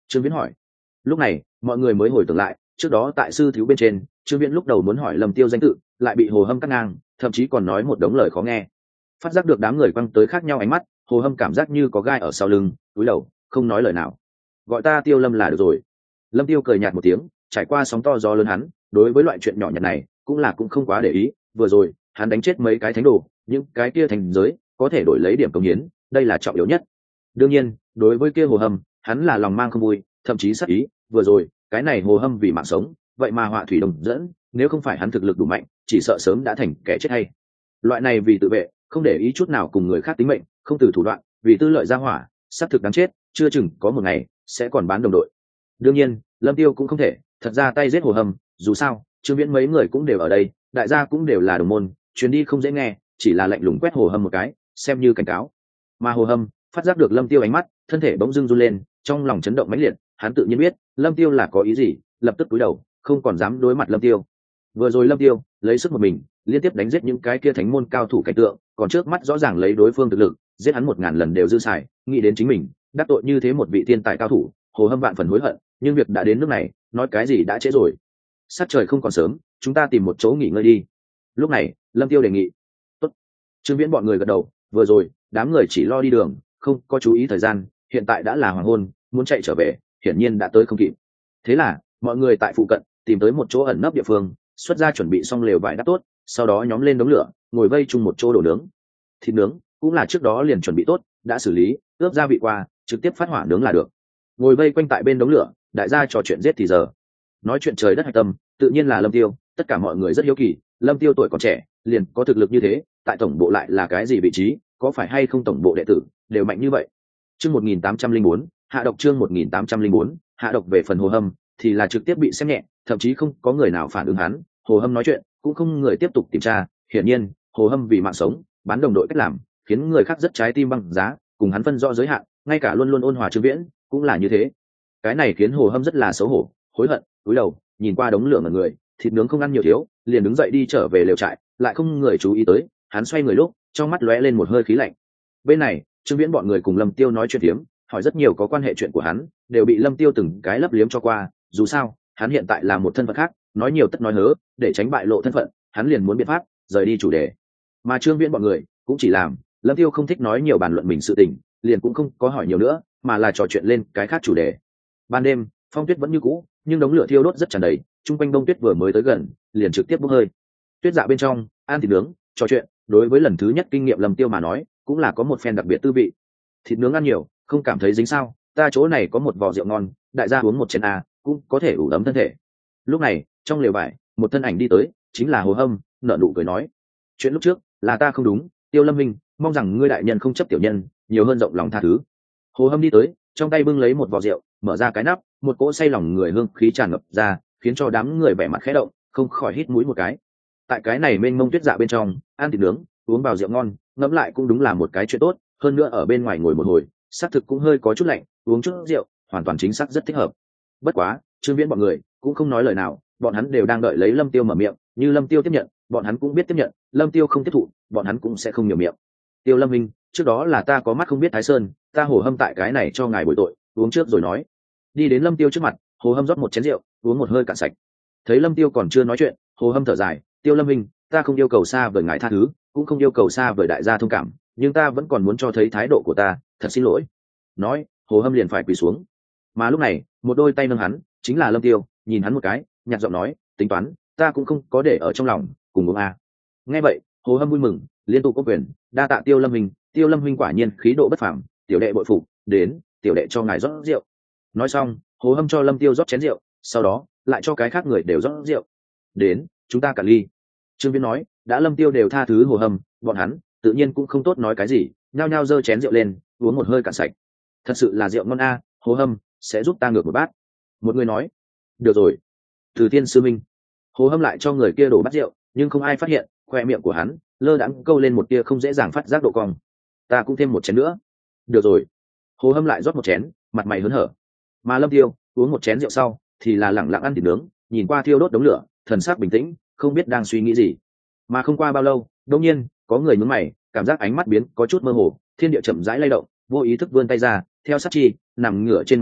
Trương Viễn hỏi. Lúc này mọi người mới hồi tưởng lại, trước đó tại sư thiếu bên trên, Trương Viễn lúc đầu muốn hỏi Lâm Tiêu danh tự, lại bị Hồ Hâm cắt ngang, thậm chí còn nói một đống lời khó nghe. Phát giác được đám người quăng tới khác nhau ánh mắt, Hồ Hâm cảm giác như có gai ở sau lưng, cúi đầu không nói lời nào. Gọi ta Tiêu Lâm là được rồi. Lâm Tiêu cười nhạt một tiếng, trải qua sóng to gió lớn hắn, đối với loại chuyện nhỏ nhặt này cũng không quá để ý. Vừa rồi hắn đánh chết mấy cái thánh đồ, những cái kia thành giới có thể đổi lấy điểm công hiến, đây là trọng yếu nhất. Đương nhiên đối với kia Hồ Hâm, hắn là lòng mang không vui, thậm chí sát ý. Vừa rồi cái này Hồ Hâm vì mạng sống, vậy mà họa thủy đồng dẫn, nếu không phải hắn thực lực đủ mạnh, chỉ sợ sớm đã thành kẻ chết hay. Loại này vì tự vệ, không để ý chút nào cùng người khác tính mệnh, không từ thủ đoạn, vì tư lợi ra hỏa, sát thực đáng chết, chưa chừng có một ngày sẽ còn bán đồng đội. Đương nhiên Lâm Tiêu cũng không thể thật ra tay giết Hồ Hâm, dù sao Trương Viễn mấy người cũng đều ở đây, đại gia cũng đều là đồng môn, chuyến đi không dễ nghe, chỉ là lạnh lùng quét Hồ Hâm một cái, xem như cảnh cáo. Mà Hồ Hâm phát giác được Lâm Tiêu ánh mắt, thân thể bỗng dưng run lên, trong lòng chấn động mãnh liệt, hắn tự nhiên biết Lâm Tiêu là có ý gì, lập tức cúi đầu, không còn dám đối mặt Lâm Tiêu. Vừa rồi Lâm Tiêu lấy sức một mình liên tiếp đánh giết những cái kia thánh môn cao thủ cảnh tượng, còn trước mắt rõ ràng lấy đối phương thực lực giết hắn 1000 lần đều dư xài, nghĩ đến chính mình đắc tội như thế một vị thiên tài cao thủ, Hồ Hâm vạn phần hối hận, nhưng việc đã đến nước này, nói cái gì đã trễ rồi. Sát trời không còn sớm, chúng ta tìm một chỗ nghỉ ngơi đi. Lúc này Lâm Tiêu đề nghị. Tốt. Trương Viễn bọn người gật đầu, vừa rồi đám người chỉ lo đi đường, không có chú ý thời gian, hiện tại đã là hoàng hôn, muốn chạy trở về hiển nhiên đã tới không kịp. Thế là mọi người tại phụ cận tìm tới một chỗ ẩn nấp địa phương, xuất ra chuẩn bị xong lều vải đắp tốt, sau đó nhóm lên đống lửa, ngồi vây chung một chỗ đổ nướng. Thịt nướng cũng là trước đó liền chuẩn bị tốt, đã xử lý, ướp gia vị qua, trực tiếp phát hỏa nướng là được. Ngồi vây quanh tại bên đống lửa, đại gia trò chuyện giết thì giờ. Nói chuyện trời đất hạch tâm, tự nhiên là Lâm Tiêu, tất cả mọi người rất hiếu kỳ, Lâm Tiêu tuổi còn trẻ, liền có thực lực như thế, tại tổng bộ lại là cái gì vị trí, có phải hay không tổng bộ đệ tử đều mạnh như vậy. Chương 1804, hạ độc chương 1804, hạ độc về phần Hồ Hâm thì là trực tiếp bị xem nhẹ, thậm chí không có người nào phản ứng hắn, Hồ Hâm nói chuyện, cũng không người tiếp tục tìm tra, hiển nhiên, Hồ Hâm vì mạng sống, bán đồng đội cách làm, khiến người khác rất trái tim băng giá, cùng hắn phân rõ giới hạn, ngay cả luôn luôn ôn hòa Trương Viễn, cũng là như thế. Cái này khiến Hồ Hâm rất là xấu hổ, hối hận, cúi đầu, nhìn qua đống lửa ngẩn người, thịt nướng không ăn nhiều thiếu, liền đứng dậy đi trở về lều trại, lại không người chú ý tới, hắn xoay người lúc, trong mắt lóe lên một hơi khí lạnh. Bên này, Trương Viễn bọn người cùng Lâm Tiêu nói chuyện phiếm, hỏi rất nhiều có quan hệ chuyện của hắn, đều bị Lâm Tiêu từng cái lấp liếm cho qua, dù sao, hắn hiện tại là một thân phận khác, nói nhiều tất nói hớ, để tránh bại lộ thân phận, hắn liền muốn biện pháp rời đi chủ đề. Mà Trương Viễn bọn người cũng chỉ làm, Lâm Tiêu không thích nói nhiều bàn luận mình sự tình, liền cũng không có hỏi nhiều nữa, mà là trò chuyện lên cái khác chủ đề. Ban đêm, phong tuyết vẫn như cũ, nhưng đống lửa thiêu đốt rất tràn đầy, trung quanh bông tuyết vừa mới tới gần, liền trực tiếp bốc hơi. Tuyết dạ bên trong, ăn thịt nướng, trò chuyện, đối với lần thứ nhất kinh nghiệm Lâm Tiêu mà nói, cũng là có một phen đặc biệt tư vị. Thịt nướng ăn nhiều, không cảm thấy dính sao? Ta chỗ này có một vò rượu ngon, đại gia uống một chén a, cũng có thể ủ ấm thân thể. Lúc này, trong lều vải, một thân ảnh đi tới, chính là Hồ Hâm, nở nụ cười nói: chuyện lúc trước là ta không đúng, Tiêu Lâm Minh, mong rằng ngươi đại nhân không chấp tiểu nhân, nhiều hơn rộng lòng tha thứ. Hồ Hâm đi tới, trong tay bưng lấy một vò rượu, mở ra cái nắp, một cỗ say lòng người hương khí tràn ngập ra, khiến cho đám người vẻ mặt khẽ động, không khỏi hít mũi một cái. Tại cái này mênh mông tuyết dạ bên trong, ăn thịt nướng, uống vào rượu ngon, ngẫm lại cũng đúng là một cái chuyện tốt, hơn nữa ở bên ngoài ngồi một hồi, xác thực cũng hơi có chút lạnh, uống chút rượu, hoàn toàn chính xác rất thích hợp. Bất quá, Trương Viễn bọn người cũng không nói lời nào, bọn hắn đều đang đợi lấy Lâm Tiêu mở miệng, như Lâm Tiêu tiếp nhận, bọn hắn cũng biết tiếp nhận, Lâm Tiêu không tiếp thụ, bọn hắn cũng sẽ không nhiều miệng. Tiêu Lâm Minh, trước đó là ta có mắt không biết Thái Sơn, ta Hồ Hâm tại cái này cho ngài bồi tội, uống trước rồi nói. Đi đến Lâm Tiêu trước mặt, Hồ Hâm rót một chén rượu, uống một hơi cạn sạch. Thấy Lâm Tiêu còn chưa nói chuyện, Hồ Hâm thở dài, Tiêu Lâm Minh, ta không yêu cầu xa vời ngài tha thứ, cũng không yêu cầu xa vời đại gia thông cảm, nhưng ta vẫn còn muốn cho thấy thái độ của ta, thật xin lỗi. Nói, Hồ Hâm liền phải quỳ xuống. Mà lúc này, một đôi tay nâng hắn, chính là Lâm Tiêu, nhìn hắn một cái, nhạt giọng nói, tính toán, ta cũng không có để ở trong lòng, cùng uống a. Nghe vậy, Hồ Hâm vui mừng, liên tục có quyền, đa tạ Tiêu Lâm Minh, Tiêu Lâm Minh quả nhiên khí độ bất phàm, tiểu đệ bội phục, đến, tiểu đệ cho ngài rót rượu. Nói xong, Hồ Hâm cho Lâm Tiêu rót chén rượu, sau đó lại cho cái khác người đều rót rượu. Đến, chúng ta cạn ly. Trương Viễn nói, đã Lâm Tiêu đều tha thứ Hồ Hâm, bọn hắn tự nhiên cũng không tốt nói cái gì, nhao nhao giơ chén rượu lên, uống một hơi cạn sạch. Thật sự là rượu ngon a, Hồ Hâm sẽ giúp ta ngược một bát. Một người nói, được rồi. Từ Tiên sư minh. Hồ Hâm lại cho người kia đổ bát rượu, nhưng không ai phát hiện, khoe miệng của hắn lơ đãng câu lên một tia không dễ dàng phát giác độ cong. Ta cũng thêm một chén nữa. Được rồi. Hồ Hâm lại rót một chén, mặt mày hớn hở. Mà Lâm Tiêu uống một chén rượu sau, thì là lẳng lặng ăn thịt nướng, nhìn qua thiêu đốt đống lửa, thần sắc bình tĩnh, không biết đang suy nghĩ gì. Mà không qua bao lâu, đột nhiên có người nhướng mày, cảm giác ánh mắt biến có chút mơ hồ, thiên địa chậm rãi lay động, vô ý thức vươn tay ra, theo sát chi nằm ngửa trên mặt đất,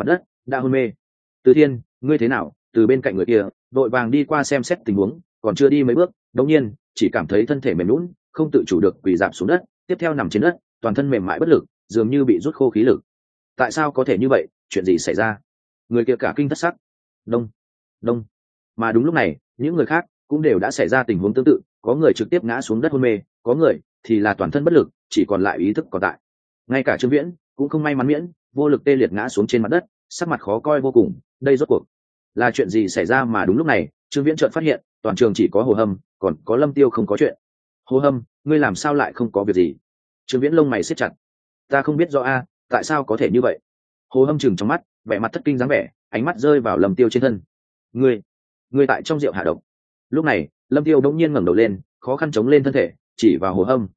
đã hôn mê. Từ Thiên, ngươi thế nào? Từ bên cạnh người kia đội vàng đi qua xem xét tình huống, còn chưa đi mấy bước đống nhiên chỉ cảm thấy thân thể mềm lún, không tự chủ được quỳ rạp xuống đất, tiếp theo nằm trên đất, toàn thân mềm mại bất lực, dường như bị rút khô khí lực. Tại sao có thể như vậy? Chuyện gì xảy ra? Người kia cả kinh thất sắc. Đông, đông. Mà đúng lúc này, những người khác cũng đều đã xảy ra tình huống tương tự, có người trực tiếp ngã xuống đất hôn mê, có người thì là toàn thân bất lực, chỉ còn lại ý thức còn tại. Ngay cả Trương Viễn cũng không may mắn miễn, vô lực tê liệt ngã xuống trên mặt đất, sắc mặt khó coi vô cùng. Đây rốt cuộc là chuyện gì xảy ra? Mà đúng lúc này, Trương Viễn chợt phát hiện toàn trường chỉ có Hồ Hâm, còn có Lâm Tiêu không có chuyện. Hồ Hâm, ngươi làm sao lại không có việc gì? Trương Viễn lông mày siết chặt. Ta không biết rõ a, tại sao có thể như vậy? Hồ Hâm chừng trong mắt, vẻ mặt thất kinh dáng vẻ, ánh mắt rơi vào Lâm Tiêu trên thân. Ngươi tại trong rượu hạ độc. Lúc này, Lâm Tiêu đống nhiên ngẩng đầu lên, khó khăn chống lên thân thể, chỉ vào Hồ Hâm.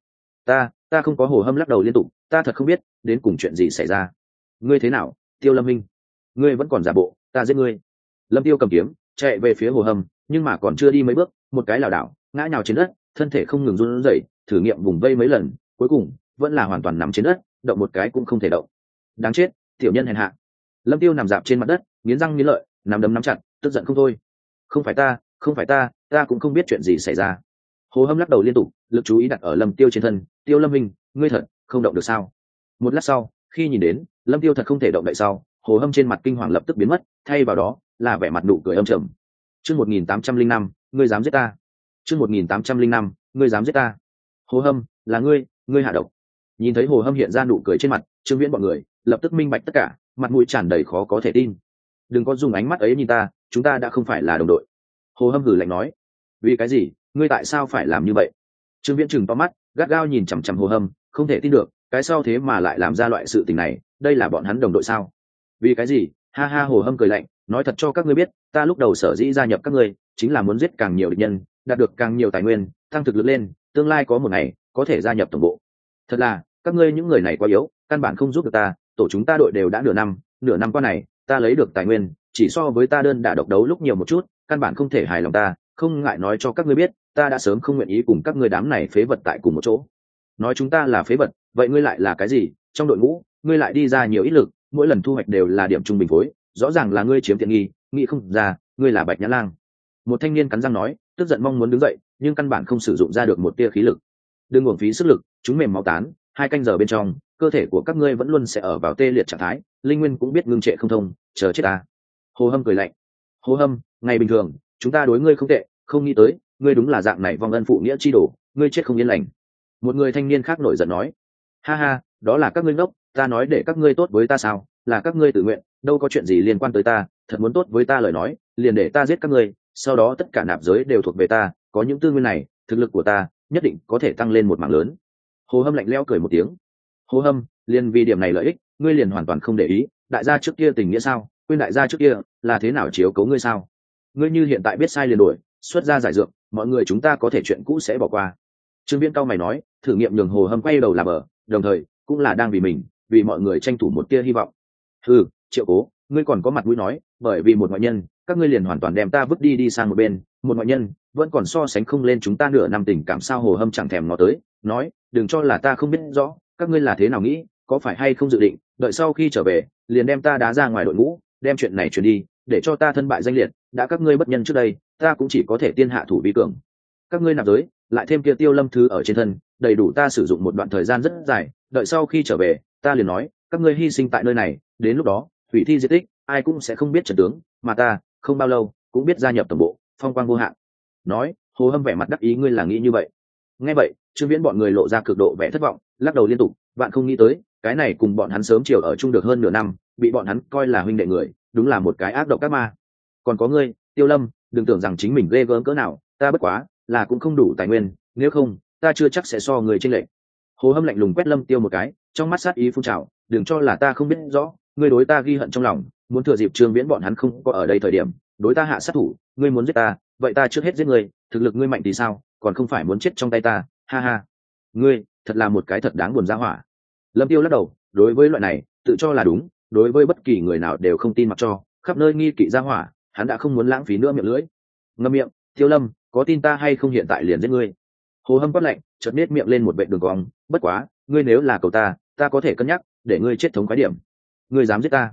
Ta không có. Hồ Hâm lắc đầu liên tục, ta thật không biết đến cùng chuyện gì xảy ra. Ngươi thế nào, Tiêu Lâm Minh? Ngươi vẫn còn giả bộ, ta giết ngươi. Lâm Tiêu cầm kiếm chạy về phía Hồ Hâm, nhưng mà còn chưa đi mấy bước, một cái lảo đảo ngã nhào trên đất, thân thể không ngừng run rẩy, thử nghiệm vùng vây mấy lần, cuối cùng vẫn là hoàn toàn nằm trên đất, động một cái cũng không thể động. Đáng chết, tiểu nhân hèn hạ. Lâm Tiêu nằm dạp trên mặt đất, nghiến răng nghiến lợi, nắm đấm nắm chặt, tức giận không thôi. Không phải ta cũng không biết chuyện gì xảy ra. Hồ Hâm lắc đầu liên tục, lực chú ý đặt ở Lâm Tiêu trên thân. Tiêu Lâm Minh, ngươi thật không động được sao? Một lát sau, khi nhìn đến Lâm Tiêu thật không thể động đậy sau, Hồ Hâm trên mặt kinh hoàng lập tức biến mất, thay vào đó là vẻ mặt nụ cười âm trầm. Chương 1805, ngươi dám giết ta. Chương 1805, ngươi dám giết ta. Hồ Hâm, là ngươi hạ độc. Nhìn thấy Hồ Hâm hiện ra nụ cười trên mặt, Trương Viễn bọn người lập tức minh bạch tất cả, mặt mũi tràn đầy khó có thể tin. Đừng có dùng ánh mắt ấy nhìn ta, chúng ta đã không phải là đồng đội. Hồ Hâm hừ lạnh nói. Vì cái gì? Ngươi tại sao phải làm như vậy? Trương Viễn trừng to mắt, gắt gao nhìn chằm chằm Hồ Hâm, không thể tin được, cái sau thế mà lại làm ra loại sự tình này, đây là bọn hắn đồng đội sao? Vì cái gì? Ha ha. Hồ Hâm cười lạnh, nói thật cho các ngươi biết, ta lúc đầu sở dĩ gia nhập các ngươi chính là muốn giết càng nhiều địch nhân, đạt được càng nhiều tài nguyên, tăng thực lực lên, tương lai có một ngày có thể gia nhập tổng bộ. Thật là các ngươi những người này quá yếu, căn bản không giúp được ta. Tổ chúng ta đội đều đã nửa năm qua này, ta lấy được tài nguyên chỉ so với ta đơn đả độc đấu lúc nhiều một chút, căn bản không thể hài lòng ta. Không ngại nói cho các ngươi biết, ta đã sớm không nguyện ý cùng các ngươi đám này phế vật tại cùng một chỗ. Nói chúng ta là phế vật, vậy ngươi lại là cái gì? Trong đội ngũ ngươi lại đi ra nhiều ít lực, mỗi lần thu hoạch đều là điểm trung bình phối, rõ ràng là ngươi chiếm tiện nghi, nghĩ không ra ngươi là Bạch Nhã Lang. Một thanh niên cắn răng nói, tức giận mong muốn đứng dậy, nhưng căn bản không sử dụng ra được một tia khí lực. Đừng uổng phí sức lực, chúng mềm máu tán, 2 canh giờ bên trong cơ thể của các ngươi vẫn luôn sẽ ở vào tê liệt trạng thái, linh nguyên cũng biết ngưng trệ không thông, chờ chết ta. Hồ Hâm cười lạnh. Hồ Hâm, ngày bình thường chúng ta đối ngươi không tệ, không nghĩ tới ngươi đúng là dạng này vong ân phụ nghĩa chi đồ, ngươi chết không yên lành. Một người thanh niên khác nổi giận nói. Ha ha, đó là các ngươi ngốc, ta nói để các ngươi tốt với ta sao? Là các ngươi tự nguyện, đâu có chuyện gì liên quan tới ta. Thật muốn tốt với ta lời nói, liền để ta giết các ngươi, sau đó tất cả nạp giới đều thuộc về ta, có những tư nguyên này, thực lực của ta nhất định có thể tăng lên một mảng lớn. Hồ Hâm lạnh lẽo cười một tiếng. Hồ Hâm, liền vì điểm này lợi ích, ngươi liền hoàn toàn không để ý đại gia trước kia tình nghĩa sao? Quên đại gia trước kia là thế nào chiếu cố ngươi sao? Ngươi như hiện tại biết sai liền đổi, xuất ra giải dược, mọi người chúng ta có thể chuyện cũ sẽ bỏ qua. Trương Viễn cao mày nói, thử nghiệm nhường Hồ Hâm quay đầu làm ở, đồng thời cũng là đang vì mình, vì mọi người tranh thủ một tia hy vọng. Ừ, Triệu Cố, ngươi còn có mặt mũi nói, bởi vì một ngoại nhân, các ngươi liền hoàn toàn đem ta vứt đi sang một bên, một ngoại nhân vẫn còn so sánh không lên chúng ta nửa năm tình cảm sao? Hồ Hâm chẳng thèm ngó tới, nói, đừng cho là ta không biết rõ, các ngươi là thế nào nghĩ, có phải hay không dự định đợi sau khi trở về liền đem ta đá ra ngoài đội ngũ, đem chuyện này truyền đi, để cho ta thân bại danh liệt. Đã các ngươi bất nhân trước đây, ta cũng chỉ có thể tiên hạ thủ vi cường. Các ngươi nạp giới, lại thêm kia Tiêu Lâm thứ ở trên thân, đầy đủ ta sử dụng một đoạn thời gian rất dài. Đợi sau khi trở về, ta liền nói, các ngươi hy sinh tại nơi này, đến lúc đó hủy thi diệt tích, ai cũng sẽ không biết trận tướng, mà ta không bao lâu cũng biết gia nhập tổng bộ, phong quang vô hạn. Nói, Hồ Hâm vẻ mặt đắc ý, ngươi là nghĩ như vậy? Nghe vậy, Trương Viễn bọn người lộ ra cực độ vẻ thất vọng, lắc đầu liên tục, bạn không nghĩ tới, cái này cùng bọn hắn sớm chiều ở chung được hơn nửa năm, bị bọn hắn coi là huynh đệ người, đúng là một cái ác độc các ma. Còn có ngươi, Tiêu Lâm, đừng tưởng rằng chính mình ghê gớm cỡ nào, ta bất quá là cũng không đủ tài nguyên, nếu không ta chưa chắc sẽ so người chênh lệch. Hồ Hâm lạnh lùng quét Lâm Tiêu một cái, trong mắt sát ý phun trào, đừng cho là ta không biết rõ, ngươi đối ta ghi hận trong lòng, muốn thừa dịp Trương Viễn bọn hắn không có ở đây thời điểm, đối ta hạ sát thủ, ngươi muốn giết ta, vậy ta trước hết giết ngươi, thực lực ngươi mạnh thì sao, còn không phải muốn chết trong tay ta, ha ha. Ngươi thật là một cái thật đáng buồn ra hỏa. Lâm Tiêu lắc đầu, đối với loại này tự cho là đúng, đối với bất kỳ người nào đều không tin mặc cho, khắp nơi nghi kỵ ra hỏa, hắn đã không muốn lãng phí nữa miệng lưỡi. Ngậm miệng, Tiêu Lâm, có tin ta hay không hiện tại liền giết ngươi? Hồ Hâm quát lạnh, chợt nết miệng lên một vệt đường cong, bất quá, ngươi nếu là cầu ta, ta có thể cân nhắc để ngươi chết thống khoái điểm. Ngươi dám giết ta?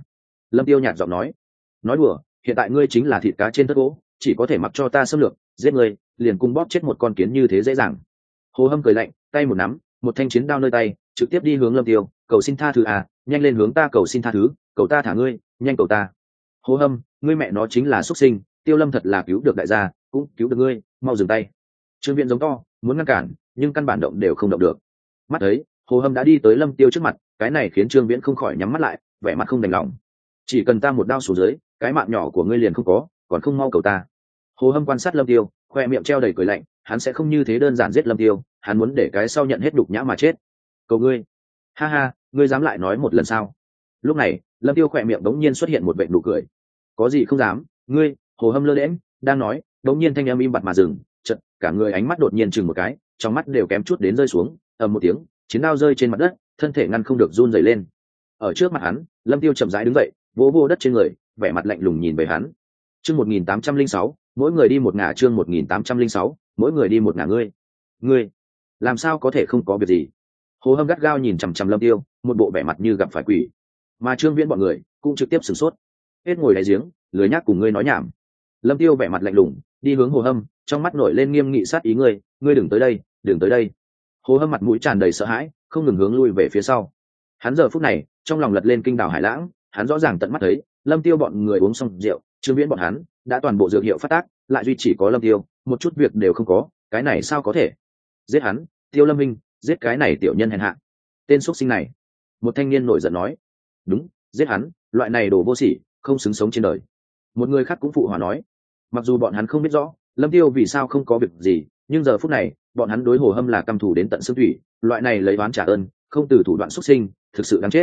Lâm Tiêu nhạt giọng nói đùa, hiện tại ngươi chính là thịt cá trên tất gỗ, chỉ có thể mặc cho ta xâm lược, giết ngươi liền cung bóp chết một con kiến như thế dễ dàng. Hồ Hâm cười lạnh, tay một nắm, một thanh chiến đao nơi tay, trực tiếp đi hướng Lâm Tiêu, cầu xin tha thứ à, nhanh lên hướng ta cầu xin tha thứ, cầu ta thả ngươi, nhanh cầu ta. Hồ Hâm, ngươi mẹ nó chính là xuất sinh, Tiêu Lâm thật là cứu được đại gia, cũng cứu được ngươi, mau dừng tay. Trương Viễn giống to, muốn ngăn cản, nhưng căn bản động đều không động được. Mắt thấy, Hồ Hâm đã đi tới Lâm Tiêu trước mặt, cái này khiến Trương Viễn không khỏi nhắm mắt lại, vẻ mặt không đành lòng. Chỉ cần ta một đao xuống dưới, cái mạng nhỏ của ngươi liền không có, còn không mau cầu ta. Hồ Hâm quan sát Lâm Tiêu, khoe miệng treo đầy cười lạnh, hắn sẽ không như thế đơn giản giết Lâm Tiêu, hắn muốn để cái sau nhận hết đục nhã mà chết. Cầu ngươi, ha ha, ngươi dám lại nói một lần sao? Lúc này, Lâm Tiêu khoe miệng đống nhiên xuất hiện một vệt nụ cười. Có gì không dám, ngươi. Hồ Hâm lơ đễnh đang nói, đống nhiên thanh âm im bặt mà dừng, chợt cả người ánh mắt đột nhiên chừng một cái, trong mắt đều kém chút đến rơi xuống, ầm một tiếng, chiến đao rơi trên mặt đất, thân thể ngăn không được run rẩy lên. Ở trước mặt hắn, Lâm Tiêu chậm rãi đứng dậy, vỗ vỗ đất trên người, vẻ mặt lạnh lùng nhìn về hắn. Chương 1806, mỗi người đi một ngả. Chương 1806, mỗi người đi một ngả. Ngươi làm sao có thể không có việc gì? Hồ Hâm gắt gao nhìn chằm chằm Lâm Tiêu, một bộ vẻ mặt như gặp phải quỷ. Mà Trương Viễn bọn người cũng trực tiếp sửng sốt, hết ngồi đáy giếng, lười nhác cùng ngươi nói nhảm. Lâm Tiêu vẻ mặt lạnh lùng, đi hướng Hồ Hâm, trong mắt nổi lên nghiêm nghị sát ý, ngươi đừng tới đây, đừng tới đây. Hồ Hâm mặt mũi tràn đầy sợ hãi, không ngừng hướng lui về phía sau. Hắn giờ phút này trong lòng lật lên kinh đảo hải lãng, hắn rõ ràng tận mắt thấy Lâm Tiêu bọn người uống xong rượu, Trương Viễn bọn hắn đã toàn bộ dược hiệu phát tác, lại duy chỉ có Lâm Tiêu một chút việc đều không có, cái này sao có thể? Giết hắn, Tiêu Lâm Minh, giết cái này tiểu nhân hèn hạ, tên xuất sinh này. Một thanh niên nổi giận nói. Đúng, giết hắn, loại này đồ vô sỉ, không xứng sống trên đời. Một người khác cũng phụ hòa nói. Mặc dù bọn hắn không biết rõ Lâm Tiêu vì sao không có việc gì, nhưng giờ phút này bọn hắn đối Hồ Hâm là căm thù đến tận xương thủy, loại này lấy oán trả ơn, không từ thủ đoạn xuất sinh, thực sự đáng chết.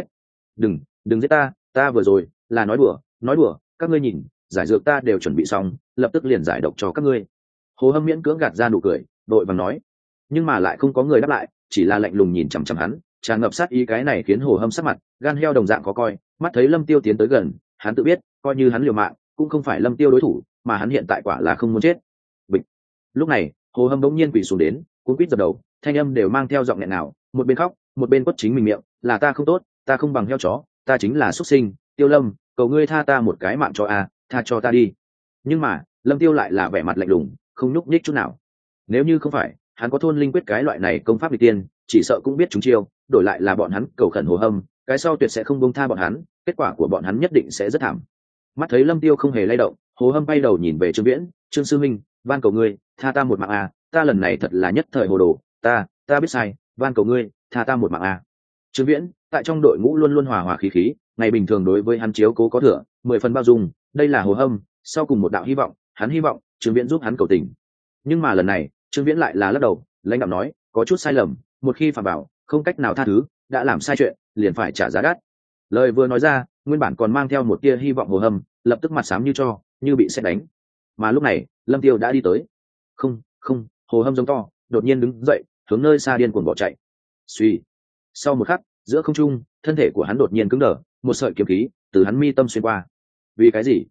Đừng giết ta vừa rồi là nói đùa, các ngươi nhìn, giải dược ta đều chuẩn bị xong, lập tức liền giải độc cho các ngươi. Hồ Hâm miễn cưỡng gạt ra nụ cười, đội vàng nói, nhưng mà lại không có người đáp lại, chỉ là lạnh lùng nhìn chằm chằm hắn, tràn ngập sát ý. Cái này khiến Hồ Hâm sắc mặt gan heo đồng dạng khó coi, mắt thấy Lâm Tiêu tiến tới gần, hắn tự biết coi như hắn liều mạng cũng không phải Lâm Tiêu đối thủ, mà hắn hiện tại quả là không muốn chết. Bịch. Lúc này Hồ Hâm bỗng nhiên quỳ xuống đến, cuống quýt dập đầu, thanh âm đều mang theo giọng nghẹn nào, một bên khóc một bên quất chính mình miệng, là ta không tốt, ta không bằng heo chó, ta chính là xuất sinh, Tiêu Lâm, cầu ngươi tha ta một cái mạng cho a, tha cho ta đi. Nhưng mà Lâm Tiêu lại là vẻ mặt lạnh lùng, không nhúc nhích chút nào. Nếu như không phải hắn có thôn linh quyết cái loại này công pháp nghịch tiên, chỉ sợ cũng biết chúng chiêu, đổi lại là bọn hắn cầu khẩn Hồ Hâm, cái sau tuyệt sẽ không buông tha bọn hắn, kết quả của bọn hắn nhất định sẽ rất thảm. Mắt thấy Lâm Tiêu không hề lay động, Hồ Hâm bay đầu nhìn về Trương Viễn, Trương sư minh, van cầu ngươi tha ta một mạng a, ta lần này thật là nhất thời hồ đồ, ta biết sai, van cầu ngươi tha ta một mạng a. Trương Viễn tại trong đội ngũ luôn luôn hòa hòa khí khí, ngày bình thường đối với hắn chiếu cố có thừa, 10 phần bao dung, đây là Hồ Hâm sau cùng một đạo hy vọng, hắn hy vọng Trương Viễn giúp hắn cầu tình. Nhưng mà lần này Trương Viễn lại là lắc đầu, lãnh đạm nói, có chút sai lầm, một khi phạm vào không cách nào tha thứ, đã làm sai chuyện liền phải trả giá đắt. Lời vừa nói ra, nguyên bản còn mang theo một tia hy vọng Hồ Hâm lập tức mặt xám như tro, như bị sét đánh. Mà lúc này Lâm Tiêu đã đi tới. Không, Hồ Hâm giống to, đột nhiên đứng dậy, hướng nơi xa điên cuồng bỏ chạy. Suy. Sau một khắc, giữa không trung, thân thể của hắn đột nhiên cứng đờ, một sợi kiếm khí từ hắn mi tâm xuyên qua. Vì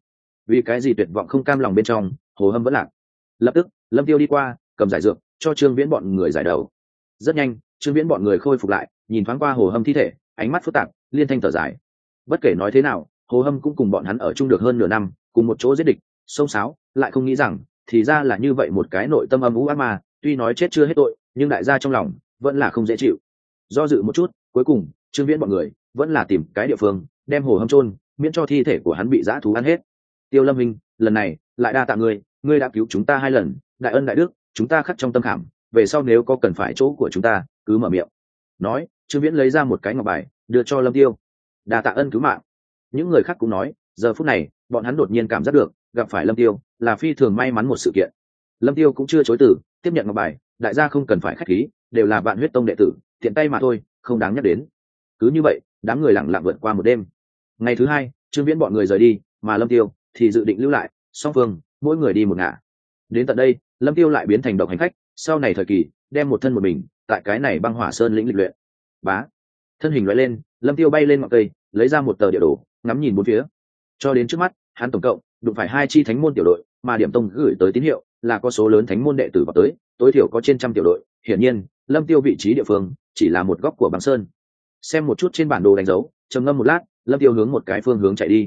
cái gì tuyệt vọng không cam lòng bên trong, Hồ Hâm vẫn lạc. Lập tức Lâm Tiêu đi qua, cầm giải dược cho Trương Viễn bọn người giải đầu. Rất nhanh Trương Viễn bọn người khôi phục lại, nhìn thoáng qua Hồ Hâm thi thể, ánh mắt phức tạp, liên thanh thở dài. Bất kể nói thế nào, Hồ Hâm cũng cùng bọn hắn ở chung được hơn nửa năm, cùng một chỗ giết địch xông xáo, lại không nghĩ rằng thì ra là như vậy một cái nội tâm âm u ác ma, tuy nói chết chưa hết tội, nhưng đại gia trong lòng vẫn là không dễ chịu. Do dự một chút, cuối cùng Trương Viễn bọn người vẫn là tìm cái địa phương đem Hồ Hâm chôn, miễn cho thi thể của hắn bị dã thú ăn hết. Tiêu Lâm Minh, lần này lại đa tạ ngươi đã cứu chúng ta 2 lần, đại ân đại đức chúng ta khắc trong tâm khảm, về sau nếu có cần phải chỗ của chúng ta cứ mở miệng. Nói, Trương Viễn lấy ra một cái ngọc bài đưa cho Lâm Tiêu, đa tạ ân cứu mạng. Những người khác cũng nói, giờ phút này bọn hắn đột nhiên cảm giác được gặp phải Lâm Tiêu là phi thường may mắn một sự kiện. Lâm Tiêu cũng chưa chối từ, tiếp nhận ngọc bài, đại gia không cần phải khách khí, đều là Vạn Huyết Tông đệ tử, tiện tay mà thôi, không đáng nhắc đến. Cứ như vậy đám người lặng lặng vượt qua một đêm. Ngày thứ 2, Trương Viễn bọn người rời đi, mà Lâm Tiêu thì dự định lưu lại, song phương mỗi người đi một ngả. Đến tận đây Lâm Tiêu lại biến thành độc hành khách, sau này thời kỳ đem một thân một mình tại cái này băng hỏa sơn lĩnh lịch luyện. Bá, thân hình lóe lên, Lâm Tiêu bay lên ngọn cây, lấy ra một tờ địa đồ, ngắm nhìn bốn phía. Cho đến trước mắt, hắn tổng cộng đụng phải 2 chi thánh môn tiểu đội, mà điểm tông gửi tới tín hiệu là có số lớn thánh môn đệ tử vào tới, tối thiểu có trên trăm tiểu đội. Hiển nhiên Lâm Tiêu vị trí địa phương chỉ là một góc của băng sơn. Xem một chút trên bản đồ đánh dấu, trầm ngâm một lát, Lâm Tiêu hướng một cái phương hướng chạy đi.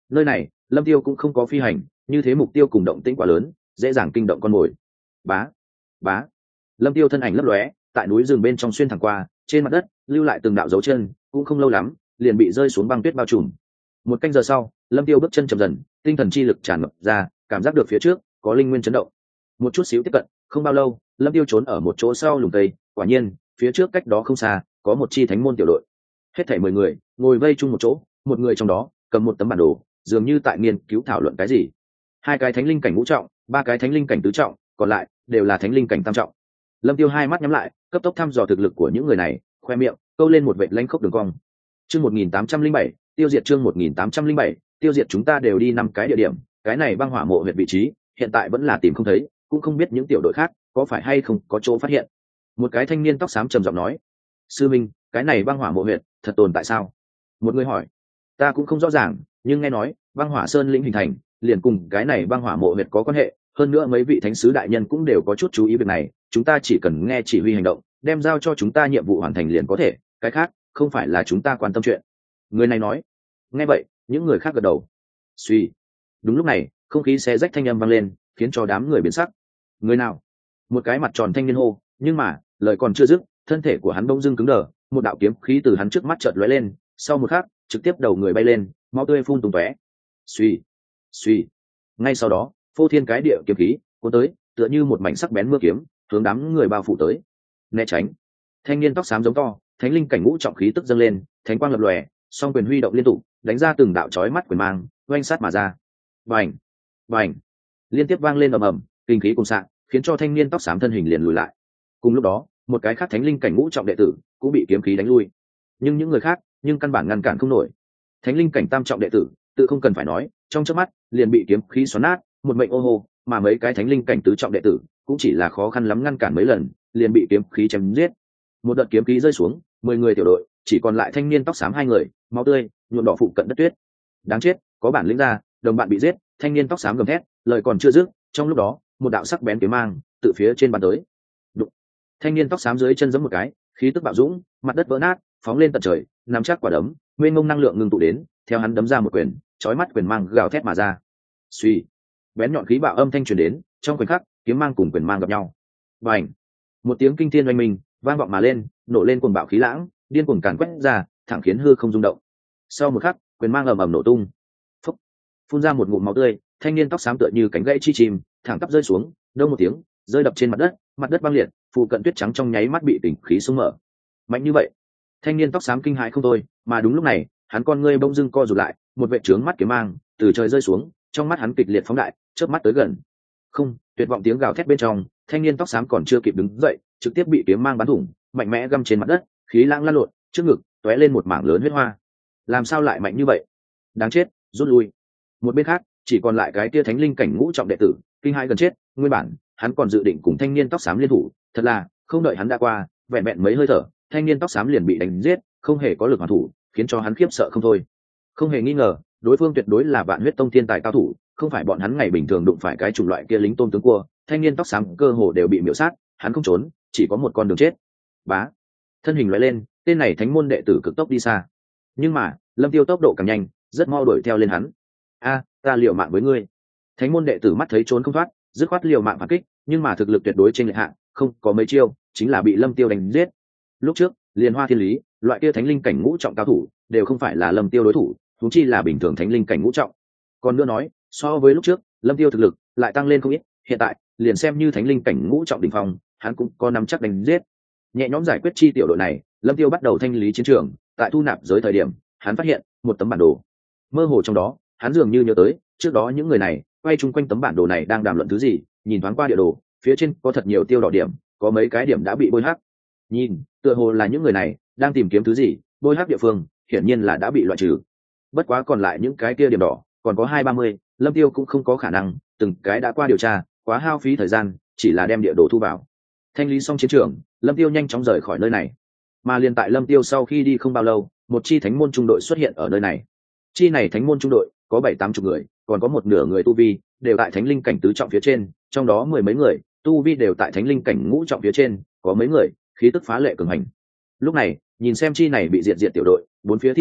Nơi này Lâm Tiêu cũng không có phi hành, như thế mục tiêu cùng động tĩnh quá lớn, dễ dàng kinh động con mồi. Bá, bá. Lâm Tiêu thân ảnh lấp lóe, tại núi rừng bên trong xuyên thẳng qua, trên mặt đất lưu lại từng đạo dấu chân, cũng không lâu lắm, liền bị rơi xuống băng tuyết bao trùm. Một canh giờ sau, Lâm Tiêu bước chân chậm dần, tinh thần chi lực tràn ngập ra, cảm giác được phía trước có linh nguyên chấn động. Một chút xíu tiếp cận, không bao lâu, Lâm Tiêu trốn ở một chỗ sau lùm cây, quả nhiên, phía trước cách đó không xa, có một chi thánh môn tiểu đội. Hết thảy 10 người, ngồi vây chung một chỗ, một người trong đó cầm một tấm bản đồ, dường như tại nghiên cứu thảo luận cái gì. 2 cái thánh linh cảnh ngũ trọng, 3 cái thánh linh cảnh tứ trọng, còn lại đều là thánh linh cảnh tam trọng. Lâm Tiêu hai mắt nhắm lại, cấp tốc thăm dò thực lực của những người này, khoe miệng câu lên một vệt lanh khốc đường cong. Chương 1807, tiêu diệt chương 1807, tiêu diệt chúng ta đều đi 5 cái địa điểm, cái này băng hỏa mộ huyệt vị trí, hiện tại vẫn là tìm không thấy, cũng không biết những tiểu đội khác có phải hay không có chỗ phát hiện. Một cái thanh niên tóc xám trầm giọng nói: "Sư minh, cái này băng hỏa mộ huyệt thật tồn tại sao?" Một người hỏi: "Ta cũng không rõ ràng, nhưng nghe nói băng hỏa sơn lĩnh hình thành, liền cùng cái này băng hỏa mộ huyệt có quan hệ, hơn nữa mấy vị thánh sứ đại nhân cũng đều có chút chú ý việc này, chúng ta chỉ cần nghe chỉ huy hành động, đem giao cho chúng ta nhiệm vụ hoàn thành liền có thể, cái khác không phải là chúng ta quan tâm chuyện." Người này nói. Nghe vậy, những người khác gật đầu. Suy. Đúng lúc này, không khí xé rách thanh âm vang lên, khiến cho đám người biến sắc. Người nào? Một cái mặt tròn thanh niên hô, nhưng mà lời còn chưa dứt, thân thể của hắn bỗng dưng cứng đờ, một đạo kiếm khí từ hắn trước mắt chợt lóe lên, sau một khắc, trực tiếp đầu người bay lên, máu tươi phun tung tóe. Suy, suy. Ngay sau đó, phô thiên cái địa kiếm khí cuốn tới, tựa như một mảnh sắc bén mưa kiếm, hướng đám người bao phủ tới. Né tránh. Thanh niên tóc xám giống to, thánh linh cảnh ngũ trọng khí tức dâng lên, thánh quang lập lòe, song quyền huy động liên tục, đánh ra từng đạo chói mắt quyền mang, oanh sát mà ra. Bành, bành, liên tiếp vang lên ầm ầm, kinh khí cùng sạng, khiến cho thanh niên tóc xám thân hình liền lùi lại. Cùng lúc đó, một cái khác thánh linh cảnh ngũ trọng đệ tử cũng bị kiếm khí đánh lui, nhưng những người khác nhưng căn bản ngăn cản không nổi. Thánh linh cảnh tam trọng đệ tử tự không cần phải nói, trong chớp mắt liền bị kiếm khí xoắn nát, một mệnh ô hô, mà mấy cái thánh linh cảnh tứ trọng đệ tử cũng chỉ là khó khăn lắm ngăn cản mấy lần, liền bị kiếm khí chém giết. Một đợt kiếm khí rơi xuống, 10 người tiểu đội chỉ còn lại thanh niên tóc xám 2 người, máu tươi nhuộm đỏ phụ cận đất tuyết. Đáng chết, có bản lĩnh ra, đồng bạn bị giết. Thanh niên tóc xám gầm thét, lời còn chưa dứt, trong lúc đó một đạo sắc bén kiếm mang từ phía trên bắn tới. Đụng. Thanh niên tóc xám dưới chân giẫm một cái, khí tức bạo dũng, mặt đất vỡ nát, phóng lên tận trời, nắm chắc quả đấm, mênh mông năng lượng ngưng tụ đến, theo hắn đấm ra một quyền, chói mắt quyền mang gào thét mà ra. Suy, bén nhọn khí bạo âm thanh truyền đến, trong khoảnh khắc, kiếm mang cùng quyền mang gặp nhau. Bành! Một tiếng kinh thiên oanh minh vang vọng mà lên, nổ lên cuồng bạo khí lãng, điên cuồng càn quét ra, thẳng khiến hư không rung động. Sau một khắc, quyền mang ầm ầm nổ tung. Phúc! Phun ra một ngụm máu tươi, thanh niên tóc xám tựa như cánh gãy chi chim, thẳng tắp rơi xuống, đông một tiếng, rơi đập trên mặt đất băng liệt, phụ cận tuyết trắng trong nháy mắt bị tỉnh khí xung mở. Mạnh như vậy, thanh niên tóc xám kinh hãi không thôi, mà đúng lúc này, hắn con ngươi bỗng dưng co rụt lại, một vệt trướng mắt kiếm mang từ trời rơi xuống, trong mắt hắn kịch liệt phóng đại, chớp mắt tới gần. Không, tuyệt vọng tiếng gào thét bên trong, thanh niên tóc xám còn chưa kịp đứng dậy, trực tiếp bị kiếm mang bắn thủng, mạnh mẽ găm trên mặt đất, khí lãng lăn lộn, trước ngực tóe lên một mảng lớn huyết hoa. Làm sao lại mạnh như vậy? Đáng chết, rút lui. Một bên khác, chỉ còn lại cái tia thánh linh cảnh ngũ trọng đệ tử, kinh hãi gần chết, nguyên bản hắn còn dự định cùng thanh niên tóc xám liên thủ, thật là không đợi hắn đã qua, vẹn vẹn mấy hơi thở, thanh niên tóc xám liền bị đánh giết, không hề có lực hoàn thủ, khiến cho hắn khiếp sợ không thôi. Không hề nghi ngờ, đối phương tuyệt đối là Vạn Huyết Tông thiên tài cao thủ, không phải bọn hắn ngày bình thường đụng phải cái chủng loại kia lính tôn tướng cua, thanh niên tóc xám cơ hồ đều bị miểu sát, hắn không trốn, chỉ có một con đường chết. Bá, thân hình lóe lên, tên này thánh môn đệ tử cực tốc đi xa. Nhưng mà, Lâm Tiêu tốc độ càng nhanh, rất mau đuổi theo lên hắn. A, ta liều mạng với ngươi. Thánh môn đệ tử mắt thấy trốn không thoát, dứt khoát liều mạng phản kích, nhưng mà thực lực tuyệt đối trên lệch hạng, không có mấy chiêu, chính là bị Lâm Tiêu đánh giết. Lúc trước, Liên Hoa Thiên Lý, loại kia thánh linh cảnh ngũ trọng cao thủ, đều không phải là Lâm Tiêu đối thủ, huống chi là bình thường thánh linh cảnh ngũ trọng. Còn nữa nói, so với lúc trước, Lâm Tiêu thực lực lại tăng lên không ít, hiện tại, liền xem như thánh linh cảnh ngũ trọng đỉnh phong, hắn cũng có nắm chắc đánh giết. Nhẹ nhõm giải quyết chi tiểu đội này, Lâm Tiêu bắt đầu thanh lý chiến trường, tại thu nạp giới thời điểm, hắn phát hiện một tấm bản đồ. Mơ hồ trong đó, hắn dường như nhớ tới, trước đó những người này quay chung quanh tấm bản đồ này đang đàm luận thứ gì, nhìn thoáng qua địa đồ, phía trên có thật nhiều tiêu đỏ điểm, có mấy cái điểm đã bị bôi hắc. Nhìn, tựa hồ là những người này đang tìm kiếm thứ gì, bôi hắc địa phương, hiển nhiên là đã bị loại trừ. Bất quá còn lại những cái kia điểm đỏ, còn có 2-30, Lâm Tiêu cũng không có khả năng, từng cái đã qua điều tra, quá hao phí thời gian, chỉ là đem địa đồ thu vào. Thanh lý xong chiến trường, Lâm Tiêu nhanh chóng rời khỏi nơi này. Mà liền tại Lâm Tiêu sau khi đi không bao lâu, một chi thánh môn trung đội xuất hiện ở nơi này. Chi này thánh môn trung đội có 7-80 người, còn có một nửa người tu vi đều tại thánh linh cảnh tứ trọng phía trên, trong đó 10 mấy người tu vi đều tại thánh linh cảnh ngũ trọng phía trên, có mấy người khí tức phá lệ cường hành. Lúc này, nhìn xem chi này bị diệt tiểu đội, bốn phía thi thể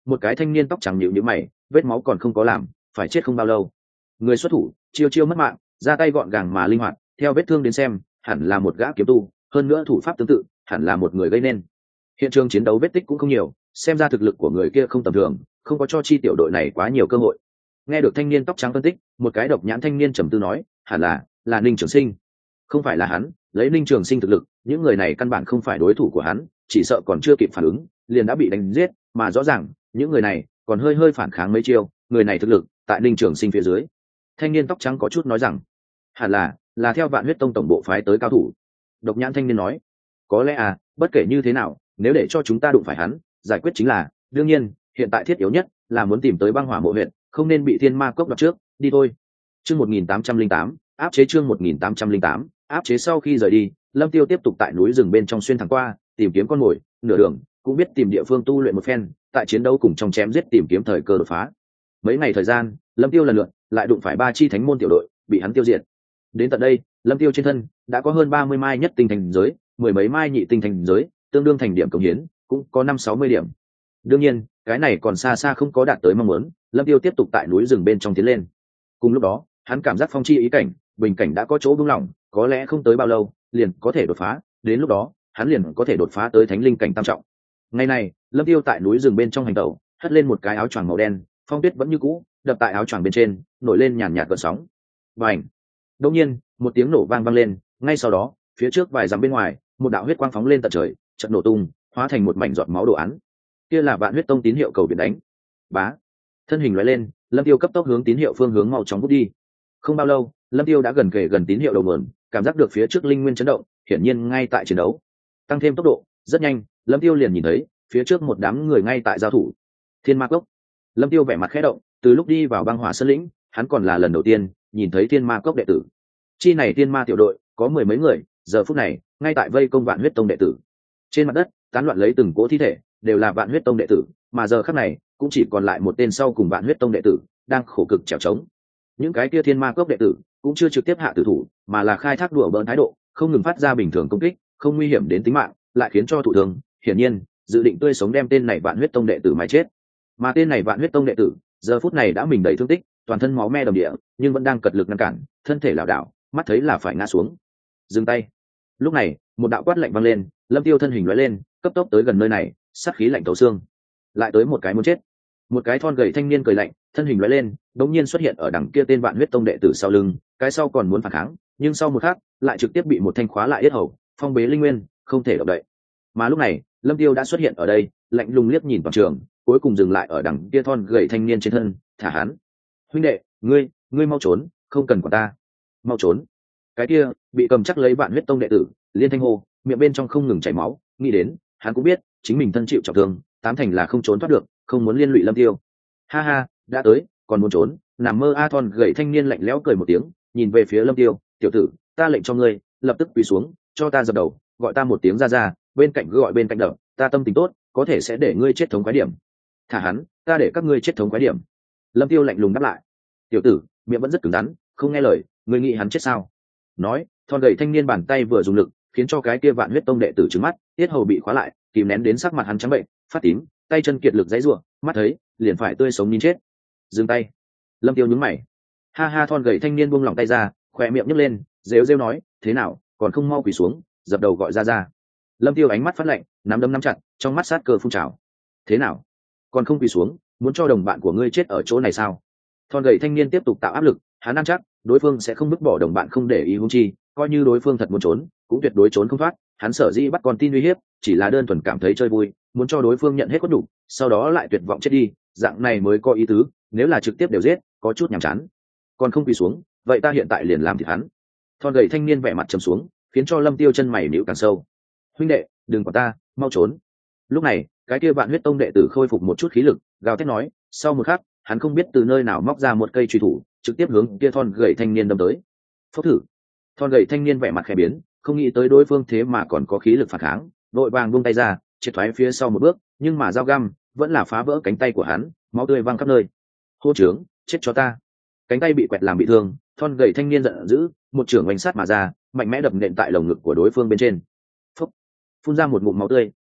một cái thanh niên tóc trắng nhịu nhữ mày, vết máu còn không có làm, phải chết không bao lâu. Người xuất thủ chiêu chiêu mất mạng, ra tay gọn gàng mà linh hoạt, theo vết thương đến xem hẳn là một gã kiếm tu, hơn nữa thủ pháp tương tự hẳn là một người gây nên. Hiện trường chiến đấu vết tích cũng không nhiều, xem ra thực lực của người kia không tầm thường, không có cho chi tiểu đội này quá nhiều cơ hội. Nghe được thanh niên tóc trắng phân tích, một cái độc nhãn thanh niên trầm tư nói, hẳn là Ninh Trường Sinh. Không phải là hắn, lấy Ninh Trường Sinh thực lực, những người này căn bản không phải đối thủ của hắn, chỉ sợ còn chưa kịp phản ứng liền đã bị đánh giết, mà rõ ràng những người này còn hơi hơi phản kháng mấy chiêu, người này thực lực tại Ninh Trường Sinh phía dưới. Thanh niên tóc trắng có chút nói rằng, hẳn là theo Vạn Huyết Tông tổng bộ phái tới cao thủ. Độc nhãn thanh niên nói, có lẽ bất kể như thế nào, nếu để cho chúng ta đụng phải hắn, giải quyết chính là, đương nhiên hiện tại thiết yếu nhất là muốn tìm tới băng hỏa mộ huyện, không nên bị thiên ma cốc đoạt trước. Đi thôi. Chương 1808, áp chế. Chương 1808, áp chế. Sau khi rời đi, Lâm Tiêu tiếp tục tại núi rừng bên trong xuyên thẳng qua, tìm kiếm con mồi, nửa đường cũng biết tìm địa phương tu luyện một phen, tại chiến đấu cùng trong chém giết tìm kiếm thời cơ đột phá. Mấy ngày thời gian, Lâm Tiêu lần lượt lại đụng phải 3 chi thánh môn tiểu đội, bị hắn tiêu diệt. Đến tận đây, Lâm Tiêu trên thân đã có hơn 30 mai nhất tinh thành giới, mười mấy mai nhị tinh thành giới, tương đương thành điểm công hiến cũng có 5-60 điểm. Đương nhiên, cái này còn xa xa không có đạt tới mong muốn, Lâm Tiêu tiếp tục tại núi rừng bên trong tiến lên. Cùng lúc đó, hắn cảm giác phong chi ý cảnh, bình cảnh đã có chỗ buông lỏng, có lẽ không tới bao lâu, liền có thể đột phá, đến lúc đó, hắn liền có thể đột phá tới thánh linh cảnh tam trọng. Ngày này, Lâm Tiêu tại núi rừng bên trong hành tẩu, hất lên một cái áo choàng màu đen, phong tuyết vẫn như cũ, đập tại áo choàng bên trên, nổi lên nhàn nhạt gợn sóng. Bành! Đột nhiên, một tiếng nổ vang lên, ngay sau đó, phía trước vài dặm bên ngoài, một đạo huyết quang phóng lên tận trời, chợt nổ tung, hóa thành một mảnh giọt máu đồ án. Kia là Vạn Huyết Tông tín hiệu cầu biển đánh. Bá! Thân hình lóe lên, Lâm Tiêu cấp tốc hướng tín hiệu phương hướng mau chóng vút đi. Không bao lâu, Lâm Tiêu đã gần kề gần tín hiệu đầu nguồn, cảm giác được phía trước linh nguyên chấn động, hiển nhiên ngay tại chiến đấu. Tăng thêm tốc độ, rất nhanh, Lâm Tiêu liền nhìn thấy phía trước một đám người ngay tại giao thủ. Thiên Ma Cốc. Lâm Tiêu vẻ mặt khẽ động, từ lúc đi vào băng hỏa sơn lĩnh, hắn còn là lần đầu tiên nhìn thấy Thiên Ma Cốc đệ tử. Chi này Thiên Ma tiểu đội có mười mấy người, giờ phút này ngay tại vây công Vạn Huyết Tông đệ tử. Trên mặt đất tán loạn lấy từng cỗ thi thể, đều là Vạn Huyết Tông đệ tử, mà giờ khắc này cũng chỉ còn lại một tên sau cùng Vạn Huyết Tông đệ tử đang khổ cực trèo trống. Những cái kia Thiên Ma Cốc đệ tử cũng chưa trực tiếp hạ tử thủ, mà là khai thác đùa bỡn thái độ, không ngừng phát ra bình thường công kích, không nguy hiểm đến tính mạng, lại khiến cho thụ thương. Hiển nhiên, dự định tươi sống đem tên này Vạn Huyết Tông đệ tử mà chết. Mà tên này Vạn Huyết Tông đệ tử, giờ phút này đã mình đầy thương tích, toàn thân máu me đầm địa, nhưng vẫn đang cật lực ngăn cản, thân thể lảo đảo, mắt thấy là phải ngã xuống. Dừng tay. Lúc này, một đạo quát lạnh vang lên, Lâm Tiêu thân hình lóe lên, cấp tốc tới gần nơi này, sát khí lạnh thấu xương. Lại tới một cái muốn chết. Một cái thon gầy thanh niên cười lạnh, thân hình lóe lên, đống nhiên xuất hiện ở đằng kia tên Vạn Huyết Tông đệ tử sau lưng, cái sau còn muốn phản kháng, nhưng sau một khắc, lại trực tiếp bị một thanh khóa lại yết hầu, phong bế linh nguyên, không thể động đậy. Mà lúc này, Lâm Tiêu đã xuất hiện ở đây, lạnh lùng liếc nhìn toàn trường, cuối cùng dừng lại ở đằng kia thon gầy thanh niên trên thân, thả hắn. Huynh đệ, ngươi mau trốn, không cần quản ta. Mau trốn. Cái kia bị cầm chắc lấy Vạn Huyết Tông đệ tử, liên thanh hô, miệng bên trong không ngừng chảy máu, nghĩ đến, hắn cũng biết, chính mình thân chịu trọng thương, tám thành là không trốn thoát được, không muốn liên lụy Lâm Tiêu. Ha ha, đã tới, còn muốn trốn? Nằm mơ. A thon gầy thanh niên lạnh lẽo cười một tiếng, nhìn về phía Lâm Tiêu, tiểu tử, ta lệnh cho ngươi, lập tức quỳ xuống, cho ta dập đầu, gọi ta một tiếng ra ra, bên cạnh gọi bên cạnh đập, ta tâm tình tốt, có thể sẽ để ngươi chết thống quái điểm. Thả hắn, ta để các ngươi chết thống quái điểm. Lâm Tiêu lạnh lùng đáp lại. Tiểu tử, miệng vẫn rất cứng rắn, không nghe lời, ngươi nghĩ hắn chết sao? Nói, thon gầy thanh niên bàn tay vừa dùng lực, khiến cho cái kia Vạn Huyết Tông đệ tử trừng mắt, tiết hầu bị khóa lại, kìm nén đến sắc mặt hắn trắng bệnh, phát tím, tay chân kiệt lực giãy giụa, mắt thấy liền phải tươi sống nín chết. Dừng tay. Lâm Tiêu nhướng mày. Ha ha, thon gầy thanh niên buông lỏng tay ra, khóe miệng nhếch lên, rêu rêu nói, thế nào, còn không mau quỳ xuống, dập đầu gọi ra ra. Lâm Tiêu ánh mắt phát lạnh, nắm đấm nắm chặt, trong mắt sát cơ phun trào. Thế nào, còn không quỳ xuống, muốn cho đồng bạn của ngươi chết ở chỗ này sao? Thon gầy thanh niên tiếp tục tạo áp lực, hắn ăn chắc đối phương sẽ không vứt bỏ đồng bạn không để ý, huống chi coi như đối phương thật muốn trốn cũng tuyệt đối trốn không thoát. Hắn sở dĩ bắt con tin uy hiếp chỉ là đơn thuần cảm thấy chơi vui, muốn cho đối phương nhận hết khuất nhục, sau đó lại tuyệt vọng chết đi, dạng này mới có ý tứ. Nếu là trực tiếp đều giết, có chút nhàm chán. Còn không quỳ xuống, vậy ta hiện tại liền làm thịt hắn. Thon gầy thanh niên vẻ mặt trầm xuống, khiến cho Lâm Tiêu chân mày nhíu càng sâu. Huynh đệ, đừng quản ta, mau trốn. Lúc này, cái kia Vạn Huyết Tông đệ tử khôi phục một chút khí lực, gào thét nói. Sau một khắc, hắn không biết từ nơi nào móc ra một cây truy thủ, trực tiếp hướng kia thon gầy thanh niên đâm tới. Phốc thử. Thon gầy thanh niên vẻ mặt khẽ biến, không nghĩ tới đối phương thế mà còn có khí lực phản kháng, vội vàng buông tay ra, triệt thoái phía sau một bước, nhưng mà dao găm vẫn là phá vỡ cánh tay của hắn, máu tươi văng khắp nơi. Hô trướng, chết cho ta. Cánh tay bị quẹt làm bị thương, thon gầy thanh niên giận dữ, một chưởng oanh sát mà ra, mạnh mẽ đập nện tại lồng ngực của đối phương bên trên. Phốc. Phun ra một ngụm máu tươi,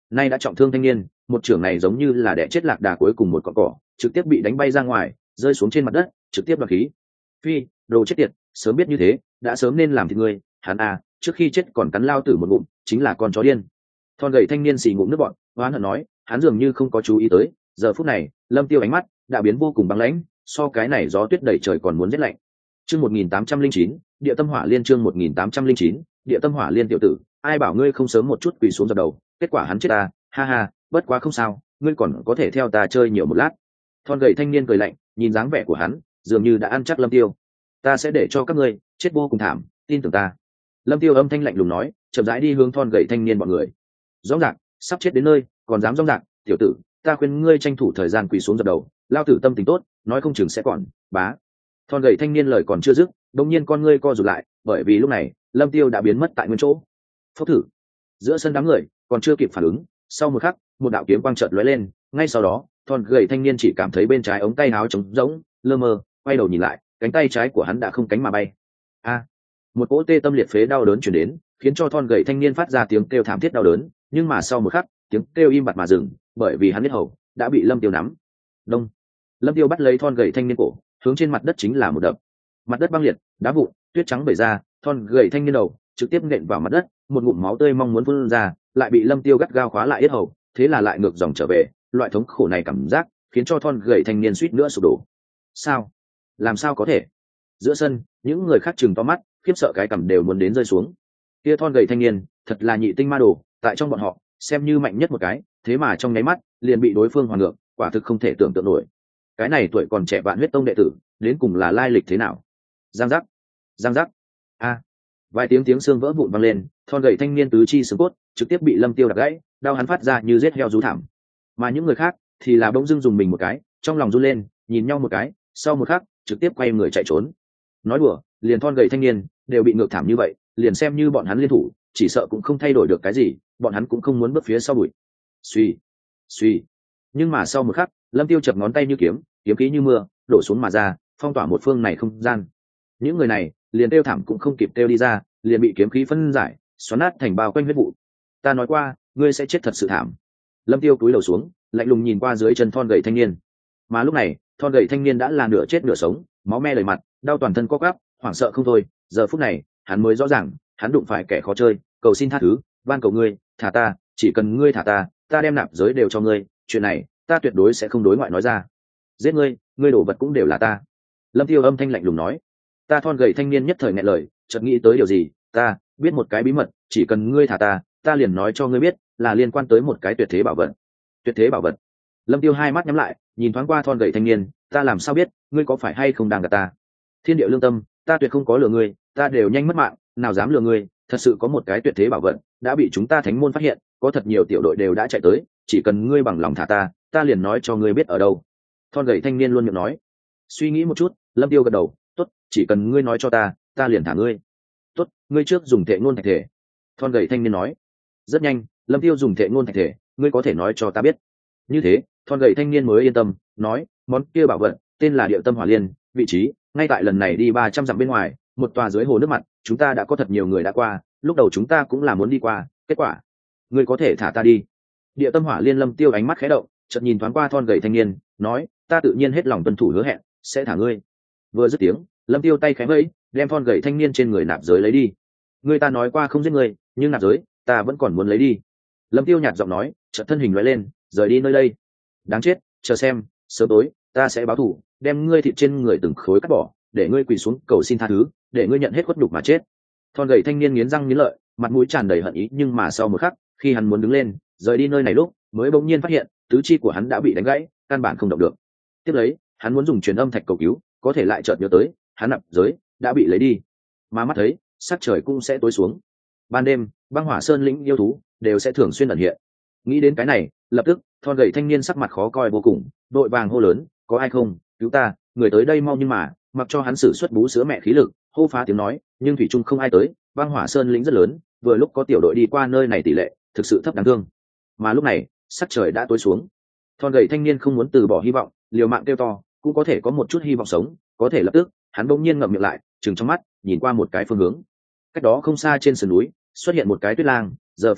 nay đã trọng thương thanh niên, một trưởng này giống như là đẻ chết lạc đà cuối cùng một cọn cỏ, trực tiếp bị đánh bay ra ngoài, rơi xuống trên mặt đất, trực tiếp đoạt khí. Phi, đồ chết tiệt, sớm biết như thế, đã sớm nên làm thịt ngươi. Hắn à, trước khi chết còn cắn lao tử một ngụm, chính là con chó điên. Thon gầy thanh niên xì ngụm nước bọt, oán hận nói, hắn dường như không có chú ý tới, giờ phút này, Lâm Tiêu ánh mắt đã biến vô cùng băng lãnh, so cái này gió tuyết đẩy trời còn muốn rét lạnh. Chương 1809, Địa Tâm Hỏa Liên chương 1809, Địa Tâm Hỏa Liên tiểu tử, ai bảo ngươi không sớm một chút quỳ xuống dập đầu, kết quả hắn chết ta, ha ha, bất quá không sao, ngươi còn có thể theo ta chơi nhiều một lát. Thon gầy thanh niên cười lạnh, nhìn dáng vẻ của hắn, dường như đã ăn chắc Lâm Tiêu. Ta sẽ để cho các ngươi chết vô cùng thảm, tin tưởng ta. Lâm Tiêu âm thanh lạnh lùng nói, chậm rãi đi hướng thon gầy thanh niên bọn người. Rõ ràng, sắp chết đến nơi, còn dám rõ ràng, tiểu tử, ta khuyên ngươi tranh thủ thời gian quỳ xuống dập đầu, lao tử tâm tình tốt, nói không chừng sẽ còn, bá. Thon gầy thanh niên lời còn chưa dứt, đột nhiên con ngươi co rụt lại, bởi vì lúc này, Lâm Tiêu đã biến mất tại nguyên chỗ. Phốc thử. Giữa sân đám người còn chưa kịp phản ứng, sau một khắc, một đạo kiếm quang chợt lóe lên, ngay sau đó, thon gầy thanh niên chỉ cảm thấy bên trái ống tay áo trống rỗng, lơ mơ, quay đầu nhìn lại, cánh tay trái của hắn đã không cánh mà bay. A! Một cỗ tê tâm liệt phế đau đớn truyền đến, khiến cho thon gầy thanh niên phát ra tiếng kêu thảm thiết đau đớn, nhưng mà sau một khắc, tiếng kêu im bặt mà dừng, bởi vì hắn biết hầu đã bị Lâm Tiêu nắm. Đông. Lâm Tiêu bắt lấy thon gầy thanh niên cổ, hướng trên mặt đất chính là một đập. Mặt đất băng liệt, đá vụn, tuyết trắng bể ra, thon gầy thanh niên đầu trực tiếp nện vào mặt đất, một ngụm máu tươi mong muốn phun ra, lại bị Lâm Tiêu gắt gao khóa lại yết hầu, thế là lại ngược dòng trở về, loại thống khổ này cảm giác khiến cho thon gầy thanh niên suýt nữa sụp đổ. Sao? Làm sao có thể? Giữa sân, những người khác chừng to mắt, khiếp sợ cái cằm đều muốn đến rơi xuống. Kia thon gầy thanh niên, thật là nhị tinh ma đồ, tại trong bọn họ, xem như mạnh nhất một cái, thế mà trong nháy mắt, liền bị đối phương hoàn ngược, quả thực không thể tưởng tượng nổi. Cái này tuổi còn trẻ Vạn Huyết Tông đệ tử, đến cùng là lai lịch thế nào? Giang giác, giang giác. A. Vài tiếng xương vỡ vụn vang lên, thon gầy thanh niên tứ chi xương cốt, trực tiếp bị Lâm Tiêu đập gãy, đau hắn phát ra như giết heo rú thảm. Mà những người khác thì là bỗng dưng dùng mình một cái, trong lòng run lên, nhìn nhau một cái, sau một khắc, trực tiếp quay người chạy trốn. Nói đùa, liền thon gầy thanh niên đều bị ngược thảm như vậy, liền xem như bọn hắn liên thủ, chỉ sợ cũng không thay đổi được cái gì, bọn hắn cũng không muốn bước phía sau bụi. Suy, suy. Nhưng mà sau một khắc, Lâm Tiêu chập ngón tay như kiếm, kiếm khí như mưa, đổ xuống mà ra, phong tỏa một phương này không gian. Những người này, liền tiêu thảm cũng không kịp tiêu đi ra, liền bị kiếm khí phân giải, xoắn nát thành bao quanh huyết vụ. Ta nói qua, ngươi sẽ chết thật sự thảm. Lâm Tiêu cúi đầu xuống, lạnh lùng nhìn qua dưới chân thon gầy thanh niên. Mà lúc này, thon gầy thanh niên đã là nửa chết nửa sống, máu me đầy mặt, đau toàn thân co quắp, hoảng sợ không thôi. Giờ phút này, hắn mới rõ ràng, hắn đụng phải kẻ khó chơi, cầu xin tha thứ, van cầu ngươi, thả ta, chỉ cần ngươi thả ta, ta đem nạp giới đều cho ngươi, chuyện này, ta tuyệt đối sẽ không đối ngoại nói ra. Giết ngươi, ngươi đổ vật cũng đều là ta. Lâm Tiêu âm thanh lạnh lùng nói. Ta thon gầy thanh niên nhất thời nghẹn lời, chợt nghĩ tới điều gì, ta biết một cái bí mật, chỉ cần ngươi thả ta, ta liền nói cho ngươi biết, là liên quan tới một cái tuyệt thế bảo vật. Tuyệt thế bảo vật? Lâm Tiêu hai mắt nhắm lại, nhìn thoáng qua thon gầy thanh niên, ta làm sao biết, ngươi có phải hay không đang gạt ta? Thiên địa lương tâm, ta tuyệt không có lừa ngươi, ta đều nhanh mất mạng, nào dám lừa ngươi, thật sự có một cái tuyệt thế bảo vật, đã bị chúng ta thánh môn phát hiện, có thật nhiều tiểu đội đều đã chạy tới, chỉ cần ngươi bằng lòng thả ta, ta liền nói cho ngươi biết ở đâu. Thon gầy thanh niên luôn miệng nói. Suy nghĩ một chút, Lâm Tiêu gật đầu, tốt, chỉ cần ngươi nói cho ta, ta liền thả ngươi. Tốt, ngươi trước dùng thệ ngôn thạch thể. Thon gầy thanh niên nói. Rất nhanh, Lâm Tiêu dùng thệ ngôn thạch thể, ngươi có thể nói cho ta biết. Như thế, thon gầy thanh niên mới yên tâm, nói, món kia bảo vật tên là Địa Tâm Hỏa Liên, vị trí ngay tại lần này đi 300 dặm bên ngoài, một tòa dưới hồ nước mặt, chúng ta đã có thật nhiều người đã qua, lúc đầu chúng ta cũng là muốn đi qua, kết quả, ngươi có thể thả ta đi. Địa Tâm Hỏa Liên. Lâm Tiêu ánh mắt khẽ động, chợt nhìn thoáng qua thon gầy thanh niên, nói, ta tự nhiên hết lòng tuân thủ hứa hẹn, sẽ thả ngươi. Vừa dứt tiếng, Lâm Tiêu tay khẽ vẫy, đem thon gầy thanh niên trên người nạp giới lấy đi. Ngươi ta nói qua không giết ngươi, nhưng nạp giới, ta vẫn còn muốn lấy đi. Lâm Tiêu nhạt giọng nói, chợt thân hình lóe lên, rời đi nơi đây. Đáng chết, chờ xem, sớm tối, ta sẽ báo thù, đem ngươi thịt trên người từng khối cắt bỏ, để ngươi quỳ xuống cầu xin tha thứ, để ngươi nhận hết khuất nhục mà chết. Thon gầy thanh niên nghiến răng nghiến lợi, mặt mũi tràn đầy hận ý, nhưng mà sau một khắc, khi hắn muốn đứng lên, rời đi nơi này lúc, mới bỗng nhiên phát hiện, tứ chi của hắn đã bị đánh gãy, căn bản không động được. Tiếp lấy, hắn muốn dùng truyền âm thạch cầu cứu, có thể lại chợt nhớ tới, hắn nạp giới đã bị lấy đi, mà mắt thấy, sắc trời cũng sẽ tối xuống. Ban đêm, băng hỏa sơn lĩnh yêu thú đều sẽ thường xuyên ẩn hiện. Nghĩ đến cái này, lập tức, thon gầy thanh niên sắc mặt khó coi vô cùng, đội vàng hô lớn, có ai không, cứu ta, người tới đây mau. Nhưng mà, mặc cho hắn sử xuất bú sữa mẹ khí lực, hô phá tiếng nói, nhưng thủy trung không ai tới. Băng hỏa sơn lĩnh rất lớn, vừa lúc có tiểu đội đi qua nơi này tỷ lệ thực sự thấp đáng thương. Mà lúc này, sắc trời đã tối xuống. Thon gầy thanh niên không muốn từ bỏ hy vọng, liều mạng kêu to, cũng có thể có một chút hy vọng sống, có thể lập tức, hắn bỗng nhiên ngậm miệng lại, trừng trong mắt, nhìn qua một cái phương hướng. Cách đó không xa trên sườn núi, xuất hiện một cái tuyết lang, giờ phút này,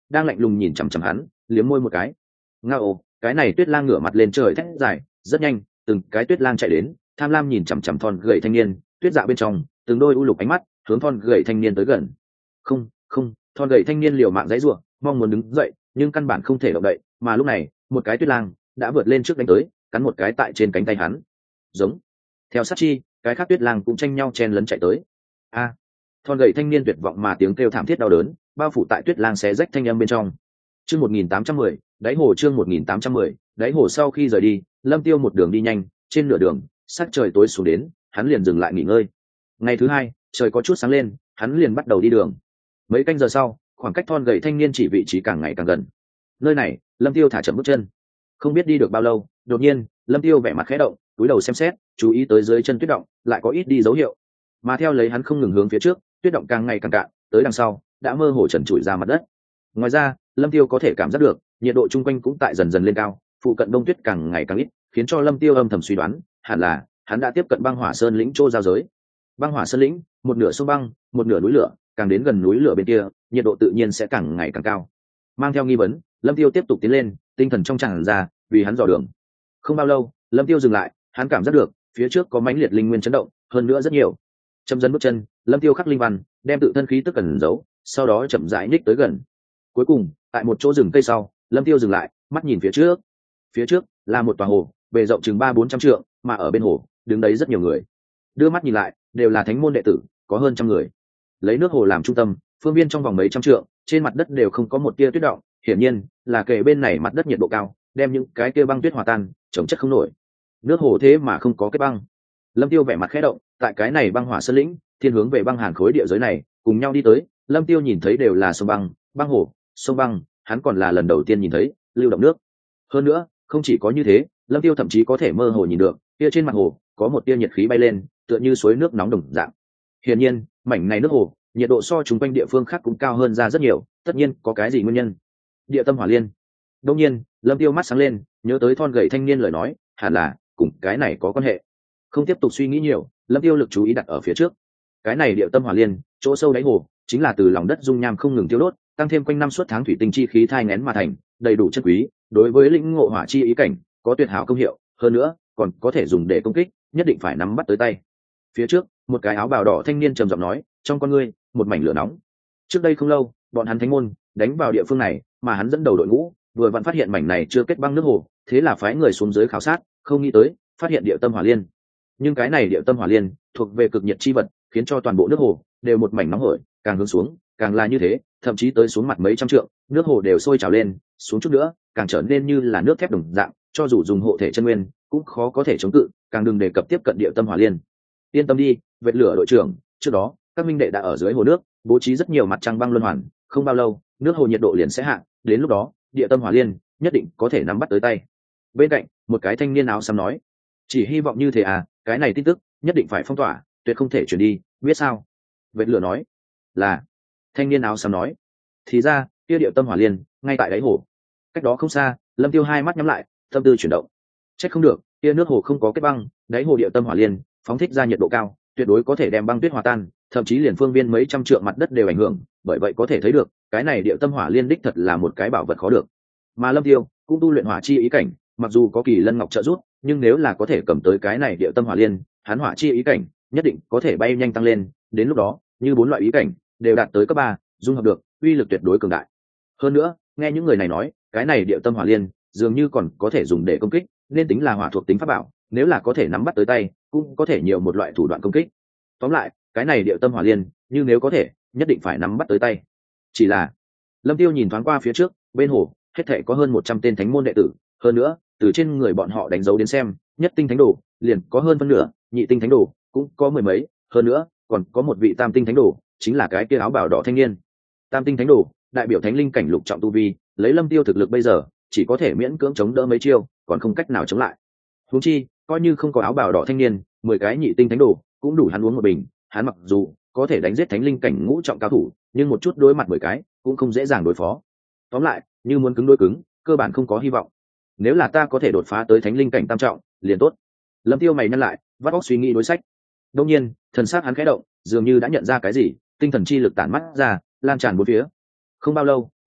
đang lạnh lùng nhìn chằm chằm hắn, liếm môi một cái. Ngao, cái này tuyết lang ngửa mặt lên trời thét dài, rất nhanh, từng cái tuyết lang chạy đến, tham lam nhìn chằm chằm thon gầy thanh niên, tuyết dạ bên trong, từng đôi u lục ánh mắt hướng thon gầy thanh niên tới gần. Không, không, thon gầy thanh niên liều mạng giãy giụa, mong muốn đứng dậy, nhưng căn bản không thể động đậy, mà lúc này, một cái tuyết lang đã vượt lên trước đánh tới, cắn một cái tại trên cánh tay hắn. Giống. Theo sát chi, cái khác tuyết lang cũng tranh nhau chen lấn chạy tới. A. Thon gầy thanh niên tuyệt vọng mà tiếng kêu thảm thiết đau đớn, bao phủ tại tuyết lang xé rách thanh âm bên trong. Chương 1810, đáy hồ chương 1810, đáy hồ sau khi rời đi, Lâm Tiêu một đường đi nhanh, trên nửa đường, sắc trời tối xuống đến, hắn liền dừng lại nghỉ ngơi. Ngày thứ hai, trời có chút sáng lên, hắn liền bắt đầu đi đường. Mấy canh giờ sau, khoảng cách thon gầy thanh niên chỉ vị trí càng ngày càng gần. Nơi này, Lâm Tiêu thả chậm bước chân. Không biết đi được bao lâu, đột nhiên, Lâm Tiêu vẻ mặt khẽ động, cúi đầu xem xét, chú ý tới dưới chân tuyết động, lại có ít đi dấu hiệu. Mà theo lấy hắn không ngừng hướng phía trước, tuyết động càng ngày càng cạn, tới đằng sau, đã mơ hồ trần trụi ra mặt đất. Ngoài ra, Lâm Tiêu có thể cảm giác được, nhiệt độ chung quanh cũng tại dần dần lên cao, phụ cận đông tuyết càng ngày càng ít, khiến cho Lâm Tiêu âm thầm suy đoán, hẳn là hắn đã tiếp cận băng hỏa sơn lĩnh chỗ giao giới. Băng hỏa sơn lĩnh, một nửa sông băng, một nửa núi lửa, càng đến gần núi lửa bên kia, nhiệt độ tự nhiên sẽ càng ngày càng cao. Mang theo nghi vấn, Lâm Tiêu tiếp tục tiến lên, tinh thần trong tràn ra, vì hắn dò đường. Không bao lâu, Lâm Tiêu dừng lại, hắn cảm giác được phía trước có mãnh liệt linh nguyên chấn động, hơn nữa rất nhiều. Chậm dần bước chân, Lâm Tiêu khắc linh văn, đem tự thân khí tức cẩn giấu, sau đó chậm rãi nhích tới gần. Cuối cùng, tại một chỗ rừng cây sau, Lâm Tiêu dừng lại, mắt nhìn phía trước. Phía trước là một tòa hồ, bề rộng chừng 300-400 trượng, mà ở bên hồ, đứng đấy rất nhiều người. Đưa mắt nhìn lại, đều là thánh môn đệ tử, có hơn trăm người. Lấy nước hồ làm trung tâm, phương viên trong vòng mấy trăm trượng, trên mặt đất đều không có một tia tuyết động, hiển nhiên là kề bên này mặt đất nhiệt độ cao, đem những cái kia băng tuyết hòa tan, chống chất không nổi. Nước hồ thế mà không có kết băng. Lâm Tiêu vẻ mặt khẽ động, tại cái này băng hỏa sơn lĩnh, thiên hướng về băng hàn khối địa giới này, cùng nhau đi tới. Lâm Tiêu nhìn thấy đều là sông băng, băng hồ, sông băng, hắn còn là lần đầu tiên nhìn thấy lưu động nước. Hơn nữa, không chỉ có như thế, Lâm Tiêu thậm chí có thể mơ hồ nhìn được, kia trên mặt hồ có một tia nhiệt khí bay lên, tựa như suối nước nóng đồng dạng. Hiển nhiên, mảnh này nước hồ, nhiệt độ so chúng quanh địa phương khác cũng cao hơn ra rất nhiều, tất nhiên có cái gì nguyên nhân. Địa tâm hỏa liên. Đương nhiên, Lâm Tiêu mắt sáng lên, nhớ tới thon gầy thanh niên lời nói, hẳn là cùng cái này có quan hệ. Không tiếp tục suy nghĩ nhiều, Lâm Tiêu lực chú ý đặt ở phía trước. Cái này địa tâm hỏa liên, chỗ sâu đáy hồ, chính là từ lòng đất dung nham không ngừng tiêu đốt, tăng thêm quanh năm suốt tháng thủy tinh chi khí thai nghén mà thành, đầy đủ chất quý, đối với lĩnh ngộ hỏa chi ý cảnh, có tuyệt hảo công hiệu, hơn nữa, còn có thể dùng để công kích, nhất định phải nắm bắt tới tay. Phía trước, một cái áo bào đỏ thanh niên trầm giọng nói, trong con ngươi, một mảnh lửa nóng. Trước đây không lâu, bọn hắn thánh môn đánh vào địa phương này, mà hắn dẫn đầu đội ngũ, vừa vặn phát hiện mảnh này chưa kết băng nước hồ, thế là phái người xuống dưới khảo sát, không nghĩ tới, phát hiện địa tâm hỏa liên. Nhưng cái này địa tâm hỏa liên thuộc về cực nhiệt chi vật, khiến cho toàn bộ nước hồ đều một mảnh nóng hổi, càng hướng xuống, càng là như thế, thậm chí tới xuống mặt mấy trăm trượng, nước hồ đều sôi trào lên, xuống chút nữa, càng trở nên như là nước thép đồng dạng, cho dù dùng hộ thể chân nguyên, cũng khó có thể chống cự, càng đừng đề cập tiếp cận địa tâm hỏa liên. Yên tâm đi, vệt lửa đội trưởng, trước đó, các minh đệ đã ở dưới hồ nước, bố trí rất nhiều mặt trăng băng luân hoàn, không bao lâu, nước hồ nhiệt độ liền sẽ hạ, đến lúc đó, địa tâm hỏa liên nhất định có thể nắm bắt tới tay. Bên cạnh, một cái thanh niên áo xám nói, chỉ hy vọng như thế à, cái này tin tức nhất định phải phong tỏa, tuyệt không thể truyền đi, biết sao? Vệt lửa nói, là. Thanh niên áo xám nói, thì ra, kia địa tâm hỏa liên ngay tại đáy hồ. Cách đó không xa, Lâm Tiêu hai mắt nhắm lại, tâm tư chuyển động. Trách không được, kia nước hồ không có kết băng, đáy hồ địa tâm hỏa liên phóng thích ra nhiệt độ cao, tuyệt đối có thể đem băng tuyết hòa tan, thậm chí liền phương viên mấy trăm trượng mặt đất đều ảnh hưởng, bởi vậy có thể thấy được, cái này địa tâm hỏa liên đích thật là một cái bảo vật khó được. Mà Lâm Tiêu cũng tu luyện hỏa chi ý cảnh, mặc dù có Kỳ Lân Ngọc trợ giúp, nhưng nếu là có thể cầm tới cái này địa tâm hỏa liên, hắn hỏa chi ý cảnh nhất định có thể bay nhanh tăng lên, đến lúc đó, như bốn loại ý cảnh đều đạt tới cấp 3, dung hợp được, uy lực tuyệt đối cường đại. Hơn nữa, nghe những người này nói, cái này địa tâm hỏa liên dường như còn có thể dùng để công kích, nên tính là hỏa thuộc tính pháp bảo, nếu là có thể nắm bắt tới tay, cũng có thể nhiều một loại thủ đoạn công kích. Tóm lại, cái này địa tâm hỏa liên, nhưng nếu có thể, nhất định phải nắm bắt tới tay. Chỉ là, Lâm Tiêu nhìn thoáng qua phía trước, bên hồ, hết thảy có hơn 100 tên thánh môn đệ tử, hơn nữa, từ trên người bọn họ đánh dấu đến xem, nhất tinh thánh đồ, liền có hơn phân nửa, nhị tinh thánh đồ, cũng có mười mấy, hơn nữa, còn có một vị tam tinh thánh đồ, chính là cái kia áo bào đỏ thanh niên. Tam tinh thánh đồ, đại biểu thánh linh cảnh lục trọng tu vi, lấy Lâm Tiêu thực lực bây giờ, chỉ có thể miễn cưỡng chống đỡ mấy chiêu, còn không cách nào chống lại. Huống chi, coi như không có áo bào đỏ thanh niên, 10 cái nhị tinh thánh đồ cũng đủ hắn uống một bình, hắn mặc dù có thể đánh giết thánh linh cảnh ngũ trọng cao thủ, nhưng một chút đối mặt 10 cái cũng không dễ dàng đối phó. Tóm lại, như muốn cứng đối cứng, cơ bản không có hy vọng. Nếu là ta có thể đột phá tới thánh linh cảnh tam trọng, liền tốt. Lâm Tiêu mày nhăn lại, vắt óc suy nghĩ đối sách. Đương nhiên, thần sắc hắn khẽ động, dường như đã nhận ra cái gì, tinh thần chi lực tản mắt ra, lan tràn bốn phía. Không bao lâu,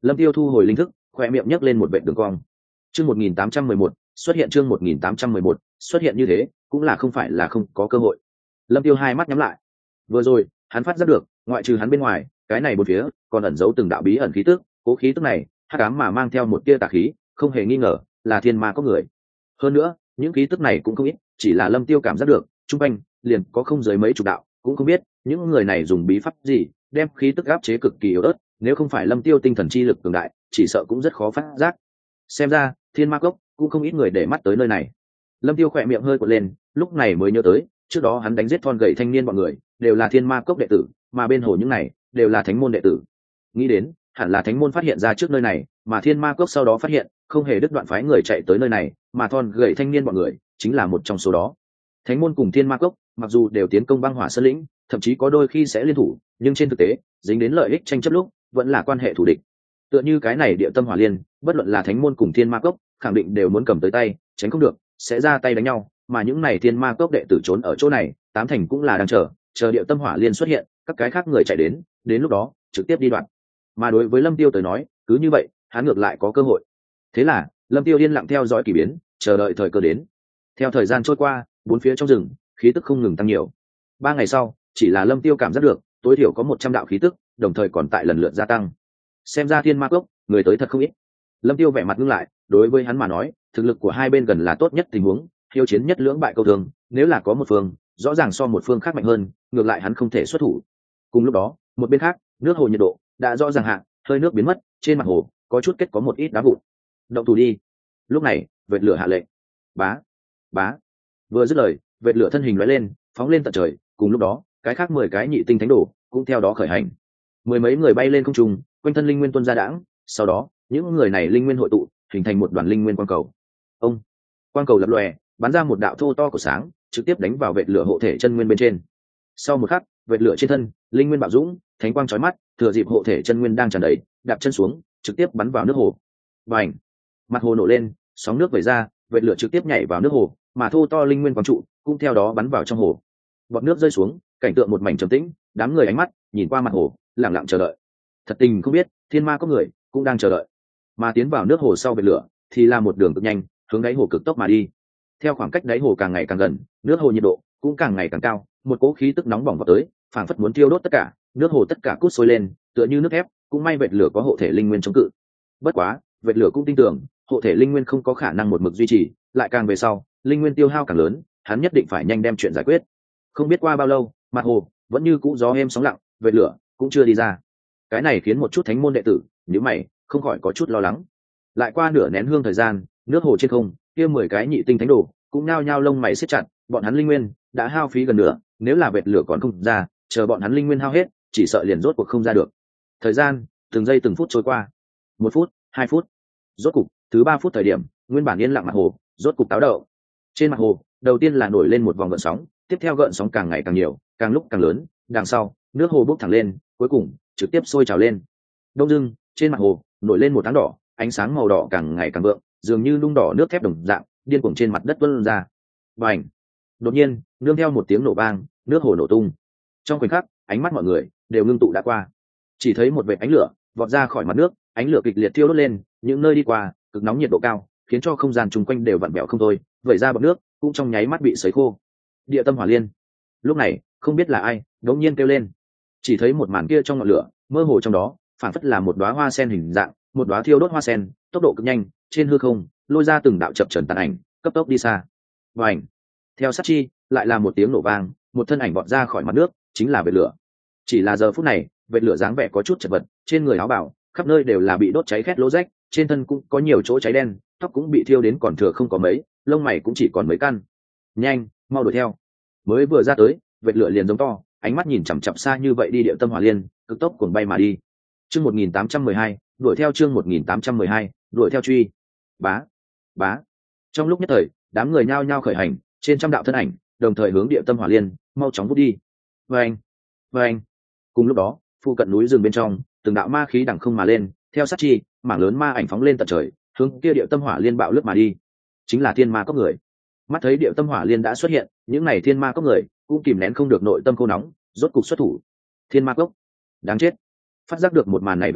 Lâm Tiêu thu hồi linh thức, khoe miệng nhấc lên một vệt đường cong. Chương 1811 xuất hiện, chương 1811 xuất hiện, như thế cũng là không phải là không có cơ hội. Lâm Tiêu hai mắt nhắm lại. Vừa rồi hắn phát giác được, ngoại trừ hắn bên ngoài, cái này bốn phía còn ẩn giấu từng đạo bí ẩn khí tức, cố khí tức này hắc ám mà mang theo một tia tà khí, không hề nghi ngờ là thiên ma có người. Hơn nữa những khí tức này cũng không ít, chỉ là Lâm Tiêu cảm giác được trung quanh liền có không dưới mấy chục đạo, cũng không biết những người này dùng bí pháp gì đem khí tức áp chế cực kỳ yếu ớt, nếu không phải Lâm Tiêu tinh thần chi lực cường đại, chỉ sợ cũng rất khó phát giác. Xem ra thiên ma cốc cũng không ít người để mắt tới nơi này. Lâm Tiêu khỏe miệng hơi cuộn lên, lúc này mới nhớ tới trước đó hắn đánh giết thon gầy thanh niên bọn người đều là thiên ma cốc đệ tử, mà bên hồ những này đều là thánh môn đệ tử. Nghĩ đến hẳn là thánh môn phát hiện ra trước nơi này, mà thiên ma cốc sau đó phát hiện, không hề đứt đoạn phái người chạy tới nơi này, mà thon gầy thanh niên bọn người chính là một trong số đó. Thánh môn cùng thiên ma cốc mặc dù đều tiến công băng hỏa sơn lĩnh, thậm chí có đôi khi sẽ liên thủ, nhưng trên thực tế dính đến lợi ích tranh chấp lúc vẫn là quan hệ thù địch. Tựa như cái này địa tâm hỏa liên, bất luận là thánh môn cùng thiên ma cốc khẳng định đều muốn cầm tới tay, tránh không được sẽ ra tay đánh nhau, mà những này thiên ma cốc đệ tử trốn ở chỗ này, tám thành cũng là đang chờ địa tâm hỏa liên xuất hiện, các cái khác người chạy đến lúc đó trực tiếp đi đoạn. Mà đối với Lâm Tiêu tới nói, cứ như vậy hắn ngược lại có cơ hội. Thế là Lâm Tiêu yên lặng theo dõi kỳ biến, chờ đợi thời cơ đến. Theo thời gian trôi qua, bốn phía trong rừng khí tức không ngừng tăng nhiều. 3 ngày sau, chỉ là Lâm Tiêu cảm giác được tối thiểu có 100 đạo khí tức, đồng thời còn tại lần lượt gia tăng. Xem ra thiên ma cốc người tới thật không ít. Lâm Tiêu vẻ mặt ngưng lại, đối với hắn mà nói, thực lực của hai bên gần là tốt nhất tình huống, hiếu chiến nhất lưỡng bại câu thương, nếu là có một phương rõ ràng so một phương khác mạnh hơn, ngược lại hắn không thể xuất thủ. Cùng lúc đó, một bên khác, nước hồ nhiệt độ đã rõ ràng hạ, hơi nước biến mất, trên mặt hồ có chút kết có một ít đá vụn. Động thủ đi. Lúc này, vệt lửa hạ lệnh. Bá, bá. Vừa dứt lời, vệt lửa thân hình lóe lên, phóng lên tận trời, cùng lúc đó, cái khác 10 cái nhị tinh thánh đồ cũng theo đó khởi hành. Mười mấy người bay lên không trung, quanh thân linh nguyên tuôn ra đãng, sau đó, những người này linh nguyên hội tụ, hình thành một đoàn linh nguyên quang cầu. Ông, quang cầu lập lòe, bắn ra một đạo thô to của sáng, trực tiếp đánh vào vệt lửa hộ thể chân nguyên bên trên. Sau một khắc, vệt lửa trên thân, linh nguyên bạo dũng, thánh quang chói mắt, thừa dịp hộ thể chân nguyên đang tràn đầy, đạp chân xuống, trực tiếp bắn vào nước hồ. Bành! Mặt hồ nổ lên, sóng nước vẩy ra, vệt lửa trực tiếp nhảy vào nước hồ, mà thô to linh nguyên quang trụ cũng theo đó bắn vào trong hồ. Bọt nước rơi xuống, cảnh tượng một mảnh trầm tĩnh, đám người ánh mắt nhìn qua mặt hồ, lặng lặng chờ đợi. Thật tình không biết, thiên ma có người cũng đang chờ đợi. Mà tiến vào nước hồ sau vệt lửa, thì là một đường cực nhanh, hướng đáy hồ cực tốc mà đi. Theo khoảng cách đáy hồ càng ngày càng gần, nước hồ nhiệt độ cũng càng ngày càng cao, một cỗ khí tức nóng bỏng vào tới, phảng phất muốn thiêu đốt tất cả, nước hồ tất cả cút sôi lên, tựa như nước thép, cũng may vệt lửa có hộ thể linh nguyên chống cự. Bất quá, vệt lửa cũng tin tưởng, hộ thể linh nguyên không có khả năng một mực duy trì, lại càng về sau, linh nguyên tiêu hao càng lớn, hắn nhất định phải nhanh đem chuyện giải quyết. Không biết qua bao lâu, mặt hồ vẫn như cũ gió êm sóng lặng, vệt lửa cũng chưa đi ra. Cái này khiến một chút thánh môn đệ tử nhíu mày, không khỏi có chút lo lắng. Lại qua nửa nén hương thời gian, nước hồ trên không, kia 10 cái nhị tinh thánh đồ cũng nhao nhao lông mày siết chặt, bọn hắn linh nguyên đã hao phí gần nửa, nếu là vệt lửa còn không ra, chờ bọn hắn linh nguyên hao hết, chỉ sợ liền rốt cuộc không ra được. Thời gian từng giây từng phút trôi qua, 1 phút, 2 phút, rốt cục thứ 3 phút thời điểm, nguyên bản yên lặng mặt hồ rốt cục táo đậu. Trên mặt hồ đầu tiên là nổi lên một vòng gợn sóng, tiếp theo gợn sóng càng ngày càng nhiều, càng lúc càng lớn, đằng sau nước hồ bốc thẳng lên, cuối cùng trực tiếp sôi trào lên. Đông dưng trên mặt hồ nổi lên một áng đỏ, ánh sáng màu đỏ càng ngày càng vượng, dường như nung đỏ nước thép đồng dạng, điên cuồng trên mặt đất tuôn ra. Bành! Đột nhiên, nương theo một tiếng nổ vang, nước hồ nổ tung. Trong khoảnh khắc, ánh mắt mọi người đều ngưng tụ đã qua. Chỉ thấy một vệt ánh lửa vọt ra khỏi mặt nước, ánh lửa kịch liệt thiêu đốt lên, những nơi đi qua, cực nóng nhiệt độ cao, khiến cho không gian chung quanh đều vặn vẹo không thôi, vẩy ra bọt nước cũng trong nháy mắt bị sấy khô. Địa tâm hỏa liên. Lúc này, không biết là ai, đột nhiên kêu lên. Chỉ thấy một màn kia trong ngọn lửa, mơ hồ trong đó, phản phất là một đóa hoa sen hình dạng, một đóa thiêu đốt hoa sen, tốc độ cực nhanh, trên hư không lôi ra từng đạo chập chờn tàn ảnh, cấp tốc đi xa. Và ảnh. Theo sát chi, lại là một tiếng nổ vang, một thân ảnh bọt ra khỏi mặt nước, chính là vệt lửa. Chỉ là giờ phút này, vệt lửa dáng vẻ có chút chật vật, trên người áo bào khắp nơi đều là bị đốt cháy khét lỗ rách, trên thân cũng có nhiều chỗ cháy đen, tóc cũng bị thiêu đến còn thừa không có mấy, lông mày cũng chỉ còn mấy căn. Nhanh, mau đuổi theo. Mới vừa ra tới, vệt lửa liền giống to, ánh mắt nhìn chằm chằm xa như vậy đi địa tâm hỏa liên, cực tốc cuồng bay mà đi. Chương 1812, đuổi theo, chương 1812, đuổi theo truy. Bá, bá. Trong lúc nhất thời, đám người nhao nhao khởi hành, trên trăm đạo thân ảnh, đồng thời hướng địa tâm hỏa liên, mau chóng vút đi. Vâng, vâng. Cùng lúc đó, phụ cận núi rừng bên trong, từng đạo ma khí đằng không mà lên, theo sát chi, mảng lớn ma ảnh phóng lên tận trời, hướng kia địa tâm hỏa liên bạo lướt mà đi. Chính là thiên ma cốc người. Mắt thấy địa tâm hỏa liên đã xuất hiện, những này thiên ma cốc người cũng kìm nén không được nội tâm khô nóng, rốt cục xuất thủ. Thiên ma cốc, đáng chết. Phát giác được một màn này về lửa,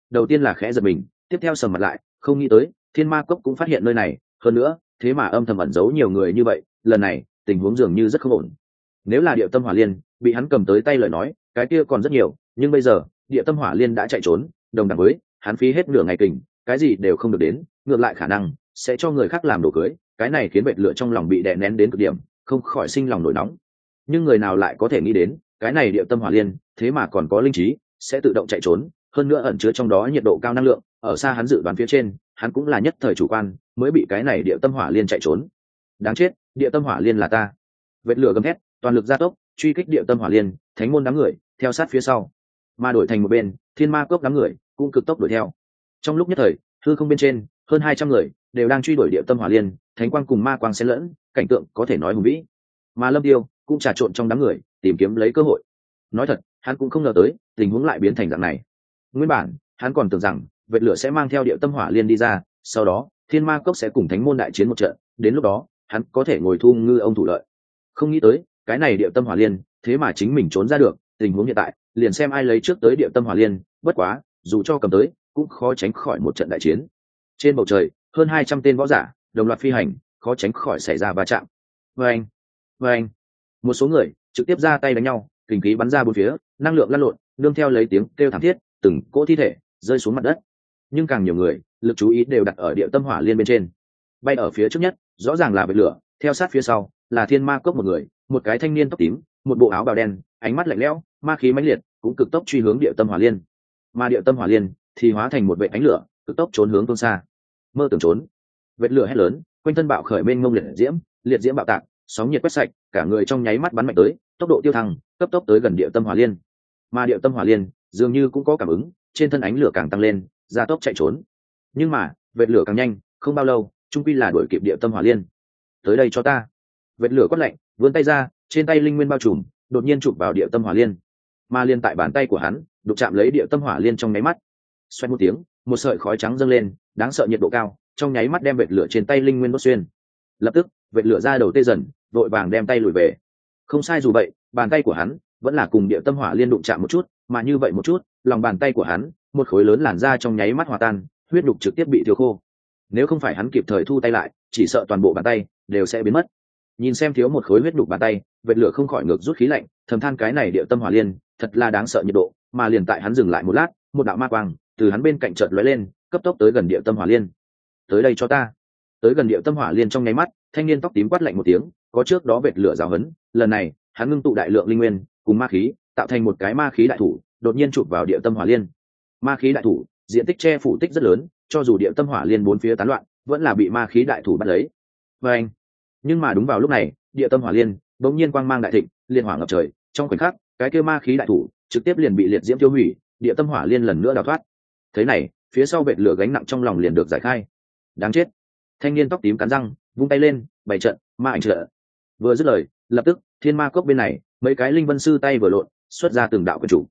đầu tiên là khẽ giật mình, tiếp theo sầm mặt lại, không nghĩ tới thiên ma cốc cũng phát hiện nơi này, hơn nữa thế mà âm thầm ẩn giấu nhiều người như vậy, lần này tình huống dường như rất không ổn. Nếu là Điệu Tâm Hỏa Liên bị hắn cầm tới tay lời nói, cái kia còn rất nhiều, nhưng bây giờ Điệu Tâm Hỏa Liên đã chạy trốn, đồng đẳng với hắn phí hết nửa ngày kình, cái gì đều không được đến, ngược lại khả năng sẽ cho người khác làm đồ cưới, cái này khiến Bạch Lửa trong lòng bị đè nén đến cực điểm, không khỏi sinh lòng nổi nóng. Nhưng người nào lại có thể nghĩ đến, cái này Điệu Tâm Hỏa Liên thế mà còn có linh trí, sẽ tự động chạy trốn, hơn nữa ẩn chứa trong đó nhiệt độ cao năng lượng, ở xa hắn dự đoán phía trên, hắn cũng là nhất thời chủ quan, mới bị cái này Điệu Tâm Hỏa Liên chạy trốn. Đáng chết, Điệu Tâm Hỏa Liên là ta. Vệt Lửa gầm thét, toàn lực gia tốc, truy kích Điệu Tâm Hỏa Liên, thánh môn đám người theo sát phía sau, mà đổi thành một bên, Thiên Ma Cốc đám người cũng cực tốc đuổi theo. Trong lúc nhất thời, hư không bên trên, hơn 200 người đều đang truy đuổi Điệu Tâm Hỏa Liên, thánh quang cùng ma quang xen lẫn, cảnh tượng có thể nói hùng vĩ. Mà Lâm Tiêu cũng trà trộn trong đám người, tìm kiếm lấy cơ hội. Nói thật, hắn cũng không ngờ tới tình huống lại biến thành dạng này. Nguyên bản hắn còn tưởng rằng Vệt Lửa sẽ mang theo Điệu Tâm Hỏa Liên đi ra, sau đó Thiên Ma Cốc sẽ cùng thánh môn đại chiến một trận, đến lúc đó hắn có thể ngồi thu ngư ông thủ lợi. Không nghĩ tới cái này Điệu Tâm Hỏa Liên thế mà chính mình trốn ra được, tình huống hiện tại liền xem ai lấy trước tới Điệu Tâm Hỏa Liên, bất quá dù cho cầm tới cũng khó tránh khỏi một trận đại chiến. Trên bầu trời hơn 200 tên võ giả đồng loạt phi hành, khó tránh khỏi xảy ra va chạm. Vâng, vâng, một số người trực tiếp ra tay đánh nhau, kình khí bắn ra bốn phía, năng lượng lăn lộn, nương theo lấy tiếng kêu thảm thiết, từng cỗ thi thể rơi xuống mặt đất. Nhưng càng nhiều người lực chú ý đều đặt ở Điệu Tâm Hỏa Liên bên trên. Bay ở phía trước nhất rõ ràng là Vệt Lửa, theo sát phía sau là Thiên Ma Cốc một người, một cái thanh niên tóc tím, một bộ áo bào đen, ánh mắt lạnh lẽo, ma khí mãnh liệt, cũng cực tốc truy hướng Điệu Tâm Hỏa Liên. Mà Điệu Tâm Hỏa Liên thì hóa thành một vệt ánh lửa, cực tốc trốn hướng phương xa. Mơ tưởng trốn! Vệt Lửa hét lớn, quanh thân bạo khởi mênh mông liệt diễm bạo tạc, sóng nhiệt quét sạch, cả người trong nháy mắt bắn mạnh tới, tốc độ tiêu thăng, cấp tốc tới gần Điệu Tâm Hỏa Liên. Mà Điệu Tâm Hỏa Liên dường như cũng có cảm ứng, trên thân ánh lửa càng tăng lên, gia tốc chạy trốn. Nhưng mà Vệt Lửa càng nhanh, không bao lâu trung quy là đuổi kịp Điệu Tâm Hỏa Liên. Tới đây cho ta! Vệt Lửa quát lạnh, vươn tay ra, trên tay linh nguyên bao trùm, đột nhiên chụp vào Điệu Tâm Hỏa Liên. Mà liên tại bàn tay của hắn đụng chạm lấy Điệu Tâm Hỏa Liên trong nháy mắt, xoay một tiếng, một sợi khói trắng dâng lên, đáng sợ nhiệt độ cao, trong nháy mắt đem Vệt Lửa trên tay linh nguyên đốt xuyên. Lập tức Vệt Lửa ra đầu tê dần, vội vàng đem tay lùi về. Không sai, dù vậy bàn tay của hắn vẫn là cùng Điệu Tâm Hỏa Liên đụng chạm một chút, mà như vậy một chút, lòng bàn tay của hắn một khối lớn làn da trong nháy mắt hòa tan, huyết đục trực tiếp bị thiêu khô. Nếu không phải hắn kịp thời thu tay lại, chỉ sợ toàn bộ bàn tay đều sẽ biến mất. Nhìn xem thiếu một khối huyết đục bàn tay, Vệt Lửa không khỏi ngược rút khí lạnh, thầm than cái này Điệu Tâm Hỏa Liên thật là đáng sợ nhiệt độ. Mà liền tại hắn dừng lại một lát, một đạo ma quang từ hắn bên cạnh chợt lóe lên, cấp tốc tới gần Điệu Tâm Hỏa Liên. Tới đây cho ta! Tới gần Điệu Tâm Hỏa Liên trong nháy mắt, thanh niên tóc tím quát lạnh một tiếng, có trước đó Vệt Lửa giáo hấn, lần này hắn ngưng tụ đại lượng linh nguyên cùng ma khí, tạo thành một cái ma khí đại thủ, đột nhiên chụp vào Điệu Tâm Hỏa Liên. Ma khí đại thủ diện tích che phủ tích rất lớn, cho dù Điệu Tâm Hỏa Liên bốn phía tán loạn, vẫn là bị ma khí đại thủ bắt lấy. Anh. Nhưng mà đúng vào lúc này, Điệu Tâm Hỏa Liên bỗng nhiên quang mang đại thịnh, liên hỏa ngập trời, trong khoảnh khắc, cái kia ma khí đại thủ trực tiếp liền bị liệt diễm tiêu hủy, Điệu Tâm Hỏa Liên lần nữa đào thoát. Thế này, phía sau Vệt Lửa gánh nặng trong lòng liền được giải khai. Đáng chết! Thanh niên tóc tím cắn răng, vung tay lên, bày trận, ma ảnh trợ. Vừa dứt lời, lập tức, Thiên Ma Cốc bên này, mấy cái linh vân sư tay vừa lộn, xuất ra từng đạo quyền chủ.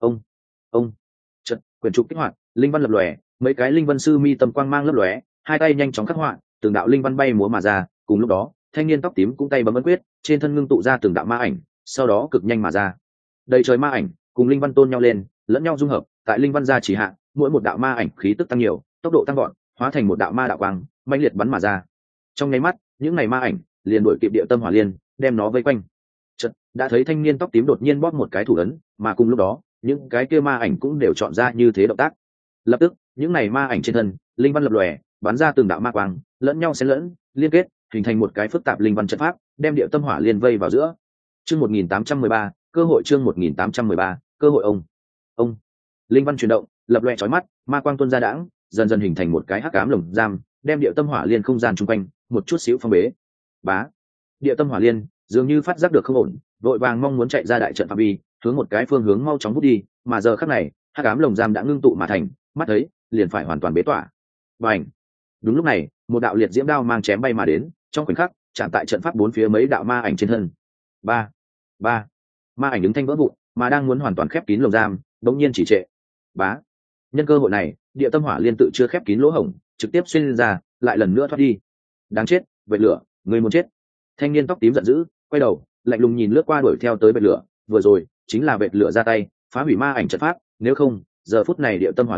Ông, trận, quyền chủ kích hoạt, linh văn lập lòe, mấy cái linh vân sư mi tâm quang mang lấp lóe, hai tay nhanh chóng khắc họa, từng đạo linh văn bay múa mà ra. Cùng lúc đó, thanh niên tóc tím cũng tay bấm ấn quyết, trên thân ngưng tụ ra từng đạo ma ảnh, sau đó cực nhanh mà ra. Đầy trời ma ảnh cùng linh văn tôn nhau lên, lẫn nhau dung hợp, tại linh văn gia chỉ hạ, mỗi một đạo ma ảnh khí tức tăng nhiều, tốc độ tăng gọn, hóa thành một đạo ma đạo quang, mãnh liệt bắn mà ra. Trong nháy mắt, những này ma ảnh liền đuổi kịp Điệu Tâm Hỏa Liên, đem nó vây quanh. Chợt, đã thấy thanh niên tóc tím đột nhiên bóp một cái thủ ấn, mà cùng lúc đó, những cái kia ma ảnh cũng đều chọn ra như thế động tác. Lập tức, những này ma ảnh trên thân, linh văn lập lòe, bắn ra từng đạo ma quang, lẫn nhau xen lẫn, liên kết, hình thành một cái phức tạp linh văn trận pháp, đem Điệu Tâm Hỏa Liên vây vào giữa. Chương 1813, cơ hội chương 1813, cơ hội ông. Linh văn chuyển động, lập lòe chói mắt, ma quang tuôn ra đãng, dần dần hình thành một cái hắc ám lồng giam, đem Điệu Tâm Hỏa Liên không gian chung quanh một chút xíu phong bế. Bá. Điệu Tâm Hỏa Liên dường như phát giác được không ổn, vội vàng mong muốn chạy ra đại trận phạm vi, hướng một cái phương hướng mau chóng vút đi, mà giờ khắc này, hắc ám lồng giam đã ngưng tụ mà thành, mắt thấy liền phải hoàn toàn bế tỏa. Bành. Đúng lúc này, một đạo liệt diễm đao mang chém bay mà đến, trong khoảnh khắc chạm tại trận pháp bốn phía mấy đạo ma ảnh trên thân. Ba. Ma ảnh đứng thanh vỡ vụn, mà đang muốn hoàn toàn khép kín lồng giam, đột nhiên chỉ trệ. Bá. Nhân cơ hội này, Điệu Tâm Hỏa Liên tự chưa khép kín lỗ hổng, trực tiếp xuyên ra, lại lần nữa thoát đi. Đáng chết, Vệt Lửa, ngươi muốn chết! Thanh niên tóc tím giận dữ, quay đầu, lạnh lùng nhìn lướt qua đuổi theo tới Vệt Lửa, vừa rồi chính là Vệt Lửa ra tay phá hủy ma ảnh trận pháp, nếu không, giờ phút này Điệu Tâm Hỏa Liên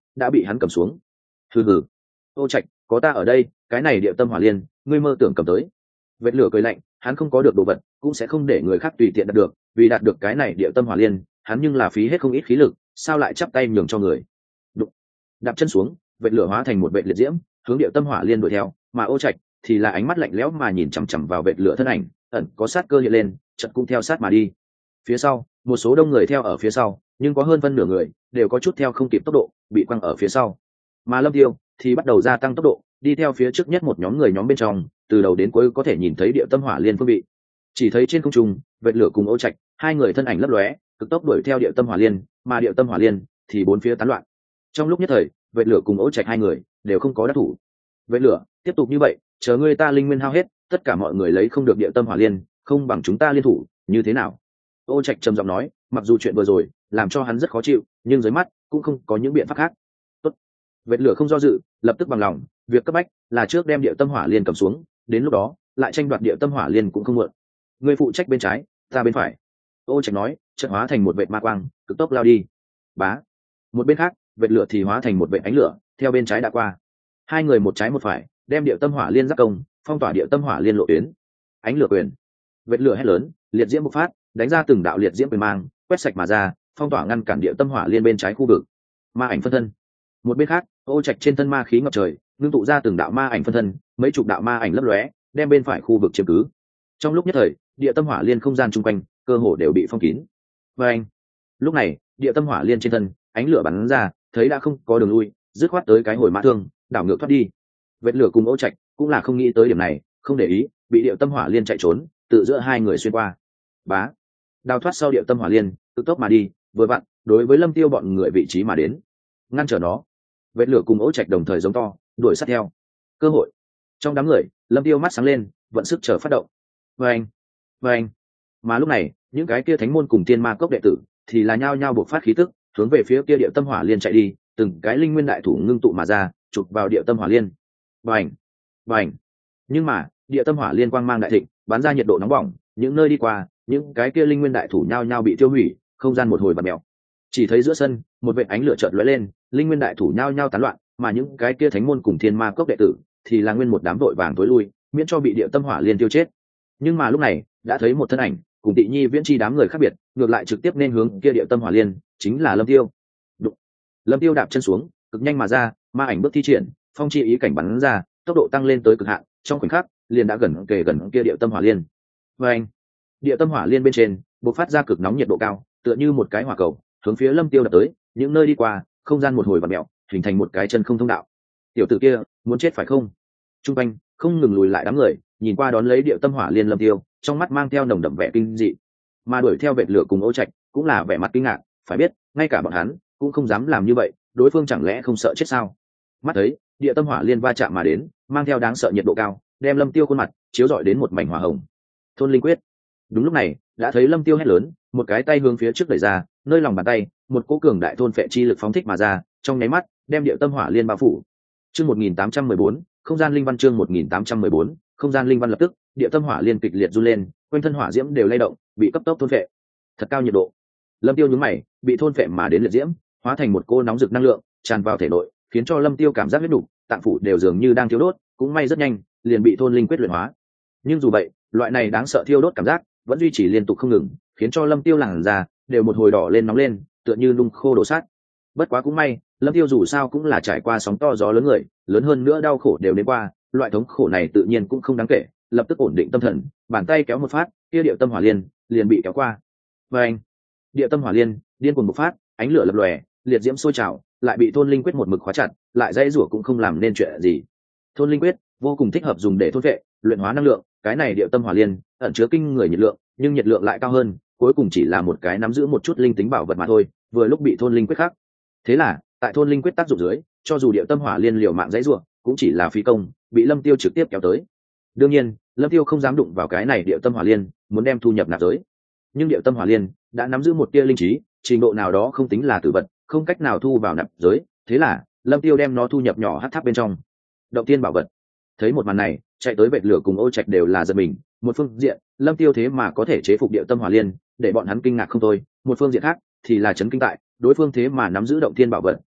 đã bị hắn cầm xuống. Hừ hừ, Ô Trạch, có ta ở đây, cái này địa tâm hỏa liên ngươi mơ tưởng cầm tới. Vệt lửa cười lạnh, hắn không có được đồ vật cũng sẽ không để người khác tùy tiện đạt được, vì đạt được cái này địa tâm hỏa liên hắn nhưng là phí hết không ít khí lực, sao lại chắp tay nhường cho người. Đụng. Đạp chân xuống, vệt lửa hóa thành một vệt liệt diễm hướng địa tâm hỏa liên đuổi theo, mà Ô Trạch thì là ánh mắt lạnh lẽo mà nhìn chằm chằm vào vệt lửa thân ảnh, ẩn có sát cơ hiện lên, chợt cũng theo sát mà đi. Phía sau một số đông người theo ở phía sau, nhưng có hơn phân nửa người đều có chút theo không kịp tốc độ, bị quăng ở phía sau. Mà Lâm Tiêu thì bắt đầu gia tăng tốc độ, đi theo phía trước nhất một nhóm người nhóm bên trong, từ đầu đến cuối có thể nhìn thấy địa tâm hỏa liên phương vị. Chỉ thấy trên không trung, vệt lửa cùng Ô Trạch hai người thân ảnh lấp lóe, cực tốc đuổi theo địa tâm hỏa liên, mà địa tâm hỏa liên thì bốn phía tán loạn. Trong lúc nhất thời, vệt lửa cùng Ô Trạch hai người đều không có đắc thủ. Vệt lửa, tiếp tục như vậy, chờ ngươi ta linh nguyên hao hết, tất cả mọi người lấy không được địa tâm hỏa liên, không bằng chúng ta liên thủ, như thế nào? Ô Trạch trầm giọng nói, mặc dù chuyện vừa rồi làm cho hắn rất khó chịu, nhưng dưới mắt cũng không có những biện pháp khác. Tốt. Vệt lửa không do dự, lập tức bằng lòng, việc cấp bách là trước đem địa tâm hỏa liên cầm xuống, đến lúc đó lại tranh đoạt địa tâm hỏa liên cũng không muộn. Ngươi phụ trách bên trái, ta bên phải. Ô Trạch nói, chợt hóa thành một vệt ma quang, cực tốc lao đi. Bá. Một bên khác, vệt lửa thì hóa thành một vệt ánh lửa, theo bên trái đã qua. Hai người một trái một phải, đem địa tâm hỏa liên giáp công, phong tỏa địa tâm hỏa liên lộ tuyến. Ánh lửa quyền. Vệt lửa hét lớn, liệt diễm bộc phát, đánh ra từng đạo liệt diễm quyền mang, quét sạch mà ra, phong tỏa ngăn cản địa tâm hỏa liên bên trái khu vực. Ma ảnh phân thân. Một bên khác, Ô Trạch trên thân ma khí ngập trời, ngưng tụ ra từng đạo ma ảnh phân thân, mấy chục đạo ma ảnh lấp lóe, đem bên phải khu vực chiếm cứ. Trong lúc nhất thời, địa tâm hỏa liên không gian chung quanh cơ hồ đều bị phong kín. Và anh, lúc này, địa tâm hỏa liên trên thân, ánh lửa bắn ra, thấy đã không có đường lui, dứt khoát tới cái hồi mã thương, đảo ngược thoát đi. Vệt lửa cùng Ô Trạch cũng là không nghĩ tới điểm này, không để ý, bị địa tâm hỏa liên chạy trốn, tự giữa hai người xuyên qua. Bá, đào thoát sau địa tâm hỏa liên, tự tốc mà đi, vừa vặn đối với Lâm Tiêu bọn người vị trí mà đến, ngăn trở nó. Vệt lửa cùng Ô Trạch đồng thời giống to, đuổi sát theo. Cơ hội. Trong đám người, Lâm Tiêu mắt sáng lên, vận sức chờ phát động. Vâng, vâng. Mà lúc này, những cái kia thánh môn cùng tiên ma cốc đệ tử thì là nhao nhao bộc phát khí tức, hướng về phía kia địa tâm hỏa liên chạy đi, từng cái linh nguyên đại thủ ngưng tụ mà ra, chụp vào địa tâm hỏa liên. Bành, bành. Nhưng mà, địa tâm hỏa liên quang mang đại thịnh, bắn ra nhiệt độ nóng bỏng, những nơi đi qua, những cái kia linh nguyên đại thủ nhao nhao bị tiêu hủy, không gian một hồi bạt mèo. Chỉ thấy giữa sân, một vệt ánh lửa chợt lóe lên, linh nguyên đại thủ nhao nhao tán loạn, mà những cái kia thánh môn cùng thiên ma cốc đệ tử thì là nguyên một đám vội vàng tối lui, miễn cho bị địa tâm hỏa liên tiêu chết. Nhưng mà lúc này, đã thấy một thân ảnh, cùng Tị Nhi Viễn Chi đám người khác biệt, ngược lại trực tiếp nên hướng kia địa tâm hỏa liên, chính là Lâm Tiêu. Đụng. Lâm Tiêu đạp chân xuống, cực nhanh mà ra, ma ảnh bước thi triển, phong chi ý cảnh bắn ra, tốc độ tăng lên tới cực hạn, trong khoảnh khắc, liền đã gần kề gần kia địa tâm hỏa liên. Và anh, địa tâm hỏa liên bên trên, bộc phát ra cực nóng nhiệt độ cao, tựa như một cái hỏa cầu, hướng phía Lâm Tiêu đập tới, những nơi đi qua, không gian một hồi vặn mèo, hình thành một cái chân không thông đạo. Tiểu tử kia, muốn chết phải không? Trung quanh không ngừng lùi lại đám người, nhìn qua đón lấy địa tâm hỏa liên Lâm Tiêu, trong mắt mang theo nồng đậm vẻ kinh dị, mà đuổi theo vệt lửa cùng Ô Trạch cũng là vẻ mặt kinh ngạc, phải biết, ngay cả bọn hắn cũng không dám làm như vậy, đối phương chẳng lẽ không sợ chết sao? Mắt thấy địa tâm hỏa liên va chạm mà đến, mang theo đáng sợ nhiệt độ cao, đem Lâm Tiêu khuôn mặt chiếu rọi đến một mảnh hỏa hồng. Thôn linh quyết. Đúng lúc này, đã thấy Lâm Tiêu hét lớn, một cái tay hướng phía trước đẩy ra, nơi lòng bàn tay, một cỗ cường đại thôn phệ chi lực phóng thích mà ra, trong nháy mắt, đem địa tâm hỏa liên bao phủ. Chương 1814, không gian linh văn chương 1814, không gian linh văn lập tức, địa tâm hỏa liên kịch liệt run lên, quanh thân hỏa diễm đều lay động, bị cấp tốc thôn phệ. Thật cao nhiệt độ. Lâm Tiêu nhướng mày, bị thôn phệ mà đến liệt diễm, hóa thành một cô nóng rực năng lượng, tràn vào thể nội, khiến cho Lâm Tiêu cảm giác huyết đủ, tạng phủ đều dường như đang thiêu đốt, cũng may rất nhanh, liền bị thôn linh quyết luyện hóa. Nhưng dù vậy, loại này đáng sợ thiêu đốt cảm giác vẫn duy trì liên tục không ngừng, khiến cho Lâm Tiêu làn da đều một hồi đỏ lên nóng lên, tựa như nung khô đổ sát. Bất quá cũng may, Lâm Tiêu dù sao cũng là trải qua sóng to gió lớn người, lớn hơn nữa đau khổ đều đến qua, loại thống khổ này tự nhiên cũng không đáng kể, lập tức ổn định tâm thần, bàn tay kéo một phát, kia địa tâm hỏa liên liền bị kéo qua. Và anh, địa tâm hỏa liên điên cuồng một phát, ánh lửa lập lòe, liệt diễm sôi trào, lại bị thôn linh quyết một mực khóa chặt, lại dãy rủa cũng không làm nên chuyện gì. Thôn linh quyết vô cùng thích hợp dùng để thôn vệ, luyện hóa năng lượng, cái này địa tâm hỏa liên ẩn chứa kinh người nhiệt lượng, nhưng nhiệt lượng lại cao hơn, cuối cùng chỉ là một cái nắm giữ một chút linh tính bảo vật mà thôi, vừa lúc bị thôn linh quyết khắc. Thế là, tại thôn linh quyết tác dụng dưới, cho dù địa tâm hỏa liên liều mạng dãy rủa, cũng chỉ là phí công, bị Lâm Tiêu trực tiếp kéo tới. Đương nhiên, Lâm Tiêu không dám đụng vào cái này địa tâm hỏa liên, muốn đem thu nhập nạp giới. Nhưng địa tâm hỏa liên đã nắm giữ một tia linh trí, trình độ nào đó không tính là tử vật, không cách nào thu vào nạp giới, thế là Lâm Tiêu đem nó thu nhập nhỏ hắc tháp bên trong. Động tiên bảo vật. Thấy một màn này, chạy tới vệt lửa cùng Ô Trạch đều là giật mình, một phương diện, Lâm Tiêu thế mà có thể chế phục địa tâm hỏa liên, để bọn hắn kinh ngạc không thôi, một phương diện khác thì là chấn kinh tại, đối phương thế mà nắm giữ động tiên bảo vật, phải biết,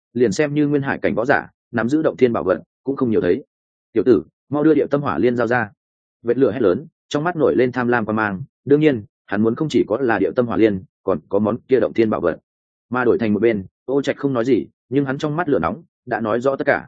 liền xem như nguyên hải cảnh võ giả nắm giữ động thiên bảo vật cũng không nhiều thấy. Tiểu tử, mau đưa điệu tâm hỏa liên giao ra. Vệt lửa hét lớn, trong mắt nổi lên tham lam qua mang. Đương nhiên hắn muốn không chỉ có là điệu tâm hỏa liên, còn có món kia động thiên bảo vật. Mà đổi thành một bên, Ô Trạch không nói gì, nhưng hắn trong mắt lửa nóng đã nói rõ tất cả.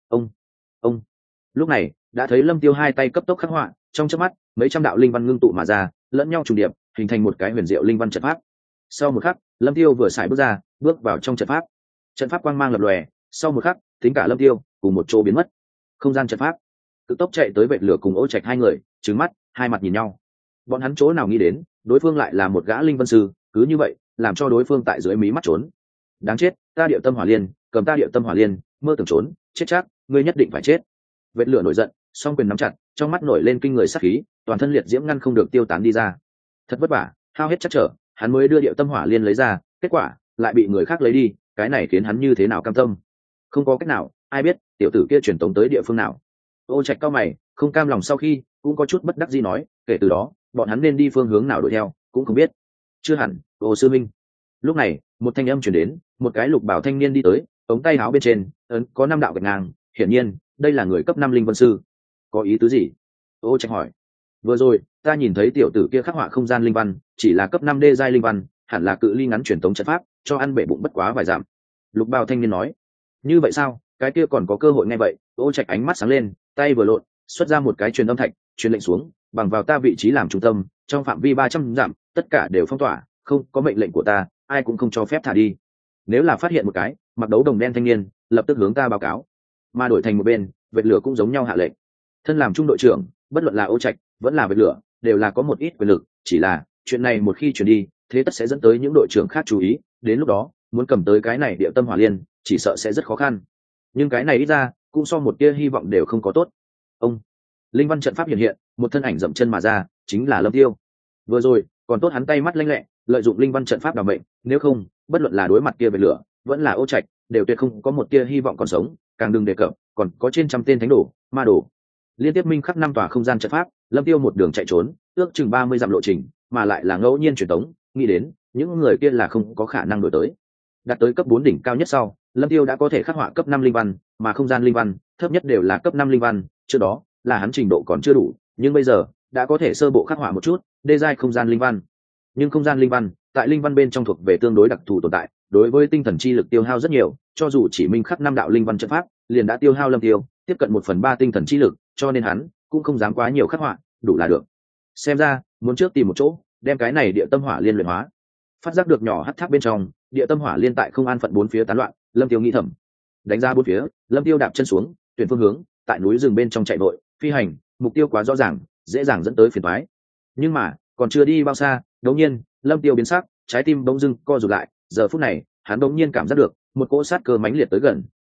Ông lúc này đã thấy Lâm Tiêu hai tay cấp tốc khắc họa, trong chớp mắt mấy trăm đạo linh văn ngưng tụ mà ra, lẫn nhau trùng điệp hình thành một cái huyền diệu linh văn trận pháp. Sau một khắc, Lâm Tiêu vừa xài bước ra, bước vào trong trận pháp. Trận pháp quang mang lập lòe, sau một khắc tính cả Lâm Tiêu cùng một chỗ biến mất. Không gian trận pháp cực tốc chạy tới Vệt lửa cùng Ô Trạch hai người, trừng mắt hai mặt nhìn nhau. Bọn hắn chỗ nào nghĩ đến đối phương lại là một gã linh văn sư, cứ như vậy làm cho đối phương tại dưới mí mắt trốn. Đáng chết, ta điệu tâm hỏa liên, cầm ta điệu tâm hỏa liên, mơ tưởng trốn, chết chắc, ngươi nhất định phải chết. Vệt lửa nổi giận, song quyền nắm chặt, trong mắt nổi lên kinh người sát khí, toàn thân liệt diễm ngăn không được tiêu tán đi ra. Thật vất vả, hao hết chắc trở, hắn mới đưa điệu tâm hỏa liên lấy ra, kết quả lại bị người khác lấy đi, cái này khiến hắn như thế nào cam tâm. Không có cách nào, ai biết tiểu tử kia truyền tống tới địa phương nào. Ô Trạch cao mày, không cam lòng sau khi cũng có chút bất đắc dĩ nói, kể từ đó bọn hắn nên đi phương hướng nào đuổi theo cũng không biết. Chưa hẳn, Ô sư minh. Lúc này một thanh âm truyền đến, một cái lục bảo thanh niên đi tới, ống tay áo bên trên ấn có 5 đạo gạch ngang, hiển nhiên đây là người cấp 5 linh vân sư. Có ý tứ gì? Ô Trạch hỏi. Vừa rồi ta nhìn thấy tiểu tử kia khắc họa không gian linh văn, chỉ là cấp 5 đê giai linh văn, hẳn là cự ly ngắn truyền tống trận pháp, cho ăn bể bụng bất quá vài dặm. Lục bào thanh niên nói. Như vậy sao? Cái kia còn có cơ hội nghe vậy. Ô Trạch ánh mắt sáng lên, tay vừa lộn, xuất ra một cái truyền âm thạch, truyền lệnh xuống, bằng vào ta vị trí làm trung tâm, trong phạm vi 300 dặm, tất cả đều phong tỏa, không có mệnh lệnh của ta, ai cũng không cho phép thả đi. Nếu là phát hiện một cái mặc đấu đồng đen thanh niên, lập tức hướng ta báo cáo. Mà đổi thành một bên, Vệt lửa cũng giống nhau hạ lệnh. Thân làm trung đội trưởng, bất luận là Ô Trạch vẫn là Vệt lửa, đều là có một ít quyền lực, chỉ là chuyện này một khi truyền đi, thế tất sẽ dẫn tới những đội trưởng khác chú ý, đến lúc đó muốn cầm tới cái này điệu tâm hỏa liên, chỉ sợ sẽ rất khó khăn. Nhưng cái này ít ra cũng so một tia hy vọng đều không có tốt. Ông linh văn trận pháp hiện hiện, một thân ảnh dậm chân mà ra, chính là Lâm Tiêu. Vừa rồi còn tốt hắn tay mắt lanh lẹ, lợi dụng linh văn trận pháp đảm mệnh, nếu không bất luận là đối mặt kia Vệt lửa vẫn là Ô Trạch, đều tuyệt không có một tia hy vọng còn sống, càng đừng đề cập còn có trên trăm tên thánh đồ ma đồ liên tiếp minh khắc 5 tòa không gian trận pháp. Lâm Tiêu một đường chạy trốn, ước chừng 30 dặm lộ trình, mà lại là ngẫu nhiên truyền tống, nghĩ đến những người kia là không có khả năng đuổi tới. Đạt tới cấp 4 đỉnh cao nhất sau, Lâm Tiêu đã có thể khắc họa cấp 5 linh văn, mà không gian linh văn thấp nhất đều là cấp 5 linh văn, trước đó là hắn trình độ còn chưa đủ, nhưng bây giờ đã có thể sơ bộ khắc họa một chút đê giai không gian linh văn. Nhưng không gian linh văn tại linh văn bên trong thuộc về tương đối đặc thù tồn tại, đối với tinh thần chi lực tiêu hao rất nhiều, cho dù chỉ minh khắc 5 đạo linh văn trận pháp liền đã tiêu hao Lâm Tiêu tiếp cận 1/3 tinh thần chi lực, cho nên hắn cũng không dám quá nhiều khắc họa, đủ là được. Xem ra muốn trước tìm một chỗ đem cái này địa tâm hỏa liên luyện hóa. Phát giác được nhỏ hắc tháp bên trong địa tâm hỏa liên tại không an phận bốn phía tán loạn, Lâm Tiêu nghĩ thầm. Đánh ra bốn phía, Lâm Tiêu đạp chân xuống, tuyển phương hướng, tại núi rừng bên trong chạy vội phi hành, mục tiêu quá rõ ràng, dễ dàng dẫn tới phiền toái. Nhưng mà còn chưa đi bao xa, đột nhiên Lâm Tiêu biến sắc, trái tim bỗng dưng co rụt lại. Giờ phút này hắn đột nhiên cảm giác được một cỗ sát cơ mãnh liệt tới gần.